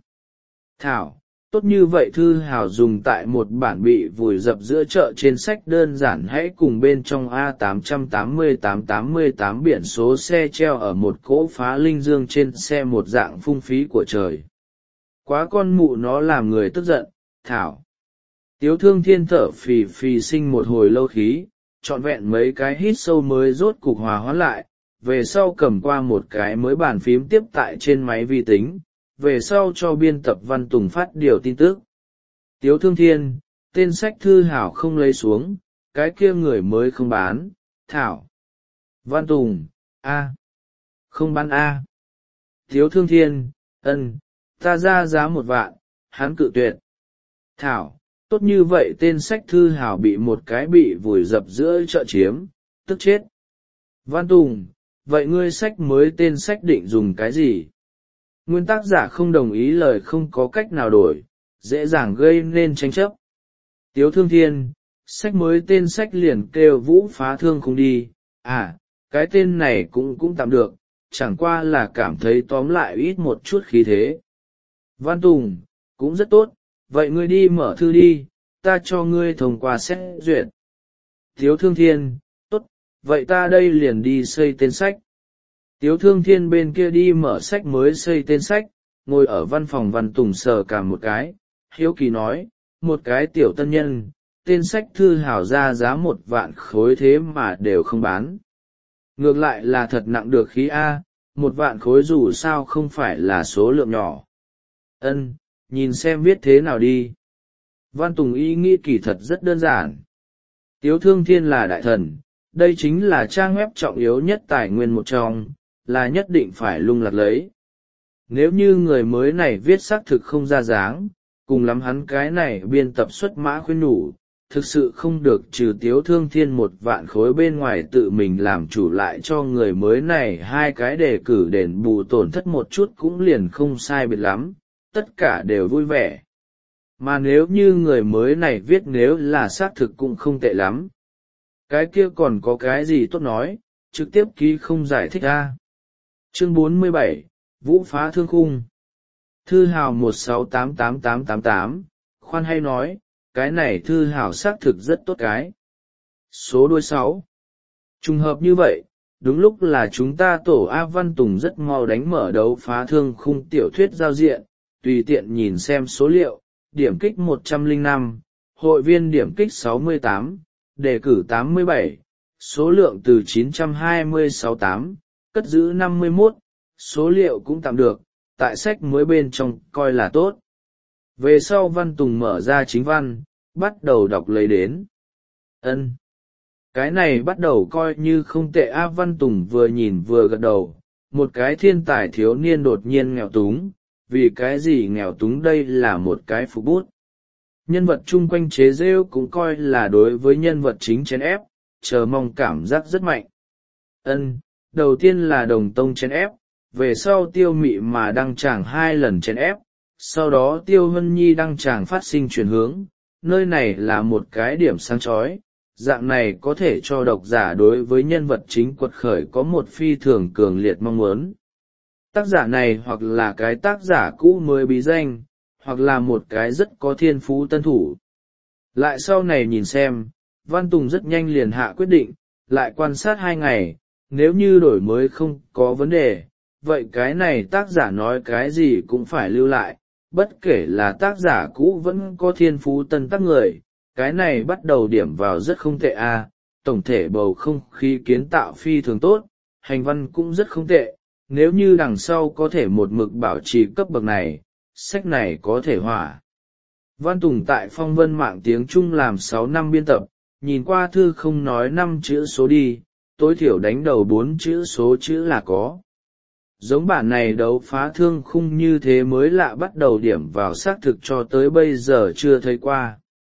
Thảo, tốt như vậy thư hào dùng tại một bản bị vùi dập giữa chợ trên sách đơn giản hãy cùng bên trong A tám tám tám tám tám tám biển số xe treo ở một cỗ phá linh dương trên xe một dạng phung phí của trời. Quá con mụ nó làm người tức giận, Thảo. Tiếu Thương Thiên thở phì phì sinh một hồi lâu khí, trọn vẹn mấy cái hít sâu mới rốt cục hòa hoãn lại, về sau cầm qua một cái mới bàn phím tiếp tại trên máy vi tính, về sau cho biên tập Văn Tùng phát điều tin tức. Tiếu Thương Thiên, tên sách thư hảo không lấy xuống, cái kia người mới không bán, Thảo. Văn Tùng, A. Không bán A. Tiếu Thương Thiên, ân, ta ra giá một vạn, hắn cự tuyệt. Thảo, tốt như vậy tên sách thư hảo bị một cái bị vùi dập giữa chợ chiếm, tức chết. Văn Tùng, vậy ngươi sách mới tên sách định dùng cái gì? Nguyên tác giả không đồng ý lời không có cách nào đổi, dễ dàng gây nên tranh chấp. Tiếu Thương Thiên, sách mới tên sách liền kêu Vũ Phá Thương không đi, à, cái tên này cũng cũng tạm được, chẳng qua là cảm thấy tóm lại ít một chút khí thế. Văn Tùng, cũng rất tốt, vậy ngươi đi mở thư đi, ta cho ngươi thông qua xét duyệt. Tiếu Thương Thiên, tốt, vậy ta đây liền đi xây tên sách. Tiếu Thương Thiên bên kia đi mở sách mới xây tên sách, ngồi ở văn phòng Văn Tùng sờ cả một cái, hiếu kỳ nói, một cái tiểu tân nhân, tên sách thư hảo ra giá một vạn khối thế mà đều không bán. Ngược lại là thật nặng được khí A, một vạn khối dù sao không phải là số lượng nhỏ. Ân, nhìn xem viết thế nào đi. Văn Tùng ý nghĩ kỳ thật rất đơn giản. Tiếu Thương Thiên là đại thần, đây chính là trang web trọng yếu nhất tài nguyên một trong, là nhất định phải lung lạc lấy. Nếu như người mới này viết xác thực không ra dáng, cùng lắm hắn cái này biên tập xuất mã khuyên nhủ, thực sự không được trừ Tiếu Thương Thiên một vạn khối bên ngoài tự mình làm chủ lại cho người mới này hai cái đề cử đền bù tổn thất một chút cũng liền không sai biệt lắm, tất cả đều vui vẻ. Mà nếu như người mới này viết nếu là xác thực cũng không tệ lắm. Cái kia còn có cái gì tốt nói, trực tiếp ký không giải thích ra. Chương bốn mươi bảy, Vũ Phá Thương Khung. Thư hào một sáu tám tám tám tám tám, khoan hay nói, cái này thư hào xác thực rất tốt cái. Số đuôi sáu. Trùng hợp như vậy, đúng lúc là chúng ta tổ A Văn Tùng rất mau đánh mở đấu phá thương khung tiểu thuyết giao diện, tùy tiện nhìn xem số liệu, điểm kích một trăm lẻ năm, hội viên điểm kích sáu mươi tám, đề cử tám mươi bảy, số lượng từ chín trăm hai mươi sáu tám, cất giữ năm mươi mốt, số liệu cũng tạm được, tại sách mới bên trong coi là tốt. Về sau Văn Tùng mở ra chính văn, bắt đầu đọc lấy đến. Ân, cái này bắt đầu coi như không tệ. A Văn Tùng vừa nhìn vừa gật đầu, một cái thiên tài thiếu niên đột nhiên nghèo túng, vì cái gì nghèo túng đây là một cái phục bút. Nhân vật chung quanh chế rêu cũng coi là đối với nhân vật chính chèn ép, chờ mong cảm giác rất mạnh. Ân, đầu tiên là Đồng Tông chèn ép, về sau Tiêu Mị mà đăng tràng hai lần chèn ép, sau đó Tiêu Hân Nhi đăng tràng phát sinh chuyển hướng, nơi này là một cái điểm sáng chói, dạng này có thể cho độc giả đối với nhân vật chính quật khởi có một phi thường cường liệt mong muốn. Tác giả này hoặc là cái tác giả cũ mới bí danh, hoặc là một cái rất có thiên phú tân thủ. Lại sau này nhìn xem, Văn Tùng rất nhanh liền hạ quyết định, lại quan sát hai ngày, nếu như đổi mới không có vấn đề, vậy cái này tác giả nói cái gì cũng phải lưu lại, bất kể là tác giả cũ vẫn có thiên phú tân tác người, cái này bắt đầu điểm vào rất không tệ a. À, tổng thể bầu không khí kiến tạo phi thường tốt, hành văn cũng rất không tệ, nếu như đằng sau có thể một mực bảo trì cấp bậc này, sách này có thể hỏa. Văn Tùng tại Phong Vân Mạng tiếng Trung làm sáu năm biên tập, nhìn qua thư không nói năm chữ số đi, tối thiểu đánh đầu bốn chữ số chữ là có. Giống bản này đấu phá thương khung như thế mới lạ, bắt đầu điểm vào xác thực cho tới bây giờ chưa thấy qua.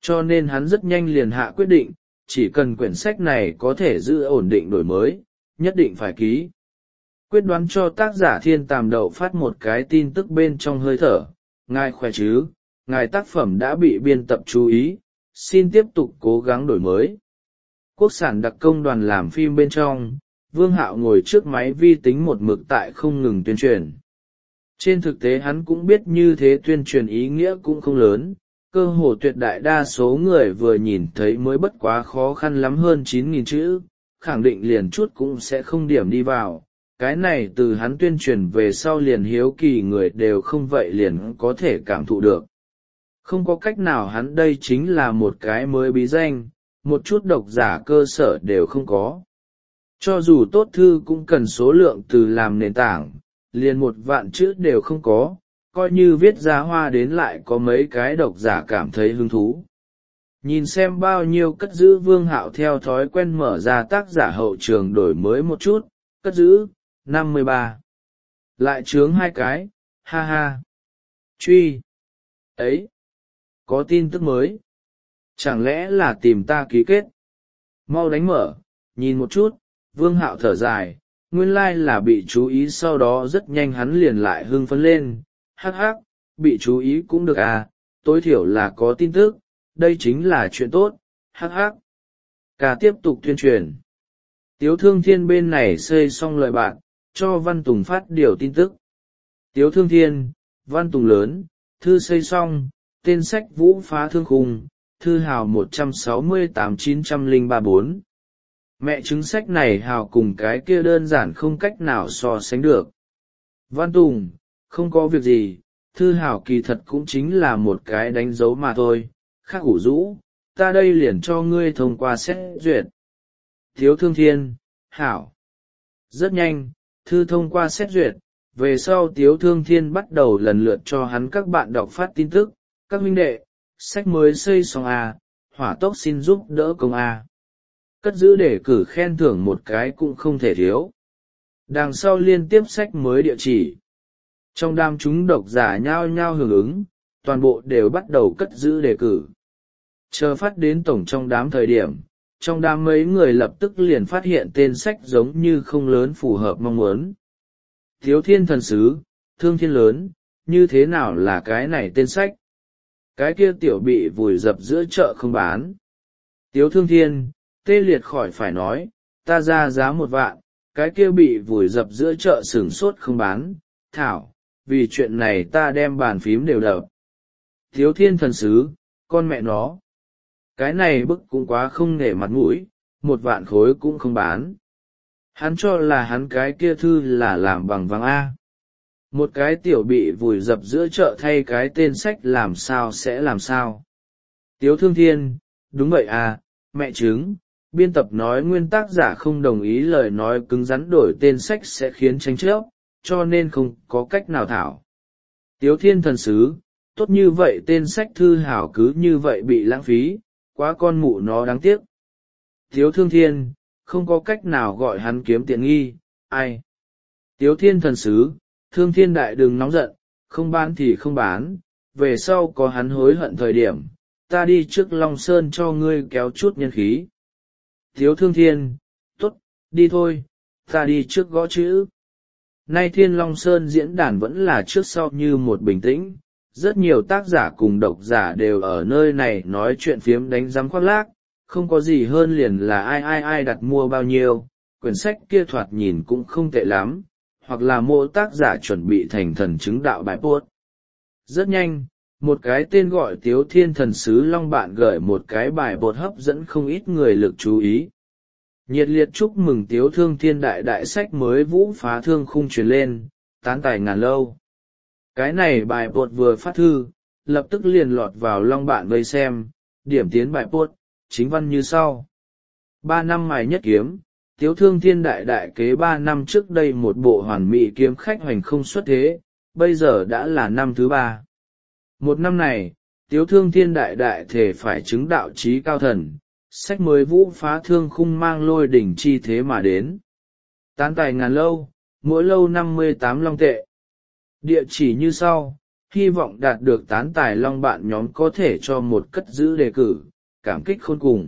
Cho nên hắn rất nhanh liền hạ quyết định, chỉ cần quyển sách này có thể giữ ổn định đổi mới, nhất định phải ký. Quyết đoán cho tác giả Thiên Tàm Đậu phát một cái tin tức bên trong hơi thở: ngài khỏe chứ, ngài tác phẩm đã bị biên tập chú ý, xin tiếp tục cố gắng đổi mới. Quốc sản đặc công đoàn làm phim bên trong, Vương Hạo ngồi trước máy vi tính một mực tại không ngừng tuyên truyền. Trên thực tế hắn cũng biết như thế tuyên truyền ý nghĩa cũng không lớn, cơ hồ tuyệt đại đa số người vừa nhìn thấy mới bất quá khó khăn lắm hơn chín nghìn chữ, khẳng định liền chút cũng sẽ không điểm đi vào. Cái này từ hắn tuyên truyền về sau liền hiếu kỳ người đều không vậy liền có thể cảm thụ được. Không có cách nào, hắn đây chính là một cái mới bí danh, một chút độc giả cơ sở đều không có. Cho dù tốt thư cũng cần số lượng từ làm nền tảng, liền một vạn chữ đều không có, coi như viết ra hoa đến lại có mấy cái độc giả cảm thấy hứng thú. Nhìn xem bao nhiêu cất giữ, Vương Hạo theo thói quen mở ra tác giả hậu trường đổi mới một chút, cất giữ, năm mươi ba. Lại chướng hai cái, ha ha. Truy. Ấy. Có tin tức mới. Chẳng lẽ là tìm ta ký kết? Mau đánh mở, nhìn một chút. Vương Hạo thở dài, nguyên lai là bị chú ý, sau đó rất nhanh hắn liền lại hưng phấn lên. Hắc hắc, bị chú ý cũng được à, tối thiểu là có tin tức, đây chính là chuyện tốt. Hắc hắc. Cả tiếp tục tuyên truyền. Tiếu Thương Thiên bên này xây xong lời bạn, cho Văn Tùng phát điều tin tức. Tiếu Thương Thiên, Văn Tùng lớn, thư xây xong, tên sách Vũ Phá Thương Khung, thư hào một trăm sáu mươi tám chín không ba bốn. Mẹ chứng sách này hào cùng cái kia đơn giản không cách nào so sánh được. Văn Tùng, không có việc gì, thư hào kỳ thật cũng chính là một cái đánh dấu mà thôi, khác ủ rũ, ta đây liền cho ngươi thông qua xét duyệt. Tiếu Thương Thiên, hảo. Rất nhanh, thư thông qua xét duyệt, về sau Tiếu Thương Thiên bắt đầu lần lượt cho hắn các bạn đọc phát tin tức. Các huynh đệ, sách mới xây xong à, hỏa tốc xin giúp đỡ công à. Cất giữ để cử khen thưởng một cái cũng không thể thiếu. Đằng sau liên tiếp sách mới địa chỉ. Trong đám chúng độc giả nhao nhao hưởng ứng, toàn bộ đều bắt đầu cất giữ đề cử. Chờ phát đến tổng trong đám thời điểm, trong đám mấy người lập tức liền phát hiện tên sách giống như không lớn phù hợp mong muốn. Tiếu Thiên Thần Sứ, Thương Thiên Lớn, như thế nào là cái này tên sách? Cái kia tiểu bị vùi dập giữa chợ không bán. Tiếu Thương Thiên, tê liệt khỏi phải nói, ta ra giá một vạn, cái kia bị vùi dập giữa chợ sửng sốt không bán. Thảo, vì chuyện này ta đem bàn phím đều đập. Tiếu Thiên Thần Sứ, con mẹ nó. Cái này bức cũng quá không nể mặt mũi, một vạn khối cũng không bán. Hắn cho là hắn cái kia thư là làm bằng vàng A. Một cái tiểu bị vùi dập giữa chợ thay cái tên sách làm sao sẽ làm sao. Tiếu Thương Thiên, đúng vậy à, mẹ chứng, biên tập nói nguyên tác giả không đồng ý lời nói cứng rắn đổi tên sách sẽ khiến tranh chấp, cho nên không có cách nào thảo. Tiếu Thiên Thần Sứ, tốt như vậy tên sách thư hảo cứ như vậy bị lãng phí, quá con mụ nó đáng tiếc. Tiếu Thương Thiên, không có cách nào gọi hắn kiếm tiện nghi, ai. Tiếu Thiên Thần Sứ, Thương Thiên Đại đừng nóng giận, không bán thì không bán, về sau có hắn hối hận thời điểm, ta đi trước Long Sơn cho ngươi kéo chút nhân khí. Tiếu Thương Thiên, tốt, đi thôi, ta đi trước gõ chữ. Nay Thiên Long Sơn diễn đàn vẫn là trước sau như một bình tĩnh, rất nhiều tác giả cùng độc giả đều ở nơi này nói chuyện phiếm đánh giám khoác lác, không có gì hơn liền là ai ai ai đặt mua bao nhiêu, quyển sách kia thoạt nhìn cũng không tệ lắm, hoặc là mỗi tác giả chuẩn bị thành thần chứng đạo bài post. Rất nhanh, một cái tên gọi Tiếu Thiên Thần Sứ Long bạn gửi một cái bài post hấp dẫn không ít người lực chú ý. Nhiệt liệt chúc mừng Tiếu Thương Thiên đại đại sách mới Vũ Phá Thương Khung truyền lên, tán tài ngàn lâu. Cái này bài post vừa phát thư, lập tức liền lọt vào Long bạn vây xem, điểm tiến bài post, chính văn như sau. Ba năm mài nhất kiếm, Tiếu Thương Thiên đại đại kế ba năm trước đây một bộ hoàn mỹ kiếm khách hoành không xuất thế, bây giờ đã là năm thứ ba. Một năm này, Tiếu Thương Thiên đại đại thể phải chứng đạo trí cao thần, sách mới Vũ Phá Thương Khung mang lôi đỉnh chi thế mà đến. Tán tài ngàn lâu, mỗi lâu năm mươi tám long tệ. Địa chỉ như sau, hy vọng đạt được tán tài long bạn nhóm có thể cho một cất giữ đề cử, cảm kích khôn cùng.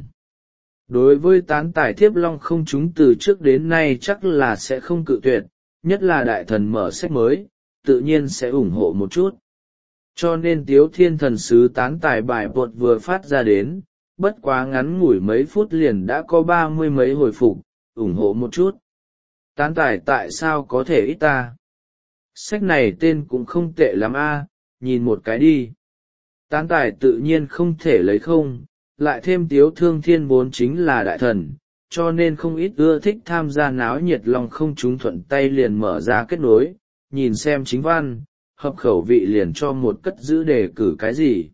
Đối với tán tài thiếp long không chúng từ trước đến nay chắc là sẽ không cự tuyệt, nhất là đại thần mở sách mới, tự nhiên sẽ ủng hộ một chút. Cho nên Tiếu Thiên Thần Sứ tán tài bài bột vừa phát ra đến, bất quá ngắn ngủi mấy phút liền đã có ba mươi mấy hồi phục, ủng hộ một chút. Tán tài tại sao có thể ít ta? Sách này tên cũng không tệ lắm a, nhìn một cái đi. Tán tài tự nhiên không thể lấy không, lại thêm Tiếu Thương Thiên vốn chính là đại thần, cho nên không ít ưa thích tham gia náo nhiệt lòng không chúng thuận tay liền mở ra kết nối, nhìn xem chính văn, hợp khẩu vị liền cho một cất giữ đề cử cái gì.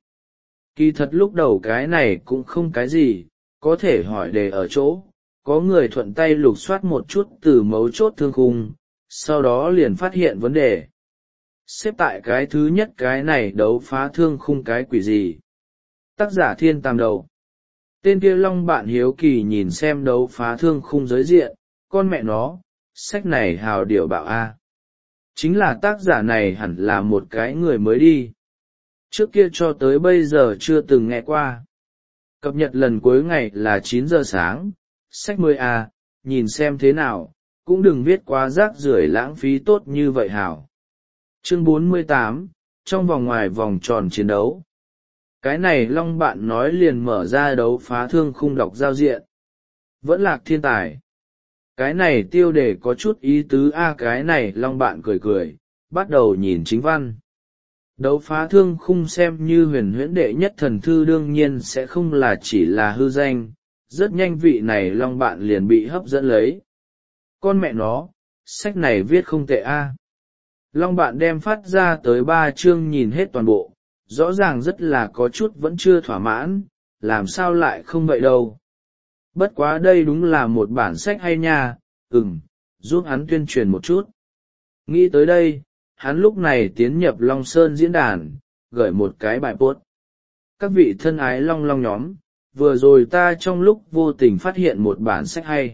Kỳ thật lúc đầu cái này cũng không cái gì, có thể hỏi đề ở chỗ, có người thuận tay lục soát một chút từ mấu chốt thương khung, sau đó liền phát hiện vấn đề. Xếp tại cái thứ nhất cái này đấu phá thương khung cái quỷ gì. Tác giả Thiên Tam Đầu. Tên kia long bạn hiếu kỳ nhìn xem đấu phá thương khung giới diện, con mẹ nó, sách này hào điệu bạo a. Chính là tác giả này hẳn là một cái người mới đi. Trước kia cho tới bây giờ chưa từng nghe qua. Cập nhật lần cuối ngày là chín giờ sáng, sách mới a, nhìn xem thế nào, cũng đừng viết quá rác rưởi lãng phí tốt như vậy hảo. Chương bốn mươi tám, trong vòng ngoài vòng tròn chiến đấu. Cái này long bạn nói liền mở ra đấu phá thương khung đọc giao diện. Vẫn lạc thiên tài. Cái này tiêu đề có chút ý tứ a, cái này long bạn cười cười, bắt đầu nhìn chính văn. Đấu phá thương khung xem như huyền huyễn đệ nhất thần thư đương nhiên sẽ không là chỉ là hư danh, rất nhanh vị này long bạn liền bị hấp dẫn lấy. Con mẹ nó, sách này viết không tệ a. Long bạn đem phát ra tới ba chương nhìn hết toàn bộ, rõ ràng rất là có chút vẫn chưa thỏa mãn, làm sao lại không vậy đâu. Bất quá đây đúng là một bản sách hay nha, ừm, giúp hắn tuyên truyền một chút. Nghĩ tới đây, hắn lúc này tiến nhập Long Sơn diễn đàn, gửi một cái bài post. Các vị thân ái long long nhóm, vừa rồi ta trong lúc vô tình phát hiện một bản sách hay.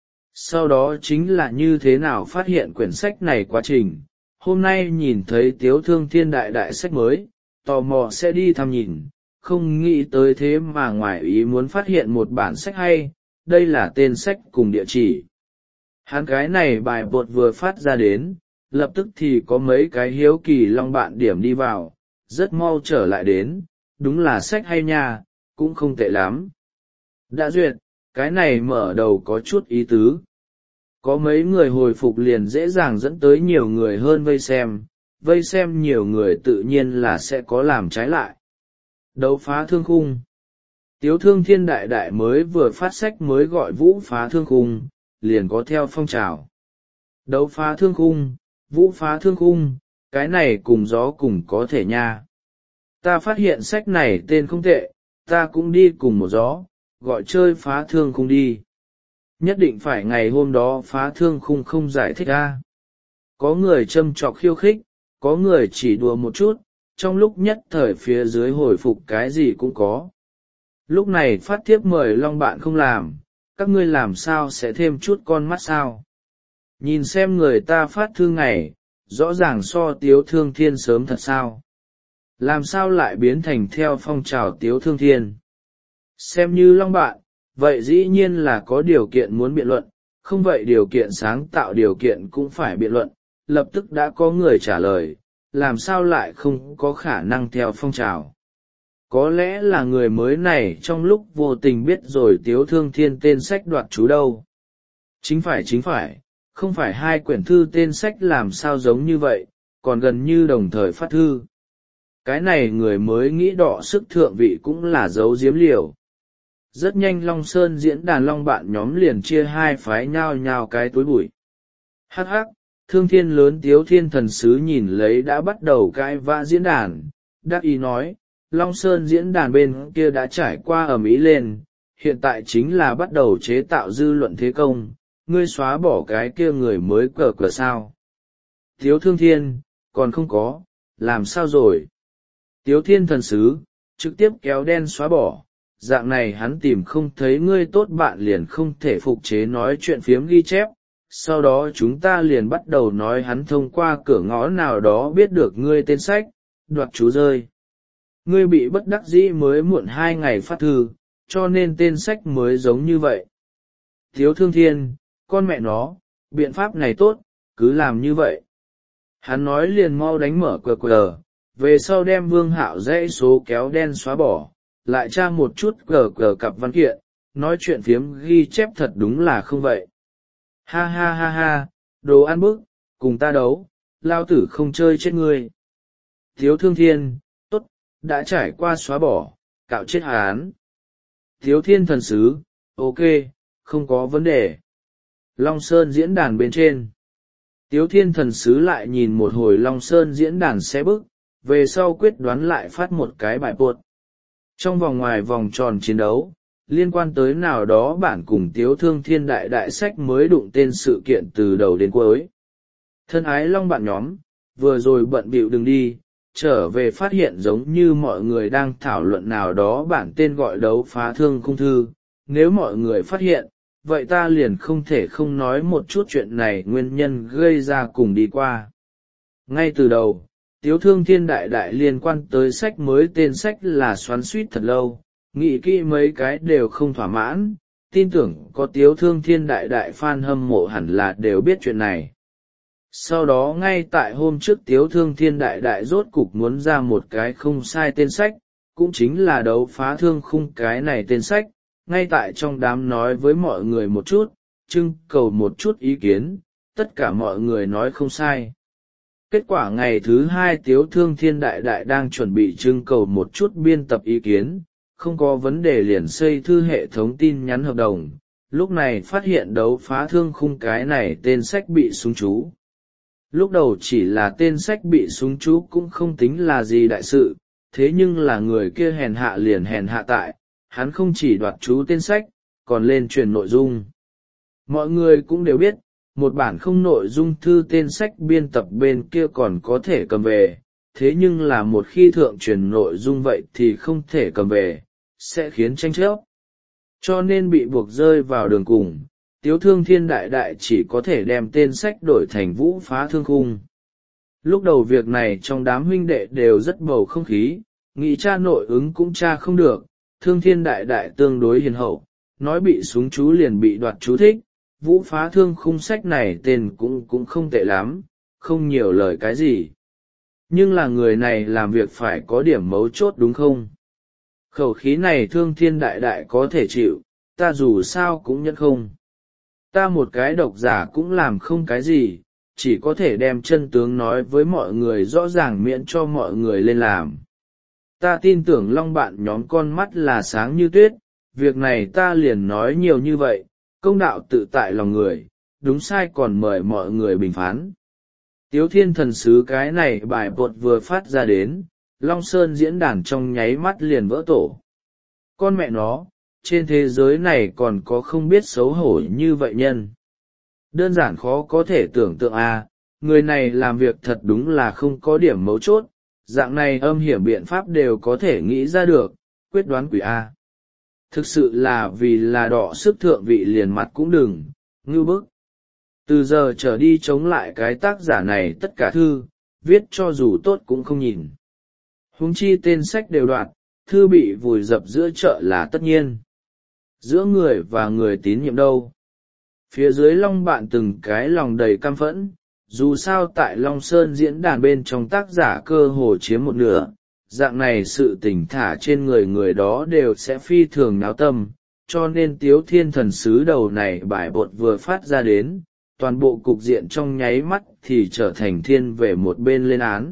Sau đó chính là như thế nào phát hiện quyển sách này quá trình. Hôm nay nhìn thấy Tiếu Thương Thiên đại đại sách mới, tò mò sẽ đi thăm nhìn, không nghĩ tới thế mà ngoài ý muốn phát hiện một bản sách hay, đây là tên sách cùng địa chỉ. Hắn cái này bài bột vừa phát ra đến, lập tức thì có mấy cái hiếu kỳ long bạn điểm đi vào, rất mau trở lại đến, đúng là sách hay nha, cũng không tệ lắm. Đã duyệt, cái này mở đầu có chút ý tứ. Có mấy người hồi phục liền dễ dàng dẫn tới nhiều người hơn vây xem, vây xem nhiều người tự nhiên là sẽ có làm trái lại. Đấu phá thương khung. Tiếu Thương Thiên đại đại mới vừa phát sách mới gọi vũ phá thương khung, liền có theo phong trào. Đấu phá thương khung, vũ phá thương khung, cái này cùng gió cùng có thể nha. Ta phát hiện sách này tên không tệ, ta cũng đi cùng một gió, gọi chơi phá thương khung đi. Nhất định phải ngày hôm đó phá thương khung không giải thích ra. Có người châm chọc khiêu khích, có người chỉ đùa một chút, trong lúc nhất thời phía dưới hồi phục cái gì cũng có. Lúc này phát thiếp mời long bạn không làm, các ngươi làm sao sẽ thêm chút con mắt sao. Nhìn xem người ta phát thư ngày, rõ ràng so Tiếu Thương Thiên sớm thật sao. Làm sao lại biến thành theo phong trào Tiếu Thương Thiên. Xem như long bạn, vậy dĩ nhiên là có điều kiện muốn biện luận, không vậy điều kiện sáng tạo điều kiện cũng phải biện luận. Lập tức đã có người trả lời, làm sao lại không có khả năng theo phong trào. Có lẽ là người mới này trong lúc vô tình biết rồi Tiếu Thương Thiên tên sách đoạt chú đâu. Chính phải chính phải, không phải hai quyển thư tên sách làm sao giống như vậy, còn gần như đồng thời phát thư. Cái này người mới nghĩ đọ sức thượng vị cũng là giấu giếm liều. Rất nhanh Long Sơn diễn đàn long bạn nhóm liền chia hai phái nhao nhao cái túi bụi. Hắc hắc, Thương Thiên lớn Tiếu Thiên Thần Sứ nhìn lấy đã bắt đầu cãi vã diễn đàn, đắc ý nói, Long Sơn diễn đàn bên kia đã trải qua ầm ĩ lên, hiện tại chính là bắt đầu chế tạo dư luận thế công, ngươi xóa bỏ cái kia người mới cờ cờ sao. Tiếu Thương Thiên, còn không có, làm sao rồi? Tiếu Thiên Thần Sứ, trực tiếp kéo đen xóa bỏ, dạng này hắn tìm không thấy ngươi tốt bạn liền không thể phục chế nói chuyện phiếm ghi chép, sau đó chúng ta liền bắt đầu nói hắn thông qua cửa ngõ nào đó biết được ngươi tên sách, đoạt chú rơi. Ngươi bị bất đắc dĩ mới muộn hai ngày phát thư, cho nên tên sách mới giống như vậy. Tiếu Thương Thiên, con mẹ nó, biện pháp này tốt, cứ làm như vậy. Hắn nói liền mau đánh mở qr qr, về sau đem Vương Hạo dãy số kéo đen xóa bỏ, lại tra một chút qr qr cặp văn kiện, nói chuyện phiếm ghi chép thật đúng là không vậy. Ha ha ha ha, đồ ăn bức, cùng ta đấu, lao tử không chơi chết ngươi. Tiếu Thương Thiên, tốt, đã trải qua xóa bỏ, cạo chết hắn. Tiếu Thiên Thần Sứ, ok, không có vấn đề. Long Sơn diễn đàn bên trên. Tiếu Thiên Thần Sứ lại nhìn một hồi Long Sơn diễn đàn xe bức, về sau quyết đoán lại phát một cái bài buột. Trong vòng ngoài vòng tròn chiến đấu, liên quan tới nào đó bản cùng Tiếu Thương Thiên đại đại sách mới đụng tên sự kiện từ đầu đến cuối. Thân ái Long bạn nhóm, vừa rồi bận bịu đừng đi, trở về phát hiện giống như mọi người đang thảo luận nào đó bản tên gọi đấu phá thương khung thư. Nếu mọi người phát hiện, vậy ta liền không thể không nói một chút chuyện này nguyên nhân gây ra cùng đi qua. Ngay từ đầu, Tiếu Thương Thiên đại đại liên quan tới sách mới tên sách là xoắn suýt thật lâu, nghĩ kỹ mấy cái đều không thỏa mãn, tin tưởng có Tiếu Thương Thiên đại đại fan hâm mộ hẳn là đều biết chuyện này. Sau đó ngay tại hôm trước Tiếu Thương Thiên đại đại rốt cục muốn ra một cái không sai tên sách, cũng chính là đấu phá thương khung cái này tên sách, ngay tại trong đám nói với mọi người một chút, trưng cầu một chút ý kiến, tất cả mọi người nói không sai. Kết quả ngày thứ hai Tiếu Thương Thiên đại đại đang chuẩn bị trưng cầu một chút biên tập ý kiến, không có vấn đề liền xây thư hệ thống tin nhắn hợp đồng, lúc này phát hiện đấu phá thương khung cái này tên sách bị súng chú. Lúc đầu chỉ là tên sách bị súng chú cũng không tính là gì đại sự, thế nhưng là người kia hèn hạ liền hèn hạ tại, hắn không chỉ đoạt chú tên sách, còn lên truyền nội dung. Mọi người cũng đều biết, một bản không nội dung thư tên sách biên tập bên kia còn có thể cầm về, thế nhưng là một khi thượng truyền nội dung vậy thì không thể cầm về, sẽ khiến tranh chấp. Cho nên bị buộc rơi vào đường cùng, Tiếu Thương Thiên đại đại chỉ có thể đem tên sách đổi thành Vũ Phá Thương Khung. Lúc đầu việc này trong đám huynh đệ đều rất bầu không khí, nghĩ tra nội ứng cũng tra không được, Thương Thiên đại đại tương đối hiền hậu, nói bị súng chú liền bị đoạt chú thích, Vũ Phá Thương Khung sách này tên cũng cũng không tệ lắm, không nhiều lời cái gì. Nhưng là người này làm việc phải có điểm mấu chốt đúng không? Khẩu khí này Thương Thiên đại đại có thể chịu, ta dù sao cũng nhận không. Ta một cái độc giả cũng làm không cái gì, chỉ có thể đem chân tướng nói với mọi người rõ ràng miễn cho mọi người lên làm. Ta tin tưởng Long bạn nhóm con mắt là sáng như tuyết, việc này ta liền nói nhiều như vậy, công đạo tự tại lòng người, đúng sai còn mời mọi người bình phán. Tiếu Thiên Thần Sứ cái này bài bột vừa phát ra đến, Long Sơn diễn đàn trong nháy mắt liền vỡ tổ. Con mẹ nó, trên thế giới này còn có không biết xấu hổ như vậy nhân. Đơn giản khó có thể tưởng tượng à, người này làm việc thật đúng là không có điểm mấu chốt, dạng này âm hiểm biện pháp đều có thể nghĩ ra được, quyết đoán quỷ A. Thực sự là vì là đọ sức thượng vị liền mặt cũng đừng, ngưu bức. Từ giờ trở đi chống lại cái tác giả này tất cả thư, viết cho dù tốt cũng không nhìn. Huống chi tên sách đều đoạt, thư bị vùi dập giữa chợ là tất nhiên. Giữa người và người tín nhiệm đâu? Phía dưới Long bạn từng cái lòng đầy căm phẫn, dù sao tại Long Sơn diễn đàn bên trong tác giả cơ hồ chiếm một nửa, dạng này sự tình thả trên người người đó đều sẽ phi thường náo tâm, cho nên Tiếu Thiên Thần Sứ đầu này bài bột vừa phát ra đến, toàn bộ cục diện trong nháy mắt thì trở thành thiên về một bên lên án.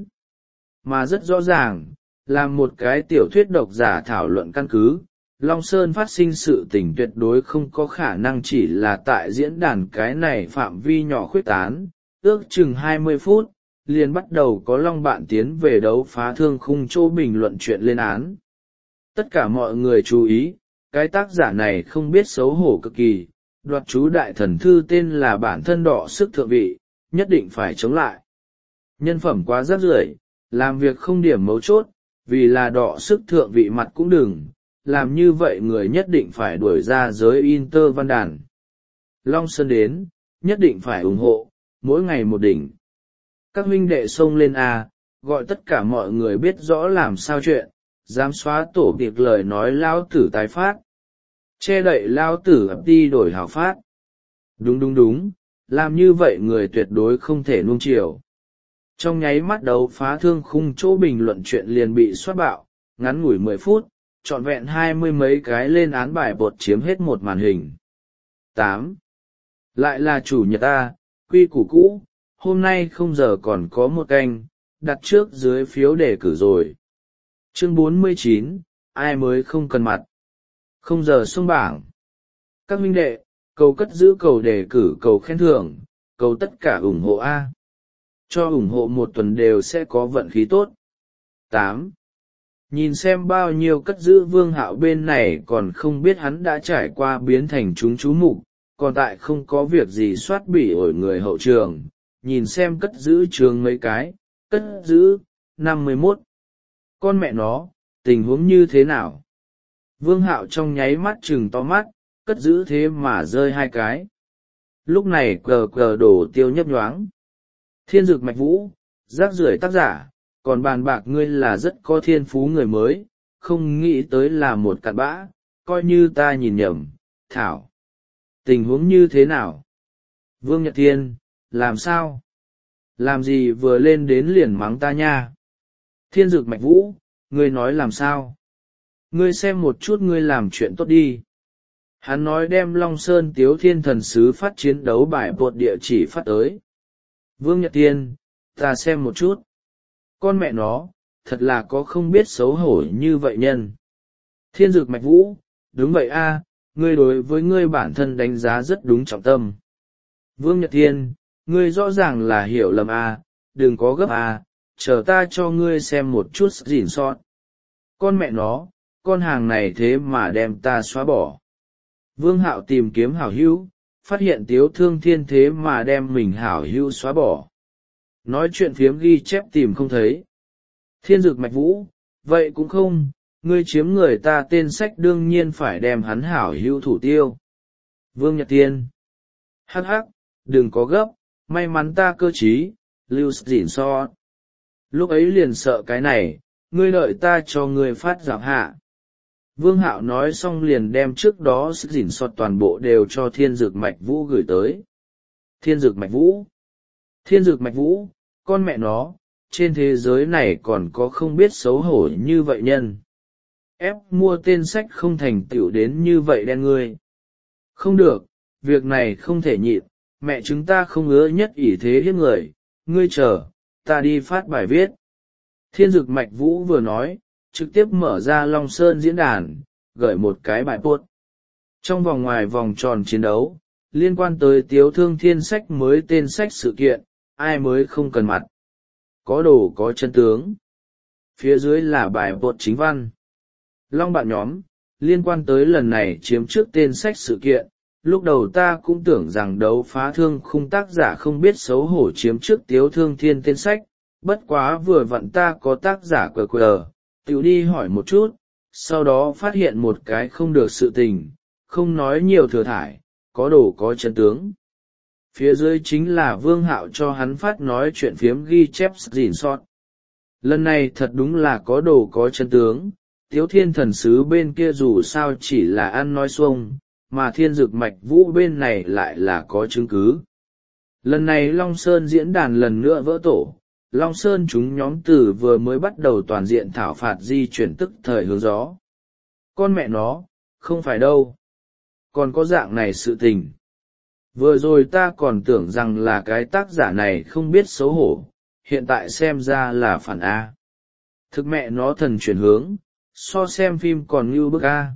Mà rất rõ ràng, là một cái tiểu thuyết độc giả thảo luận căn cứ, Long Sơn phát sinh sự tình tuyệt đối không có khả năng chỉ là tại diễn đàn cái này phạm vi nhỏ khuyết tán, ước chừng hai mươi phút, liền bắt đầu có Long bạn tiến về đấu phá thương khung chỗ bình luận chuyện lên án. Tất cả mọi người chú ý, cái tác giả này không biết xấu hổ cực kỳ, đoạt chú đại thần thư tên là bản thân đọ sức thượng vị, nhất định phải chống lại. Nhân phẩm quá rác rưởi, làm việc không điểm mấu chốt, vì là đọ sức thượng vị mặt cũng đừng, làm như vậy người nhất định phải đuổi ra giới Inter văn đàn. Long Sơn đến, nhất định phải ủng hộ, mỗi ngày một đỉnh. Các huynh đệ xông lên A, gọi tất cả mọi người biết rõ làm sao chuyện, dám xóa tổ tiệc lời nói lao tử tái phát, che đậy lao tử ập đi đổi hào phát. Đúng đúng đúng, làm như vậy người tuyệt đối không thể nuông chiều. Trong nháy mắt đấu phá thương khung chỗ bình luận chuyện liền bị soát bạo, ngắn ngủi mười phút, trọn vẹn hai mươi mấy cái lên án bài bột chiếm hết một màn hình. tám. Lại là chủ nhật ta, quy củ cũ, hôm nay không giờ còn có một canh, đặt trước dưới phiếu đề cử rồi. Chương bốn mươi chín, ai mới không cần mặt. Không giờ xung bảng. Các huynh đệ, cầu cất giữ cầu đề cử cầu khen thưởng, cầu tất cả ủng hộ A. Cho ủng hộ một tuần đều sẽ có vận khí tốt. tám. Nhìn xem bao nhiêu cất giữ Vương Hạo bên này còn không biết hắn đã trải qua biến thành chúng chú mục, còn tại không có việc gì soát bỉ ổi người hậu trường, nhìn xem cất giữ trường mấy cái, cất giữ, năm mươi mốt. Con mẹ nó, tình huống như thế nào? Vương Hạo trong nháy mắt chừng to mắt, cất giữ thế mà rơi hai cái. Lúc này cờ cờ đổ tiêu nhấp nhoáng. Thiên dực mạch vũ, rác rưởi tác giả, còn bàn bạc ngươi là rất có thiên phú người mới, không nghĩ tới là một cặn bã, coi như ta nhìn nhầm, thảo. Tình huống như thế nào? Vương Nhật Thiên, làm sao? Làm gì vừa lên đến liền mắng ta nha? Thiên dực mạch vũ, ngươi nói làm sao? Ngươi xem một chút ngươi làm chuyện tốt đi. Hắn nói đem Long Sơn Tiếu Thiên Thần Sứ phát chiến đấu bài bột địa chỉ phát tới. Vương Nhật Thiên, ta xem một chút. Con mẹ nó, thật là có không biết xấu hổ như vậy nhân. Thiên dực mạch vũ, đúng vậy a, ngươi đối với ngươi bản thân đánh giá rất đúng trọng tâm. Vương Nhật Thiên, ngươi rõ ràng là hiểu lầm a, đừng có gấp a, chờ ta cho ngươi xem một chút gìn sót. Con mẹ nó, con hàng này thế mà đem ta xóa bỏ. Vương Hạo tìm kiếm hảo hữu, phát hiện Tiếu Thương Thiên thế mà đem mình hảo hữu xóa bỏ. Nói chuyện phiếm ghi chép tìm không thấy. Thiên dực mạch vũ, vậy cũng không, ngươi chiếm người ta tên sách đương nhiên phải đem hắn hảo hữu thủ tiêu. Vương Nhật Thiên, hắc hắc, đừng có gấp, may mắn ta cơ trí, lưu dỉn so. Lúc ấy liền sợ cái này, ngươi đợi ta cho ngươi phát giảm hạ. Vương Hạo nói xong liền đem trước đó sức dỉn sọt toàn bộ đều cho thiên dực mạch vũ gửi tới. Thiên dực mạch vũ, thiên dực mạch vũ, con mẹ nó, trên thế giới này còn có không biết xấu hổ như vậy nhân. Ép mua tên sách không thành tựu đến như vậy đen ngươi. Không được, việc này không thể nhịn, mẹ chúng ta không ngứa nhất ỷ thế hiếp người, ngươi chờ, ta đi phát bài viết. Thiên dực mạch vũ vừa nói, trực tiếp mở ra Long Sơn diễn đàn, gửi một cái bài post. Trong vòng ngoài vòng tròn chiến đấu, liên quan tới Tiếu Thương Thiên sách mới tên sách sự kiện, ai mới không cần mặt. Có đồ có chân tướng. Phía dưới là bài post chính văn. Long bạn nhóm, liên quan tới lần này chiếm trước tên sách sự kiện, lúc đầu ta cũng tưởng rằng đấu phá thương khung tác giả không biết xấu hổ chiếm trước Tiếu Thương Thiên tên sách, bất quá vừa vặn ta có tác giả qr qr, tiểu đi hỏi một chút, sau đó phát hiện một cái không được sự tình, không nói nhiều thừa thải, có đồ có chân tướng. Phía dưới chính là Vương Hạo cho hắn phát nói chuyện phiếm ghi chép gìn sót. Lần này thật đúng là có đồ có chân tướng, Tiếu Thiên Thần Sứ bên kia dù sao chỉ là ăn nói xuông, mà Thiên Dực Mạch Vũ bên này lại là có chứng cứ. Lần này Long Sơn diễn đàn lần nữa vỡ tổ, Long Sơn chúng nhóm từ vừa mới bắt đầu toàn diện thảo phạt di chuyển tức thời hướng gió. Con mẹ nó, không phải đâu. Còn có dạng này sự tình. Vừa rồi ta còn tưởng rằng là cái tác giả này không biết xấu hổ, hiện tại xem ra là phản A. Thực mẹ nó thần chuyển hướng, so xem phim còn như bức A.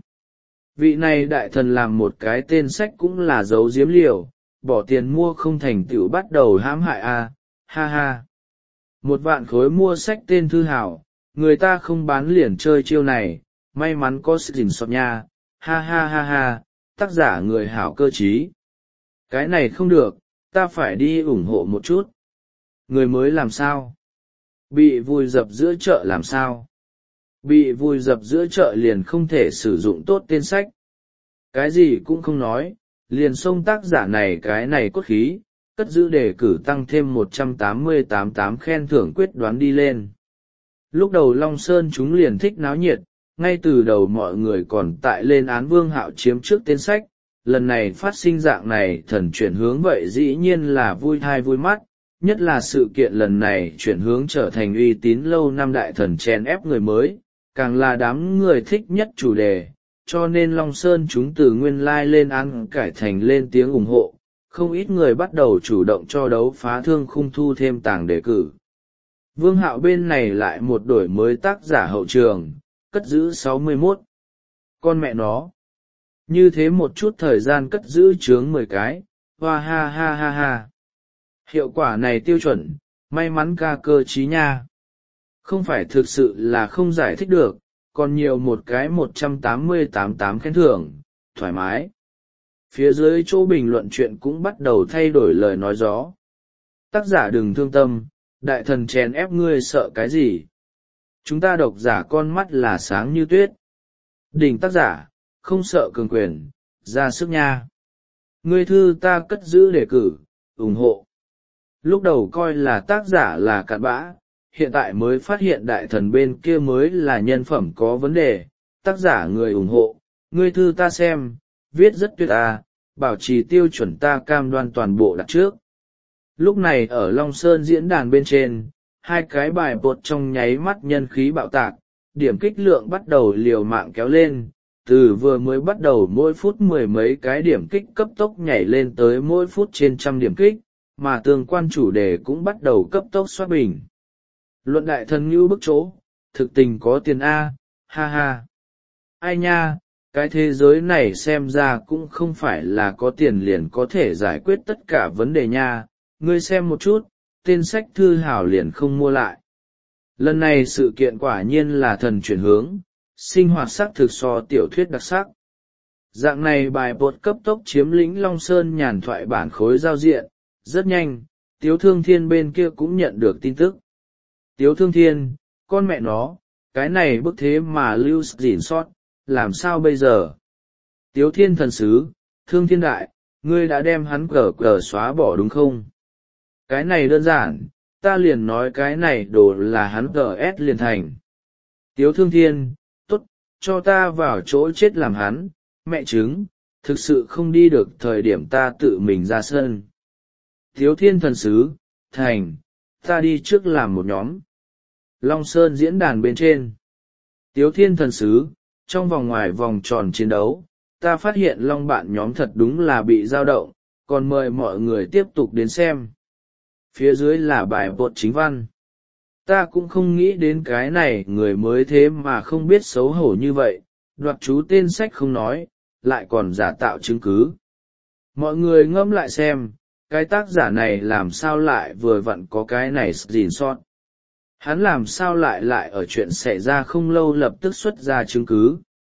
Vị này đại thần làm một cái tên sách cũng là dấu diếm liều, bỏ tiền mua không thành tựu bắt đầu hãm hại A, ha ha. Một vạn khối mua sách tên thư hảo, người ta không bán liền chơi chiêu này, may mắn có sự gìn sọt nha, ha ha ha ha, tác giả người hảo cơ trí. Cái này không được, ta phải đi ủng hộ một chút. Người mới làm sao? Bị vùi dập giữa chợ làm sao? Bị vùi dập giữa chợ liền không thể sử dụng tốt tên sách. Cái gì cũng không nói, liền xông tác giả này cái này cốt khí, cất giữ đề cử tăng thêm một trăm tám mươi tám tám khen thưởng quyết đoán đi lên. lúc đầu Long Sơn chúng liền thích náo nhiệt, ngay từ đầu mọi người còn tại lên án Vương Hạo chiếm trước tên sách, lần này phát sinh dạng này thần chuyển hướng vậy dĩ nhiên là vui thai vui mắt, nhất là sự kiện lần này chuyển hướng trở thành uy tín lâu năm đại thần chèn ép người mới, càng là đám người thích nhất chủ đề, cho nên Long Sơn chúng từ nguyên lai lên án cải thành lên tiếng ủng hộ, không ít người bắt đầu chủ động cho đấu phá thương khung thu thêm tàng đề cử. Vương Hạo bên này lại một đổi mới tác giả hậu trường, cất giữ sáu mươi mốt. Con mẹ nó. Như thế một chút thời gian cất giữ chướng mười cái, hoa ha ha ha ha. Hiệu quả này tiêu chuẩn, may mắn ca cơ trí nha. Không phải thực sự là không giải thích được, còn nhiều một cái một trăm tám mươi tám tám khen thưởng, thoải mái. Phía dưới chỗ bình luận chuyện cũng bắt đầu thay đổi lời nói gió. Tác giả đừng thương tâm, đại thần chèn ép ngươi sợ cái gì. Chúng ta độc giả con mắt là sáng như tuyết. Đỉnh tác giả, không sợ cường quyền, ra sức nha. Ngươi thư ta cất giữ đề cử, ủng hộ. Lúc đầu coi là tác giả là cặn bã, hiện tại mới phát hiện đại thần bên kia mới là nhân phẩm có vấn đề. Tác giả người ủng hộ, ngươi thư ta xem, viết rất tuyệt à, bảo trì tiêu chuẩn ta cam đoan toàn bộ đặt trước. Lúc này ở Long Sơn diễn đàn bên trên, hai cái bài bột trong nháy mắt nhân khí bạo tạc, điểm kích lượng bắt đầu liều mạng kéo lên, từ vừa mới bắt đầu mỗi phút mười mấy cái điểm kích cấp tốc nhảy lên tới mỗi phút trên trăm điểm kích, mà tương quan chủ đề cũng bắt đầu cấp tốc xoát bình. Luận đại thần như bức chỗ, thực tình có tiền A, ha ha. Ai nha, cái thế giới này xem ra cũng không phải là có tiền liền có thể giải quyết tất cả vấn đề nha, ngươi xem một chút, tên sách thư hảo liền không mua lại. Lần này sự kiện quả nhiên là thần chuyển hướng, sinh hoạt sắc thực so tiểu thuyết đặc sắc. Dạng này bài bột cấp tốc chiếm lĩnh Long Sơn nhàn thoại bản khối giao diện, rất nhanh, Tiếu Thương Thiên bên kia cũng nhận được tin tức. Tiếu Thương Thiên, con mẹ nó, cái này bức thế mà lưu dỉn sót, làm sao bây giờ? Tiếu Thiên thần sứ, Thương Thiên đại, ngươi đã đem hắn cờ cờ xóa bỏ đúng không? Cái này đơn giản, ta liền nói cái này đồ là hắn cờ ép liền thành. Tiếu Thương Thiên, tốt, cho ta vào chỗ chết làm hắn, mẹ chứng, thực sự không đi được thời điểm ta tự mình ra sân. Tiếu Thiên thần sứ, thành, ta đi trước làm một nhóm. Long Sơn diễn đàn bên trên. Tiếu Thiên thần sứ, trong vòng ngoài vòng tròn chiến đấu, ta phát hiện Long bạn nhóm thật đúng là bị dao động, còn mời mọi người tiếp tục đến xem. Phía dưới là bài bột chính văn. Ta cũng không nghĩ đến cái này người mới thế mà không biết xấu hổ như vậy, đoạt chú tên sách không nói, lại còn giả tạo chứng cứ. Mọi người ngẫm lại xem, cái tác giả này làm sao lại vừa vặn có cái này gìn sót. Hắn làm sao lại lại ở chuyện xảy ra không lâu lập tức xuất ra chứng cứ.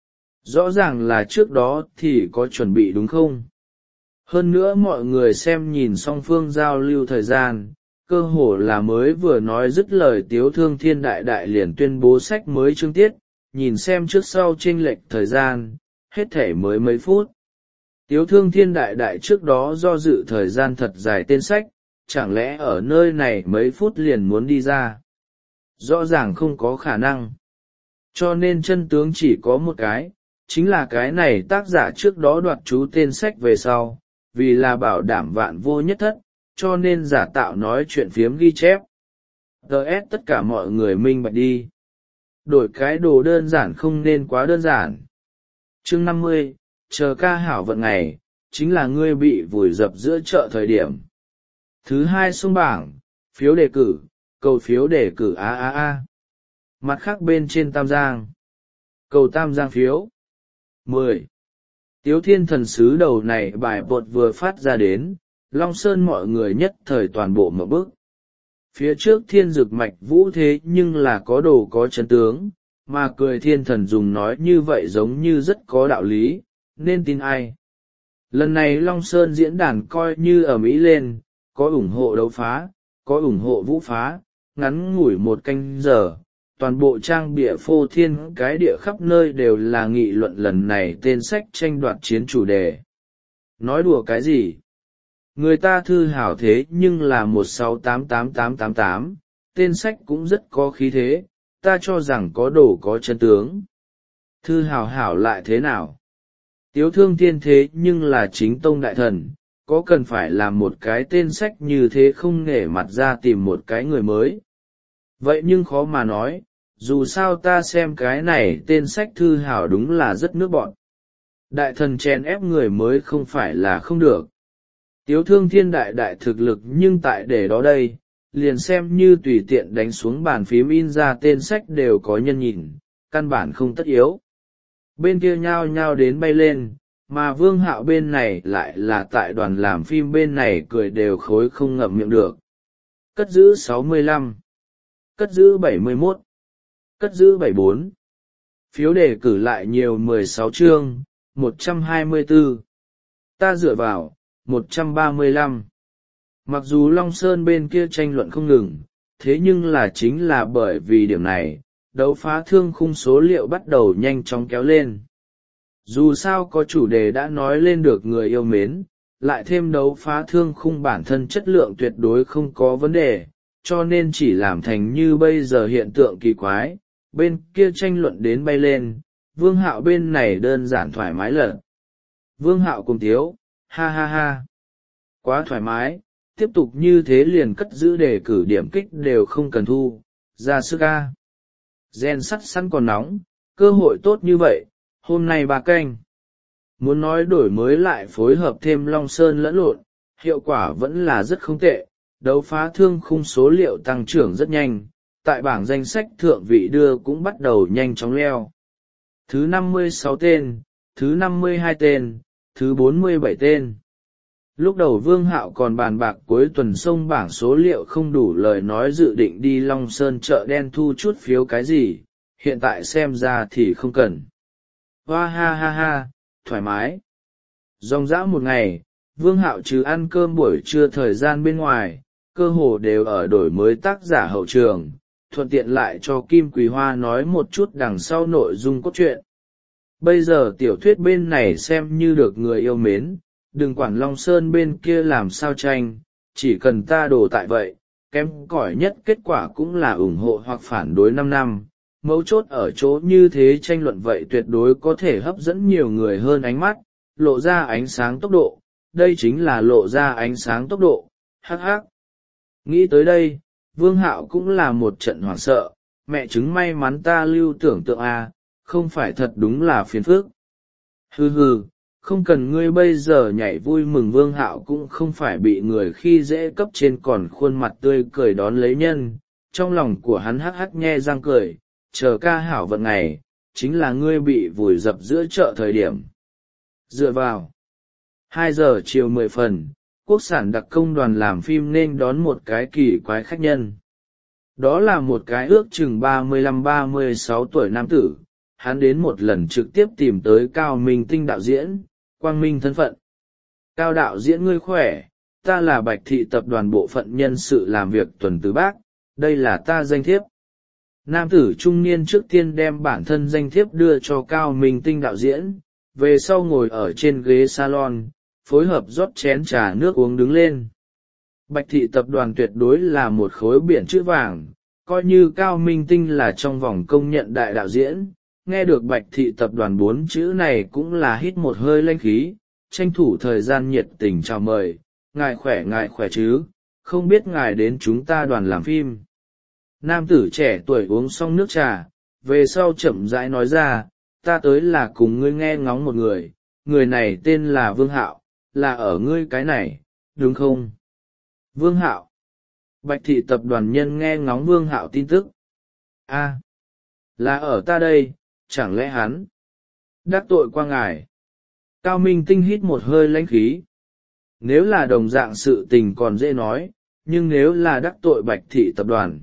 Rõ ràng là trước đó thì có chuẩn bị đúng không? Hơn nữa mọi người xem nhìn song phương giao lưu thời gian, cơ hồ là mới vừa nói dứt lời Tiếu Thương Thiên đại đại liền tuyên bố sách mới chương tiết, nhìn xem trước sau chênh lệch thời gian, hết thể mới mấy phút. Tiếu Thương Thiên đại đại trước đó do dự thời gian thật dài tên sách, chẳng lẽ ở nơi này mấy phút liền muốn đi ra? Rõ ràng không có khả năng. Cho nên chân tướng chỉ có một cái, chính là cái này tác giả trước đó đoạt chú tên sách về sau, vì là bảo đảm vạn vô nhất thất, cho nên giả tạo nói chuyện phiếm ghi chép. đê ét tất cả mọi người minh bạch đi. Đổi cái đồ đơn giản không nên quá đơn giản. Chương năm mươi, chờ ca hảo vận ngày, chính là ngươi bị vùi dập giữa chợ thời điểm. Thứ hai xung bảng, phiếu đề cử, cầu phiếu đề cử a a a. Mặt khác bên trên Tam Giang. Cầu Tam Giang phiếu. mười. Tiếu Thiên thần sứ đầu này bài bột vừa phát ra đến, Long Sơn mọi người nhất thời toàn bộ mở bức. Phía trước thiên dực mạch vũ thế nhưng là có đồ có chân tướng, mà cười thiên thần dùng nói như vậy giống như rất có đạo lý, nên tin ai. Lần này Long Sơn diễn đàn coi như ở Mỹ lên, có ủng hộ đấu phá, có ủng hộ vũ phá, ngắn ngủi một canh giờ. Toàn bộ trang bìa phô thiên cái địa khắp nơi đều là nghị luận lần này tên sách tranh đoạt chiến chủ đề. Nói đùa cái gì? Người ta thư hảo thế nhưng là một sáu tám tám tám tám tám, tên sách cũng rất có khí thế, ta cho rằng có đồ có chân tướng. Thư hào hảo lại thế nào? Tiếu Thương Thiên thế nhưng là chính tông đại thần, có cần phải làm một cái tên sách như thế không nể mặt ra tìm một cái người mới? Vậy nhưng khó mà nói, dù sao ta xem cái này tên sách thư hào đúng là rất nước bọn. Đại thần chèn ép người mới không phải là không được. Tiếu Thương Thiên đại đại thực lực nhưng tại để đó đây, liền xem như tùy tiện đánh xuống bàn phím in ra tên sách đều có nhân nhìn, căn bản không tất yếu. Bên kia nhao nhao đến bay lên, mà Vương Hạo bên này lại là tại đoàn làm phim bên này cười đều khối không ngậm miệng được. Cất giữ sáu mươi lăm, cất giữ bảy mươi mốt, cất giữ bảy mươi bốn. Phiếu đề cử lại nhiều mười sáu chương, một trăm hai mươi tư. Ta dựa vào, một trăm ba mươi lăm. Mặc dù Long Sơn bên kia tranh luận không ngừng, thế nhưng là chính là bởi vì điểm này, đấu phá thương khung số liệu bắt đầu nhanh chóng kéo lên. Dù sao có chủ đề đã nói lên được người yêu mến, lại thêm đấu phá thương khung bản thân chất lượng tuyệt đối không có vấn đề, cho nên chỉ làm thành như bây giờ hiện tượng kỳ quái, bên kia tranh luận đến bay lên, Vương Hạo bên này đơn giản thoải mái lận. Vương Hạo cùng tiếu, ha ha ha, quá thoải mái, tiếp tục như thế liền cất giữ đề cử điểm kích đều không cần thu, ra sức ca. Gen sắt sẵn còn nóng, cơ hội tốt như vậy, hôm nay ba canh. Muốn nói đổi mới lại phối hợp thêm Long Sơn lẫn lộn, hiệu quả vẫn là rất không tệ, đấu phá thương khung số liệu tăng trưởng rất nhanh, tại bảng danh sách thượng vị đưa cũng bắt đầu nhanh chóng leo. Thứ năm mươi sáu tên, thứ năm mươi hai tên, thứ bốn mươi bảy tên. Lúc đầu Vương Hạo còn bàn bạc cuối tuần xông bảng số liệu không đủ lời nói dự định đi Long Sơn chợ đen thu chút phiếu cái gì, hiện tại xem ra thì không cần. Hoa ha ha ha, thoải mái. Dòng dã một ngày, Vương Hạo trừ ăn cơm buổi trưa thời gian bên ngoài, cơ hồ đều ở đổi mới tác giả hậu trường, thuận tiện lại cho Kim Quỳ Hoa nói một chút đằng sau nội dung cốt truyện. Bây giờ tiểu thuyết bên này xem như được người yêu mến, đừng quản Long Sơn bên kia làm sao tranh, chỉ cần ta đổ tại vậy, kém cỏi nhất kết quả cũng là ủng hộ hoặc phản đối năm năm. Mấu chốt ở chỗ như thế tranh luận vậy tuyệt đối có thể hấp dẫn nhiều người hơn ánh mắt, lộ ra ánh sáng tốc độ, đây chính là lộ ra ánh sáng tốc độ, hắc hắc. Nghĩ tới đây, Vương Hạo cũng là một trận hoảng sợ, mẹ chứng may mắn ta lưu tưởng tượng à, không phải thật đúng là phiền phức. Hừ hừ, không cần ngươi bây giờ nhảy vui mừng. Vương Hạo cũng không phải bị người khi dễ cấp trên còn khuôn mặt tươi cười đón lấy nhân, trong lòng của hắn hắc hắc nhe răng cười, chờ ca hảo vận ngày, chính là ngươi bị vùi dập giữa chợ thời điểm. Dựa vào hai giờ chiều mười phần, quốc sản đặc công đoàn làm phim nên đón một cái kỳ quái khách nhân. Đó là một cái ước chừng ba mươi lăm ba mươi sáu tuổi nam tử, hắn đến một lần trực tiếp tìm tới Cao Minh Tinh đạo diễn, quang minh thân phận. Cao đạo diễn ngươi khỏe, ta là Bạch Thị tập đoàn bộ phận nhân sự làm việc tuần tứ bác, đây là ta danh thiếp. Nam tử trung niên trước tiên đem bản thân danh thiếp đưa cho Cao Minh Tinh đạo diễn, về sau ngồi ở trên ghế salon, phối hợp rót chén trà nước uống đứng lên. Bạch Thị tập đoàn tuyệt đối là một khối biển chữ vàng, coi như Cao Minh Tinh là trong vòng công nhận đại đạo diễn, nghe được Bạch Thị tập đoàn bốn chữ này cũng là hít một hơi lanh khí, tranh thủ thời gian nhiệt tình chào mời, ngài khỏe ngài khỏe chứ, không biết ngài đến chúng ta đoàn làm phim. Nam tử trẻ tuổi uống xong nước trà, về sau chậm rãi nói ra, ta tới là cùng ngươi nghe ngóng một người, người này tên là Vương Hạo, là ở ngươi cái này, đúng không? Vương Hạo. Bạch Thị tập đoàn nhân nghe ngóng Vương Hạo tin tức. A, là ở ta đây, chẳng lẽ hắn đắc tội qua ngài? Cao Minh Tinh hít một hơi lãnh khí. Nếu là đồng dạng sự tình còn dễ nói, nhưng nếu là đắc tội Bạch Thị tập đoàn,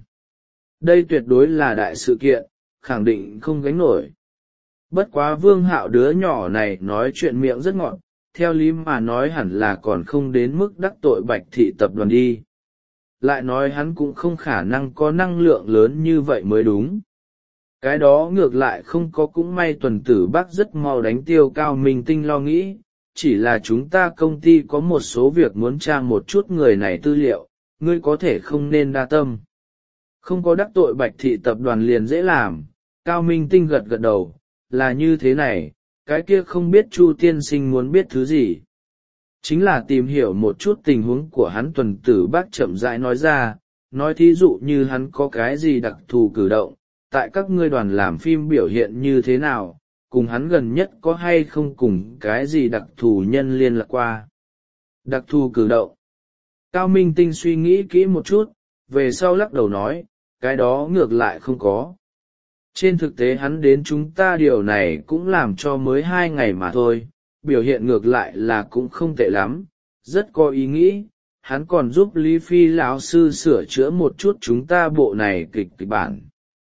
đây tuyệt đối là đại sự kiện, khẳng định không gánh nổi. Bất quá Vương Hạo đứa nhỏ này nói chuyện miệng rất ngọt, theo lý mà nói hẳn là còn không đến mức đắc tội Bạch Thị tập đoàn đi. Lại nói hắn cũng không khả năng có năng lượng lớn như vậy mới đúng. Cái đó ngược lại không có, cũng may tuần tử bác rất mau đánh tiêu Cao Minh Tinh lo nghĩ, chỉ là chúng ta công ty có một số việc muốn tra một chút người này tư liệu, ngươi có thể không nên đa tâm. Không có đắc tội Bạch thị tập đoàn liền dễ làm. Cao Minh Tinh gật gật đầu, là như thế này, cái kia không biết Chu tiên sinh muốn biết thứ gì. Chính là tìm hiểu một chút tình huống của hắn. Tuần Tử Bác chậm rãi nói ra, nói thí dụ như hắn có cái gì đặc thù cử động, tại các ngươi đoàn làm phim biểu hiện như thế nào, cùng hắn gần nhất có hay không cùng cái gì đặc thù nhân liên lạc qua. Đặc thù cử động. Cao Minh Tinh suy nghĩ kỹ một chút, về sau lắc đầu nói, cái đó ngược lại không có. Trên thực tế hắn đến chúng ta điều này cũng làm cho mới hai ngày mà thôi, biểu hiện ngược lại là cũng không tệ lắm, rất có ý nghĩ. Hắn còn giúp Lý Phi lão sư sửa chữa một chút chúng ta bộ này kịch kịch bản.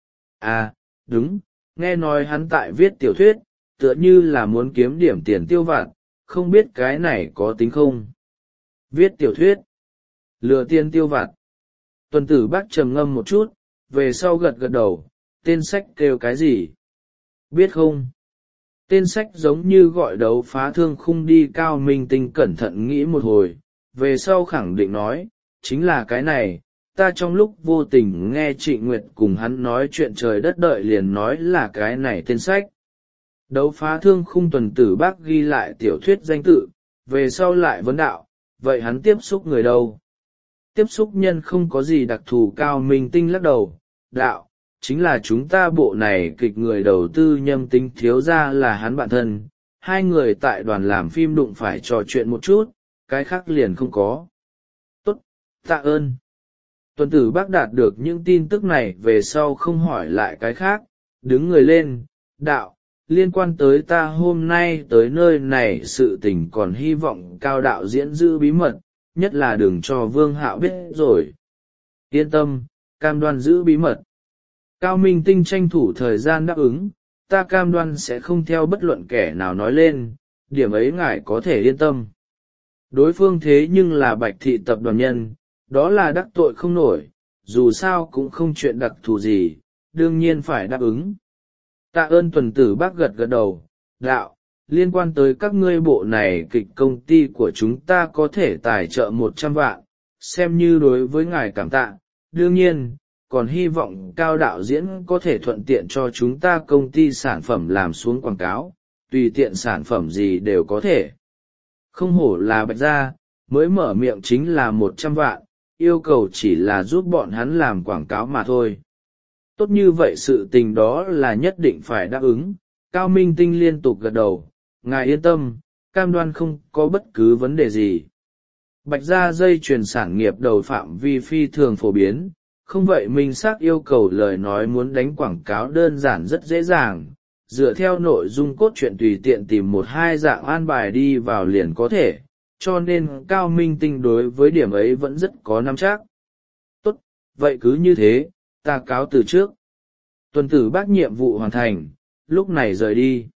À, đúng, nghe nói hắn tại viết tiểu thuyết, tựa như là muốn kiếm điểm tiền tiêu vặt, không biết cái này có tính không? Viết tiểu thuyết, lừa tiền tiêu vặt. Tuần Tử Bác trầm ngâm một chút, về sau gật gật đầu, tên sách kêu cái gì? Biết không? Tên sách giống như gọi đấu phá thương khung đi. Cao Minh Tinh cẩn thận nghĩ một hồi, về sau khẳng định nói, chính là cái này. Ta trong lúc vô tình nghe Trịnh Nguyệt cùng hắn nói chuyện trời đất đợi liền nói là cái này tên sách. Đấu phá thương khung. Tuần Tử Bác ghi lại tiểu thuyết danh tự, về sau lại vấn đạo, vậy hắn tiếp xúc người đâu? Tiếp xúc nhân không có gì đặc thù. Cao Minh Tinh lắc đầu, đạo, chính là chúng ta bộ này kịch người đầu tư Nhâm Tính thiếu ra là hắn bạn thân, hai người tại đoàn làm phim đụng phải trò chuyện một chút, cái khác liền không có. Tốt, tạ ơn. Tuần Tử Bác đạt được những tin tức này về sau không hỏi lại cái khác, đứng người lên, đạo, liên quan tới ta hôm nay tới nơi này sự tình còn hy vọng Cao đạo diễn giữ bí mật, nhất là đừng cho Vương Hạo biết rồi. Yên tâm, cam đoan giữ bí mật. Cao Minh Tinh tranh thủ thời gian đáp ứng, ta cam đoan sẽ không theo bất luận kẻ nào nói lên, điểm ấy ngài có thể yên tâm. Đối phương thế nhưng là Bạch thị tập đoàn nhân, đó là đắc tội không nổi, dù sao cũng không chuyện đặc thù gì, đương nhiên phải đáp ứng. Tạ ơn. Tuần Tử Bác gật gật đầu, đạo, liên quan tới các ngươi bộ này kịch công ty của chúng ta có thể tài trợ một trăm vạn, xem như đối với ngài cảm tạ, đương nhiên, còn hy vọng Cao đạo diễn có thể thuận tiện cho chúng ta công ty sản phẩm làm xuống quảng cáo, tùy tiện sản phẩm gì đều có thể. Không hổ là Bạch gia, mới mở miệng chính là một trăm vạn, yêu cầu chỉ là giúp bọn hắn làm quảng cáo mà thôi. Tốt như vậy sự tình đó là nhất định phải đáp ứng. Cao Minh Tinh liên tục gật đầu, ngài yên tâm, cam đoan không có bất cứ vấn đề gì. Bạch gia dây chuyền sản nghiệp đầu phạm vi phi thường phổ biến, không vậy minh xác yêu cầu lời nói muốn đánh quảng cáo đơn giản rất dễ dàng, dựa theo nội dung cốt truyện tùy tiện tìm một hai dạng an bài đi vào liền có thể, cho nên Cao Minh Tinh đối với điểm ấy vẫn rất có nắm chắc. Tốt, vậy cứ như thế, ta cáo từ trước. Tuần Tử Bác nhiệm vụ hoàn thành, lúc này rời đi.